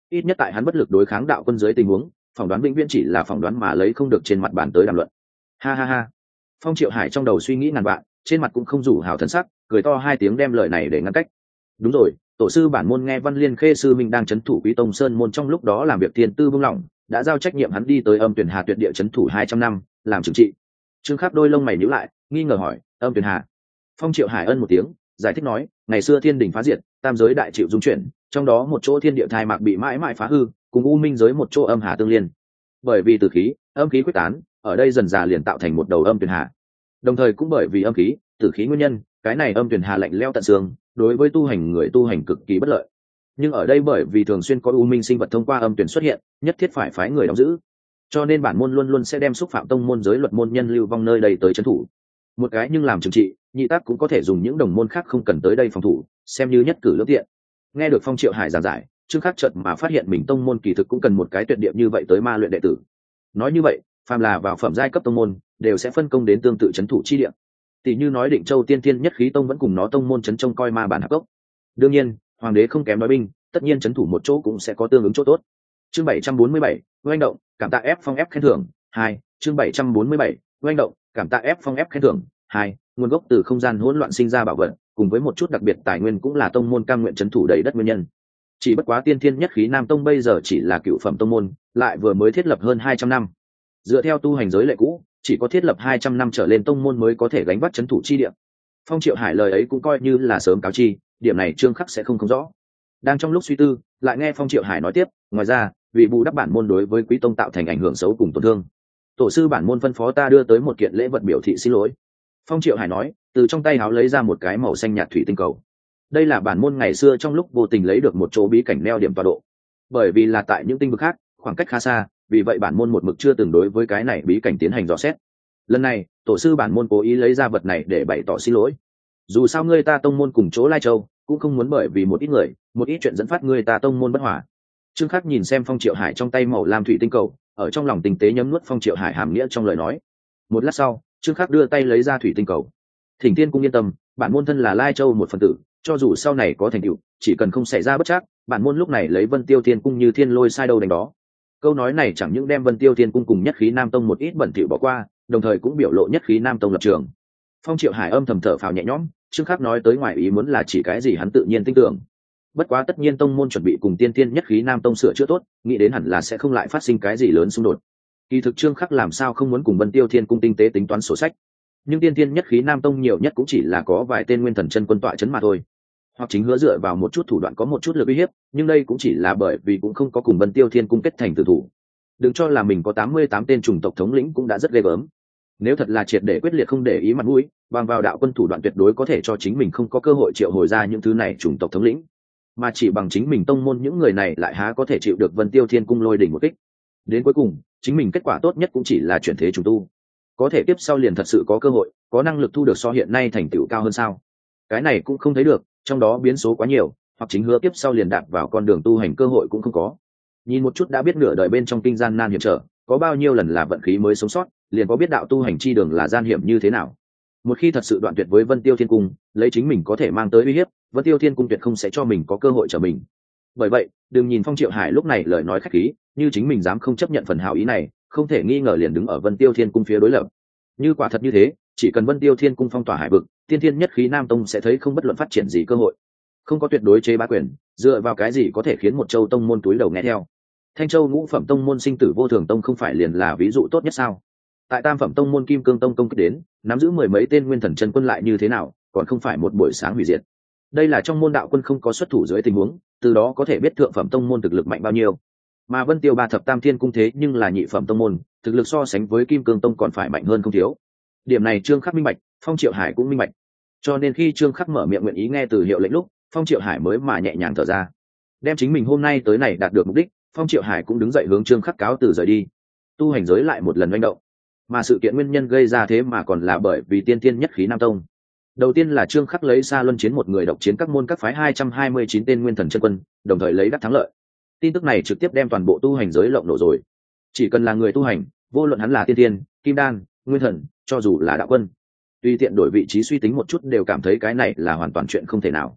ít nhất tại hắn bất lực đối kháng đạo quân dưới tình huống, phỏng đoán vĩnh viễn chỉ là phỏng đoán mà lấy không được trên mặt bàn tới đàm luận. Ha ha ha. Phong Triệu Hải trong đầu suy nghĩ ngàn vạn, trên mặt cũng không rủ hào thần sắc, cười to hai tiếng đem lời này để ngăn cách. Đúng rồi, tổ sư bản môn nghe Văn Liên Khê sư minh đang trấn thủ Quý Tông Sơn môn, trong lúc đó làm việc tiền tư buông lỏng, đã giao trách nhiệm hắn đi tới Âm Tuyển Hà tuyệt địa trấn thủ 200 năm, làm trừng trị. Trương Khắc đôi lông mày nhíu lại, nghi ngờ hỏi, Âm Tuyển Hà? Phong Triệu Hải ân một tiếng, giải thích nói, ngày xưa thiên đình phá diệt, tam giới đại chịu dung chuyển, trong đó một chỗ thiên địa thai mạc bị mãi mãi phá hư, cùng u minh giới một chỗ âm hà tương liên. Bởi vì tử khí, âm khí quyết tán, ở đây dần dà liền tạo thành một đầu âm tuyển hà. Đồng thời cũng bởi vì âm khí, tử khí nguyên nhân, cái này âm tuyển hà lạnh lẽo tận xương, đối với tu hành người tu hành cực kỳ bất lợi. Nhưng ở đây bởi vì thường xuyên có u minh sinh vật thông qua âm tuyển xuất hiện, nhất thiết phải phái người đóng giữ, cho nên bản môn luôn luôn sẽ đem xúc phạm tông môn giới luật môn nhân lưu vong nơi đây tới trấn thủ. Một cái nhưng làm trừng trị, nhị tác cũng có thể dùng những đồng môn khác không cần tới đây phòng thủ, xem như nhất cử lưỡng tiện. Nghe được Phong Triệu Hải giảng giải, Trương Khắc chợt mà phát hiện mình tông môn kỳ thực cũng cần một cái tuyệt địa như vậy tới ma luyện đệ tử. Nói như vậy, phàm là vào phẩm giai cấp tông môn, đều sẽ phân công đến tương tự trấn thủ chi địa. Tỷ như nói Định Châu Tiên Thiên Nhất Khí Tông vẫn cùng nó tông môn trấn trông coi ma bản hạp cốc. Đương nhiên, hoàng đế không kém nói binh, tất nhiên trấn thủ một chỗ cũng sẽ có tương ứng chỗ tốt. Chương 747, oanh động, cảm tạ ép phong ép khen thưởng 2. Chương 747, oanh động, cảm tạ ép phong ép khen thưởng 2. Nguồn gốc từ không gian hỗn loạn sinh ra bảo vật, cùng với một chút đặc biệt tài nguyên cũng là tông môn cam nguyện trấn thủ đầy đất nguyên nhân. Chỉ bất quá Tiên Thiên Nhất Khí Nam Tông bây giờ chỉ là cựu phẩm tông môn, lại vừa mới thiết lập hơn 200 năm. Dựa theo tu hành giới lệ cũ, chỉ có thiết lập 200 năm trở lên tông môn mới có thể gánh vác trấn thủ chi địa. Phong Triệu Hải lời ấy cũng coi như là sớm cáo chi, điểm này Trương Khắc sẽ không rõ. Đang trong lúc suy tư, lại nghe Phong Triệu Hải nói tiếp, ngoài ra, vì bù đắp bản môn đối với Quý Tông tạo thành ảnh hưởng xấu cùng tổn thương, tổ sư bản môn phân phó ta đưa tới một kiện lễ vật biểu thị xin lỗi. Phong Triệu Hải nói, từ trong tay áo lấy ra một cái màu xanh nhạt thủy tinh cầu. Đây là bản môn ngày xưa trong lúc vô tình lấy được một chỗ bí cảnh neo điểm tọa độ. Bởi vì là tại những tinh vực khác, khoảng cách khá xa, vì vậy bản môn một mực chưa từng đối với cái này bí cảnh tiến hành dò xét. Lần này, tổ sư bản môn cố ý lấy ra vật này để bày tỏ xin lỗi. Dù sao ngươi ta tông môn cùng chỗ Lai Châu, cũng không muốn bởi vì một ít người, một ít chuyện dẫn phát ngươi ta tông môn bất hòa. Trương Khắc nhìn xem Phong Triệu Hải trong tay màu lam thủy tinh cầu, ở trong lòng tinh tế nhấm nuốt Phong Triệu Hải hàm nghĩa trong lời nói. Một lát sau, Trương Khắc đưa tay lấy ra thủy tinh cầu. Thỉnh Tiên cung yên tâm, bản môn thân là Lai Châu một phần tử, cho dù sau này có thành tựu, chỉ cần không xảy ra bất trắc, bản môn lúc này lấy Vân Tiêu Thiên cung như thiên lôi sai đâu đánh đó. Câu nói này chẳng những đem Vân Tiêu Thiên cung cùng Nhất Khí Nam Tông một ít bẩn thỉu bỏ qua, đồng thời cũng biểu lộ Nhất Khí Nam Tông lập trường. Phong Triệu Hải âm thầm thở phào nhẹ nhõm, Trương Khắc nói tới ngoài ý muốn là chỉ cái gì hắn tự nhiên tin tưởng. Bất quá tất nhiên tông môn chuẩn bị cùng Tiên Thiên Nhất Khí Nam Tông sửa chữa tốt, nghĩ đến hẳn là sẽ không lại phát sinh cái gì lớn xung đột. Kỳ thực Trương Khắc làm sao không muốn cùng Vân Tiêu Thiên cung tinh tế tính toán sổ sách. Nhưng Tiên Thiên Nhất Khí Nam Tông nhiều nhất cũng chỉ là có vài tên nguyên thần chân quân tọa chấn mà thôi, hoặc chính hứa dựa vào một chút thủ đoạn có một chút lực uy hiếp, nhưng đây cũng chỉ là bởi vì cũng không có cùng Vân Tiêu Thiên cung kết thành tử thủ. Đừng cho là mình có 88 tên chủng tộc thống lĩnh cũng đã rất ghê gớm. Nếu thật là triệt để quyết liệt không để ý mặt mũi, bằng vào đạo quân thủ đoạn tuyệt đối có thể cho chính mình không có cơ hội triệu hồi ra những thứ này chủng tộc thống lĩnh, mà chỉ bằng chính mình tông môn những người này lại há có thể chịu được Vân Tiêu Thiên cung lôi đỉnh một kích. Đến cuối cùng, chính mình kết quả tốt nhất cũng chỉ là chuyển thế trùng tu. Có thể tiếp sau liền thật sự có cơ hội, có năng lực thu được so hiện nay thành tựu cao hơn sao? Cái này cũng không thấy được, trong đó biến số quá nhiều, hoặc chính hứa tiếp sau liền đạp vào con đường tu hành cơ hội cũng không có. Nhìn một chút đã biết nửa đời bên trong kinh gian nan hiểm trở, có bao nhiêu lần là vận khí mới sống sót, liền có biết đạo tu hành chi đường là gian hiểm như thế nào. Một khi thật sự đoạn tuyệt với Vân Tiêu Thiên cung, lấy chính mình có thể mang tới uy hiếp, Vân Tiêu Thiên cung tuyệt không sẽ cho mình có cơ hội trở mình. Bởi vậy, đừng nhìn Phong Triệu Hải lúc này lời nói khách khí, như chính mình dám không chấp nhận phần hảo ý này, không thể nghi ngờ liền đứng ở Vân Tiêu Thiên cung phía đối lập. Như quả thật như thế, chỉ cần Vân Tiêu Thiên cung phong tỏa hải vực, Tiên Thiên Nhất Khí Nam Tông sẽ thấy không bất luận phát triển gì cơ hội. Không có tuyệt đối chế bá quyền, dựa vào cái gì có thể khiến một châu tông môn túi đầu nghe theo? Thanh Châu ngũ phẩm tông môn Sinh Tử Vô Thường Tông không phải liền là ví dụ tốt nhất sao? Tại tam phẩm tông môn Kim Cương Tông công kích đến, nắm giữ mười mấy tên nguyên thần chân quân lại như thế nào, còn không phải một buổi sáng hủy diệt. Đây là trong môn đạo quân không có xuất thủ dưới tình huống, từ đó có thể biết thượng phẩm tông môn thực lực mạnh bao nhiêu. Mà Vân Tiêu Ba Thập Tam Thiên cung thế nhưng là nhị phẩm tông môn, thực lực so sánh với Kim Cương Tông còn phải mạnh hơn không thiếu. Điểm này Trương Khắc minh bạch, Phong Triệu Hải cũng minh bạch. Cho nên khi Trương Khắc mở miệng nguyện ý nghe từ hiệu lệnh lúc, Phong Triệu Hải mới mà nhẹ nhàng thở ra. Đem chính mình hôm nay tới này đạt được mục đích, Phong Triệu Hải cũng đứng dậy hướng Trương Khắc cáo từ rời đi. Tu hành giới lại một lần manh động, mà sự kiện nguyên nhân gây ra thế mà còn là bởi vì Tiên Thiên Nhất Khí Nam Tông. Đầu tiên là Trương Khắc lấy xa luân chiến một người độc chiến các môn các phái 229 tên nguyên thần chân quân, đồng thời lấy đắc thắng lợi. Tin tức này trực tiếp đem toàn bộ tu hành giới lộng nổ rồi. Chỉ cần là người tu hành, vô luận hắn là tiên tiên, kim đan, nguyên thần, cho dù là đạo quân, tùy tiện đổi vị trí suy tính một chút đều cảm thấy cái này là hoàn toàn chuyện không thể nào.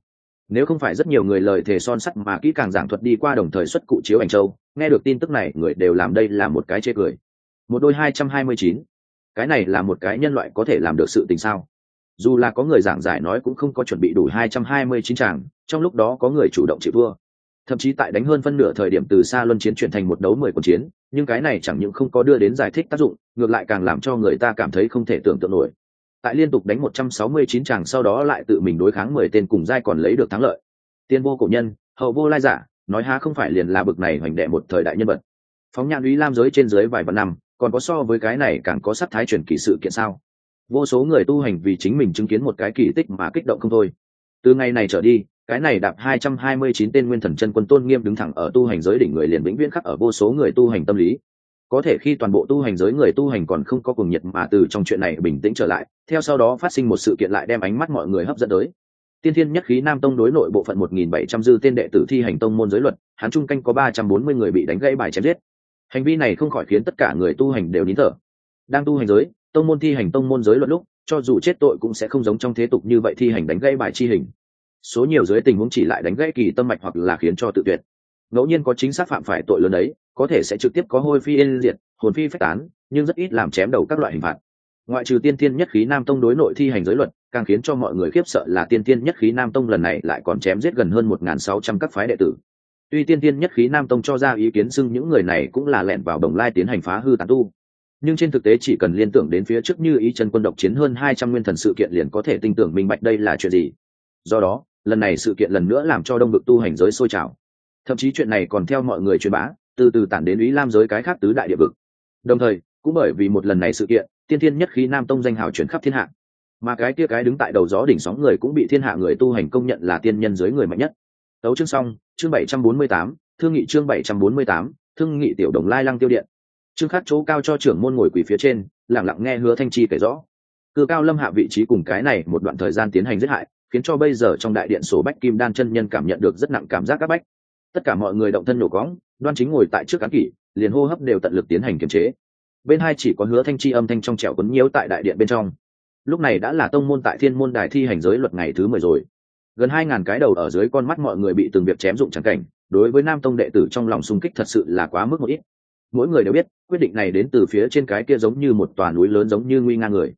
Nếu không phải rất nhiều người lời thề son sắt mà kỹ càng giảng thuật đi qua đồng thời xuất cụ chiếu ảnh châu, nghe được tin tức này người đều làm đây là một cái chê cười. Một đôi 229, cái này là một cái nhân loại có thể làm được sự tình sao? Dù là có người giảng giải nói cũng không có chuẩn bị đủ 229 tràng, trong lúc đó có người chủ động chịu thua. Thậm chí tại đánh hơn phân nửa thời điểm từ xa luân chiến chuyển thành một đấu 10 cuộc chiến, nhưng cái này chẳng những không có đưa đến giải thích tác dụng, ngược lại càng làm cho người ta cảm thấy không thể tưởng tượng nổi. Tại liên tục đánh 169 tràng sau đó lại tự mình đối kháng 10 tên cùng giai còn lấy được thắng lợi. Tiên vô cổ nhân, hậu vô lai giả, nói há không phải liền là bực này hoành đệ một thời đại nhân vật. Phóng nhãn Úy Lam giới trên dưới vài vạn năm, còn có so với cái này càng có sắc thái truyền kỳ sự kiện sao? Vô số người tu hành vì chính mình chứng kiến một cái kỳ tích mà kích động không thôi. Từ ngày này trở đi, cái này đạp 229 tên nguyên thần chân quân tôn nghiêm đứng thẳng ở tu hành giới đỉnh người liền vĩnh viễn khắc ở vô số người tu hành tâm lý. Có thể khi toàn bộ tu hành giới người tu hành còn không có cuồng nhiệt mà từ trong chuyện này bình tĩnh trở lại, theo sau đó phát sinh một sự kiện lại đem ánh mắt mọi người hấp dẫn tới. Tiên Thiên Nhất Khí Nam Tông đối nội bộ phận 1700 dư tên đệ tử thi hành tông môn giới luật, hắn chung canh có 340 người bị đánh gãy bài chém giết. Hành vi này không khỏi khiến tất cả người tu hành đều nín thở. Đang tu hành giới, tông môn thi hành tông môn giới luật lúc, cho dù chết tội cũng sẽ không giống trong thế tục như vậy thi hành đánh gãy bài chi hình. Số nhiều dưới tình huống chỉ lại đánh gãy kỳ tâm mạch hoặc là khiến cho tự tuyệt. Ngẫu nhiên có chính xác phạm phải tội lớn đấy, có thể sẽ trực tiếp có hôi phi yên diệt, hồn phi phách tán, nhưng rất ít làm chém đầu các loại hình phạt. Ngoại trừ Tiên Thiên Nhất Khí Nam Tông đối nội thi hành giới luật, càng khiến cho mọi người khiếp sợ là Tiên Thiên Nhất Khí Nam Tông lần này lại còn chém giết gần hơn 1600 các phái đệ tử. Tuy Tiên Thiên Nhất Khí Nam Tông cho ra ý kiến xưng những người này cũng là lẻn vào Đồng Lai tiến hành phá hư tán tu, nhưng trên thực tế chỉ cần liên tưởng đến phía trước như ý chân quân độc chiến hơn 200 nguyên thần sự kiện liền có thể tin tưởng minh bạch đây là chuyện gì. Do đó, lần này sự kiện lần nữa làm cho đông vực tu hành giới sôi trào. Thậm chí chuyện này còn theo mọi người truyền bá, từ từ tản đến Úy Lam giới cái khác tứ đại địa vực. Đồng thời, cũng bởi vì một lần này sự kiện, Tiên Thiên Nhất Khí Nam Tông danh hào truyền khắp thiên hạ. Mà cái kia cái đứng tại đầu gió đỉnh sóng người cũng bị thiên hạ người tu hành công nhận là tiên nhân giới người mạnh nhất. Tấu chương xong, chương 748, thương nghị chương 748, thương nghị tiểu Đồng Lai Lăng Tiêu Điện. Chương khắc chỗ cao cho trưởng môn ngồi quỳ phía trên, lặng lặng nghe Hứa Thanh Chi kể rõ. Cư Cao Lâm hạ vị trí cùng cái này một đoạn thời gian tiến hành giết hại, khiến cho bây giờ trong đại điện sổ bách kim đan chân nhân cảm nhận được rất nặng cảm giác áp bách. Tất cả mọi người động thân nổ cõng, đoan chính ngồi tại trước án kỷ, liền hô hấp đều tận lực tiến hành kiềm chế. Bên hai chỉ có Hứa Thanh Chi âm thanh trong trẻo quấn nhiễu tại đại điện bên trong. Lúc này đã là tông môn tại Thiên Môn Đài thi hành giới luật ngày thứ 10 rồi. Gần 2000 cái đầu ở dưới con mắt mọi người bị từng việc chém dụng chẳng cảnh, đối với Nam Tông đệ tử trong lòng xung kích thật sự là quá mức một ít. Mỗi người đều biết, quyết định này đến từ phía trên cái kia giống như một tòa núi lớn giống như nguy nga người.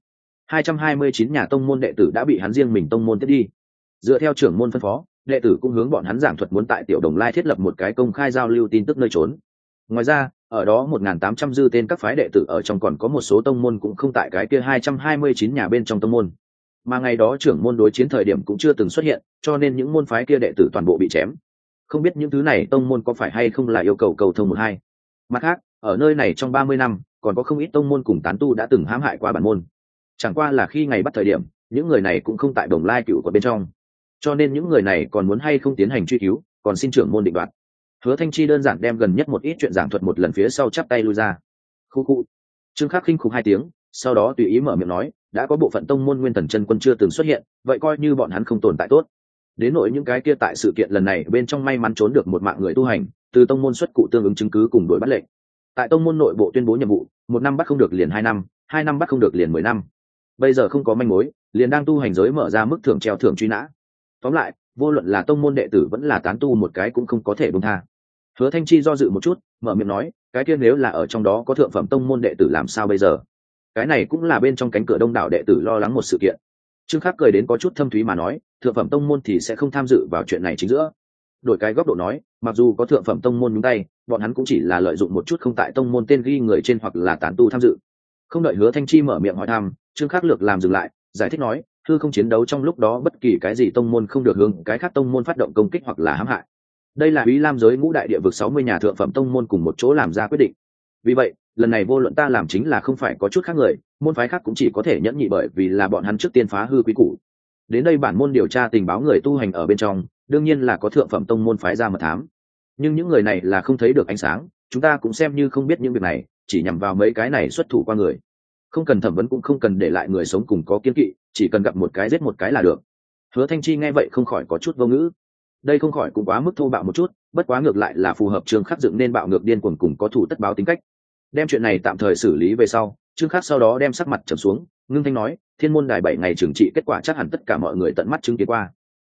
229 nhà tông môn đệ tử đã bị hắn riêng mình tông môn tiếp đi. Dựa theo trưởng môn phân phó, đệ tử cũng hướng bọn hắn giảng thuật muốn tại tiểu Đồng Lai thiết lập một cái công khai giao lưu tin tức nơi trốn. Ngoài ra, ở đó 1800 dư tên các phái đệ tử ở trong còn có một số tông môn cũng không tại cái kia 229 nhà bên trong tông môn. Mà ngày đó trưởng môn đối chiến thời điểm cũng chưa từng xuất hiện, cho nên những môn phái kia đệ tử toàn bộ bị chém. Không biết những thứ này tông môn có phải hay không là yêu cầu cầu thông một hai. Mặt khác, ở nơi này trong 30 năm, còn có không ít tông môn cùng tán tu đã từng hãm hại qua bản môn. Chẳng qua là khi ngày bắt thời điểm, những người này cũng không tại Đồng Lai cựu của bên trong. Cho nên những người này còn muốn hay không tiến hành truy cứu, còn xin trưởng môn định đoạt. Hứa Thanh Chi đơn giản đem gần nhất một ít chuyện giảng thuật một lần phía sau chắp tay lui ra. Khu khu. Trương Khắc khinh khục 2 tiếng, sau đó tùy ý mở miệng nói, đã có bộ phận tông môn nguyên thần chân quân chưa từng xuất hiện, vậy coi như bọn hắn không tồn tại tốt. Đến nỗi những cái kia tại sự kiện lần này bên trong may mắn trốn được một mạng người tu hành, từ tông môn xuất cụ tương ứng chứng cứ cùng đổi bắt lệnh. Tại tông môn nội bộ tuyên bố nhiệm vụ, 1 năm bắt không được liền 2 năm, 2 năm bắt không được liền 10 năm. Bây giờ không có manh mối, liền đang tu hành giới mở ra mức thưởng treo thưởng truy nã. Tóm lại, vô luận là tông môn đệ tử vẫn là tán tu một cái cũng không có thể buông tha. Hứa Thanh Chi do dự một chút, mở miệng nói, cái kia nếu là ở trong đó có thượng phẩm tông môn đệ tử làm sao bây giờ? Cái này cũng là bên trong cánh cửa đông đảo đệ tử lo lắng một sự kiện. Trương Khắc cười đến có chút thâm thúy mà nói, thượng phẩm tông môn thì sẽ không tham dự vào chuyện này chính giữa. Đổi cái góc độ nói, mặc dù có thượng phẩm tông môn nhúng tay, bọn hắn cũng chỉ là lợi dụng một chút không tại tông môn tên ghi người trên hoặc là tán tu tham dự. Không đợi Hứa Thanh Chi mở miệng hỏi thăm, Trương Khắc lược làm dừng lại, giải thích nói, hư không chiến đấu trong lúc đó bất kỳ cái gì tông môn không được hướng cái khác tông môn phát động công kích hoặc là hãm hại. Đây là Úy Lam giới ngũ đại địa vực 60 nhà thượng phẩm tông môn cùng một chỗ làm ra quyết định. Vì vậy, lần này vô luận ta làm chính là không phải có chút khác người, môn phái khác cũng chỉ có thể nhẫn nhị bởi vì là bọn hắn trước tiên phá hư quý củ. Đến đây bản môn điều tra tình báo người tu hành ở bên trong, đương nhiên là có thượng phẩm tông môn phái ra mật thám. Nhưng những người này là không thấy được ánh sáng, chúng ta cũng xem như không biết những việc này, chỉ nhằm vào mấy cái này xuất thủ qua người. Không cần thẩm vấn cũng không cần để lại người sống cùng có kiên kỵ, chỉ cần gặp một cái giết một cái là được. Hứa Thanh Chi nghe vậy không khỏi có chút vô ngữ. Đây không khỏi cũng quá mức thô bạo một chút, bất quá ngược lại là phù hợp Trương Khắc dựng nên bạo ngược điên cuồng cùng có thủ tất báo tính cách. Đem chuyện này tạm thời xử lý về sau, Trương Khắc sau đó đem sắc mặt trầm xuống, ngưng thanh nói, Thiên Môn Đài 7 ngày trừng trị kết quả chắc hẳn tất cả mọi người tận mắt chứng kiến qua.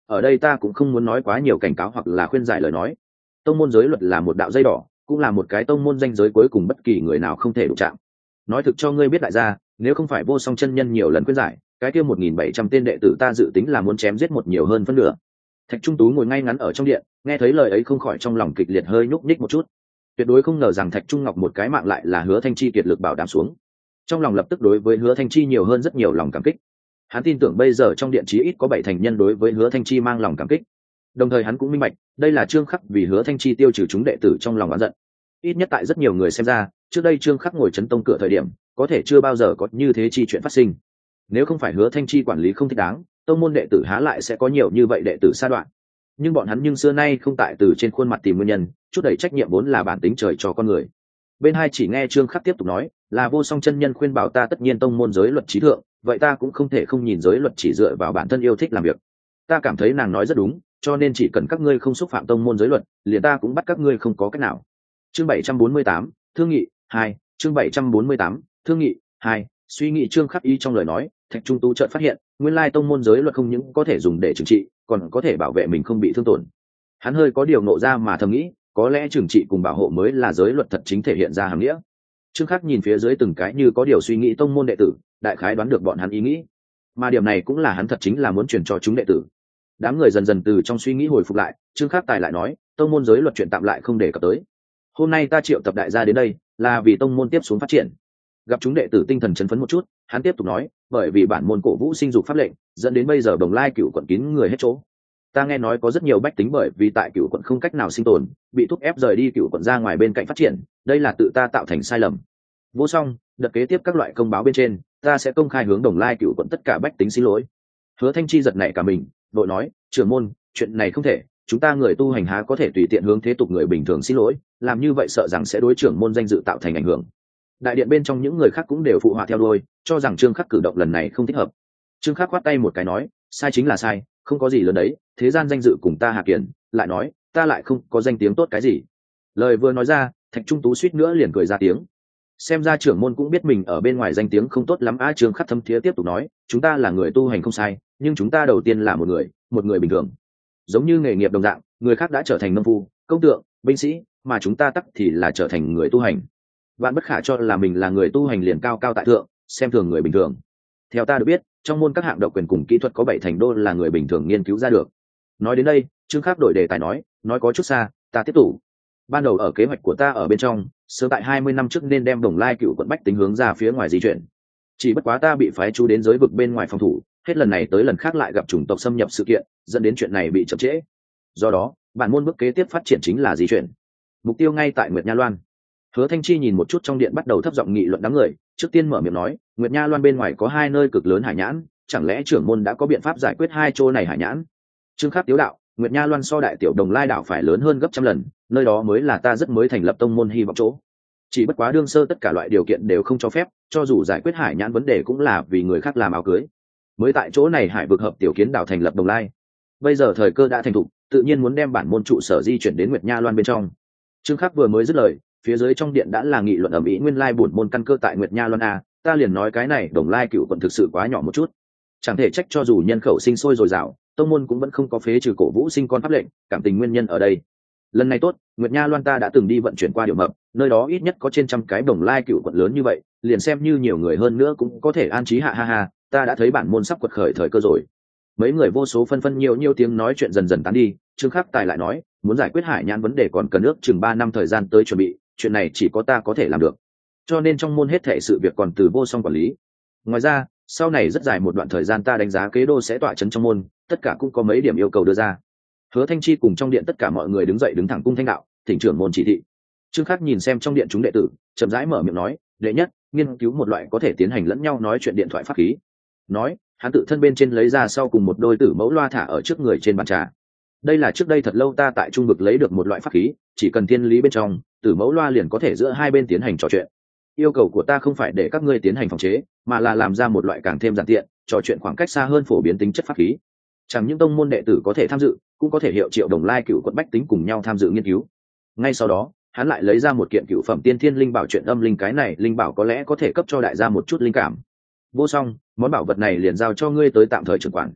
ở đây ta cũng không muốn nói quá nhiều cảnh cáo hoặc là khuyên giải lời nói. Tông môn giới luật là một đạo dây đỏ, cũng là một cái tông môn danh giới cuối cùng bất kỳ người nào không thể đụng chạm. Nói thực cho ngươi biết đại gia, nếu không phải Vô Song chân nhân nhiều lần khuyên giải, cái kia 1.700 tên đệ tử ta dự tính là muốn chém giết một nhiều hơn phân nửa. Thạch Trung Tú ngồi ngay ngắn ở trong điện, nghe thấy lời ấy không khỏi trong lòng kịch liệt hơi nhúc nhích một chút. Tuyệt đối không ngờ rằng Thạch Trung Ngọc một cái mạng lại là Hứa Thanh Chi kiệt lực bảo đảm xuống. Trong lòng lập tức đối với Hứa Thanh Chi nhiều hơn rất nhiều lòng cảm kích. Hắn tin tưởng bây giờ trong điện chí ít có 7 thành nhân đối với Hứa Thanh Chi mang lòng cảm kích. Đồng thời hắn cũng minh bạch, đây là Trương Khắc vì Hứa Thanh Chi tiêu trừ chúng đệ tử trong lòng oán giận. Ít nhất tại rất nhiều người xem ra, trước đây Trương Khắc ngồi chấn tông cửa thời điểm, có thể chưa bao giờ có như thế chi chuyện phát sinh. Nếu không phải Hứa Thanh Chi quản lý không thích đáng, tông môn đệ tử há lại sẽ có nhiều như vậy đệ tử sa đoạn. Nhưng bọn hắn xưa nay không tại từ trên khuôn mặt tìm nguyên nhân, chút đẩy trách nhiệm vốn là bản tính trời cho con người. Bên hai chỉ nghe Trương Khắc tiếp tục nói, là Vô Song chân nhân khuyên bảo ta tất nhiên tông môn giới luật chí thượng, vậy ta cũng không thể không nhìn giới luật chỉ dựa vào bản thân yêu thích làm việc. Ta cảm thấy nàng nói rất đúng, cho nên chỉ cần các ngươi không xúc phạm tông môn giới luật, liền ta cũng bắt các ngươi không có cách nào. Chương 748, thương nghị 2, chương 748, thương nghị 2, suy nghĩ Trương Khắc ý trong lời nói, Thạch Trung Tú chợt phát hiện, nguyên lai tông môn giới luật không những có thể dùng để trừng trị, còn có thể bảo vệ mình không bị thương tổn. Hắn hơi có điều nộ ra mà thầm nghĩ, có lẽ trừng trị cùng bảo hộ mới là giới luật thật chính thể hiện ra hàm nghĩa. Trương Khắc nhìn phía dưới từng cái như có điều suy nghĩ tông môn đệ tử, đại khái đoán được bọn hắn ý nghĩ, mà điểm này cũng là hắn thật chính là muốn truyền cho chúng đệ tử. Đám người dần dần từ trong suy nghĩ hồi phục lại, Trương Khắc tài lại nói, tông môn giới luật chuyện tạm lại không để cập tới. Hôm nay ta triệu tập đại gia đến đây, là vì tông môn tiếp xuống phát triển. Gặp chúng đệ tử tinh thần chấn phấn một chút, hắn tiếp tục nói, bởi vì bản môn cổ vũ sinh dục pháp lệnh, dẫn đến bây giờ Đồng Lai Cửu quận kín người hết chỗ. Ta nghe nói có rất nhiều bách tính bởi vì tại Cửu quận không cách nào sinh tồn, bị thúc ép rời đi Cửu quận ra ngoài bên cạnh phát triển, đây là tự ta tạo thành sai lầm. Vô Song, đợt kế tiếp các loại công báo bên trên, ta sẽ công khai hướng Đồng Lai Cửu quận tất cả bách tính xin lỗi. Hứa Thanh Chi giật nảy cả mình, đội nói, trưởng môn, chuyện này không thể, chúng ta người tu hành há có thể tùy tiện hướng thế tục người bình thường xin lỗi, làm như vậy sợ rằng sẽ đối trưởng môn danh dự tạo thành ảnh hưởng. Đại điện bên trong những người khác cũng đều phụ họa theo đuôi, cho rằng Trương Khắc cử động lần này không thích hợp. Trương Khắc khoát tay một cái nói, sai chính là sai, không có gì lớn đấy, thế gian danh dự cùng ta hạ kiển, lại nói, ta lại không có danh tiếng tốt cái gì. Lời vừa nói ra, Thạch Trung Tú suýt nữa liền cười ra tiếng. Xem ra trưởng môn cũng biết mình ở bên ngoài danh tiếng không tốt lắm á. Trương Khắc thâm thiế tiếp tục nói, chúng ta là người tu hành không sai, nhưng chúng ta đầu tiên là một người bình thường. Giống như nghề nghiệp đồng dạng, người khác đã trở thành nông phu, công tượng, binh sĩ, mà chúng ta tắc thì là trở thành người tu hành. Vạn bất khả cho là mình là người tu hành liền cao cao tại thượng, xem thường người bình thường. Theo ta được biết, trong môn các hạng độc quyền cùng kỹ thuật có 7 thành đô là người bình thường nghiên cứu ra được. Nói đến đây, Trương Khắc đổi đề tài nói có chút xa, ta tiếp tục. Ban đầu ở kế hoạch của ta ở bên trong, sớm tại 20 năm trước nên đem Đồng Lai Cửu quận bách tính hướng ra phía ngoài di chuyển. Chỉ bất quá ta bị phái chú đến giới vực bên ngoài phòng thủ, hết lần này tới lần khác lại gặp chủng tộc xâm nhập sự kiện, dẫn đến chuyện này bị chậm trễ. Do đó, bản môn bước kế tiếp phát triển chính là di chuyển. Mục tiêu ngay tại Nguyệt Nha Loan. Hứa Thanh Chi nhìn một chút trong điện bắt đầu thấp giọng nghị luận đám người, trước tiên mở miệng nói, Nguyệt Nha Loan bên ngoài có 2 nơi cực lớn hải nhãn, chẳng lẽ trưởng môn đã có biện pháp giải quyết 2 chỗ này hải nhãn? Trương Khắc tiếu đạo, Nguyệt Nha Loan so đại tiểu Đồng Lai đảo phải lớn hơn gấp trăm lần, nơi đó mới là ta rất mới thành lập tông môn hy vọng chỗ. Chỉ bất quá đương sơ tất cả loại điều kiện đều không cho phép, cho dù giải quyết hải nhãn vấn đề cũng là vì người khác làm áo cưới. Mới tại chỗ này hải vực hợp tiểu kiến đảo thành lập Đồng Lai. Bây giờ thời cơ đã thành thục, tự nhiên muốn đem bản môn trụ sở di chuyển đến Nguyệt Nha Loan bên trong. Trương Khắc vừa mới dứt lời, phía dưới trong điện đã là nghị luận ầm ĩ, nguyên lai bổn môn căn cơ tại Nguyệt Nha Loan a, ta liền nói cái này Đồng Lai Cửu quận thực sự quá nhỏ một chút. Chẳng thể trách cho dù nhân khẩu sinh sôi dồi dào, tông môn cũng vẫn không có phế trừ cổ vũ sinh con pháp lệnh, cảm tình nguyên nhân ở đây. Lần này tốt, Nguyệt Nha Loan ta đã từng đi vận chuyển qua Điều Mập, nơi đó ít nhất có trên 100 cái Đồng Lai Cửu quận lớn như vậy, liền xem như nhiều người hơn nữa cũng có thể an trí hạ ha ha, ta đã thấy bản môn sắp quật khởi thời cơ rồi. Mấy người vô số phân phân nhiều tiếng nói chuyện dần dần tán đi. Trương Khắc tài lại nói, muốn giải quyết hải nhãn vấn đề còn cần ước chừng 3 năm thời gian tới chuẩn bị, chuyện này chỉ có ta có thể làm được, cho nên trong môn hết thảy sự việc còn từ Vô Song quản lý. Ngoài ra, sau này rất dài một đoạn thời gian ta đánh giá kế đô sẽ tọa chấn trong môn, tất cả cũng có mấy điểm yêu cầu đưa ra. Hứa Thanh Chi cùng trong điện tất cả mọi người đứng dậy đứng thẳng cung thanh đạo, thỉnh trưởng môn chỉ thị. Trương Khắc nhìn xem trong điện chúng đệ tử, chậm rãi mở miệng nói, đệ nhất, nghiên cứu một loại có thể tiến hành lẫn nhau nói chuyện điện thoại pháp khí. Nói, hắn tự thân bên trên lấy ra sau cùng một đôi tử mẫu loa thả ở trước người trên bàn trà. Đây là trước đây thật lâu ta tại trung vực lấy được một loại pháp khí, chỉ cần thiên lý bên trong, tử mẫu loa liền có thể giữa hai bên tiến hành trò chuyện. Yêu cầu của ta không phải để các ngươi tiến hành phòng chế, mà là làm ra một loại càng thêm giản tiện, trò chuyện khoảng cách xa hơn phổ biến tính chất pháp khí. Chẳng những tông môn đệ tử có thể tham dự, cũng có thể hiệu triệu Đồng Lai Cửu quận bách tính cùng nhau tham dự nghiên cứu. Ngay sau đó, hắn lại lấy ra một kiện cửu phẩm tiên thiên linh bảo chuyện âm linh, cái này linh bảo có lẽ có thể cấp cho đại gia một chút linh cảm. Vô Song, món bảo vật này liền giao cho ngươi tới tạm thời trưởng quản.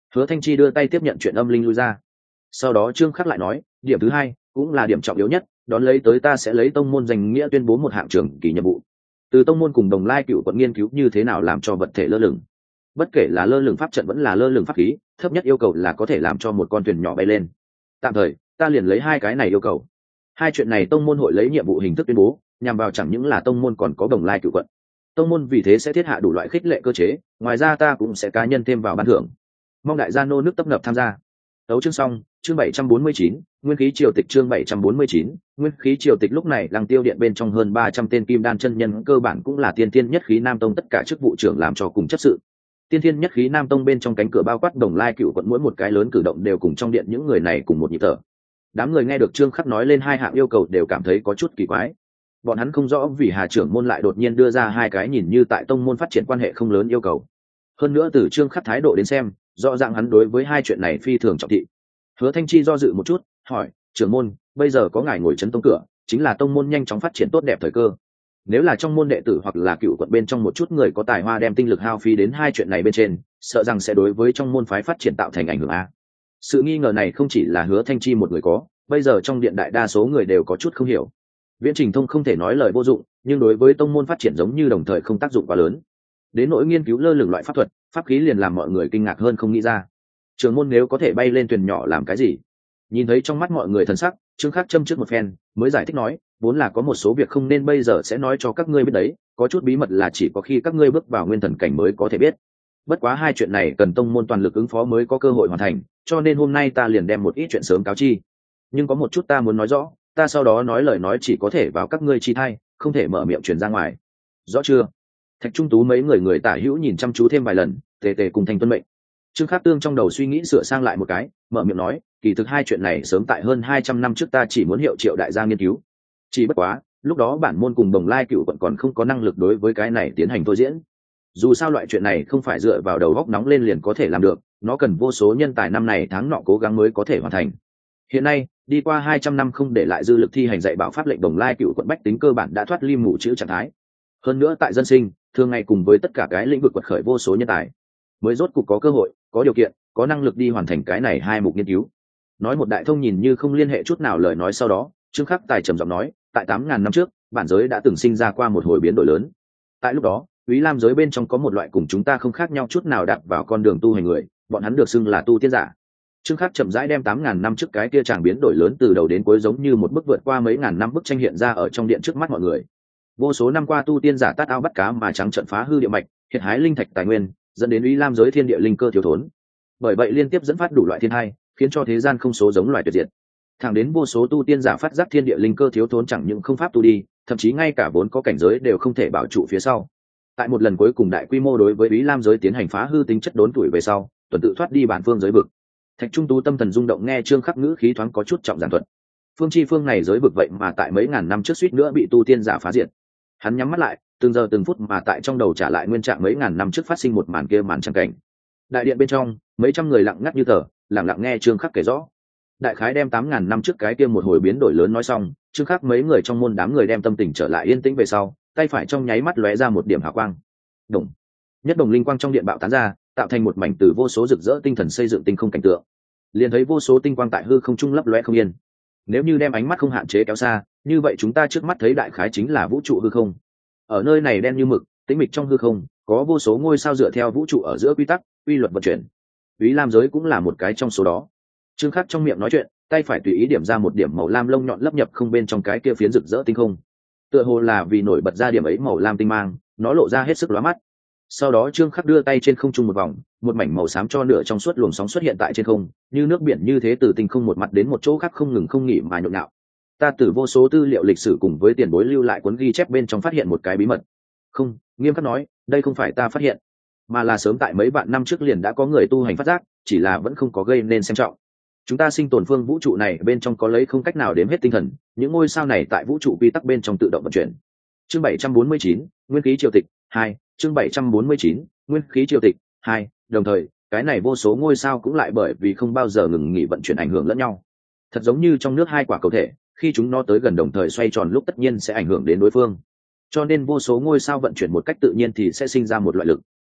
Hứa Thanh Chi đưa tay tiếp nhận chuyện âm linh lui ra. Sau đó Trương Khắc lại nói, điểm thứ hai cũng là điểm trọng yếu nhất, đón lấy tới ta sẽ lấy tông môn danh nghĩa tuyên bố một hạng trưởng kỳ nhiệm vụ. Từ tông môn cùng Đồng Lai Cựu quận nghiên cứu như thế nào làm cho vật thể lơ lửng. Bất kể là lơ lửng pháp trận vẫn là lơ lửng pháp khí, thấp nhất yêu cầu là có thể làm cho một con thuyền nhỏ bay lên. Tạm thời, ta liền lấy hai cái này yêu cầu. Hai chuyện này tông môn hội lấy nhiệm vụ hình thức tuyên bố, nhằm vào chẳng những là tông môn còn có Đồng Lai Cựu quận. Tông môn vì thế sẽ thiết hạ đủ loại khích lệ cơ chế, ngoài ra ta cũng sẽ cá nhân thêm vào ban thưởng. Mong đại gia nô nước tấp nập tham gia. Tấu chương xong, chương 749, nguyên khí triều tịch chương 749, nguyên khí triều tịch lúc này Lăng Tiêu điện bên trong hơn 300 tên kim đan chân nhân cơ bản cũng là tiên tiên nhất khí Nam Tông tất cả chức vụ trưởng làm cho cùng chấp sự. Tiên tiên nhất khí Nam Tông bên trong cánh cửa bao quát Đồng Lai Cựu quận mỗi một cái lớn cử động đều cùng trong điện những người này cùng một nhịp thở. Đám người nghe được Trương Khắc nói lên hai hạng yêu cầu đều cảm thấy có chút kỳ quái. Bọn hắn không rõ vì Hà trưởng môn lại đột nhiên đưa ra hai cái nhìn như tại tông môn phát triển quan hệ không lớn yêu cầu. Hơn nữa từ Trương Khắc thái độ đến xem, rõ ràng hắn đối với hai chuyện này phi thường trọng thị. Hứa Thanh Chi do dự một chút, hỏi, trưởng môn, bây giờ có ngài ngồi trấn tông cửa, chính là tông môn nhanh chóng phát triển tốt đẹp thời cơ. Nếu là trong môn đệ tử hoặc là cựu quận bên trong một chút người có tài hoa đem tinh lực hao phí đến hai chuyện này bên trên, sợ rằng sẽ đối với trong môn phái phát triển tạo thành ảnh hưởng a. Sự nghi ngờ này không chỉ là Hứa Thanh Chi một người có, bây giờ trong điện đại đa số người đều có chút không hiểu. Viễn Trình Thông không thể nói lời vô dụng, nhưng đối với tông môn phát triển giống như đồng thời không tác dụng quá lớn. Đến nỗi nghiên cứu lơ lửng loại pháp thuật, pháp khí liền làm mọi người kinh ngạc hơn không nghĩ ra. Trưởng môn nếu có thể bay lên thuyền nhỏ làm cái gì? Nhìn thấy trong mắt mọi người thần sắc, Trương Khắc châm trước một phen, mới giải thích nói, vốn là có một số việc không nên bây giờ sẽ nói cho các ngươi biết đấy, có chút bí mật là chỉ có khi các ngươi bước vào nguyên thần cảnh mới có thể biết. Bất quá hai chuyện này cần tông môn toàn lực ứng phó mới có cơ hội hoàn thành, cho nên hôm nay ta liền đem một ít chuyện sớm cáo chi. Nhưng có một chút ta muốn nói rõ, ta sau đó nói lời nói chỉ có thể vào các ngươi chi thai, không thể mở miệng truyền ra ngoài. Rõ chưa? Thạch Trung Tú mấy người tả hữu nhìn chăm chú thêm vài lần, tề tề cùng thành tuân mệnh. Trương Khắc Tương trong đầu suy nghĩ sửa sang lại một cái, mở miệng nói, kỳ thực hai chuyện này sớm tại hơn 200 năm trước ta chỉ muốn hiệu triệu đại gia nghiên cứu. Chỉ bất quá, lúc đó bản môn cùng Đồng Lai Cựu quận còn không có năng lực đối với cái này tiến hành thôi diễn. Dù sao loại chuyện này không phải dựa vào đầu óc nóng lên liền có thể làm được, nó cần vô số nhân tài năm này tháng nọ cố gắng mới có thể hoàn thành. Hiện nay, đi qua 200 năm không để lại dư lực thi hành dạy bảo pháp lệnh Đồng Lai Cựu quận bách tính cơ bản đã thoát ly mù chữ trạng thái. Hơn nữa tại dân sinh, thường ngày cùng với tất cả cái lĩnh vực quật khởi vô số nhân tài, mới rốt cục có cơ hội, có điều kiện, có năng lực đi hoàn thành cái này hai mục nghiên cứu. Nói một đại thông nhìn như không liên hệ chút nào lời nói sau đó, Trương Khắc Tài trầm giọng nói, tại 8.000 năm trước, bản giới đã từng sinh ra qua một hồi biến đổi lớn. Tại lúc đó, Úy Lam giới bên trong có một loại cùng chúng ta không khác nhau chút nào đặt vào con đường tu hành người, bọn hắn được xưng là tu tiên giả. Trương Khắc chậm rãi đem 8.000 năm trước cái kia chàng biến đổi lớn từ đầu đến cuối giống như một bức vượt qua mấy ngàn năm bức tranh hiện ra ở trong điện trước mắt mọi người. Vô số năm qua tu tiên giả tát ao bắt cá mà trắng trận phá hư địa mạch, thiệt hái linh thạch tài nguyên, dẫn đến Úy Lam giới thiên địa linh cơ thiếu thốn. Bởi vậy liên tiếp dẫn phát đủ loại thiên tai, khiến cho thế gian không số giống loài tuyệt diệt. Thẳng đến vô số tu tiên giả phát giác thiên địa linh cơ thiếu thốn chẳng những không pháp tu đi, thậm chí ngay cả vốn có cảnh giới đều không thể bảo trụ phía sau. Tại một lần cuối cùng đại quy mô đối với Úy Lam giới tiến hành phá hư tính chất đốn tuổi về sau, tuần tự thoát đi bản phương giới vực. Thạch Trung Tú tâm thần rung động nghe Trương Khắc ngữ khí thoáng có chút trọng giản thuật. Phương chi phương này giới vực vậy mà tại mấy ngàn năm trước suýt nữa bị tu tiên giả phá diệt. Hắn nhắm mắt lại, từng giờ từng phút mà tại trong đầu trả lại nguyên trạng mấy ngàn năm trước phát sinh một màn kia màn trăng cảnh. Đại điện bên trong, mấy trăm người lặng ngắt như tờ, lặng lặng nghe Trương Khắc kể rõ. Đại khái đem 8.000 năm trước cái kia một hồi biến đổi lớn nói xong, Trương Khắc mấy người trong môn đám người đem tâm tình trở lại yên tĩnh về sau, tay phải trong nháy mắt lóe ra một điểm hào quang. Đồng nhất đồng linh quang trong điện bạo tán ra, tạo thành một mảnh từ vô số rực rỡ tinh thần xây dựng tinh không cảnh tượng. Liền thấy vô số tinh quang tại hư không trung lấp lóe không yên. Nếu như đem ánh mắt không hạn chế kéo xa, như vậy chúng ta trước mắt thấy đại khái chính là vũ trụ hư không. Ở nơi này đen như mực, tĩnh mịch trong hư không, có vô số ngôi sao dựa theo vũ trụ ở giữa quy tắc, quy luật vận chuyển. Úy Lam giới cũng là một cái trong số đó. Trương Khắc trong miệng nói chuyện, tay phải tùy ý điểm ra một điểm màu lam lông nhọn lấp nhập không bên trong cái kia phiến rực rỡ tinh không. Tựa hồ là vì nổi bật ra điểm ấy màu lam tinh mang, nó lộ ra hết sức lóa mắt. Sau đó Trương Khắc đưa tay trên không trung một vòng, một mảnh màu xám cho nửa trong suốt luồng sóng xuất hiện tại trên không, như nước biển như thế từ tinh không một mặt đến một chỗ khác không ngừng không nghỉ mà nhộn nhạo. Ta từ vô số tư liệu lịch sử cùng với tiền bối lưu lại cuốn ghi chép bên trong phát hiện một cái bí mật. Không, nghiêm khắc nói, đây không phải ta phát hiện, mà là sớm tại mấy vạn năm trước liền đã có người tu hành phát giác, chỉ là vẫn không có gây nên xem trọng. Chúng ta sinh tồn phương vũ trụ này bên trong có lấy không cách nào đếm hết tinh thần, những ngôi sao này tại vũ trụ quy tắc bên trong tự động vận chuyển. Chương 749, nguyên khí triều tịch 2, chương 749, nguyên khí triều tịch 2, đồng thời, cái này vô số ngôi sao cũng lại bởi vì không bao giờ ngừng nghỉ vận chuyển ảnh hưởng lẫn nhau. Thật giống như trong nước hai quả cầu thể, khi chúng nó tới gần đồng thời xoay tròn lúc tất nhiên sẽ ảnh hưởng đến đối phương. Cho nên vô số ngôi sao vận chuyển một cách tự nhiên thì sẽ sinh ra một loại lực.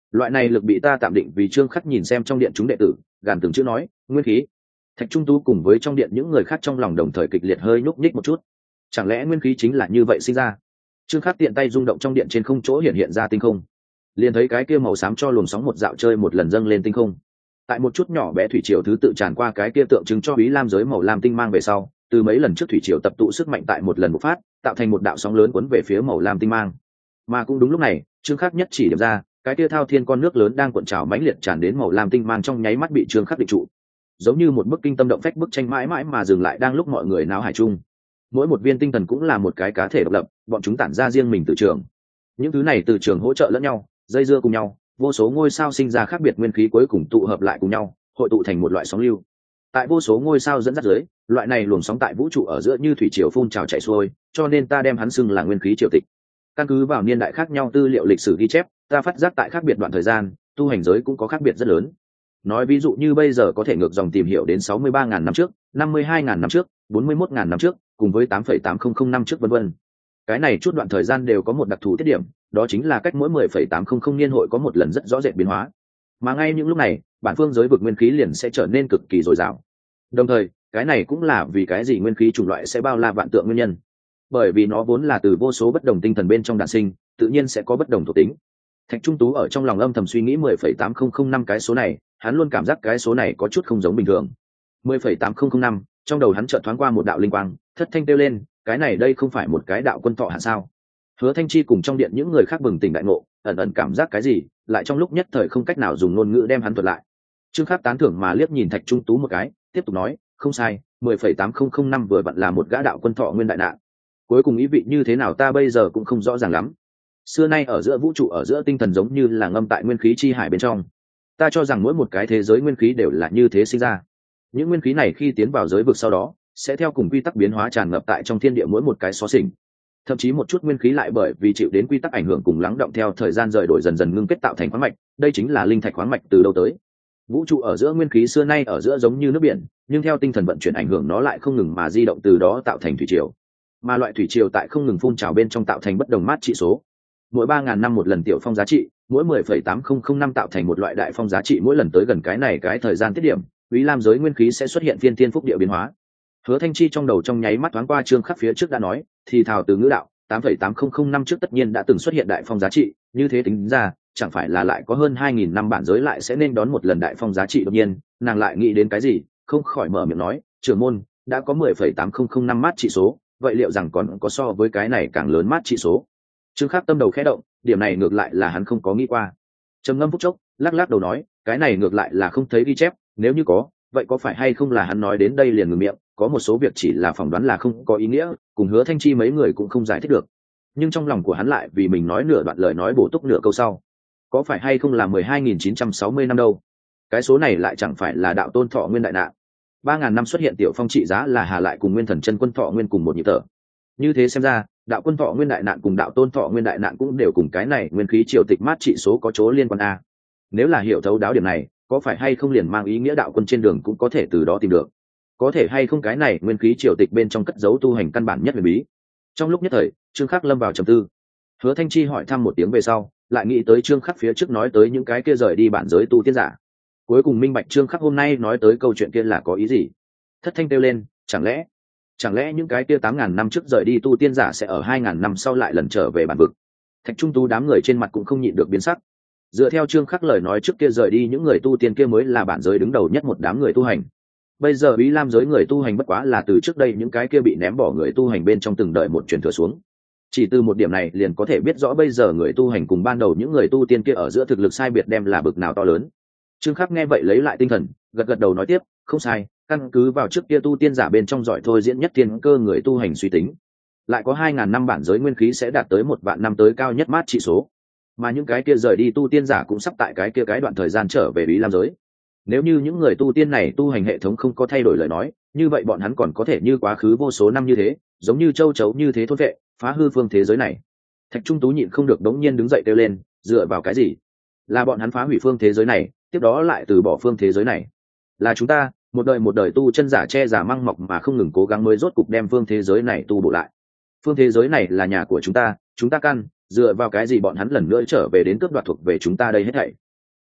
Loại này lực bị ta tạm định vì Trương Khắc nhìn xem trong điện chúng đệ tử, gàn từng chữ nói, nguyên khí. Thạch Trung Tú cùng với trong điện những người khác trong lòng đồng thời kịch liệt hơi nhúc nhích một chút. Chẳng lẽ nguyên khí chính là như vậy sinh ra? Trương Khắc tiện tay rung động trong điện trên không chỗ hiện ra tinh không, liền thấy cái kia màu xám cho luồng sóng một dạo chơi một lần dâng lên tinh không. Tại một chút nhỏ bé thủy triều thứ tự tràn qua cái kia tượng trưng cho Úy Lam giới màu lam tinh mang về sau, từ mấy lần trước thủy triều tập tụ sức mạnh tại một lần bộc phát, tạo thành một đạo sóng lớn cuốn về phía màu lam tinh mang. Mà cũng đúng lúc này, Trương Khắc nhất chỉ điểm ra, cái kia thao thiên con nước lớn đang cuộn trào mãnh liệt tràn đến màu lam tinh mang trong nháy mắt bị Trương Khắc định trụ, giống như một bức kinh tâm động phách bức tranh mãi mãi mà dừng lại đang lúc mọi người náo hải chung. Mỗi một viên tinh thần cũng là một cái cá thể độc lập, bọn chúng tản ra riêng mình từ trường. Những thứ này từ trường hỗ trợ lẫn nhau, dây dưa cùng nhau, vô số ngôi sao sinh ra khác biệt nguyên khí cuối cùng tụ hợp lại cùng nhau, hội tụ thành một loại sóng lưu. Tại vô số ngôi sao dẫn dắt dưới, loại này luồng sóng tại vũ trụ ở giữa như thủy triều phun trào chảy xuôi, cho nên ta đem hắn xưng là nguyên khí triều tịch. Căn cứ vào niên đại khác nhau tư liệu lịch sử ghi chép, ta phát giác tại khác biệt đoạn thời gian, tu hành giới cũng có khác biệt rất lớn. Nói ví dụ như bây giờ có thể ngược dòng tìm hiểu đến 63.000 năm trước, 52.000 năm trước, 41.000 năm trước, cùng với 8,800 năm trước vân vân. Cái này chút đoạn thời gian đều có một đặc thù tiết điểm, đó chính là cách mỗi 10,800 niên hội có một lần rất rõ rệt biến hóa. Mà ngay những lúc này, bản phương giới vực nguyên khí liền sẽ trở nên cực kỳ dồi dào. Đồng thời, cái này cũng là vì cái gì nguyên khí chủng loại sẽ bao la vạn tượng nguyên nhân. Bởi vì nó vốn là từ vô số bất đồng tinh thần bên trong đản sinh, tự nhiên sẽ có bất đồng thuộc tính. Thạch Trung Tú ở trong lòng âm thầm suy nghĩ 10,800 năm cái số này, hắn luôn cảm giác cái số này có chút không giống bình thường. 10,800 năm, trong đầu hắn chợt thoáng qua một đạo linh quang, thất thanh kêu lên, cái này đây không phải một cái đạo quân thọ hạn sao? Hứa Thanh Chi cùng trong điện những người khác bừng tỉnh đại ngộ, ẩn ẩn cảm giác cái gì, lại trong lúc nhất thời không cách nào dùng ngôn ngữ đem hắn thuật lại. Trương Khắc tán thưởng mà liếc nhìn Thạch Trung Tú một cái, tiếp tục nói, không sai, 10,800 năm vừa vặn là một gã đạo quân thọ nguyên đại nạn. Cuối cùng ý vị như thế nào ta bây giờ cũng không rõ ràng lắm. Xưa nay ở giữa vũ trụ ở giữa tinh thần giống như là ngâm tại nguyên khí chi hải bên trong. Ta cho rằng mỗi một cái thế giới nguyên khí đều là như thế sinh ra. Những nguyên khí này khi tiến vào giới vực sau đó, sẽ theo cùng quy tắc biến hóa tràn ngập tại trong thiên địa mỗi một cái xó xỉnh. Thậm chí một chút nguyên khí lại bởi vì chịu đến quy tắc ảnh hưởng cùng lắng động theo thời gian rời đổi dần dần ngưng kết tạo thành khoáng mạch, đây chính là linh thạch khoáng mạch từ đâu tới. Vũ trụ ở giữa nguyên khí xưa nay ở giữa giống như nước biển, nhưng theo tinh thần vận chuyển ảnh hưởng nó lại không ngừng mà di động từ đó tạo thành thủy triều. Mà loại thủy triều tại không ngừng phun trào bên trong tạo thành bất đồng mát trị số. Mỗi 3.000 năm một lần tiểu phong giá trị, mỗi 10,800 năm tạo thành một loại đại phong giá trị, mỗi lần tới gần cái này cái thời gian tiết điểm, Úy Lam giới nguyên khí sẽ xuất hiện phiên thiên phúc địa biến hóa. Hứa Thanh Chi trong đầu trong nháy mắt thoáng qua Trương Khắc phía trước đã nói, thì thào từ ngữ đạo, 8,800 năm trước tất nhiên đã từng xuất hiện đại phong giá trị, như thế tính ra, chẳng phải là lại có hơn 2.000 năm bản giới lại sẽ nên đón một lần đại phong giá trị. Đột nhiên, nàng lại nghĩ đến cái gì, không khỏi mở miệng nói, trưởng môn, đã có 10,800 năm mát trị số, vậy liệu rằng còn có so với cái này càng lớn mát trị số? Trương Khắc tâm đầu khẽ động, điểm này ngược lại là hắn không có nghĩ qua. Trầm ngâm phút chốc, lắc lắc đầu nói, cái này ngược lại là không thấy ghi chép, nếu như có, vậy có phải hay không là hắn nói đến đây liền ngừng miệng, có một số việc chỉ là phỏng đoán là không có ý nghĩa, cùng Hứa Thanh Chi mấy người cũng không giải thích được. Nhưng trong lòng của hắn lại vì mình nói nửa đoạn lời nói bổ túc nửa câu sau, có phải hay không là 12.960 năm đâu? Cái số này lại chẳng phải là đạo tôn thọ nguyên đại nạn. 3.000 năm xuất hiện tiểu phong trị giá là hà lại cùng nguyên thần chân quân thọ nguyên cùng một nhịp thở. Như thế xem ra, đạo quân thọ nguyên đại nạn cùng đạo tôn thọ nguyên đại nạn cũng đều cùng cái này nguyên khí triều tịch mát trị số có chỗ liên quan a. Nếu là hiểu thấu đáo điểm này, có phải hay không liền mang ý nghĩa đạo quân trên đường cũng có thể từ đó tìm được? Có thể hay không cái này nguyên khí triều tịch bên trong cất giấu tu hành căn bản nhất huyền bí? Trong lúc nhất thời, Trương Khắc lâm vào trầm tư. Hứa Thanh Chi hỏi thăm một tiếng về sau, lại nghĩ tới Trương Khắc phía trước nói tới những cái kia rời đi bản giới tu tiên giả. Cuối cùng minh bạch Trương Khắc hôm nay nói tới câu chuyện kia là có ý gì. Thất thanh kêu lên, chẳng lẽ những cái kia 8.000 năm trước rời đi tu tiên giả sẽ ở 2.000 năm sau lại lần trở về bản vực? Thạch Trung Tú đám người trên mặt cũng không nhịn được biến sắc. Dựa theo Trương Khắc lời nói trước kia rời đi những người tu tiên kia mới là bản giới đứng đầu nhất một đám người tu hành. Bây giờ Úy Lam giới người tu hành bất quá là từ trước đây những cái kia bị ném bỏ người tu hành bên trong từng đợi một truyền thừa xuống. Chỉ từ một điểm này liền có thể biết rõ bây giờ người tu hành cùng ban đầu những người tu tiên kia ở giữa thực lực sai biệt đem là bực nào to lớn. Trương Khắc nghe vậy lấy lại tinh thần, gật đầu nói tiếp, không sai, căn cứ vào trước kia tu tiên giả bên trong giỏi thôi diễn nhất thiên cơ người tu hành suy tính, lại có 2.000 năm bản giới nguyên khí sẽ đạt tới 1.000 năm tới cao nhất mát trị số, mà những cái kia rời đi tu tiên giả cũng sắp tại cái kia cái đoạn thời gian trở về Úy Lam giới. Nếu như những người tu tiên này tu hành hệ thống không có thay đổi lời nói, như vậy bọn hắn còn có thể như quá khứ vô số năm như thế, giống như châu chấu như thế thôn vệ, phá hư phương thế giới này. Thạch Trung Tú nhịn không được đống nhiên đứng dậy kêu lên, dựa vào cái gì? Là bọn hắn phá hủy phương thế giới này, tiếp đó lại từ bỏ phương thế giới này. Là chúng ta, một đời tu chân giả che giả măng mọc mà không ngừng cố gắng mới rốt cục đem phương thế giới này tu bổ lại. Phương thế giới này là nhà của chúng ta căn, dựa vào cái gì bọn hắn lần nữa trở về đến cướp đoạt thuộc về chúng ta đây hết thảy?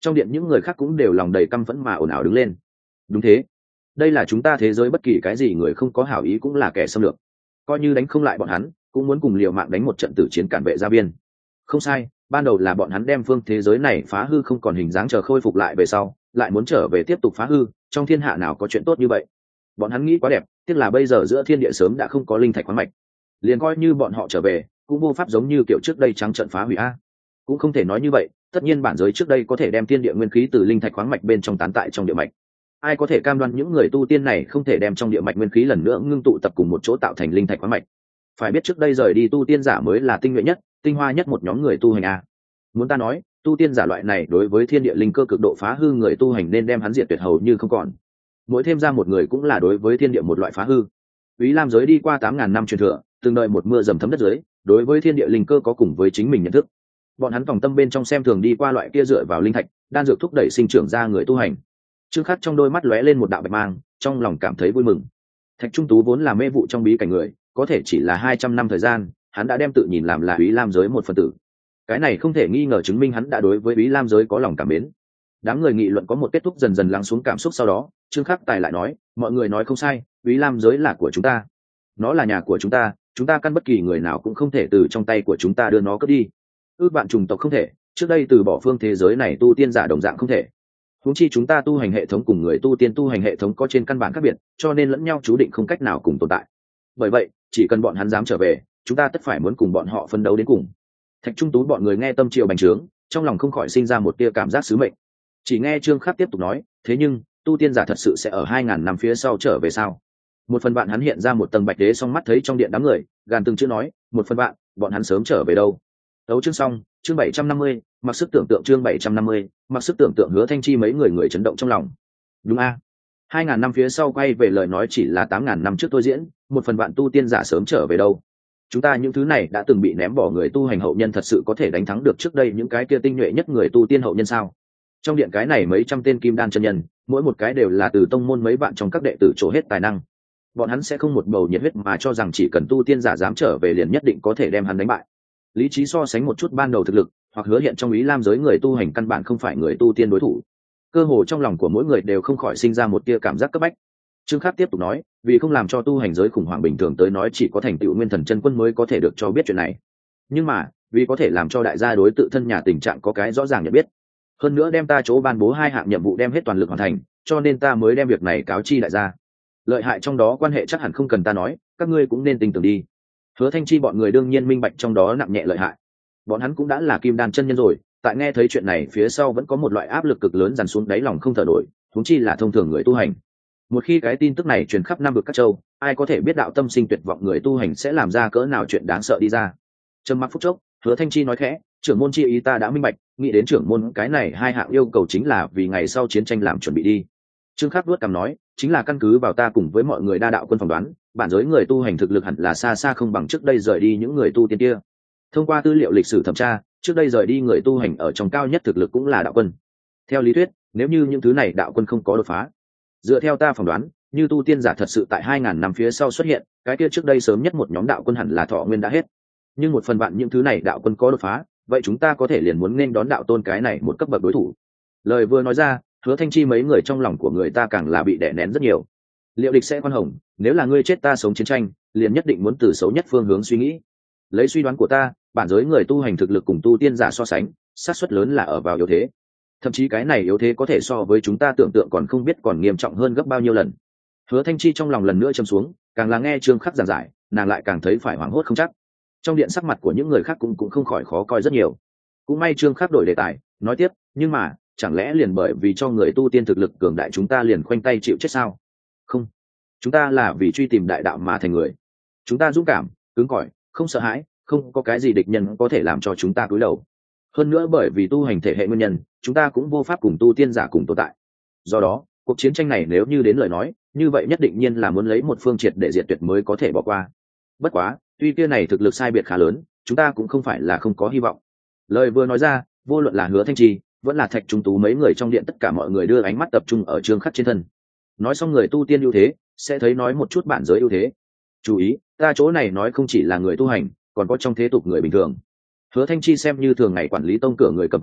Trong điện những người khác cũng đều lòng đầy căm phẫn mà ồn ào đứng lên. Đúng thế, đây là chúng ta thế giới, bất kỳ cái gì người không có hảo ý cũng là kẻ xâm lược, coi như đánh không lại bọn hắn cũng muốn cùng liều mạng đánh một trận tử chiến cản vệ gia viên. Không sai, ban đầu là bọn hắn đem phương thế giới này phá hư không còn hình dáng, chờ khôi phục lại về sau lại muốn trở về tiếp tục phá hư. Trong thiên hạ nào có chuyện tốt như vậy. Bọn hắn nghĩ quá đẹp, tiếc là bây giờ giữa thiên địa sớm đã không có linh thạch khoáng mạch, liền coi như bọn họ trở về cũng vô pháp giống như kiểu trước đây trắng trận phá hủy a. Cũng không thể nói như vậy, tất nhiên bản giới trước đây có thể đem thiên địa nguyên khí từ linh thạch khoáng mạch bên trong tán tại trong địa mạch, ai có thể cam đoan những người tu tiên này không thể đem trong địa mạch nguyên khí lần nữa ngưng tụ tập cùng một chỗ tạo thành linh thạch khoáng mạch. Phải biết trước đây rời đi tu tiên giả mới là tinh nhuệ nhất, tinh hoa nhất một nhóm người tu hành a. Muốn ta nói, tu tiên giả loại này đối với thiên địa linh cơ cực độ phá hư người tu hành nên đem hắn diệt tuyệt hầu như không còn. Mỗi thêm ra một người cũng là đối với thiên địa một loại phá hư. Úy Lam giới đi qua 8.000 năm truyền thừa, từng đợi một mưa dầm thấm đất dưới, đối với thiên địa linh cơ có cùng với chính mình nhận thức. Bọn hắn vòng tâm bên trong xem thường đi qua loại kia dựa vào linh thạch đan dược thúc đẩy sinh trưởng ra người tu hành. Trương Khắc trong đôi mắt lóe lên một đạo bạch mang, trong lòng cảm thấy vui mừng. Thạch Trung Tú vốn là mê vụ trong bí cảnh người, có thể chỉ là 200 năm thời gian, hắn đã đem tự nhìn làm là Úy Lam giới một phần tử. Cái này không thể nghi ngờ chứng minh hắn đã đối với Úy Lam giới có lòng cảm mến. Đám người nghị luận có một kết thúc dần dần lắng xuống cảm xúc, sau đó Trương Khắc Tài lại nói, mọi người nói không sai, Úy Lam giới là của chúng ta, nó là nhà của chúng ta căn bất kỳ người nào cũng không thể từ trong tay của chúng ta đưa nó cướp đi. Ước bạn chủng tộc không thể, trước đây từ bỏ phương thế giới này tu tiên giả đồng dạng không thể. Huống chi chúng ta tu hành hệ thống cùng người tu tiên tu hành hệ thống có trên căn bản khác biệt, cho nên lẫn nhau chú định không cách nào cùng tồn tại. Bởi vậy, chỉ cần bọn hắn dám trở về, chúng ta tất phải muốn cùng bọn họ phân đấu đến cùng. Thạch Trung Tú bọn người nghe tâm triều bành trướng, trong lòng không khỏi sinh ra một tia cảm giác sứ mệnh. Chỉ nghe Trương Khắc tiếp tục nói, thế nhưng tu tiên giả thật sự sẽ ở 2.000 năm phía sau trở về sao? Một phần bạn hắn hiện ra một tầng bạch đế song mắt thấy trong điện đám người, gàn từng chữ nói, một phần bạn, bọn hắn sớm trở về đâu? Đấu chương xong, chương 750, mặc sức tưởng tượng chương 750, mặc sức tưởng tượng. Hứa Thanh Chi mấy người chấn động trong lòng. Đúng a, 2.000 năm phía sau quay về lời nói chỉ là 8.000 năm trước tôi diễn, một phần bạn tu tiên giả sớm trở về đâu? Chúng ta những thứ này đã từng bị ném bỏ người tu hành hậu nhân thật sự có thể đánh thắng được trước đây những cái kia tinh nhuệ nhất người tu tiên hậu nhân sao? Trong điện cái này mấy trăm tên kim đan chân nhân, mỗi một cái đều là từ tông môn mấy bạn trong các đệ tử trổ hết tài năng. Bọn hắn sẽ không một bầu nhiệt huyết mà cho rằng chỉ cần tu tiên giả dám trở về liền nhất định có thể đem hắn đánh bại. Lý trí so sánh một chút ban đầu thực lực, hoặc hứa hiện trong Úy Lam giới người tu hành căn bản không phải người tu tiên đối thủ. Cơ hồ trong lòng của mỗi người đều không khỏi sinh ra một tia cảm giác cấp bách. Trương Khắc tiếp tục nói, vì không làm cho tu hành giới khủng hoảng, bình thường tới nói chỉ có thành tựu nguyên thần chân quân mới có thể được cho biết chuyện này. Nhưng mà, vì có thể làm cho đại gia đối tự thân nhà tình trạng có cái rõ ràng nhận biết, hơn nữa đem ta chỗ ban bố 2 hạng nhiệm vụ đem hết toàn lực hoàn thành, cho nên ta mới đem việc này cáo chi đại gia. Lợi hại trong đó quan hệ chắc hẳn không cần ta nói, các ngươi cũng nên tin tưởng đi. Hứa Thanh Chi bọn người đương nhiên minh bạch trong đó nặng nhẹ lợi hại. Bọn hắn cũng đã là kim đan chân nhân rồi, tại nghe thấy chuyện này phía sau vẫn có một loại áp lực cực lớn dằn xuống đáy lòng không thở nổi, huống chi là thông thường người tu hành. Một khi cái tin tức này truyền khắp Nam vực các châu, ai có thể biết đạo tâm sinh tuyệt vọng người tu hành sẽ làm ra cỡ nào chuyện đáng sợ đi ra. Trầm mặc phút chốc, Hứa Thanh Chi nói khẽ, trưởng môn chi ý ta đã minh bạch, nghĩ đến trưởng môn cái này 2 hạng yêu cầu chính là vì ngày sau chiến tranh làm chuẩn bị đi. Trương Khắc vuốt cằm nói, chính là căn cứ vào ta cùng với mọi người đa đạo quân phỏng đoán, bản giới người tu hành thực lực hẳn là xa xa không bằng trước đây rời đi những người tu tiên kia. Thông qua tư liệu lịch sử thẩm tra, trước đây rời đi người tu hành ở trong cao nhất thực lực cũng là đạo quân. Theo lý thuyết, nếu như những thứ này đạo quân không có đột phá, dựa theo ta phỏng đoán, như tu tiên giả thật sự tại 2.000 năm phía sau xuất hiện, cái kia trước đây sớm nhất một nhóm đạo quân hẳn là thọ nguyên đã hết. Nhưng một phần bạn những thứ này đạo quân có đột phá, vậy chúng ta có thể liền muốn nên đón đạo tôn cái này một cấp bậc đối thủ. Lời vừa nói ra, Hứa Thanh Chi mấy người trong lòng của người ta càng là bị đè nén rất nhiều. Liệu địch sẽ khoan hồng, nếu là ngươi chết ta sống chiến tranh, liền nhất định muốn từ xấu nhất phương hướng suy nghĩ. Lấy suy đoán của ta, bản giới người tu hành thực lực cùng tu tiên giả so sánh, xác suất lớn là ở vào yếu thế. Thậm chí cái này yếu thế có thể so với chúng ta tưởng tượng còn không biết còn nghiêm trọng hơn gấp bao nhiêu lần. Hứa Thanh Chi trong lòng lần nữa châm xuống, càng là nghe Trương Khắc giảng giải, nàng lại càng thấy phải hoảng hốt không chắc. Trong điện sắc mặt của những người khác cũng không khỏi khó coi rất nhiều. Cũng may Trương Khắc đổi đề tài, nói tiếp, nhưng mà chẳng lẽ liền bởi vì cho người tu tiên thực lực cường đại chúng ta liền khoanh tay chịu chết sao? Không, chúng ta là vì truy tìm đại đạo mà thành người. Chúng ta dũng cảm, cứng cỏi, không sợ hãi, không có cái gì địch nhân có thể làm cho chúng ta cúi đầu. Hơn nữa bởi vì tu hành thể hệ nguyên nhân, chúng ta cũng vô pháp cùng tu tiên giả cùng tồn tại. Do đó, cuộc chiến tranh này nếu như đến lời nói, như vậy nhất định nhiên là muốn lấy một phương triệt để diệt tuyệt mới có thể bỏ qua. Bất quá, tuy kia này thực lực sai biệt khá lớn, chúng ta cũng không phải là không có hy vọng. Lời vừa nói ra, vô luận là Hứa Thanh Chi, vẫn là Thạch Trung Tú mấy người trong điện, tất cả mọi người đưa ánh mắt tập trung ở Trương Khắc trên thân. Nói xong người tu tiên ưu thế, sẽ thấy nói một chút bản giới ưu thế. Chú ý, ta chỗ này nói không chỉ là người tu hành, còn có trong thế tục người bình thường. Hứa Thanh Chi xem như thường ngày quản lý tông cửa người cầm quyền,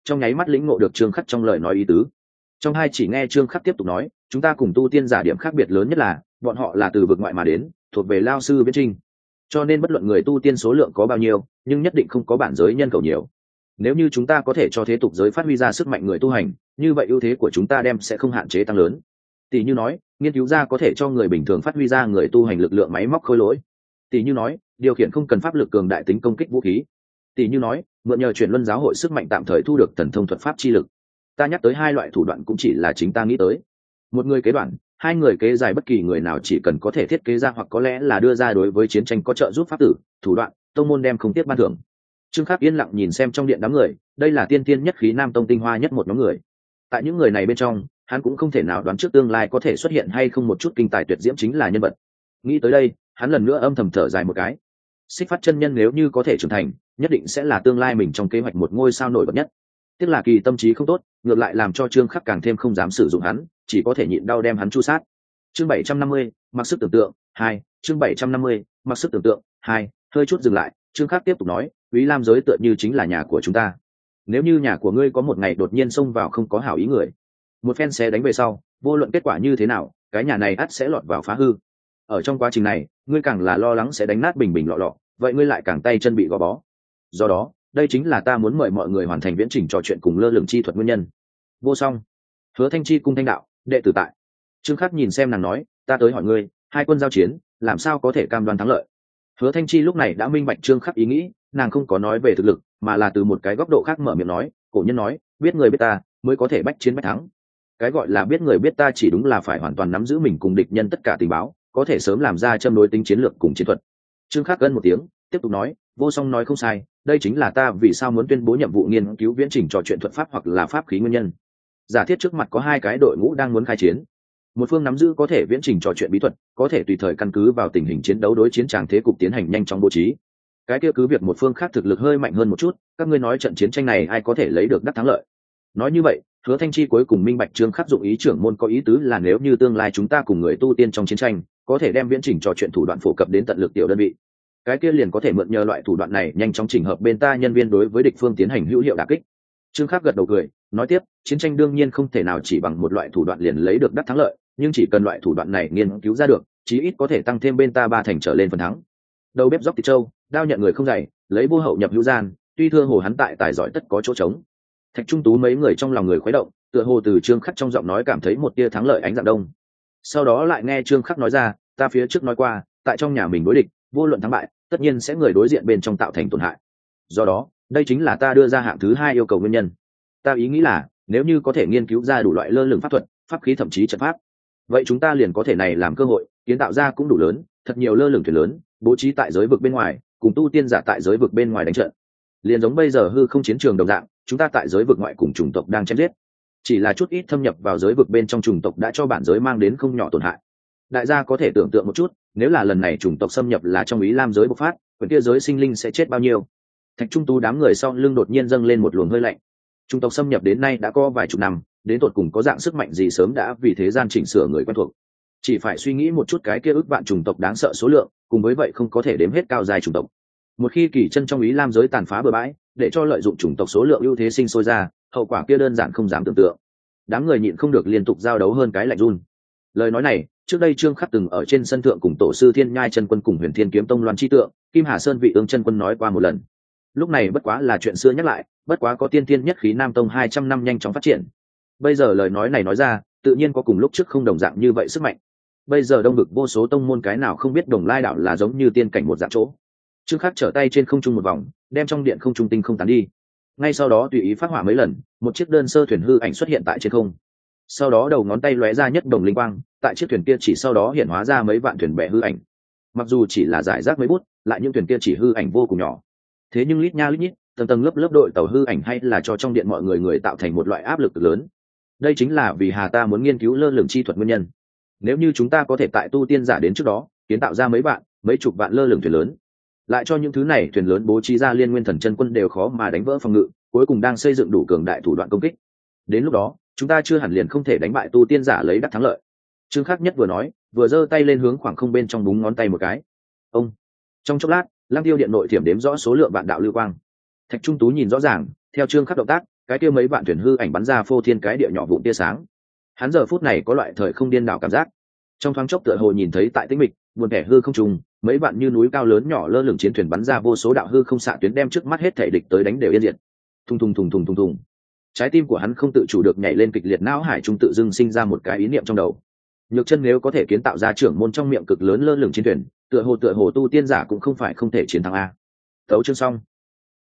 trong nháy mắt lĩnh ngộ được trương khắc trong lời nói ý tứ. Trong hai chỉ nghe trương khắc tiếp tục nói, chúng ta cùng tu tiên giả điểm khác biệt lớn nhất là bọn họ là từ vực ngoại mà đến, thuộc về lao sư viễn trinh, cho nên bất luận người tu tiên số lượng có bao nhiêu, nhưng nhất định không có bản giới nhân khẩu nhiều. Nếu như chúng ta có thể cho thế tục giới phát huy ra sức mạnh người tu hành, như vậy ưu thế của chúng ta đem sẽ không hạn chế tăng lớn. Tỷ như nói, nghiên cứu ra có thể cho người bình thường phát huy ra người tu hành lực lượng máy móc khôi lỗi. Tỷ như nói, điều khiển không cần pháp lực cường đại tính công kích vũ khí. Tỷ như nói, mượn nhờ chuyển luân giáo hội sức mạnh tạm thời thu được thần thông thuật pháp chi lực. Ta nhắc tới hai loại thủ đoạn cũng chỉ là chính ta nghĩ tới. Một người kế đoạn, hai người kế dài, bất kỳ người nào chỉ cần có thể thiết kế ra hoặc có lẽ là đưa ra đối với chiến tranh có trợ giúp pháp tử, thủ đoạn, tông môn đem không tiếc ban thưởng. Trương Khắc yên lặng nhìn xem trong điện đám người, đây là tiên tiên nhất khí nam tông tinh hoa nhất một nhóm người. Tại những người này bên trong, hắn cũng không thể nào đoán trước tương lai có thể xuất hiện hay không một chút kinh tài tuyệt diễm chính là nhân vật. Nghĩ tới đây, hắn lần nữa âm thầm thở dài một cái. Xích Phát chân nhân nếu như có thể trưởng thành, nhất định sẽ là tương lai mình trong kế hoạch một ngôi sao nổi bật nhất. Tiếc là kỳ tâm trí không tốt, ngược lại làm cho Trương Khắc càng thêm không dám sử dụng hắn, chỉ có thể nhịn đau đem hắn chu sát. Chương 750, mặc sức tưởng tượng 2, chương 750, mặc sức tưởng tượng 2, hơi chút dừng lại, Trương Khắc tiếp tục nói, Úy Lam giới tựa như chính là nhà của chúng ta. Nếu như nhà của ngươi có một ngày đột nhiên xông vào không có hảo ý người, một phen xé đánh về sau, vô luận kết quả như thế nào, cái nhà này ắt sẽ lọt vào phá hư. Ở trong quá trình này, ngươi càng là lo lắng sẽ đánh nát bình bình lọ lọ, vậy ngươi lại càng tay chân bị gò bó. Do đó, đây chính là ta muốn mời mọi người hoàn thành viễn trình trò chuyện cùng lơ lửng chi thuật nguyên nhân. Vô song, Hứa Thanh Chi cung Thanh đạo, đệ tử tại. Trương Khắc nhìn xem nàng nói, ta tới hỏi ngươi, hai quân giao chiến, làm sao có thể cam đoan thắng lợi? Hứa Thanh Chi lúc này đã minh bạch Trương Khắc ý nghĩ, nàng không có nói về thực lực, mà là từ một cái góc độ khác mở miệng nói, cổ nhân nói, biết người biết ta, mới có thể bách chiến bách thắng. Cái gọi là biết người biết ta chỉ đúng là phải hoàn toàn nắm giữ mình cùng địch nhân tất cả tình báo, có thể sớm làm ra châm đối tính chiến lược cùng chiến thuật. Trương Khắc gân một tiếng, tiếp tục nói, vô song nói không sai, đây chính là ta vì sao muốn tuyên bố nhiệm vụ nghiên cứu viễn trình trò chuyện thuật pháp hoặc là pháp khí nguyên nhân. Giả thiết trước mặt có hai cái đội ngũ đang muốn khai chiến, một phương nắm giữ có thể viễn trình trò chuyện bí thuật, có thể tùy thời căn cứ vào tình hình chiến đấu đối chiến tràng thế cục tiến hành nhanh chóng bố trí. Cái kia cứ việc một phương khác thực lực hơi mạnh hơn một chút, các ngươi nói trận chiến tranh này ai có thể lấy được đắc thắng lợi? Nói như vậy, Hứa Thanh Chi cuối cùng minh bạch Trương Khắc dụng ý trưởng môn có ý tứ là nếu như tương lai chúng ta cùng người tu tiên trong chiến tranh, có thể đem viễn trình trò chuyện thủ đoạn phổ cập đến tận lực tiểu đơn vị, cái kia liền có thể mượn nhờ loại thủ đoạn này nhanh chóng chỉnh hợp bên ta nhân viên đối với địch phương tiến hành hữu hiệu đả kích. Trương Khắc gật đầu cười, nói tiếp, chiến tranh đương nhiên không thể nào chỉ bằng một loại thủ đoạn liền lấy được đắc thắng lợi, nhưng chỉ cần loại thủ đoạn này nghiên cứu ra được, chí ít có thể tăng thêm bên ta 3 thành trở lên phần thắng. Đầu bếp dốc thịt trâu, đao nhận người không dày, lấy vô hậu nhập hữu gian, tuy thưa hồ hắn tại tài giỏi tất có chỗ trống. Thạch Trung Tú mấy người trong lòng người khuấy động, tựa hồ từ Trương Khắc trong giọng nói cảm thấy một tia thắng lợi ánh dạng đông. Sau đó lại nghe Trương Khắc nói ra, ta phía trước nói qua, tại trong nhà mình đối địch, vô luận thắng bại, tất nhiên sẽ người đối diện bên trong tạo thành tổn hại. Do đó, đây chính là ta đưa ra hạng thứ 2 yêu cầu nguyên nhân. Ta ý nghĩ là, nếu như có thể nghiên cứu ra đủ loại lơ lửng pháp thuật, pháp khí thậm chí trận pháp, vậy chúng ta liền có thể này làm cơ hội, kiến tạo ra cũng đủ lớn, thật nhiều lơ lửng thuyền lớn, bố trí tại giới vực bên ngoài, cùng tu tiên giả tại giới vực bên ngoài đánh trận. Liền giống bây giờ hư không chiến trường đồng dạng, chúng ta tại giới vực ngoại cùng chủng tộc đang chém giết. Chỉ là chút ít thâm nhập vào giới vực bên trong chủng tộc đã cho bản giới mang đến không nhỏ tổn hại. Đại gia có thể tưởng tượng một chút, nếu là lần này chủng tộc xâm nhập là trong Ý Lam giới bộc phát, quyển kia giới sinh linh sẽ chết bao nhiêu? Thạch Trung Tú đám người sau lưng đột nhiên dâng lên một luồng hơi lạnh. Chủng tộc xâm nhập đến nay đã có vài chục năm, đến tột cùng có dạng sức mạnh gì sớm đã vì thế gian chỉnh sửa người quen thuộc. Chỉ phải suy nghĩ một chút cái kia ước vạn chủng tộc đáng sợ số lượng, cùng với vậy không có thể đếm hết cao dài chủng tộc. Một khi kỳ chân trong Ý Lam giới tàn phá bừa bãi, để cho lợi dụng chủng tộc số lượng ưu thế sinh sôi ra, hậu quả kia đơn giản không dám tưởng tượng. Đám người nhịn không được liên tục giao đấu hơn cái lạnh run. Lời nói này, trước đây Trương Khắc từng ở trên sân thượng cùng tổ sư Thiên Nhai chân quân cùng Huyền Thiên kiếm tông Loan chi tượng, Kim Hà Sơn vị ương chân quân nói qua một lần. Lúc này bất quá là chuyện xưa nhắc lại, bất quá có tiên tiên nhất khí Nam tông 200 năm nhanh chóng phát triển. Bây giờ lời nói này nói ra, tự nhiên có cùng lúc trước không đồng dạng như vậy sức mạnh. Bây giờ đông vực vô số tông môn cái nào không biết Đồng Lai đảo là giống như tiên cảnh một dạng chỗ. Trương Khắc trở tay trên không trung một vòng, đem trong điện không trung tinh không tán đi. Ngay sau đó tùy ý phát hỏa mấy lần, một chiếc đơn sơ thuyền hư ảnh xuất hiện tại trên không. Sau đó đầu ngón tay lóe ra nhất đồng linh quang, tại chiếc thuyền kia chỉ sau đó hiện hóa ra mấy vạn thuyền bè hư ảnh. Mặc dù chỉ là giải rác mấy bút, lại những thuyền kia chỉ hư ảnh vô cùng nhỏ. Thế nhưng lít nha lít nhít, tầng tầng lớp lớp đội tàu hư ảnh hay là cho trong điện mọi người tạo thành một loại áp lực lớn. Đây chính là vì Hà ta muốn nghiên cứu lơ lửng chi thuật nguyên nhân. Nếu như chúng ta có thể tại tu tiên giả đến trước đó, kiến tạo ra mấy chục vạn lơ lửng thuyền lớn, lại cho những thứ này thuyền lớn bố trí ra liên nguyên thần chân quân đều khó mà đánh vỡ phòng ngự, cuối cùng đang xây dựng đủ cường đại thủ đoạn công kích. Đến lúc đó, chúng ta chưa hẳn liền không thể đánh bại tu tiên giả lấy đắc thắng lợi. Trương Khắc nhất vừa nói, vừa giơ tay lên hướng khoảng không bên trong búng ngón tay một cái. Ông. Trong chốc lát, Lăng Tiêu điện nội thiểm đếm rõ số lượng vạn đạo lưu quang. Thạch Trung Tú nhìn rõ ràng, theo Trương Khắc động tác, cái kia mấy vạn thuyền hư ảnh bắn ra phô thiên cái địa nhỏ vụn tia sáng. Hắn giờ phút này có loại thời không điên đảo cảm giác, trong thoáng chốc tựa hồ nhìn thấy tại tĩnh mịch buồn vẻ hư không trùng, mấy vạn như núi cao lớn nhỏ lơ lửng chiến thuyền bắn ra vô số đạo hư không xạ tuyến đem trước mắt hết thể địch tới đánh đều yên diệt. Thùng thùng thùng thùng thùng thùng, trái tim của hắn không tự chủ được nhảy lên kịch liệt, não hải trung tự dưng sinh ra một cái ý niệm trong đầu. Nhược Chân nếu có thể kiến tạo ra trưởng môn trong miệng cực lớn lơ lửng chiến thuyền, tựa hồ tu tiên giả cũng không phải không thể chiến thắng a. Tấu chương xong.